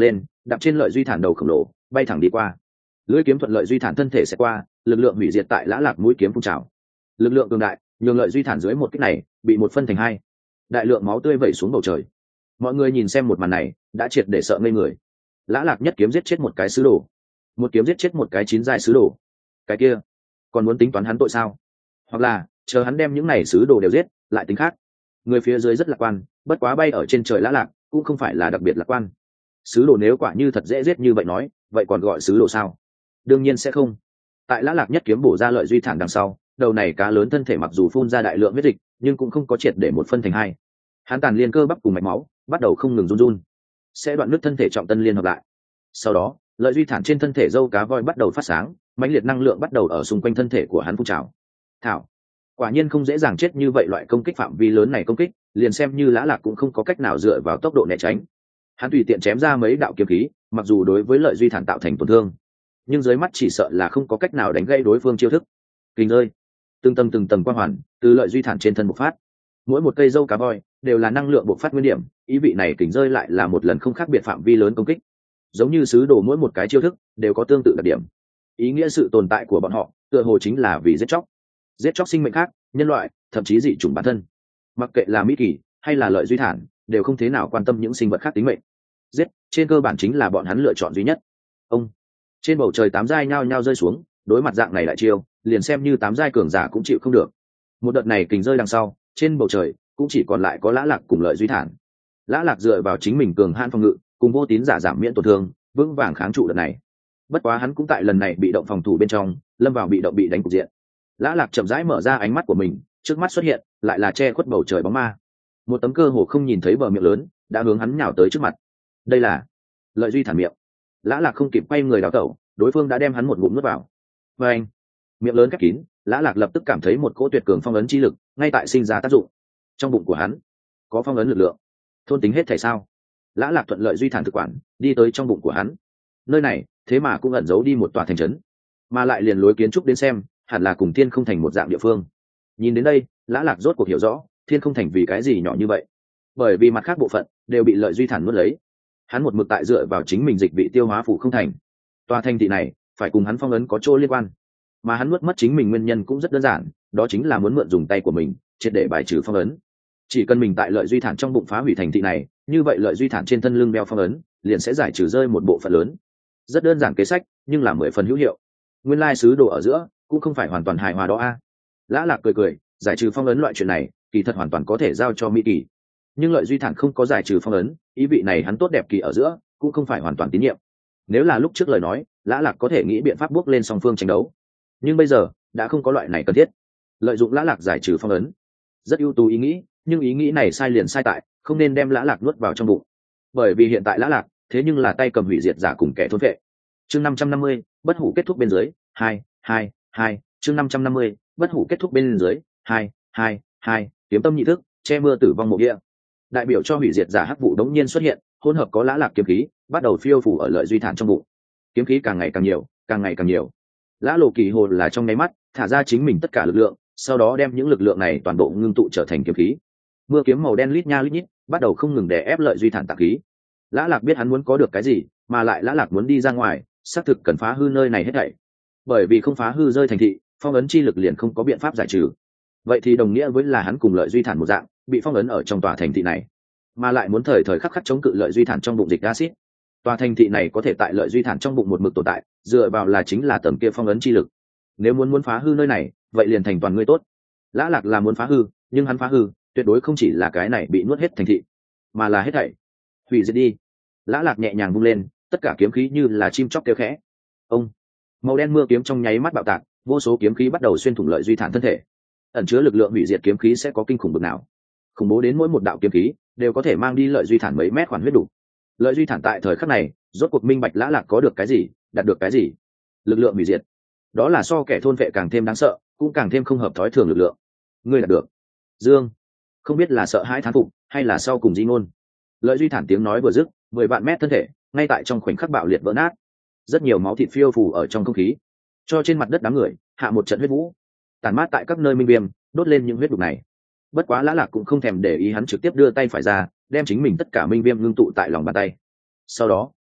đạp trên lợi duy thản đầu khổng lồ bay thẳng đi qua. Lưỡi kiếm thuận lợi duy thản thân thể sẽ qua, lực lượng hủy diệt tại lã lạc mũi kiếm phun trào. Lực lượng cường đại nhường lợi duy thản dưới một kích này bị một phân thành hai, đại lượng máu tươi vẩy xuống bầu trời. Mọi người nhìn xem một màn này đã triệt để sợ ngây người. Lã lạc nhất kiếm giết chết một cái sứ đồ, một kiếm giết chết một cái chín giai sứ đồ, cái kia còn muốn tính toán hắn tội sao? Hoặc là chờ hắn đem những này sứ đồ đều giết lại tính khác. Người phía dưới rất lạc quan, bất quá bay ở trên trời lã lạc cũng không phải là đặc biệt lạc quan. Sứ đồ nếu quả như thật dễ giết như vậy nói, vậy còn gọi sứ đồ sao? Đương nhiên sẽ không. Tại lã lạc nhất kiếm bổ ra lợi duy thản đằng sau, đầu này cá lớn thân thể mặc dù phun ra đại lượng huyết dịch, nhưng cũng không có triệt để một phân thành hai. Hắn tàn liên cơ bắp cùng mạch máu bắt đầu không ngừng run run, sẽ đoạn nứt thân thể trọng tân liên hợp lại. Sau đó lợi duy thản trên thân thể dâu cá voi bắt đầu phát sáng, mãnh liệt năng lượng bắt đầu ở xung quanh thân thể của hắn phun trào. Thảo, quả nhiên không dễ dàng chết như vậy. Loại công kích phạm vi lớn này công kích, liền xem như lã lạc cũng không có cách nào dựa vào tốc độ né tránh. Hắn tùy tiện chém ra mấy đạo kiếm khí, mặc dù đối với lợi duy thản tạo thành tổn thương, nhưng dưới mắt chỉ sợ là không có cách nào đánh gây đối phương chiêu thức. Kình rơi, từng tầng từng tầng quang hoàn từ lợi duy thản trên thân bộc phát. Mỗi một cây dâu cá voi đều là năng lượng bộc phát nguyên điểm, ý vị này kình rơi lại là một lần không khác biệt phạm vi lớn công kích. Giống như sứ đồ mỗi một cái chiêu thức đều có tương tự đặc điểm. Ý nghĩa sự tồn tại của bọn họ tựa hồ chính là vì giết chóc, giết chóc sinh mệnh khác, nhân loại, thậm chí dị chủng bản thân. Mặc kệ là Mỹ Kỳ hay là lợi duy thản, đều không thế nào quan tâm những sinh vật khác tính mệnh. Giết, trên cơ bản chính là bọn hắn lựa chọn duy nhất. Ông, trên bầu trời tám giai nhao nhao rơi xuống, đối mặt dạng này đại chiêu, liền xem như tám giai cường giả cũng chịu không được. Một đợt này kình rơi đằng sau, trên bầu trời cũng chỉ còn lại có lã lạc cùng lợi duy thản. Lã lạc dựa vào chính mình cường hãn phòng ngự, cùng vô tín giả giảm miễn tổn thương, vững vàng kháng trụ đợt này. Bất quá hắn cũng tại lần này bị động phòng thủ bên trong, lâm vào bị động bị đánh cục diện. Lã lạc chậm rãi mở ra ánh mắt của mình, trước mắt xuất hiện lại là che khuất bầu trời bóng ma. Một tấm cơ hồ không nhìn thấy bờ miệng lớn đã hướng hắn nhào tới trước mặt. Đây là lợi duy thản miệng. Lã lạc không kịp quay người đào tẩu, đối phương đã đem hắn một ngụm nuốt vào. Và anh, miệng lớn khép kín, lã lạc lập tức cảm thấy một cỗ tuyệt cường phong ấn chi lực ngay tại sinh ra tác dụng. Trong bụng của hắn có phong ấn lực lượng, thôn tính hết thảy sao? Lã lạc thuận lợi duy thản thực quản đi tới trong bụng của hắn. Nơi này thế mà cũng ẩn giấu đi một tòa thành trấn, mà lại liền lối kiến trúc đến xem hẳn là cùng thiên không thành một dạng địa phương. Nhìn đến đây, lã lạc rốt cuộc hiểu rõ thiên không thành vì cái gì nhỏ như vậy, bởi vì mặt khác bộ phận đều bị lợi duy thản nuốt lấy. Hắn một mực tại dựa vào chính mình dịch vị tiêu hóa phủ không thành. Tòa thành thị này phải cùng hắn phong ấn có chỗ liên quan, mà hắn nuốt mất chính mình nguyên nhân cũng rất đơn giản, đó chính là muốn mượn dùng tay của mình triệt để bài trừ phong ấn. Chỉ cần mình tại lợi duy thản trong bụng phá hủy thành thị này, như vậy lợi duy thản trên thân lưng đeo phong ấn liền sẽ giải trừ rơi một bộ phận lớn. Rất đơn giản kế sách, nhưng là mười phần hữu hiệu. Nguyên lai sứ đồ ở giữa cũng không phải hoàn toàn hài hòa đó a. Lã lạc cười cười, giải trừ phong ấn loại chuyện này kỳ thật hoàn toàn có thể giao cho Mỹ Kỳ, nhưng lợi duy thản không có giải trừ phong ấn, ý vị này hắn tốt đẹp kỳ ở giữa cũng không phải hoàn toàn tín nhiệm. Nếu là lúc trước lời nói, lã lạc có thể nghĩ biện pháp bước lên song phương tranh đấu, nhưng bây giờ đã không có loại này cần thiết. Lợi dụng lã lạc giải trừ phong ấn, rất ưu tú ý nghĩ, nhưng ý nghĩ này sai liền sai tại không nên đem lã lạc nuốt vào trong bụng, bởi vì hiện tại lã lạc thế nhưng là tay cầm hủy diệt giả cùng kẻ thôn vệ. Chương năm trăm năm mươi, bất hủ kết thúc bên dưới hai hai hai. Chương năm trăm năm mươi, bất hủ kết thúc bên dưới hai hai hai. Kiếm tâm nhị thức, che mưa tử vong mộ địa. Đại biểu cho hủy diệt giả hắc vụ đống nhiên xuất hiện, hỗn hợp có lã lạc kiếm khí bắt đầu phiêu phủ ở lợi duy thản trong bụng. Kiếm khí càng ngày càng nhiều, càng ngày càng nhiều. Lã lộ kỳ hồn là trong nháy mắt thả ra chính mình tất cả lực lượng, sau đó đem những lực lượng này toàn bộ ngưng tụ trở thành kiếm khí. Mưa kiếm màu đen lít nha lít nhít bắt đầu không ngừng đè ép lợi duy thản tạc khí. Lã lạc biết hắn muốn có được cái gì, mà lại lã lạc muốn đi ra ngoài, xác thực cần phá hư nơi này hết thảy. Bởi vì không phá hư rơi thành thị, phong ấn chi lực liền không có biện pháp giải trừ. Vậy thì đồng nghĩa với là hắn cùng lợi duy thản một dạng, bị phong ấn ở trong tòa thành thị này, mà lại muốn thời thời khắc khắc chống cự lợi duy thản trong bụng dịch acid. Tòa thành thị này có thể tại lợi duy thản trong bụng một mực tồn tại, dựa vào là chính là tầng kia phong ấn chi lực. Nếu muốn muốn phá hư nơi này, vậy liền thành toàn ngươi tốt. Lã lạc là muốn phá hư, nhưng hắn phá hư tuyệt đối không chỉ là cái này bị nuốt hết thành thị, mà là hết thảy. Hủy diệt đi. Lã lạc nhẹ nhàng vung lên, tất cả kiếm khí như là chim chóc kêu khẽ. Ông, màu đen mưa kiếm trong nháy mắt bạo tạc, vô số kiếm khí bắt đầu xuyên thủng lợi duy thản thân thể. Ẩn chứa lực lượng hủy diệt kiếm khí sẽ có kinh khủng bực nào? Khủng bố đến mỗi một đạo kiếm khí đều có thể mang đi lợi duy thản mấy mét khoản huyết đủ. Lợi duy thản tại thời khắc này rốt cuộc minh bạch lã lạc có được cái gì, đạt được cái gì. Lực lượng hủy diệt, đó là so kẻ thôn vệ càng thêm đáng sợ, cũng càng thêm không hợp thói thường lực lượng. Ngươi đạt được. Dương, không biết là sợ hãi thán phục hay là sau cùng di ngôn. Lợi duy thản tiếng nói vừa dứt, mười vạn mét thân thể ngay tại trong khoảnh khắc bạo liệt vỡ nát, rất nhiều máu thịt phiêu phù ở trong không khí, cho trên mặt đất đám người hạ một trận huyết vũ, tàn mát tại các nơi minh viêm, đốt lên những huyết đục này. Bất quá lã lạc cũng không thèm để ý, hắn trực tiếp đưa tay phải ra, đem chính mình tất cả minh viêm ngưng tụ tại lòng bàn tay. Sau đó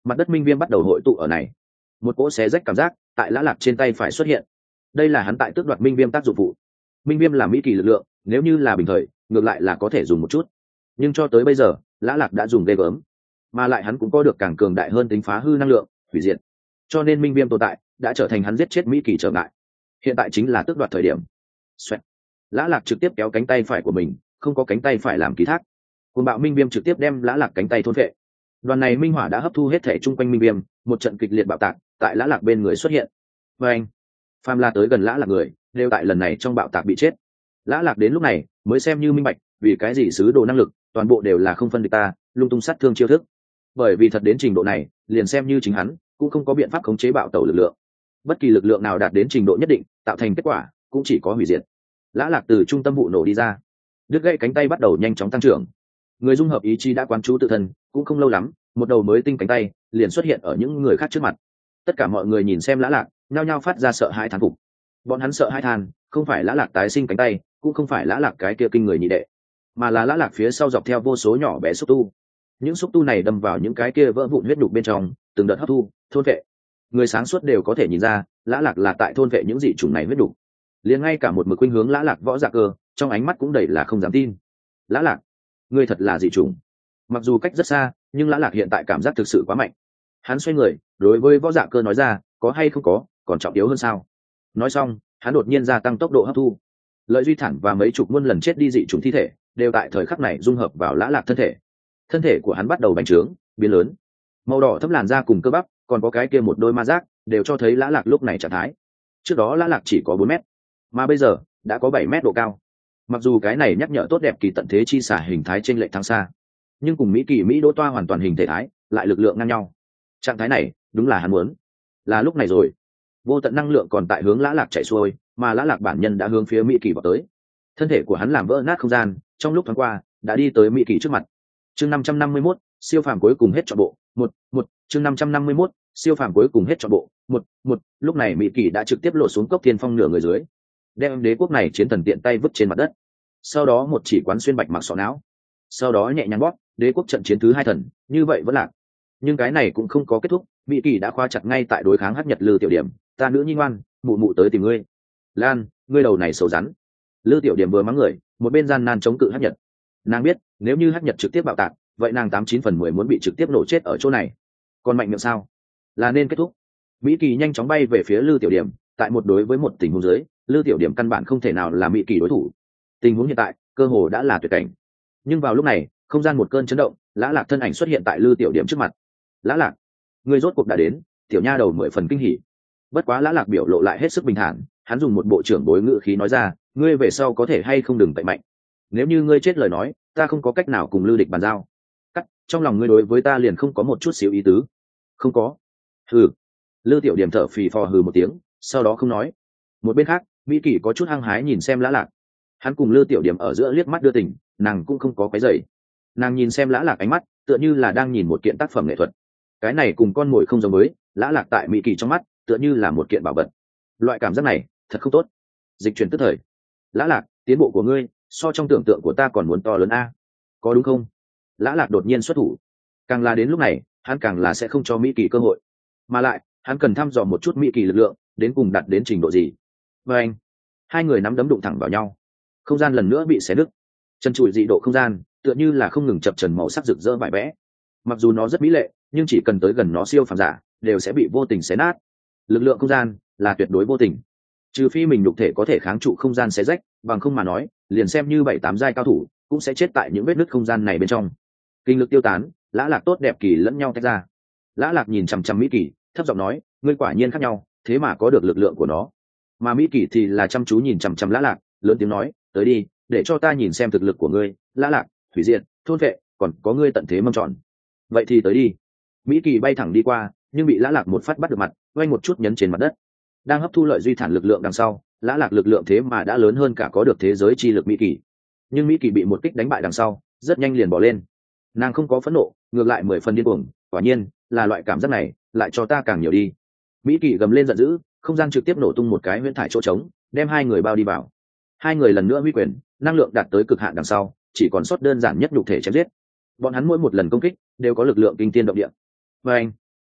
mặt đất minh viêm bắt đầu hội tụ ở này. Một cỗ xé rách cảm giác tại lã lạc trên tay phải xuất hiện. Đây là hắn tại tước đoạt minh viêm tác dụng phụ. Minh viêm là mỹ kỳ lực lượng, nếu như là bình thời ngược lại là có thể dùng một chút, nhưng cho tới bây giờ lã lạc đã dùng ghê gớm, mà lại hắn cũng có được càng cường đại hơn tính phá hư năng lượng hủy diệt, cho nên minh viêm tồn tại đã trở thành hắn giết chết mỹ kỳ trở ngại. Hiện tại chính là tước đoạt thời điểm. Xoẹt. Lã lạc trực tiếp kéo cánh tay phải của mình, không có cánh tay phải làm ký thác, cuồng bạo minh viêm trực tiếp đem lã lạc cánh tay thôn vệ. Đoàn này minh hỏa đã hấp thu hết thể chung quanh minh viêm, một trận kịch liệt bạo tạc tại lã lạc bên người xuất hiện. Và anh phàm la tới gần lã lạc người đều tại lần này trong bạo tạc bị chết. Lã lạc đến lúc này mới xem như minh bạch vì cái gì sứ đồ năng lực toàn bộ đều là không phân địch ta, lung tung sát thương chiêu thức. Bởi vì thật đến trình độ này liền xem như chính hắn cũng không có biện pháp khống chế bạo tẩu lực lượng. Bất kỳ lực lượng nào đạt đến trình độ nhất định tạo thành kết quả cũng chỉ có hủy diệt. Lã lạc từ trung tâm vụ nổ đi ra, đứt gãy cánh tay bắt đầu nhanh chóng tăng trưởng. Người dung hợp ý chí đã quán chú tự thân, cũng không lâu lắm một đầu mới tinh cánh tay liền xuất hiện ở những người khác trước mặt. Tất cả mọi người nhìn xem lã lạc nhao nhao phát ra sợ hãi thán phục. Bọn hắn sợ hãi than không phải lã lạc tái sinh cánh tay, cũng không phải lã lạc cái kia kinh người nhị đệ, mà là lã lạc phía sau dọc theo vô số nhỏ bé xúc tu. Những xúc tu này đâm vào những cái kia vỡ vụn huyết nhục bên trong, từng đợt hấp thu thôn vệ. Người sáng suốt đều có thể nhìn ra lã lạc là tại thôn vệ những dị chủng này huyết nhục. Liền ngay cả một mực khuynh hướng lã lạc võ dạ cơ trong ánh mắt cũng đầy là không dám tin. Lã lạc, ngươi thật là dị chủng. Mặc dù cách rất xa nhưng lã lạc hiện tại cảm giác thực sự quá mạnh. Hắn xoay người đối với võ dạ cơ nói ra, có hay không có còn trọng yếu hơn sao. Nói xong hắn đột nhiên gia tăng tốc độ hấp thu. Lợi duy thản và mấy chục muôn lần chết đi dị chủng thi thể đều tại thời khắc này dung hợp vào lã lạc thân thể. Thân thể của hắn bắt đầu bành trướng biến lớn, màu đỏ thấm làn da cùng cơ bắp còn có cái kia một đôi ma giác đều cho thấy lã lạc lúc này trạng thái. Trước đó lã lạc chỉ có bốn mét, mà bây giờ đã có bảy mét độ cao. Mặc dù cái này nhắc nhở tốt đẹp kỳ tận thế chi xả hình thái trên lệch thăng xa, nhưng cùng mỹ kỳ mỹ đỗ toa hoàn toàn hình thể thái lại lực lượng ngang nhau. Trạng thái này đúng là hắn muốn. Là lúc này rồi. Vô tận năng lượng còn tại hướng lã lạc chạy xuôi, mà lã lạc bản nhân đã hướng phía mỹ kỳ vào tới. Thân thể của hắn làm vỡ nát không gian, trong lúc thoáng qua đã đi tới mỹ kỳ trước mặt. Chương năm trăm năm mươi mốt, siêu phàm cuối cùng hết trọn bộ. Một, một. Chương năm trăm năm mươi mốt, siêu phàm cuối cùng hết trọn bộ. Một, một. Lúc này mỹ kỳ đã trực tiếp lộ xuống cốc thiên phong nửa người dưới, đem đế quốc này chiến thần tiện tay vứt trên mặt đất. Sau đó một chỉ quán xuyên bạch mặc sọ não. Sau đó nhẹ nhàng bóp, đế quốc trận chiến thứ hai thần như vậy vẫn lạc. Nhưng cái này cũng không có kết thúc, mỹ kỳ đã khóa chặt ngay tại đối kháng hắc nhật lư tiểu điểm. Ta nữ nhi ngoan, mụ mụ tới tìm ngươi. Lan, ngươi đầu này xấu rắn. Lư tiểu điểm vừa mắng người, một bên gian nan chống cự hắc nhật. Nàng biết nếu như hắc nhật trực tiếp bạo tạc, vậy nàng tám chín phần mười muốn bị trực tiếp nổ chết ở chỗ này. Còn mạnh miệng sao? Là nên kết thúc. Mỹ kỳ nhanh chóng bay về phía Lư tiểu điểm, tại một đối với một tình huống dưới, Lư tiểu điểm căn bản không thể nào là Mỹ kỳ đối thủ. Tình huống hiện tại cơ hồ đã là tuyệt cảnh. Nhưng vào lúc này không gian một cơn chấn động, lã lạc thân ảnh xuất hiện tại Lư tiểu điểm trước mặt. Lã lạc, ngươi rốt cuộc đã đến. Tiểu nha đầu mười phần kinh hỉ. Bất quá lã lạc biểu lộ lại hết sức bình thản, hắn dùng một bộ trưởng bối ngữ khí nói ra, ngươi về sau có thể hay không đừng tẩy mạnh. Nếu như ngươi chết lời nói, ta không có cách nào cùng Lư địch bàn giao. Cắt, trong lòng ngươi đối với ta liền không có một chút xíu ý tứ. Không có. Hừ. Lư tiểu điểm thở phì phò hừ một tiếng, sau đó không nói. Một bên khác mỹ kỳ có chút hăng hái nhìn xem lã lạc. Hắn cùng Lư tiểu điểm ở giữa liếc mắt đưa tình, nàng cũng không có cái giày. Nàng nhìn xem lã lạc ánh mắt tựa như là đang nhìn một kiện tác phẩm nghệ thuật. Cái này cùng con mồi không giống với, lã lạc tại mỹ kỳ trong mắt tựa như là một kiện bảo vật. Loại cảm giác này thật không tốt. Dịch chuyển tức thời. Lã lạc, tiến bộ của ngươi so trong tưởng tượng của ta còn muốn to lớn a, có đúng không? Lã lạc đột nhiên xuất thủ. Càng là đến lúc này hắn càng là sẽ không cho mỹ kỳ cơ hội, mà lại hắn cần thăm dò một chút mỹ kỳ lực lượng đến cùng đạt đến trình độ gì. Và anh hai người nắm đấm đụng thẳng vào nhau, không gian lần nữa bị xé nứt. Chân trụi dị độ không gian tựa như là không ngừng chập trần màu sắc rực rỡ vải vẽ. Mặc dù nó rất mỹ lệ nhưng chỉ cần tới gần nó siêu phàm giả đều sẽ bị vô tình xé nát. Lực lượng không gian là tuyệt đối vô tình, trừ phi mình nhục thể có thể kháng trụ không gian xé rách, bằng không mà nói liền xem như bảy tám giai cao thủ cũng sẽ chết tại những vết nứt không gian này bên trong. Kinh lực tiêu tán, lã lạc tốt đẹp kỳ lẫn nhau tách ra. Lã lạc nhìn chằm chằm mỹ kỳ thấp giọng nói, ngươi quả nhiên khác nhau, thế mà có được lực lượng của nó. Mà mỹ kỳ thì là chăm chú nhìn chằm chằm lã lạc, lớn tiếng nói, tới đi, để cho ta nhìn xem thực lực của ngươi. Lã lạc, hủy diệt, thôn vệ, còn có ngươi tận thế mâm tròn. Vậy thì tới đi. Mỹ kỳ bay thẳng đi qua nhưng bị lã lạc một phát bắt được mặt, quay một chút nhấn trên mặt đất. Đang hấp thu lợi duy thản lực lượng đằng sau, lã lạc lực lượng thế mà đã lớn hơn cả có được thế giới chi lực mỹ kỳ. Nhưng mỹ kỳ bị một kích đánh bại đằng sau rất nhanh liền bỏ lên. Nàng không có phẫn nộ, ngược lại mười phần điên cuồng. Quả nhiên là loại cảm giác này, lại cho ta càng nhiều đi. Mỹ kỳ gầm lên giận dữ, không gian trực tiếp nổ tung một cái huyễn thải chỗ trống, đem hai người bao đi vào. Hai người lần nữa huy quyền, năng lượng đạt tới cực hạn đằng sau chỉ còn sót đơn giản nhất nhục thể chém giết. Bọn hắn mỗi một lần công kích đều có lực lượng kinh thiên động địa. Và anh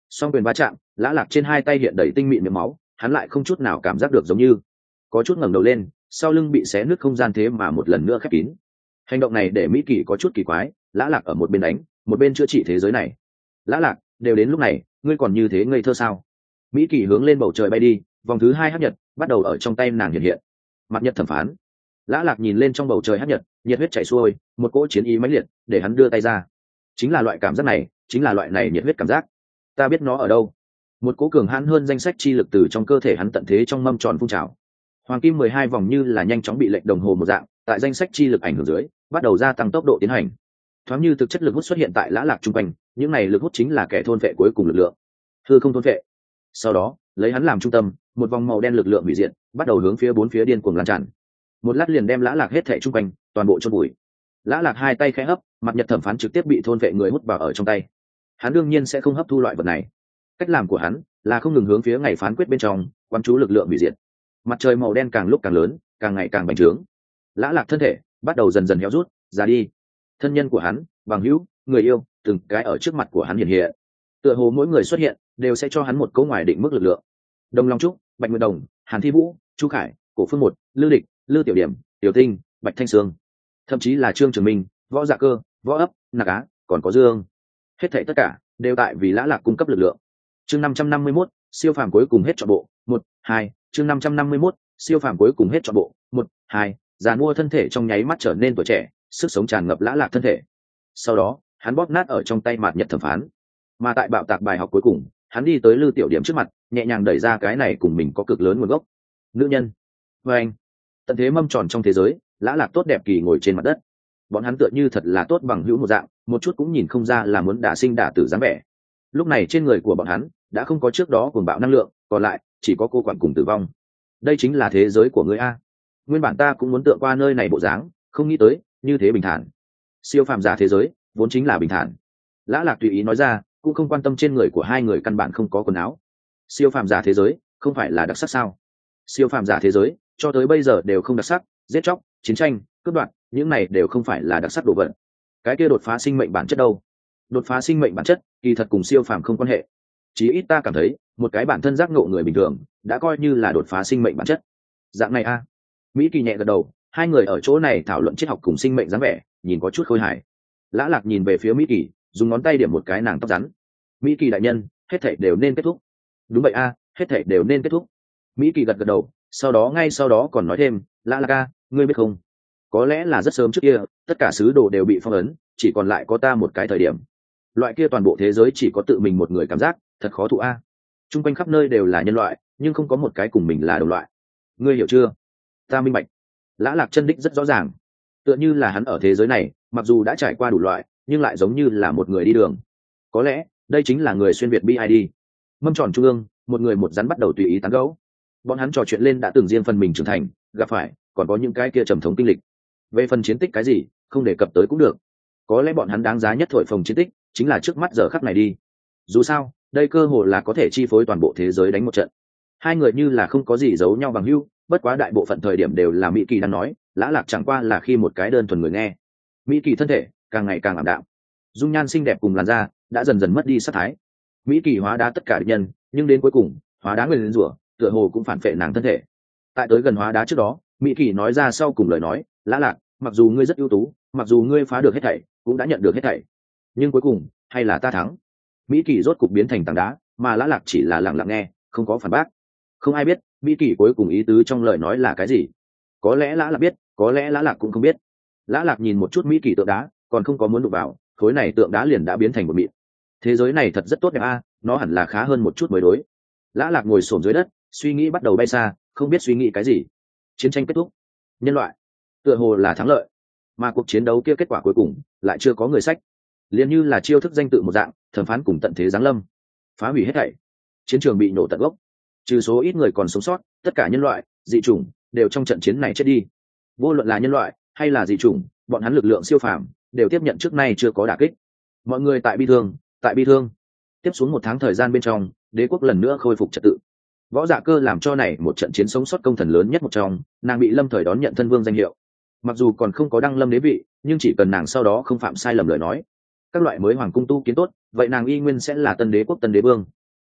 song quyền va chạm, Lã Lạc trên hai tay hiện đầy tinh mịn miệng máu, hắn lại không chút nào cảm giác được, giống như có chút ngẩng đầu lên, sau lưng bị xé nứt không gian thế mà một lần nữa khép kín. Hành động này để Mỹ Kỳ có chút kỳ quái, Lã Lạc ở một bên đánh, một bên chữa trị thế giới này. Lã Lạc, đều đến lúc này, ngươi còn như thế ngây thơ sao? Mỹ Kỳ hướng lên bầu trời bay đi, vòng thứ hai hắc nhật bắt đầu ở trong tay nàng hiện hiện. Mặt nhật thẩm phán. Lã Lạc nhìn lên trong bầu trời hắc nhật, nhiệt huyết chảy xuôi, một cỗ chiến ý mãnh liệt, để hắn đưa tay ra. Chính là loại cảm giác này, chính là loại này nhiệt huyết cảm giác. Ta biết nó ở đâu. Một cỗ cường hãn hơn danh sách chi lực từ trong cơ thể hắn tận thế trong mâm tròn phun trào. Hoàng kim mười hai vòng như là nhanh chóng bị lệnh đồng hồ một dạng, tại danh sách chi lực ảnh hưởng dưới, bắt đầu gia tăng tốc độ tiến hành. Thoáng như thực chất lực hút xuất hiện tại Lã Lạc trung quanh, những này lực hút chính là kẻ thôn vệ cuối cùng lực lượng. Hư không thôn vệ. Sau đó, lấy hắn làm trung tâm, một vòng màu đen lực lượng hủy diệt, bắt đầu hướng phía bốn phía điên cuồng lan tràn. Một lát liền đem Lã Lạc hết thảy trung quanh, toàn bộ chôn bụi. Lã Lạc hai tay khẽ hấp, mặt nhật thẩm phán trực tiếp bị thôn vệ người hút vào ở trong tay. Hắn đương nhiên sẽ không hấp thu loại vật này. Cách làm của hắn là không ngừng hướng phía ngày phán quyết bên trong quán chú lực lượng hủy diệt. Mặt trời màu đen càng lúc càng lớn, càng ngày càng bành trướng. Lã Lạc thân thể bắt đầu dần dần héo rút ra đi. Thân nhân của hắn, bằng hữu, người yêu, từng cái ở trước mặt của hắn hiện hiện. Tựa hồ mỗi người xuất hiện đều sẽ cho hắn một câu ngoài định mức lực lượng. Đông Long Trúc, Bạch Nguyệt Đồng, Hàn Thi Vũ, Chu Khải, Cổ Phương Một, Lư Địch, Lư Tiểu Điểm, Tiểu Tinh, Bạch Thanh Sương, thậm chí là Trương Trường Minh, Võ Dạ Cơ, Võ Ấp, Nạc Á, còn có Dương. Hết thảy tất cả đều tại vì Lã Lạc cung cấp lực lượng. Chương năm trăm năm mươi mốt, siêu phàm cuối cùng hết trọn bộ, một, hai, chương năm trăm năm mươi mốt, siêu phàm cuối cùng hết trọn bộ, một, hai, giàn mua thân thể trong nháy mắt trở nên tuổi trẻ, sức sống tràn ngập Lã Lạc thân thể. Sau đó, hắn bóp nát ở trong tay mạt nhật thẩm phán. Mà tại bạo tạc bài học cuối cùng, hắn đi tới Lư Tiểu Điểm trước mặt, nhẹ nhàng đẩy ra cái này cùng mình có cực lớn nguồn gốc. Nữ nhân. Và anh. Tận thế mâm tròn trong thế giới, Lã Lạc tốt đẹp kỳ ngồi trên mặt đất. Bọn hắn tựa như thật là tốt bằng hữu một dạng, một chút cũng nhìn không ra là muốn đả sinh đả tử dáng vẻ. Lúc này trên người của bọn hắn đã không có trước đó cuồng bạo năng lượng, còn lại chỉ có cô quản cùng tử vong. Đây chính là thế giới của ngươi a. Nguyên bản ta cũng muốn tựa qua nơi này bộ dáng, không nghĩ tới như thế bình thản. Siêu phàm giả thế giới vốn chính là bình thản. Lã Lạc tùy ý nói ra, cũng không quan tâm trên người của hai người căn bản không có quần áo. Siêu phàm giả thế giới không phải là đặc sắc sao? Siêu phàm giả thế giới cho tới bây giờ đều không đặc sắc, giết chóc, chiến tranh, cướp đoạt, những này đều không phải là đặc sắc đồ vật. Cái kia đột phá sinh mệnh bản chất đâu? Đột phá sinh mệnh bản chất kỳ thật cùng siêu phàm không quan hệ. Chí ít ta cảm thấy một cái bản thân giác ngộ người bình thường đã coi như là đột phá sinh mệnh bản chất. Dạng này a. Mỹ Kỳ nhẹ gật đầu, hai người ở chỗ này thảo luận triết học cùng sinh mệnh dáng vẻ, nhìn có chút khôi hài. Lã Lạc nhìn về phía Mỹ Kỳ, dùng ngón tay điểm một cái nàng tóc rắn. Mỹ Kỳ đại nhân, hết thảy đều nên kết thúc. Đúng vậy a, hết thảy đều nên kết thúc. Mỹ Kỳ gật gật đầu, sau đó ngay sau đó còn nói thêm, Lã Lạc a, ngươi biết không, có lẽ là rất sớm trước kia, tất cả sứ đồ đều bị phong ấn, chỉ còn lại có ta một cái thời điểm. Loại kia toàn bộ thế giới chỉ có tự mình một người cảm giác, thật khó thụ a. Trung quanh khắp nơi đều là nhân loại, nhưng không có một cái cùng mình là đồng loại. Ngươi hiểu chưa? Ta minh bạch. Lã Lạc chân đích rất rõ ràng, tựa như là hắn ở thế giới này, mặc dù đã trải qua đủ loại, nhưng lại giống như là một người đi đường. Có lẽ đây chính là người xuyên việt bê i đê. Mâm tròn trung ương, một người một rắn bắt đầu tùy ý tán gẫu. Bọn hắn trò chuyện lên đã từng riêng phần mình trưởng thành, gặp phải, còn có những cái kia trầm thống kinh lịch. Về phần chiến tích cái gì, không đề cập tới cũng được. Có lẽ bọn hắn đáng giá nhất thổi phồng chiến tích chính là trước mắt giờ khắc này đi. Dù sao, đây cơ hội là có thể chi phối toàn bộ thế giới đánh một trận. Hai người như là không có gì giấu nhau bằng hữu, bất quá đại bộ phận thời điểm đều là Mỹ Kỳ đang nói, Lã Lạc chẳng qua là khi một cái đơn thuần người nghe. Mỹ Kỳ thân thể càng ngày càng ảm đạm, dung nhan xinh đẹp cùng làn da đã dần dần mất đi sắc thái. Mỹ Kỳ hóa đá tất cả địch nhân, nhưng đến cuối cùng, hóa đá nguyên rủa, tựa hồ cũng phản phệ nàng thân thể. Tại tới gần hóa đá trước đó, Mỹ Kỳ nói ra sau cùng lời nói, Lã Lạc, mặc dù ngươi rất ưu tú, mặc dù ngươi phá được hết thảy, cũng đã nhận được hết thảy, nhưng cuối cùng hay là ta thắng. Mỹ Kỳ rốt cục biến thành tảng đá, mà Lã Lạc chỉ là lặng lặng nghe, không có phản bác. Không ai biết Mỹ Kỳ cuối cùng ý tứ trong lời nói là cái gì. Có lẽ Lã Lạc biết, có lẽ Lã Lạc cũng không biết. Lã Lạc nhìn một chút Mỹ Kỳ tượng đá, còn không có muốn đụng vào, khối này tượng đá liền đã biến thành một mịn. Thế giới này thật rất tốt đẹp a, nó hẳn là khá hơn một chút mới đối. Lã Lạc ngồi xổm dưới đất, suy nghĩ bắt đầu bay xa, không biết suy nghĩ cái gì. Chiến tranh kết thúc, nhân loại tựa hồ là thắng lợi, mà cuộc chiến đấu kia kết quả cuối cùng lại chưa có người sách. Liền như là chiêu thức danh tự một dạng, thẩm phán cùng tận thế giáng lâm, phá hủy hết thảy. Chiến trường bị nổ tận gốc, trừ số ít người còn sống sót, tất cả nhân loại, dị chủng đều trong trận chiến này chết đi. Vô luận là nhân loại hay là dị chủng, bọn hắn lực lượng siêu phàm đều tiếp nhận trước nay chưa có đả kích. Mọi người tại bi thương, tại bi thương. Tiếp xuống một tháng thời gian bên trong, đế quốc lần nữa khôi phục trật tự. Võ Dạ Cơ làm cho này một trận chiến sống sót công thần lớn nhất một trong, nàng bị lâm thời đón nhận thân vương danh hiệu. Mặc dù còn không có đăng lâm đế vị, nhưng chỉ cần nàng sau đó không phạm sai lầm lời nói, các loại mới hoàng cung tu kiến tốt, vậy nàng y nguyên sẽ là tân đế quốc tân đế vương,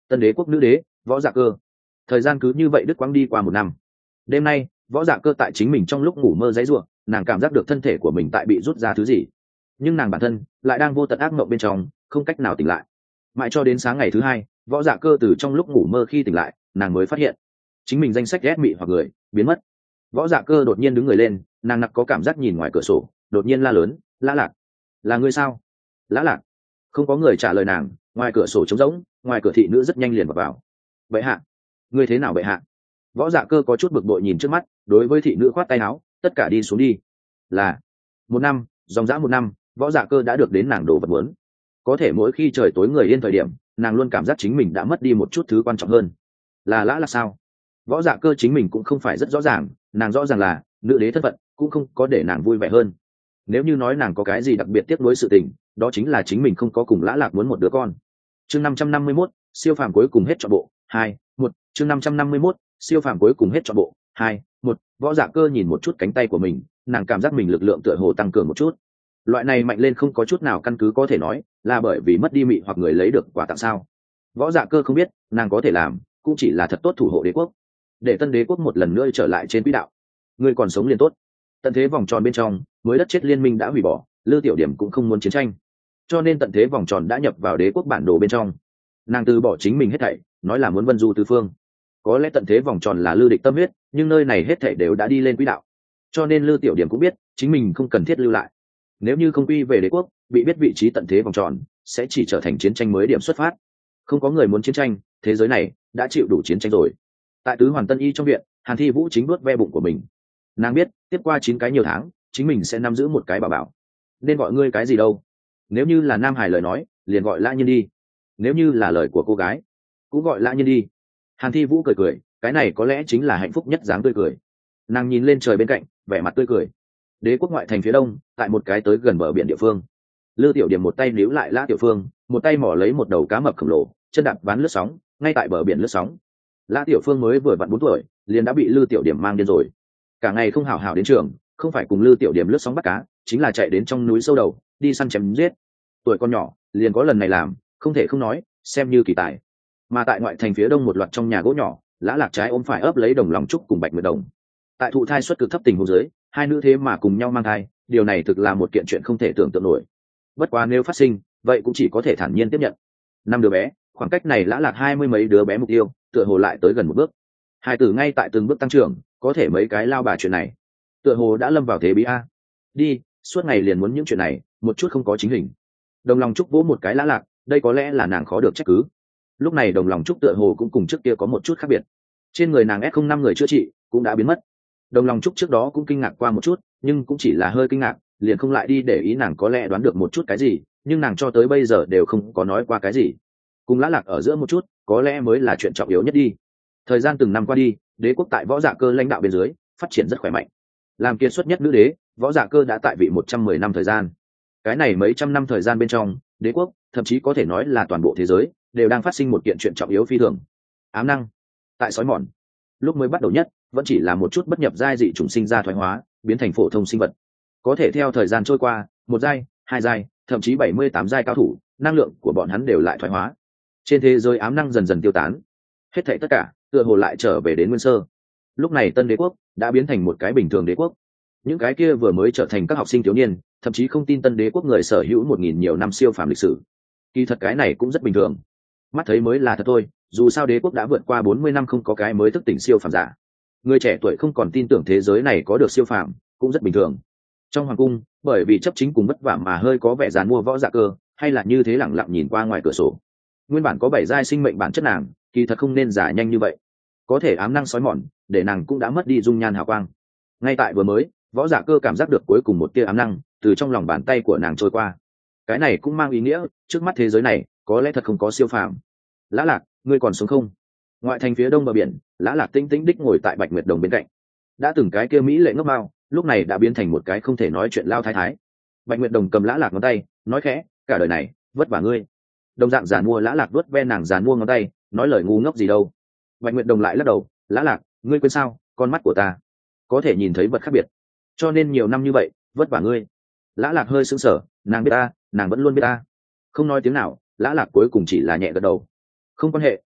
Tân đế quốc nữ đế Võ Dạ Cơ. Thời gian cứ như vậy đứt quãng đi qua một năm. Đêm nay Võ Dạ Cơ tại chính mình trong lúc ngủ mơ giãy giụa, nàng cảm giác được thân thể của mình tại bị rút ra thứ gì, nhưng nàng bản thân lại đang vô tận ác mộng bên trong, không cách nào tỉnh lại. Mãi cho đến sáng ngày thứ hai, Võ Dạ Cơ từ trong lúc ngủ mơ khi tỉnh lại, nàng mới phát hiện chính mình danh sách ghét mị hoặc người biến mất. Võ Dạ Cơ đột nhiên đứng người lên, nàng nặc có cảm giác nhìn ngoài cửa sổ, đột nhiên la lớn: Lã Lạc, là ngươi sao? Lã Lạc. Không có người trả lời nàng, ngoài cửa sổ trống rỗng, ngoài cửa thị nữ rất nhanh liền vào, vào. Bệ hạ, ngươi thế nào bệ hạ? Võ Dạ Cơ có chút bực bội nhìn trước mắt, đối với thị nữ khoát tay áo, tất cả đi xuống đi. Là một năm, dòng dã một năm, Võ Dạ Cơ đã được đến nàng đồ vật muốn. Có thể mỗi khi trời tối người yên thời điểm, nàng luôn cảm giác chính mình đã mất đi một chút thứ quan trọng hơn. Là Lã Lạc sao? Võ Dạ Cơ chính mình cũng không phải rất rõ ràng, nàng rõ ràng là nữ đế thân phận cũng không có để nàng vui vẻ hơn. Nếu như nói nàng có cái gì đặc biệt tiếc nuối sự tình, đó chính là chính mình không có cùng Lã Lạc muốn một đứa con. Chương năm trăm năm mươi mốt, siêu phàm cuối cùng hết trọn bộ, hai, một, chương năm trăm năm mươi mốt, siêu phàm cuối cùng hết trọn bộ, hai, một. Võ Dạ Cơ nhìn một chút cánh tay của mình, nàng cảm giác mình lực lượng tựa hồ tăng cường một chút. Loại này mạnh lên không có chút nào căn cứ có thể nói, là bởi vì mất đi mị hoặc người lấy được quả tặng sao? Võ Dạ Cơ không biết, nàng có thể làm, cũng chỉ là thật tốt thủ hộ đế quốc, để tân đế quốc một lần nữa trở lại trên quỹ đạo. Người còn sống liền tốt. Tận thế vòng tròn bên trong, mới đất chết liên minh đã hủy bỏ, Lư Tiểu Điểm cũng không muốn chiến tranh, cho nên tận thế vòng tròn đã nhập vào đế quốc bản đồ bên trong. Nàng từ bỏ chính mình hết thảy, nói là muốn vân du tứ phương. Có lẽ tận thế vòng tròn là Lư Địch tâm huyết, nhưng nơi này hết thảy đều đã đi lên quỹ đạo, cho nên Lư Tiểu Điểm cũng biết chính mình không cần thiết lưu lại. Nếu như không quy về đế quốc, bị biết vị trí tận thế vòng tròn sẽ chỉ trở thành chiến tranh mới điểm xuất phát. Không có người muốn chiến tranh, thế giới này đã chịu đủ chiến tranh rồi. Tại tứ hoàn tân y trong viện, Hàn Thi Vũ chính nuốt ve bụng của mình. Nàng biết tiếp qua chín cái nhiều tháng, chính mình sẽ nắm giữ một cái bảo bảo. Nên gọi ngươi cái gì đâu? Nếu như là nam hải lời nói, liền gọi Lã Nhiên đi. Nếu như là lời của cô gái, cũng gọi Lã Nhiên đi. Hàn Thi Vũ cười cười, cái này có lẽ chính là hạnh phúc nhất dáng tươi cười. Nàng nhìn lên trời bên cạnh, vẻ mặt tươi cười. Đế quốc ngoại thành phía đông, tại một cái tới gần bờ biển địa phương, Lư Tiểu Điểm một tay níu lại Lã Tiểu Phương, một tay mỏ lấy một đầu cá mập khổng lồ, chân đạp ván lướt sóng, ngay tại bờ biển lướt sóng. Lã Tiểu Phương mới vừa vặn bốn tuổi, liền đã bị Lư Tiểu Điểm mang điên rồi. Cả ngày không hào hào đến trường, không phải cùng Lư Tiểu Điểm lướt sóng bắt cá, chính là chạy đến trong núi sâu đầu, đi săn chém giết. Tuổi con nhỏ, liền có lần này làm, không thể không nói, xem như kỳ tài. Mà tại ngoại thành phía đông một loạt trong nhà gỗ nhỏ, Lã Lạc trái ôm phải ấp lấy Đồng Lòng Trúc cùng Bạch Nguyệt Đồng. Tại thụ thai xuất cực thấp tình huống dưới, hai nữ thế mà cùng nhau mang thai, điều này thực là một kiện chuyện không thể tưởng tượng nổi. Bất quá nếu phát sinh, vậy cũng chỉ có thể thản nhiên tiếp nhận. Năm đứa bé, khoảng cách này Lã Lạc hai mươi mấy đứa bé mục tiêu, tựa hồ lại tới gần một bước. Hai tử ngay tại từng bước tăng trưởng, có thể mấy cái lao bà chuyện này, tựa hồ đã lâm vào thế bí a. Đi, suốt ngày liền muốn những chuyện này, một chút không có chính hình. Đồng Lòng Trúc vỗ một cái Lã Lạc, đây có lẽ là nàng khó được trách cứ. Lúc này Đồng Lòng Trúc tựa hồ cũng cùng trước kia có một chút khác biệt. Trên người nàng S không năm người chữa trị cũng đã biến mất. Đồng Lòng Trúc trước đó cũng kinh ngạc qua một chút, nhưng cũng chỉ là hơi kinh ngạc, liền không lại đi để ý. Nàng có lẽ đoán được một chút cái gì, nhưng nàng cho tới bây giờ đều không có nói qua cái gì. Cùng Lã Lạc ở giữa một chút, có lẽ mới là chuyện trọng yếu nhất đi. Thời gian từng năm qua đi, đế quốc tại Võ Dạ Cơ lãnh đạo bên dưới phát triển rất khỏe mạnh. Làm kiệt xuất nhất nữ đế, Võ Dạ Cơ đã tại vị một trăm mười năm thời gian. Cái này mấy trăm năm thời gian bên trong, đế quốc, thậm chí có thể nói là toàn bộ thế giới, đều đang phát sinh một kiện chuyện trọng yếu phi thường. Ám năng. Tại sói mòn, lúc mới bắt đầu nhất, vẫn chỉ là một chút bất nhập giai dị chủng sinh ra thoái hóa, biến thành phổ thông sinh vật. Có thể theo thời gian trôi qua, một giai, hai giai, thậm chí bảy mươi tám giai cao thủ, năng lượng của bọn hắn đều lại thoái hóa. Trên thế giới ám năng dần dần tiêu tán, hết thảy tất cả tựa hồ lại trở về đến nguyên sơ. Lúc này tân đế quốc đã biến thành một cái bình thường đế quốc. Những cái kia vừa mới trở thành các học sinh thiếu niên, thậm chí không tin tân đế quốc người sở hữu một nghìn nhiều năm siêu phàm lịch sử. Kỳ thật cái này cũng rất bình thường, mắt thấy mới là thật thôi. Dù sao đế quốc đã vượt qua bốn mươi năm không có cái mới thức tỉnh siêu phàm giả, người trẻ tuổi không còn tin tưởng thế giới này có được siêu phàm, cũng rất bình thường. Trong hoàng cung, bởi vì chấp chính cùng vất vả mà hơi có vẻ dàn mua Võ Dạ Cơ, hay là như thế lẳng lặng nhìn qua ngoài cửa sổ. Nguyên bản có bảy giai sinh mệnh bản chất nàng, kỳ thật không nên giả nhanh như vậy. Có thể ám năng sói mòn, để nàng cũng đã mất đi dung nhan hào quang. Ngay tại vừa mới, Võ Dạ Cơ cảm giác được cuối cùng một tia ám năng từ trong lòng bàn tay của nàng trôi qua. Cái này cũng mang ý nghĩa, trước mắt thế giới này có lẽ thật không có siêu phàm. Lã Lạc, ngươi còn sống không? Ngoại thành phía đông bờ biển, Lã Lạc tĩnh tĩnh đích ngồi tại Bạch Nguyệt Đồng bên cạnh. Đã từng cái kia mỹ lệ ngốc mao, lúc này đã biến thành một cái không thể nói chuyện lao thái thái. Bạch Nguyệt Đồng cầm Lã Lạc ngón tay, nói khẽ, cả đời này vất vả ngươi. Đồng dạng giàn mua Lã Lạc vuốt ve nàng giàn mua ngón tay, nói lời ngu ngốc gì đâu. Bạch Nguyệt Đồng lại lắc đầu, Lã Lạc, ngươi quên sao, con mắt của ta có thể nhìn thấy vật khác biệt, cho nên nhiều năm như vậy vất vả ngươi. Lã Lạc hơi sững sờ, nàng biết ta, nàng vẫn luôn biết ta. Không nói tiếng nào, Lã Lạc cuối cùng chỉ là nhẹ gật đầu. Không quan hệ,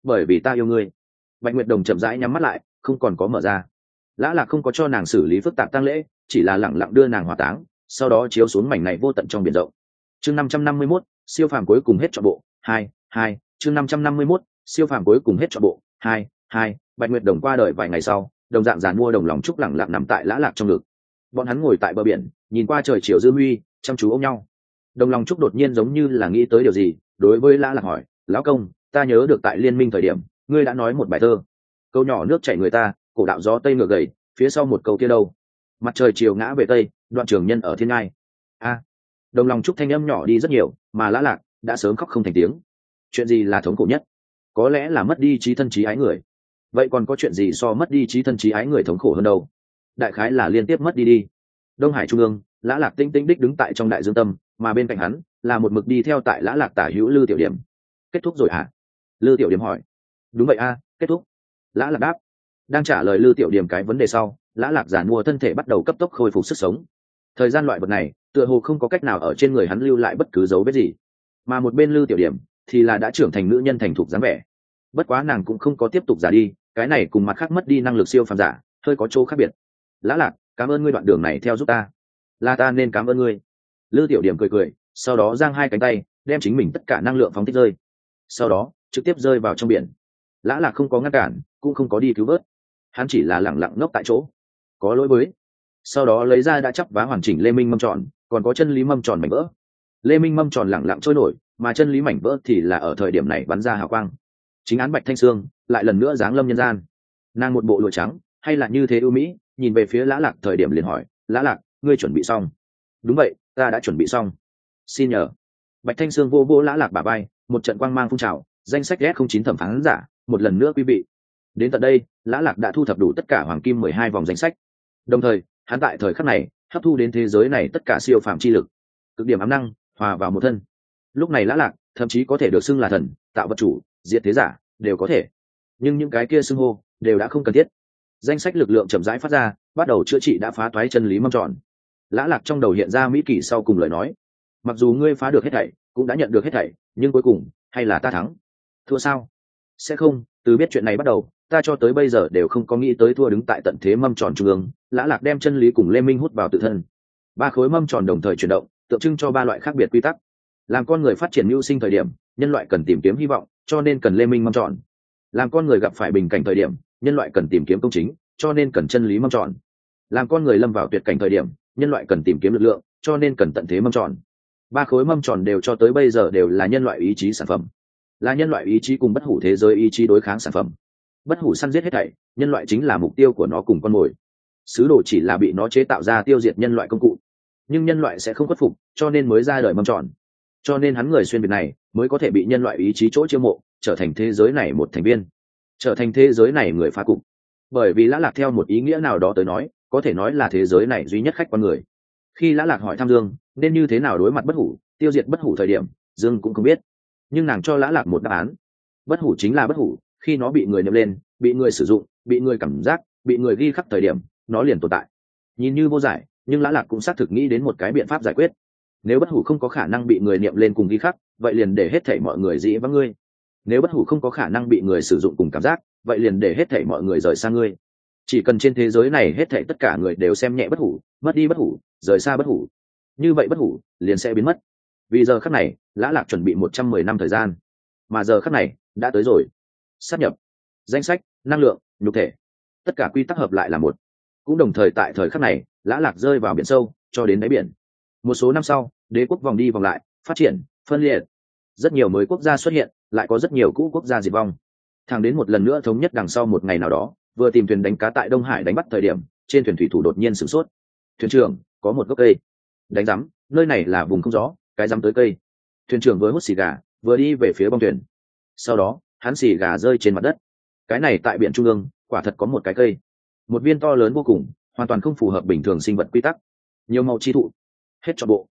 bởi vì ta yêu ngươi. Bạch Nguyệt Đồng chậm rãi nhắm mắt lại, không còn có mở ra. Lã Lạc không có cho nàng xử lý phức tạp tang lễ, chỉ là lẳng lặng đưa nàng hỏa táng, sau đó chiếu xuống mảnh này vô tận trong biển rộng. Chương năm trăm năm mươi mốt, siêu phàm cuối cùng hết trọn bộ, hai, hai, chương năm trăm năm mươi mốt, siêu phàm cuối cùng hết trọn bộ, hai, hai. Bạch Nguyệt Đồng qua đời vài ngày sau, đồng dạng giàn mua đồng lòng trúc lẳng lặng nằm tại Lã Lạc trong ngực. Bọn hắn ngồi tại bờ biển, nhìn qua trời chiều dư huy, chăm chú ôm nhau. Đồng lòng trúc đột nhiên giống như là nghĩ tới điều gì, đối với Lã Lạc hỏi, lão công, ta nhớ được tại liên minh thời điểm, ngươi đã nói một bài thơ, câu nhỏ nước chảy người ta, cổ đạo gió tây ngược gầy, phía sau một câu kia đâu, mặt trời chiều ngã về tây, đoạn trường nhân ở thiên ngai. A. Đồng lòng trúc thanh âm nhỏ đi rất nhiều, mà Lã Lạc đã sớm khóc không thành tiếng. Chuyện gì là thống khổ nhất? Có lẽ là mất đi trí thân trí ái người. Vậy còn có chuyện gì so mất đi trí thân trí ái người thống khổ hơn đâu? Đại khái là liên tiếp mất đi đi. Đông Hải trung ương, Lã Lạc tinh tinh đích đứng tại trong đại dương tâm, mà bên cạnh hắn là một mực đi theo tại Lã Lạc tả hữu Lư Tiểu Điểm. Kết thúc rồi hả? Lư Tiểu Điểm hỏi. Đúng vậy a, kết thúc. Lã Lạc đáp. Đang trả lời Lư Tiểu Điểm cái vấn đề sau, Lã Lạc giản mua thân thể bắt đầu cấp tốc khôi phục sức sống. Thời gian loại vật này, tựa hồ không có cách nào ở trên người hắn lưu lại bất cứ dấu vết gì. Mà một bên Lư Tiểu Điểm thì là đã trưởng thành nữ nhân thành thục dáng vẻ. Bất quá nàng cũng không có tiếp tục giả đi, cái này cùng mặt khác mất đi năng lực siêu phàm giả, hơi có chỗ khác biệt. Lã Lạc, cảm ơn ngươi đoạn đường này theo giúp ta. Là ta nên cảm ơn ngươi. Lư Tiểu Điểm cười cười, sau đó giang hai cánh tay, đem chính mình tất cả năng lượng phóng thích rơi. Sau đó, trực tiếp rơi vào trong biển. Lã Lạc không có ngăn cản, cũng không có đi cứu vớt. Hắn chỉ là lẳng lặng ngốc tại chỗ. Có lỗi với. Sau đó lấy ra đã chắp vá hoàn chỉnh Lê Minh mâm tròn, còn có chân lý mâm tròn mảnh vỡ. Lê Minh mâm tròn lẳng lặng trôi nổi, mà chân lý mảnh vỡ thì là ở thời điểm này bắn ra hào quang. Chính án Bạch Thanh Sương lại lần nữa giáng lâm nhân gian. Nàng một bộ lụa trắng, hay là như thế ưu mỹ, nhìn về phía Lã Lạc thời điểm liền hỏi, Lã Lạc, ngươi chuẩn bị xong? Đúng vậy, ta đã chuẩn bị xong. Xin nhờ. Bạch Thanh Sương vô vô Lã Lạc bả vai, một trận quang mang phun trào, danh sách S không chín thẩm phán giả, một lần nữa quý vị. Đến tận đây, Lã Lạc đã thu thập đủ tất cả hoàng kim mười hai vòng danh sách. Đồng thời, hắn tại thời khắc này, hấp thu đến thế giới này tất cả siêu phàm chi lực, cực điểm ám năng, hòa vào một thân. Lúc này Lã Lạc, thậm chí có thể được xưng là thần, tạo vật chủ, diệt thế giả, đều có thể. Nhưng những cái kia xưng hô, đều đã không cần thiết. Danh sách lực lượng chậm rãi phát ra, bắt đầu chữa trị đã phá toái chân lý mâm tròn. Lã Lạc trong đầu hiện ra mỹ kỷ sau cùng lời nói, mặc dù ngươi phá được hết thảy, cũng đã nhận được hết thảy, nhưng cuối cùng hay là ta thắng. Thua sao? Sẽ không, từ biết chuyện này bắt đầu, ta cho tới bây giờ đều không có nghĩ tới thua. Đứng tại tận thế mâm tròn trung ương, Lã Lạc đem chân lý cùng Lê Minh hút vào tự thân. Ba khối mâm tròn đồng thời chuyển động, tượng trưng cho ba loại khác biệt quy tắc. Làm con người phát triển mưu sinh thời điểm, nhân loại cần tìm kiếm hy vọng, cho nên cần Lê Minh mâm tròn. Làm con người gặp phải bình cảnh thời điểm, nhân loại cần tìm kiếm công chính, cho nên cần chân lý mâm tròn. Làm con người lâm vào tuyệt cảnh thời điểm, nhân loại cần tìm kiếm lực lượng, cho nên cần tận thế mâm tròn. Ba khối mâm tròn đều cho tới bây giờ đều là nhân loại ý chí sản phẩm, là nhân loại ý chí cùng bất hủ thế giới ý chí đối kháng sản phẩm. Bất hủ săn giết hết thảy, nhân loại chính là mục tiêu của nó cùng con mồi. Sứ đồ chỉ là bị nó chế tạo ra tiêu diệt nhân loại công cụ, nhưng nhân loại sẽ không khuất phục, cho nên mới ra đời mâm tròn. Cho nên hắn người xuyên việt này mới có thể bị nhân loại ý chí chỗ chiêu mộ, trở thành thế giới này một thành viên, trở thành thế giới này người phá cục. Bởi vì Lã Lạc theo một ý nghĩa nào đó tới nói, có thể nói là thế giới này duy nhất khách con người. Khi Lã Lạc hỏi thăm Dương nên như thế nào đối mặt bất hủ, tiêu diệt bất hủ thời điểm, Dương cũng không biết, nhưng nàng cho Lã Lạc một đáp án. Bất hủ chính là bất hủ, khi nó bị người nhậm lên, bị người sử dụng, bị người cảm giác, bị người ghi khắc thời điểm, nó liền tồn tại. Nhìn như vô giải, nhưng Lã Lạc cũng xác thực nghĩ đến một cái biện pháp giải quyết. Nếu bất hủ không có khả năng bị người niệm lên cùng ghi khắc, vậy liền để hết thảy mọi người dĩ vắng ngươi. Nếu bất hủ không có khả năng bị người sử dụng cùng cảm giác, vậy liền để hết thảy mọi người rời xa ngươi. Chỉ cần trên thế giới này hết thảy tất cả người đều xem nhẹ bất hủ, mất đi bất hủ, rời xa bất hủ, như vậy bất hủ liền sẽ biến mất. Vì giờ khắc này, Lã Lạc chuẩn bị một trăm mười năm thời gian, mà giờ khắc này đã tới rồi. Sát nhập, danh sách, năng lượng, nhục thể, tất cả quy tắc hợp lại là một. Cũng đồng thời tại thời khắc này, Lã Lạc rơi vào biển sâu, cho đến đáy biển. Một số năm sau, đế quốc vòng đi vòng lại, phát triển, phân liệt. Rất nhiều mới quốc gia xuất hiện, lại có rất nhiều cũ quốc gia diệt vong. Thẳng đến một lần nữa thống nhất đằng sau một ngày nào đó, vừa tìm thuyền đánh cá tại Đông Hải đánh bắt thời điểm, trên thuyền thủy thủ đột nhiên sửng sốt. Thuyền trưởng, có một gốc cây. Đánh rắm, nơi này là vùng không gió, cái rắm tới cây. Thuyền trưởng vừa hút xì gà, vừa đi về phía bong thuyền. Sau đó, hắn xì gà rơi trên mặt đất. Cái này tại biển trung ương, quả thật có một cái cây. Một viên to lớn vô cùng, hoàn toàn không phù hợp bình thường sinh vật quy tắc. Nhiều màu chi thụ. Hết trọn bộ.